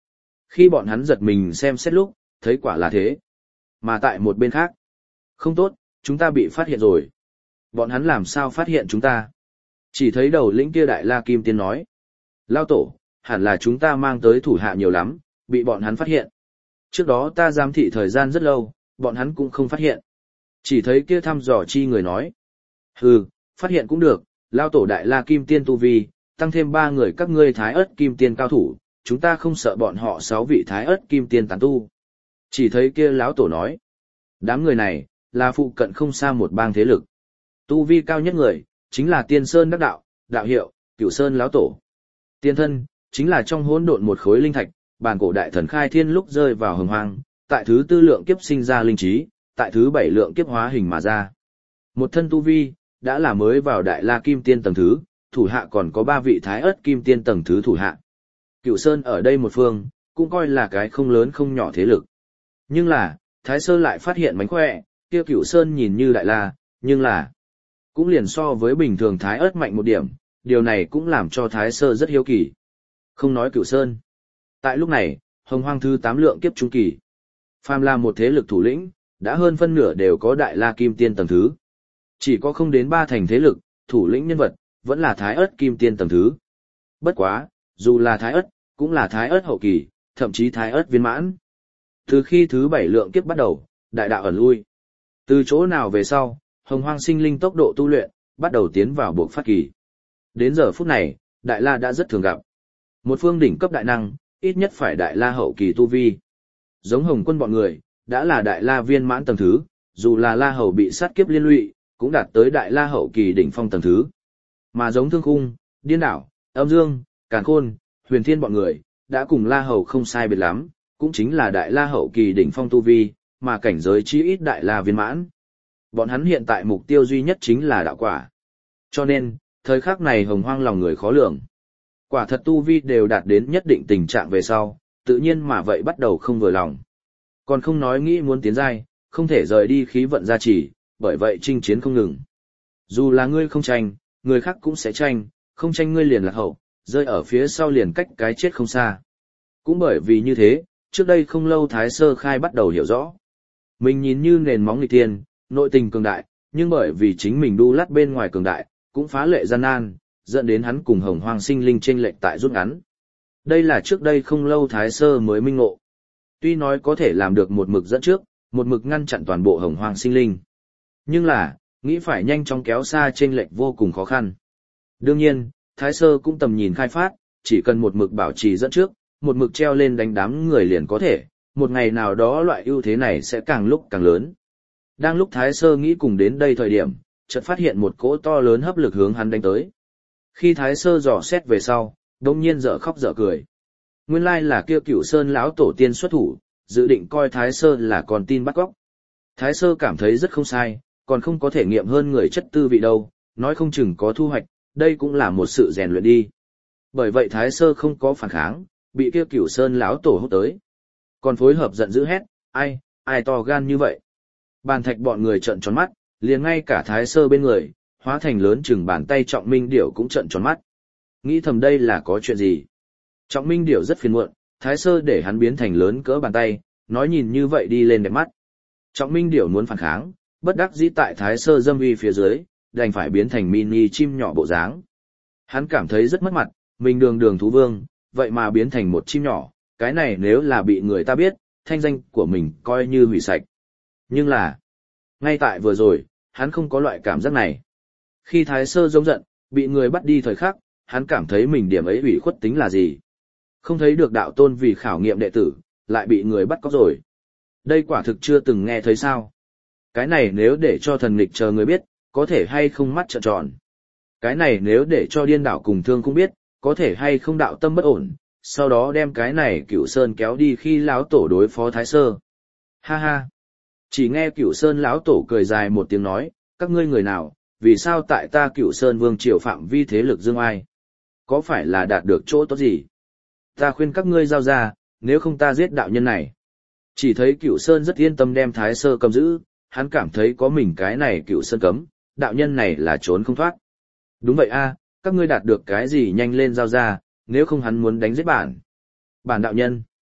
Khi bọn hắn giật mình xem xét lúc, thấy quả là thế. Mà tại một bên khác, không tốt, chúng ta bị phát hiện rồi. Bọn hắn làm sao phát hiện chúng ta? Chỉ thấy đầu lĩnh kia Đại La Kim Tiên nói. Lao tổ, hẳn là chúng ta mang tới thủ hạ nhiều lắm, bị bọn hắn phát hiện. Trước đó ta giám thị thời gian rất lâu, bọn hắn cũng không phát hiện. Chỉ thấy kia thăm dò chi người nói. Hừ, phát hiện cũng được, Lao tổ Đại La Kim Tiên tu vi, tăng thêm 3 người các ngươi Thái Ức Kim Tiên cao thủ, chúng ta không sợ bọn họ 6 vị Thái Ức Kim Tiên tán tu. Chỉ thấy kia lão tổ nói. Đám người này, là phụ cận không xa một bang thế lực. Tu vi cao nhất người, chính là Tiên Sơn Đắc Đạo, đạo hiệu, Cửu Sơn lão tổ. Tiên thân, chính là trong hỗn độn một khối linh thạch, bản cổ đại thần khai thiên lúc rơi vào hồng hoang, tại thứ 4 lượng kiếp sinh ra linh trí, tại thứ 7 lượng kiếp hóa hình mà ra. Một thân tu vi, đã là mới vào Đại La Kim Tiên tầng thứ, thủ hạ còn có 3 vị Thái Ức Kim Tiên tầng thứ thủ hạ. Cửu Sơn ở đây một phương, cũng coi là cái không lớn không nhỏ thế lực. Nhưng là, Thái Sơ lại phát hiện mánh khỏe, kia Cửu Sơn nhìn như Đại La, nhưng là cũng liền so với bình thường Thái Ức mạnh một điểm, điều này cũng làm cho Thái Sơ rất hiếu kỳ. Không nói Cửu Sơn. Tại lúc này, hồng hoang thứ 8 lượng kiếp trung kỳ. Phàm là một thế lực thủ lĩnh, đã hơn phân nửa đều có Đại La Kim Tiên tầng thứ. Chỉ có không đến 3 thành thế lực, thủ lĩnh nhân vật, vẫn là Thái Ức Kim Tiên tầng thứ. Bất quá, dù là Thái Ức, cũng là Thái Ức hậu kỳ, thậm chí Thái Ức viên mãn. Từ khi thứ 7 lượng kiếp bắt đầu, đại đạo ẩn lui. Từ chỗ nào về sau, hồng hoang sinh linh tốc độ tu luyện, bắt đầu tiến vào buộc phát kỳ. Đến giờ phút này, Đại La đã rất thường gặp. Một phương đỉnh cấp đại năng, ít nhất phải Đại La hậu kỳ tu vi. Giống Hồng Quân bọn người, đã là Đại La viên mãn tầng thứ, dù là La Hầu bị sát kiếp liên lụy, cũng đạt tới Đại La hậu kỳ đỉnh phong tầng thứ. Mà giống Thương Khung, Điên Đảo, Âm Dương, Càn Khôn, Huyền Thiên bọn người, đã cùng La Hầu không sai biệt lắm, cũng chính là Đại La hậu kỳ đỉnh phong tu vi, mà cảnh giới chí ít Đại La viên mãn. Bọn hắn hiện tại mục tiêu duy nhất chính là đạo quả. Cho nên, thời khắc này hồng hoang lòng người khó lường. Quả thật tu vi đều đạt đến nhất định tình trạng về sau, tự nhiên mà vậy bắt đầu không vừa lòng. Còn không nói nghĩ muốn tiến giai, không thể rời đi khí vận gia trì, bởi vậy chinh chiến không ngừng. Dù là ngươi không tranh, người khác cũng sẽ tranh, không tranh ngươi liền lạc hậu, rơi ở phía sau liền cách cái chết không xa. Cũng bởi vì như thế, trước đây không lâu Thái Sơ Khai bắt đầu hiểu rõ. Mình nhìn như nền móng nghịch thiên, nội tình cường đại, nhưng bởi vì chính mình đu lát bên ngoài cường đại, cũng phá lệ gian nan, dẫn đến hắn cùng hồng hoang sinh linh chênh lệch tại rút ngắn. Đây là trước đây không lâu Thái Sơ mới minh ngộ. Tuy nói có thể làm được một mực dẫn trước, một mực ngăn chặn toàn bộ hồng hoang sinh linh. Nhưng là, nghĩ phải nhanh chóng kéo xa chênh lệch vô cùng khó khăn. Đương nhiên, Thái Sơ cũng tầm nhìn khai phát, chỉ cần một mực bảo trì dẫn trước, một mực treo lên đánh đám người liền có thể, một ngày nào đó loại ưu thế này sẽ càng lúc càng lớn. Đang lúc Thái Sơ nghĩ cùng đến đây thời điểm, chợt phát hiện một cỗ to lớn hấp lực hướng hắn đánh tới. Khi Thái Sơ dò xét về sau, đông nhiên dở khóc dở cười. Nguyên lai là kia Cửu Sơn lão tổ tiên xuất thủ, dự định coi Thái Sơ là con tin bắt cóc. Thái Sơ cảm thấy rất không sai, còn không có thể nghiệm hơn người chất tư vị đâu, nói không chừng có thu hoạch, đây cũng là một sự rèn luyện đi. Bởi vậy Thái Sơ không có phản kháng, bị kia Cửu Sơn lão tổ hút tới. Còn phối hợp giận dữ hét, ai to gan như vậy. Bàn thạch bọn người trợn tròn mắt, liền ngay cả Thái Sơ bên người, hóa thành lớn chừng bàn tay Trọng Minh Điểu cũng trợn tròn mắt. Nghĩ thầm đây là có chuyện gì. Trọng Minh Điểu rất phiền muộn, Thái Sơ để hắn biến thành lớn cỡ bàn tay, nói nhìn như vậy đi lên đẹp mắt. Trọng Minh Điểu muốn phản kháng, bất đắc dĩ tại Thái Sơ dâm uy phía dưới, đành phải biến thành mini chim nhỏ bộ dáng. Hắn cảm thấy rất mất mặt, mình đường thú vương, vậy mà biến thành một chim nhỏ, cái này nếu là bị người ta biết, thanh danh của mình coi như hủy sạch. Nhưng là, ngay tại vừa rồi, hắn không có loại cảm giác này. Khi Thái Sơ giống giận, bị người bắt đi thời khắc, hắn cảm thấy mình điểm ấy ủy khuất tính là gì. Không thấy được đạo tôn vì khảo nghiệm đệ tử, lại bị người bắt cóc rồi. Đây quả thực chưa từng nghe thấy sao. Cái này nếu để cho thần nghịch chờ người biết, có thể hay không mắt trợn tròn. Cái này nếu để cho Điên Đảo cùng Thương cũng biết, có thể hay không đạo tâm bất ổn, sau đó đem cái này Cửu Sơn kéo đi khi lão tổ đối phó Thái Sơ. Ha ha. Chỉ nghe Cửu Sơn lão tổ cười dài một tiếng nói, các ngươi người nào, vì sao tại ta Cửu Sơn vương triều phạm vi thế lực dương ai? Có phải là đạt được chỗ tốt gì? Ta khuyên các ngươi giao ra, nếu không ta giết đạo nhân này. Chỉ thấy Cửu Sơn rất yên tâm đem Thái Sơ cầm giữ, hắn cảm thấy có mình cái này Cửu Sơn cấm, đạo nhân này là trốn không thoát. Đúng vậy a, các ngươi đạt được cái gì nhanh lên giao ra, nếu không hắn muốn đánh giết bản. Bản đạo nhân.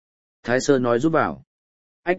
Thái Sơ nói giúp vào. Ách!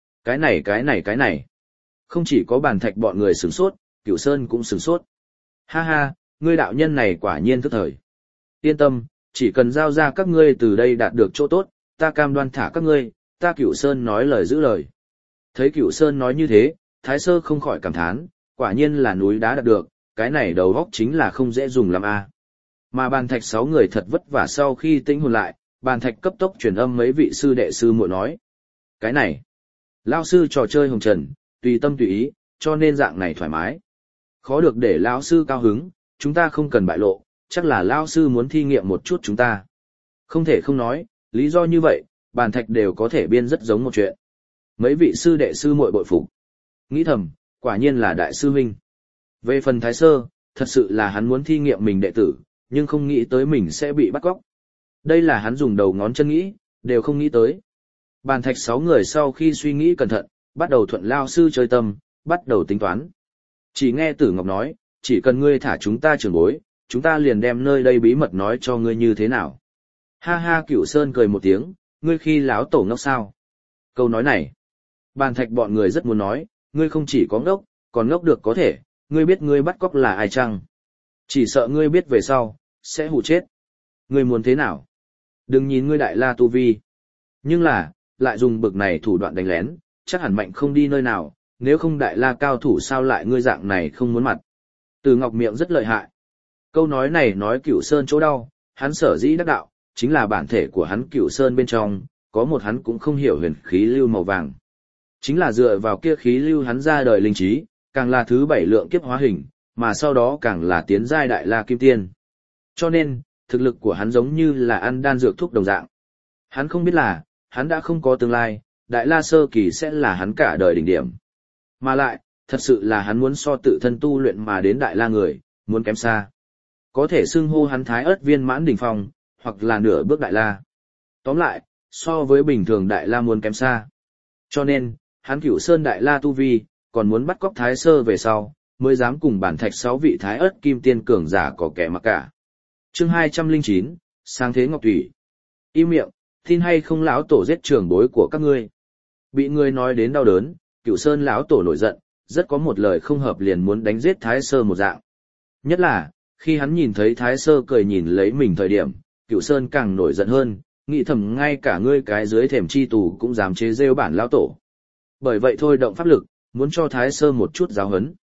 Cái này. Không chỉ có Bàn Thạch bọn người sửng sốt, Cửu Sơn cũng sửng sốt. Ha ha, ngươi đạo nhân này quả nhiên thức thời. Yên tâm, chỉ cần giao ra các ngươi từ đây đạt được chỗ tốt, ta cam đoan thả các ngươi, ta Cửu Sơn nói lời giữ lời. Thấy Cửu Sơn nói như thế, Thái Sơ không khỏi cảm thán, quả nhiên là núi đá đạt được, cái này đầu góc chính là không dễ dùng lắm a. Mà Bàn Thạch 6 người thật vất vả sau khi tĩnh hồn lại, Bàn Thạch cấp tốc truyền âm mấy vị sư đệ sư muội nói. Cái này, lão sư trò chơi hồng trần, tùy tâm tùy ý, cho nên dạng này thoải mái. Khó được để lão sư cao hứng, chúng ta không cần bại lộ, chắc là lão sư muốn thi nghiệm một chút chúng ta. Không thể không nói, lý do như vậy, Bàn Thạch đều có thể biên rất giống một chuyện. Mấy vị sư đệ sư muội bội phục. Nghĩ thầm, quả nhiên là đại sư huynh. Về phần Thái Sơ, thật sự là hắn muốn thi nghiệm mình đệ tử, nhưng không nghĩ tới mình sẽ bị bắt cóc. Đây là hắn dùng đầu ngón chân nghĩ, đều không nghĩ tới. Bàn Thạch 6 người sau khi suy nghĩ cẩn thận, bắt đầu thuận lao sư chơi tâm, bắt đầu tính toán. Chỉ nghe Tử Ngọc nói, chỉ cần ngươi thả chúng ta trưởng bối, chúng ta liền đem nơi đây bí mật nói cho ngươi như thế nào. Ha ha, Cửu Sơn cười một tiếng, ngươi khi láo tổ ngốc sao. Câu nói này, Bàn Thạch bọn người rất muốn nói, ngươi không chỉ có ngốc, còn ngốc được có thể, ngươi biết ngươi bắt cóc là ai chăng? Chỉ sợ ngươi biết về sau, sẽ hù chết. Ngươi muốn thế nào? Đừng nhìn ngươi đại la tu vi. Nhưng là, lại dùng bực này thủ đoạn đánh lén, chắc hẳn mạnh không đi nơi nào, nếu không đại la cao thủ sao lại ngươi dạng này không muốn mặt. Từ Ngọc miệng rất lợi hại. Câu nói này nói Cửu Sơn chỗ đau, hắn sở dĩ đắc đạo, chính là bản thể của hắn Cửu Sơn bên trong, có một hắn cũng không hiểu huyền khí lưu màu vàng. Chính là dựa vào kia khí lưu hắn ra đời linh trí, càng là thứ 7 lượng kiếp hóa hình, mà sau đó càng là tiến giai đại la kim tiên. Cho nên, thực lực của hắn giống như là ăn đan dược thuốc đồng dạng. Hắn không biết là, hắn đã không có tương lai, đại la sơ kỳ sẽ là hắn cả đời đỉnh điểm. Mà lại, thật sự là hắn muốn so tự thân tu luyện mà đến đại la người, muốn kém xa. Có thể xưng hô hắn thái ớt viên mãn đỉnh phong, hoặc là nửa bước đại la. Tóm lại, so với bình thường đại la muốn kém xa. Cho nên, hắn Cửu Sơn đại la tu vi, còn muốn bắt cóc Thái Sơ về sau, mới dám cùng Bàn Thạch 6 vị thái ớt kim tiên cường giả có kẻ mặc cả. Chương 209, Sáng thế Ngọc Thủy. Im miệng, tin hay không lão tổ giết trưởng bối của các ngươi. Bị người nói đến đau đớn, Cửu Sơn lão tổ nổi giận, rất có một lời không hợp liền muốn đánh giết Thái Sơ một dạng. Nhất là, khi hắn nhìn thấy Thái Sơ cười nhìn lấy mình thời điểm, Cửu Sơn càng nổi giận hơn, nghĩ thầm ngay cả ngươi cái dưới thềm chi tù cũng dám chế rêu bản lão tổ. Bởi vậy thôi động pháp lực, muốn cho Thái Sơ một chút giáo huấn.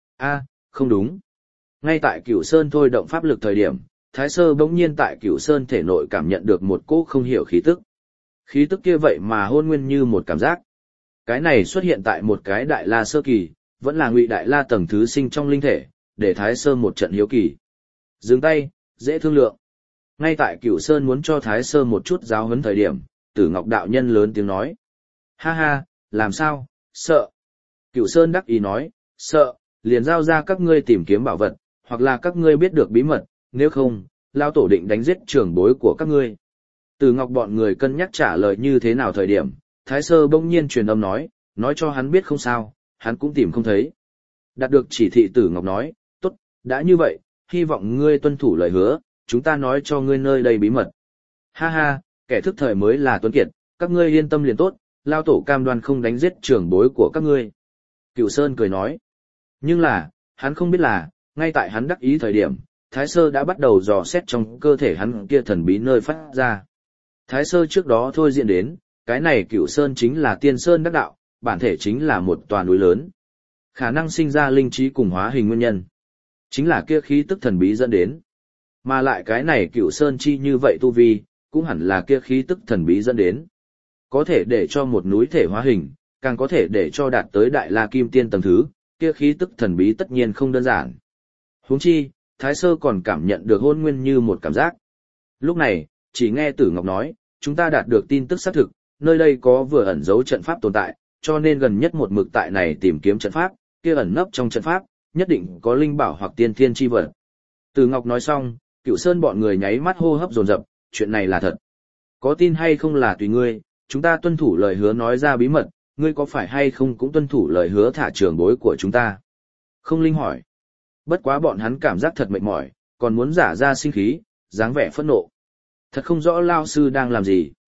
Không đúng. Ngay tại Cửu Sơn thôi động pháp lực thời điểm, Thái Sơ bỗng nhiên tại Cửu Sơn thể nội cảm nhận được một cỗ không hiểu khí tức. Khí tức kia vậy mà hôn nguyên như một cảm giác. Cái này xuất hiện tại một cái đại la sơ kỳ, vẫn là ngụy đại la tầng thứ sinh trong linh thể, để Thái Sơ một trận hiếu kỳ. Dừng tay, dễ thương lượng. Ngay tại Cửu Sơn muốn cho Thái Sơ một chút giáo huấn thời điểm, Tử Ngọc đạo nhân lớn tiếng nói. Ha ha, làm sao, sợ. Cửu Sơn đắc ý nói, sợ, liền giao ra các ngươi tìm kiếm bảo vật, hoặc là các ngươi biết được bí mật, nếu không, lao tổ định đánh giết trưởng bối của các ngươi. Từ Ngọc bọn người cân nhắc trả lời như thế nào thời điểm, Thái Sơ bỗng nhiên truyền âm nói cho hắn biết không sao, hắn cũng tìm không thấy. Đạt được chỉ thị Tử Ngọc nói, tốt, đã như vậy, hy vọng ngươi tuân thủ lời hứa, chúng ta nói cho ngươi nơi đây bí mật. Ha ha, kẻ thức thời mới là tuấn kiệt, các ngươi yên tâm liền tốt, lao tổ cam đoan không đánh giết trưởng bối của các ngươi. Cửu Sơn cười nói. Nhưng là, hắn không biết là, ngay tại hắn đắc ý thời điểm, Thái Sơ đã bắt đầu dò xét trong cơ thể hắn kia thần bí nơi phát ra. Thái Sơ trước đó thôi diễn đến, cái này Cửu Sơn chính là tiên sơn đắc đạo, bản thể chính là một tòa núi lớn. Khả năng sinh ra linh trí cùng hóa hình nguyên nhân, chính là kia khí tức thần bí dẫn đến. Mà lại cái này Cửu Sơn chi như vậy tu vi, cũng hẳn là kia khí tức thần bí dẫn đến. Có thể để cho một núi thể hóa hình, càng có thể để cho đạt tới đại la kim tiên tầng thứ, kia khí tức thần bí tất nhiên không đơn giản. Huống chi, Thái Sơ còn cảm nhận được hôn nguyên như một cảm giác. Lúc này, chỉ nghe Tử Ngọc nói, chúng ta đạt được tin tức xác thực, nơi đây có vừa ẩn giấu trận pháp tồn tại, cho nên gần nhất một mực tại này tìm kiếm trận pháp, kia ẩn nấp trong trận pháp, nhất định có linh bảo hoặc tiên thiên chi vật. Tử Ngọc nói xong, Cửu Sơn bọn người nháy mắt hô hấp dồn dập, chuyện này là thật. Có tin hay không là tùy ngươi, chúng ta tuân thủ lời hứa nói ra bí mật, ngươi có phải hay không cũng tuân thủ lời hứa thả trưởng bối của chúng ta? Không Linh hỏi. Bất quá bọn hắn cảm giác thật mệt mỏi, còn muốn giả ra sinh khí, dáng vẻ phẫn nộ. Thật không rõ lao sư đang làm gì.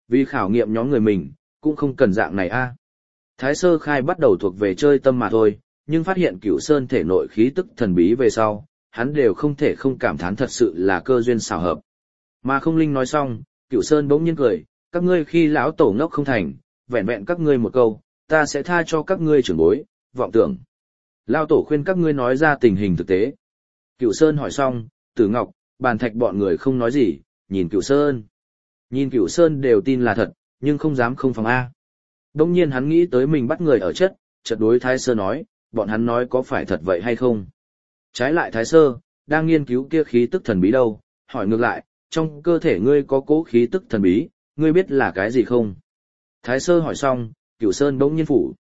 Vì khảo nghiệm nhóm người mình, cũng không cần dạng này a. Thái Sơ Khai bắt đầu thuộc về chơi tâm mà thôi, nhưng phát hiện Cửu Sơn thể nội khí tức thần bí về sau, hắn đều không thể không cảm thán thật sự là cơ duyên xảo hợp. Mà không linh nói xong, Cửu Sơn bỗng nhiên cười, các ngươi khi lão tổ ngốc không thành, vẹn vẹn các ngươi một câu, ta sẽ tha cho các ngươi trưởng bối, vọng tưởng. Lão tổ khuyên các ngươi nói ra tình hình thực tế. Cửu Sơn hỏi xong, Tử Ngọc, Bàn Thạch bọn người không nói gì, nhìn Cửu Sơn. Nhìn Cửu Sơn đều tin là thật, nhưng không dám không phòng A. Đông nhiên hắn nghĩ tới mình bắt người ở chất, chợt đối Thái Sơ nói, bọn hắn nói có phải thật vậy hay không? Trái lại Thái Sơ, đang nghiên cứu kia khí tức thần bí đâu, hỏi ngược lại, trong cơ thể ngươi có cố khí tức thần bí, ngươi biết là cái gì không? Thái Sơ hỏi xong, Cửu Sơn bỗng nhiên phủ.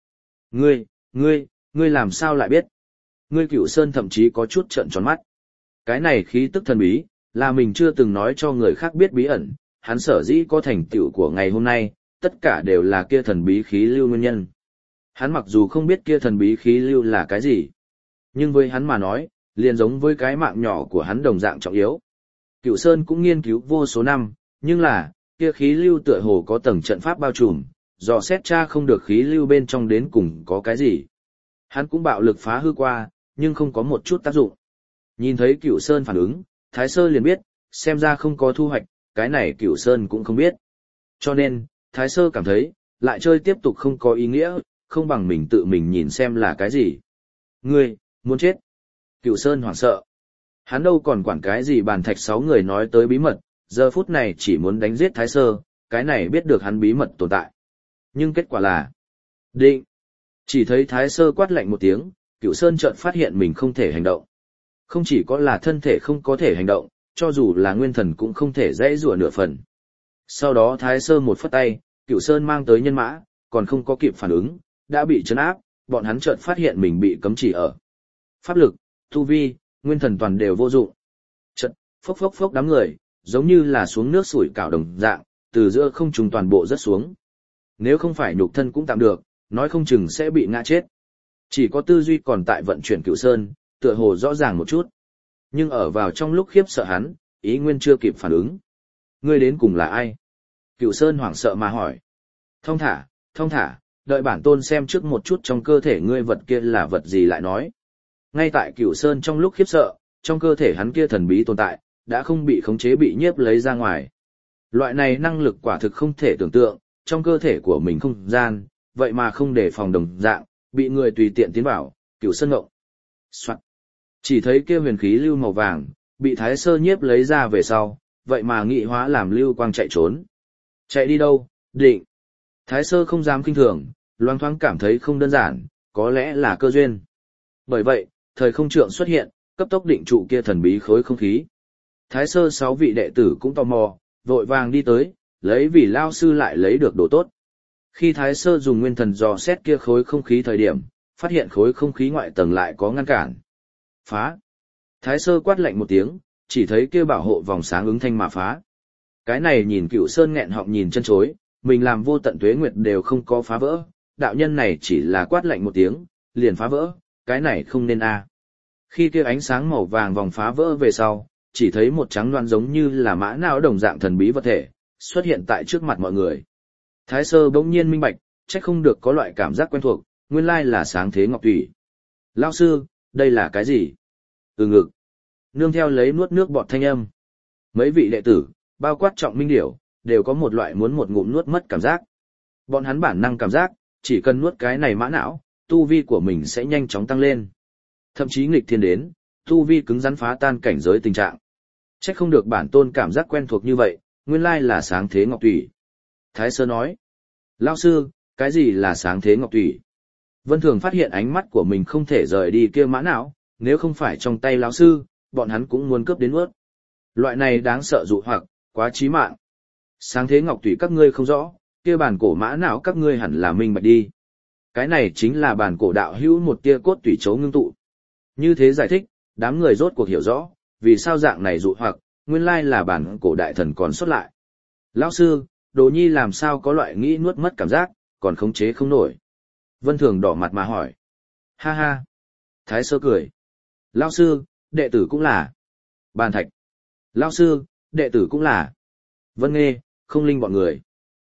Ngươi làm sao lại biết? Ngươi Cửu Sơn thậm chí có chút trợn tròn mắt. Cái này khí tức thần bí, là mình chưa từng nói cho người khác biết bí ẩn, hắn sở dĩ có thành tựu của ngày hôm nay, tất cả đều là kia thần bí khí lưu nguyên nhân. Hắn mặc dù không biết kia thần bí khí lưu là cái gì, nhưng với hắn mà nói, liền giống với cái mạng nhỏ của hắn đồng dạng trọng yếu. Cửu Sơn cũng nghiên cứu vô số năm, nhưng là, kia khí lưu tựa hồ có tầng trận pháp bao trùm, dò xét tra không được khí lưu bên trong đến cùng có cái gì. Hắn cũng bạo lực phá hư qua, nhưng không có một chút tác dụng. Nhìn thấy Cửu Sơn phản ứng, Thái Sơ liền biết, xem ra không có thu hoạch, cái này Cửu Sơn cũng không biết. Cho nên, Thái Sơ cảm thấy, lại chơi tiếp tục không có ý nghĩa, không bằng mình tự mình nhìn xem là cái gì. Ngươi, muốn chết. Cửu Sơn hoảng sợ. Hắn đâu còn quản cái gì Bàn Thạch 6 người nói tới bí mật, giờ phút này chỉ muốn đánh giết Thái Sơ, cái này biết được hắn bí mật tồn tại. Nhưng kết quả là... Định. Chỉ thấy Thái Sơ quát lạnh một tiếng, Cửu Sơn chợt phát hiện mình không thể hành động. Không chỉ có là thân thể không có thể hành động, cho dù là nguyên thần cũng không thể dãy rủa nửa phần. Sau đó Thái Sơ một phất tay, Cửu Sơn mang tới nhân mã, còn không có kịp phản ứng, đã bị trấn áp, bọn hắn chợt phát hiện mình bị cấm chỉ ở. Pháp lực, tu vi, nguyên thần toàn đều vô dụng. Chợt, phốc phốc đám người, giống như là xuống nước sủi cảo đồng dạng, từ giữa không trung toàn bộ rớt xuống. Nếu không phải nhục thân cũng tạm được, nói không chừng sẽ bị ngã chết. Chỉ có tư duy còn tại vận chuyển Cửu Sơn, tựa hồ rõ ràng một chút. Nhưng ở vào trong lúc khiếp sợ hắn, ý nguyên chưa kịp phản ứng. Ngươi đến cùng là ai? Cửu Sơn hoảng sợ mà hỏi. Thông thả, đợi bản tôn xem trước một chút trong cơ thể ngươi vật kia là vật gì lại nói. Ngay tại Cửu Sơn trong lúc khiếp sợ, trong cơ thể hắn kia thần bí tồn tại, đã không bị khống chế bị nhiếp lấy ra ngoài. Loại này năng lực quả thực không thể tưởng tượng, trong cơ thể của mình không gian, vậy mà không để phòng đồng dạng, bị người tùy tiện tiến vào, Cửu Sơn ngộng. Soạn. Chỉ thấy kia huyền khí lưu màu vàng, bị Thái Sơ nhiếp lấy ra về sau, vậy mà nghị hóa làm lưu quang chạy trốn. Chạy đi đâu, định. Thái Sơ không dám kinh thường, loáng thoáng cảm thấy không đơn giản, có lẽ là cơ duyên. Bởi vậy, thời không trượng xuất hiện, cấp tốc định trụ kia thần bí khối không khí. Thái Sơ 6 vị đệ tử cũng tò mò, vội vàng đi tới, lấy vì lao sư lại lấy được đồ tốt. Khi Thái Sơ dùng nguyên thần dò xét kia khối không khí thời điểm, phát hiện khối không khí ngoại tầng lại có ngăn cản. Phá. Thái Sơ quát lạnh một tiếng, chỉ thấy kia bảo hộ vòng sáng ứng thanh mà phá. Cái này nhìn Cửu Sơn nghẹn họng nhìn chân chối, mình làm vô tận tuế nguyệt đều không có phá vỡ, đạo nhân này chỉ là quát lạnh một tiếng, liền phá vỡ, cái này không nên a. Khi kia ánh sáng màu vàng vòng phá vỡ về sau, chỉ thấy một trắng loan giống như là mã não đồng dạng thần bí vật thể, xuất hiện tại trước mặt mọi người. Thái Sơ bỗng nhiên minh bạch, trách không được có loại cảm giác quen thuộc, nguyên lai là sáng thế ngọc thủy. Lão sư, đây là cái gì? Ngực. Nương theo lấy nuốt nước bọt thanh âm. Mấy vị đệ tử, bao quát Trọng Minh Điểu, đều có một loại muốn một ngụm nuốt mất cảm giác. Bọn hắn bản năng cảm giác, chỉ cần nuốt cái này mã não, tu vi của mình sẽ nhanh chóng tăng lên. Thậm chí nghịch thiên đến, tu vi cứng rắn phá tan cảnh giới tình trạng. Trách không được bản tôn cảm giác quen thuộc như vậy, nguyên lai là sáng thế ngọc thủy. Thái Sơ nói. Lão sư, cái gì là sáng thế ngọc thủy? Vân Thường phát hiện ánh mắt của mình không thể rời đi kia mã não, nếu không phải trong tay lão sư, bọn hắn cũng muốn cướp đến nuốt. Loại này đáng sợ dụ hoặc, quá chí mạng. Sáng thế ngọc thủy các ngươi không rõ, kia bản cổ mã não các ngươi hẳn là minh bạch đi. Cái này chính là bản cổ đạo hữu một tia cốt tủy chấu ngưng tụ. Như thế giải thích, đám người rốt cuộc hiểu rõ, vì sao dạng này dụ hoặc, nguyên lai là bản cổ đại thần còn xuất lại. Lão sư, Đồ Nhi làm sao có loại nghĩ nuốt mất cảm giác, còn khống chế không nổi. Vân Thường đỏ mặt mà hỏi. Ha ha. Thái Sơ cười. Lão sư, đệ tử cũng là. Bàn Thạch. Lão sư, đệ tử cũng là. Vân Nghê, không linh bọn người.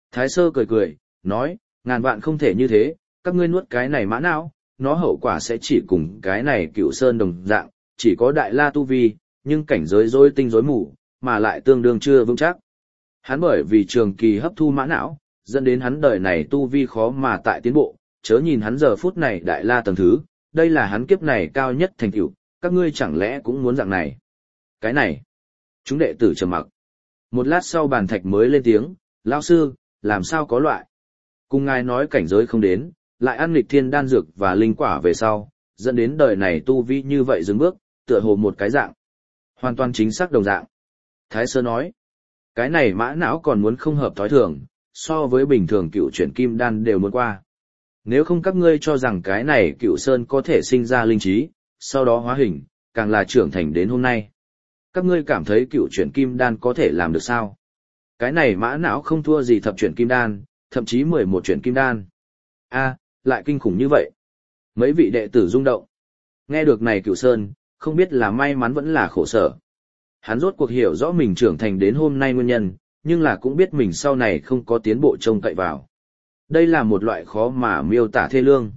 Thái Sơ cười cười, nói, ngàn vạn không thể như thế, các ngươi nuốt cái này mã não, nó hậu quả sẽ chỉ cùng cái này Cựu Sơn đồng dạng, chỉ có đại la tu vi, nhưng cảnh giới rối tinh rối mù, mà lại tương đương chưa vững chắc. Hắn bởi vì trường kỳ hấp thu mã não, dẫn đến hắn đời này tu vi khó mà tại tiến bộ, chớ nhìn hắn giờ phút này đại la tầng thứ, đây là hắn kiếp này cao nhất thành tựu, các ngươi chẳng lẽ cũng muốn dạng này. Cái này, chúng đệ tử trầm mặc. Một lát sau bàn thạch mới lên tiếng, lão sư, làm sao có loại. Cùng ngài nói cảnh giới không đến, lại ăn nghịch thiên đan dược và linh quả về sau, dẫn đến đời này tu vi như vậy dừng bước, tựa hồ một cái dạng. Hoàn toàn chính xác đồng dạng. Thái Sơ nói, cái này mã não còn muốn không hợp thói thường, so với bình thường cựu chuyển kim đan đều muốn qua. Nếu không các ngươi cho rằng cái này Cựu Sơn có thể sinh ra linh trí, sau đó hóa hình, càng là trưởng thành đến hôm nay. Các ngươi cảm thấy cựu chuyển kim đan có thể làm được sao? Cái này mã não không thua gì thập chuyển kim đan, thậm chí 11 chuyển kim đan. A, lại kinh khủng như vậy. Mấy vị đệ tử rung động. Nghe được này Cựu Sơn, không biết là may mắn vẫn là khổ sở. Hắn rốt cuộc hiểu rõ mình trưởng thành đến hôm nay nguyên nhân, nhưng là cũng biết mình sau này không có tiến bộ trông cậy vào. Đây là một loại khó mà miêu tả thê lương.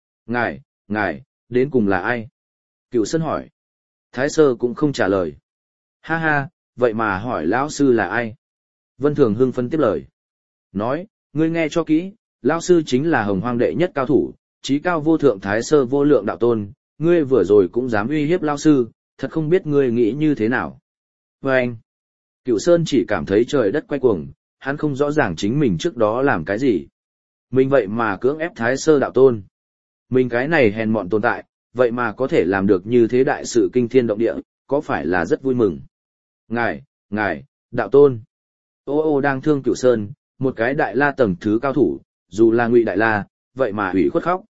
Ngài, đến cùng là ai? Cựu Sơn hỏi. Thái Sơ cũng không trả lời. Ha ha, vậy mà hỏi lão sư là ai? Vân Thường hưng phấn tiếp lời. Nói, ngươi nghe cho kỹ, lão sư chính là Hồng Hoang đệ nhất cao thủ, chí cao vô thượng Thái Sơ vô lượng đạo tôn, ngươi vừa rồi cũng dám uy hiếp lão sư, thật không biết ngươi nghĩ như thế nào. Và anh, Cựu Sơn chỉ cảm thấy trời đất quay cuồng, hắn không rõ ràng chính mình trước đó làm cái gì. Mình vậy mà cưỡng ép Thái Sơ đạo tôn. Mình cái này hèn mọn tồn tại, vậy mà có thể làm được như thế đại sự kinh thiên động địa, có phải là rất vui mừng. Ngài, đạo tôn. Ô đang thương Cựu Sơn, một cái đại la tầng thứ cao thủ, dù là Ngụy đại la, vậy mà ủy khuất khóc.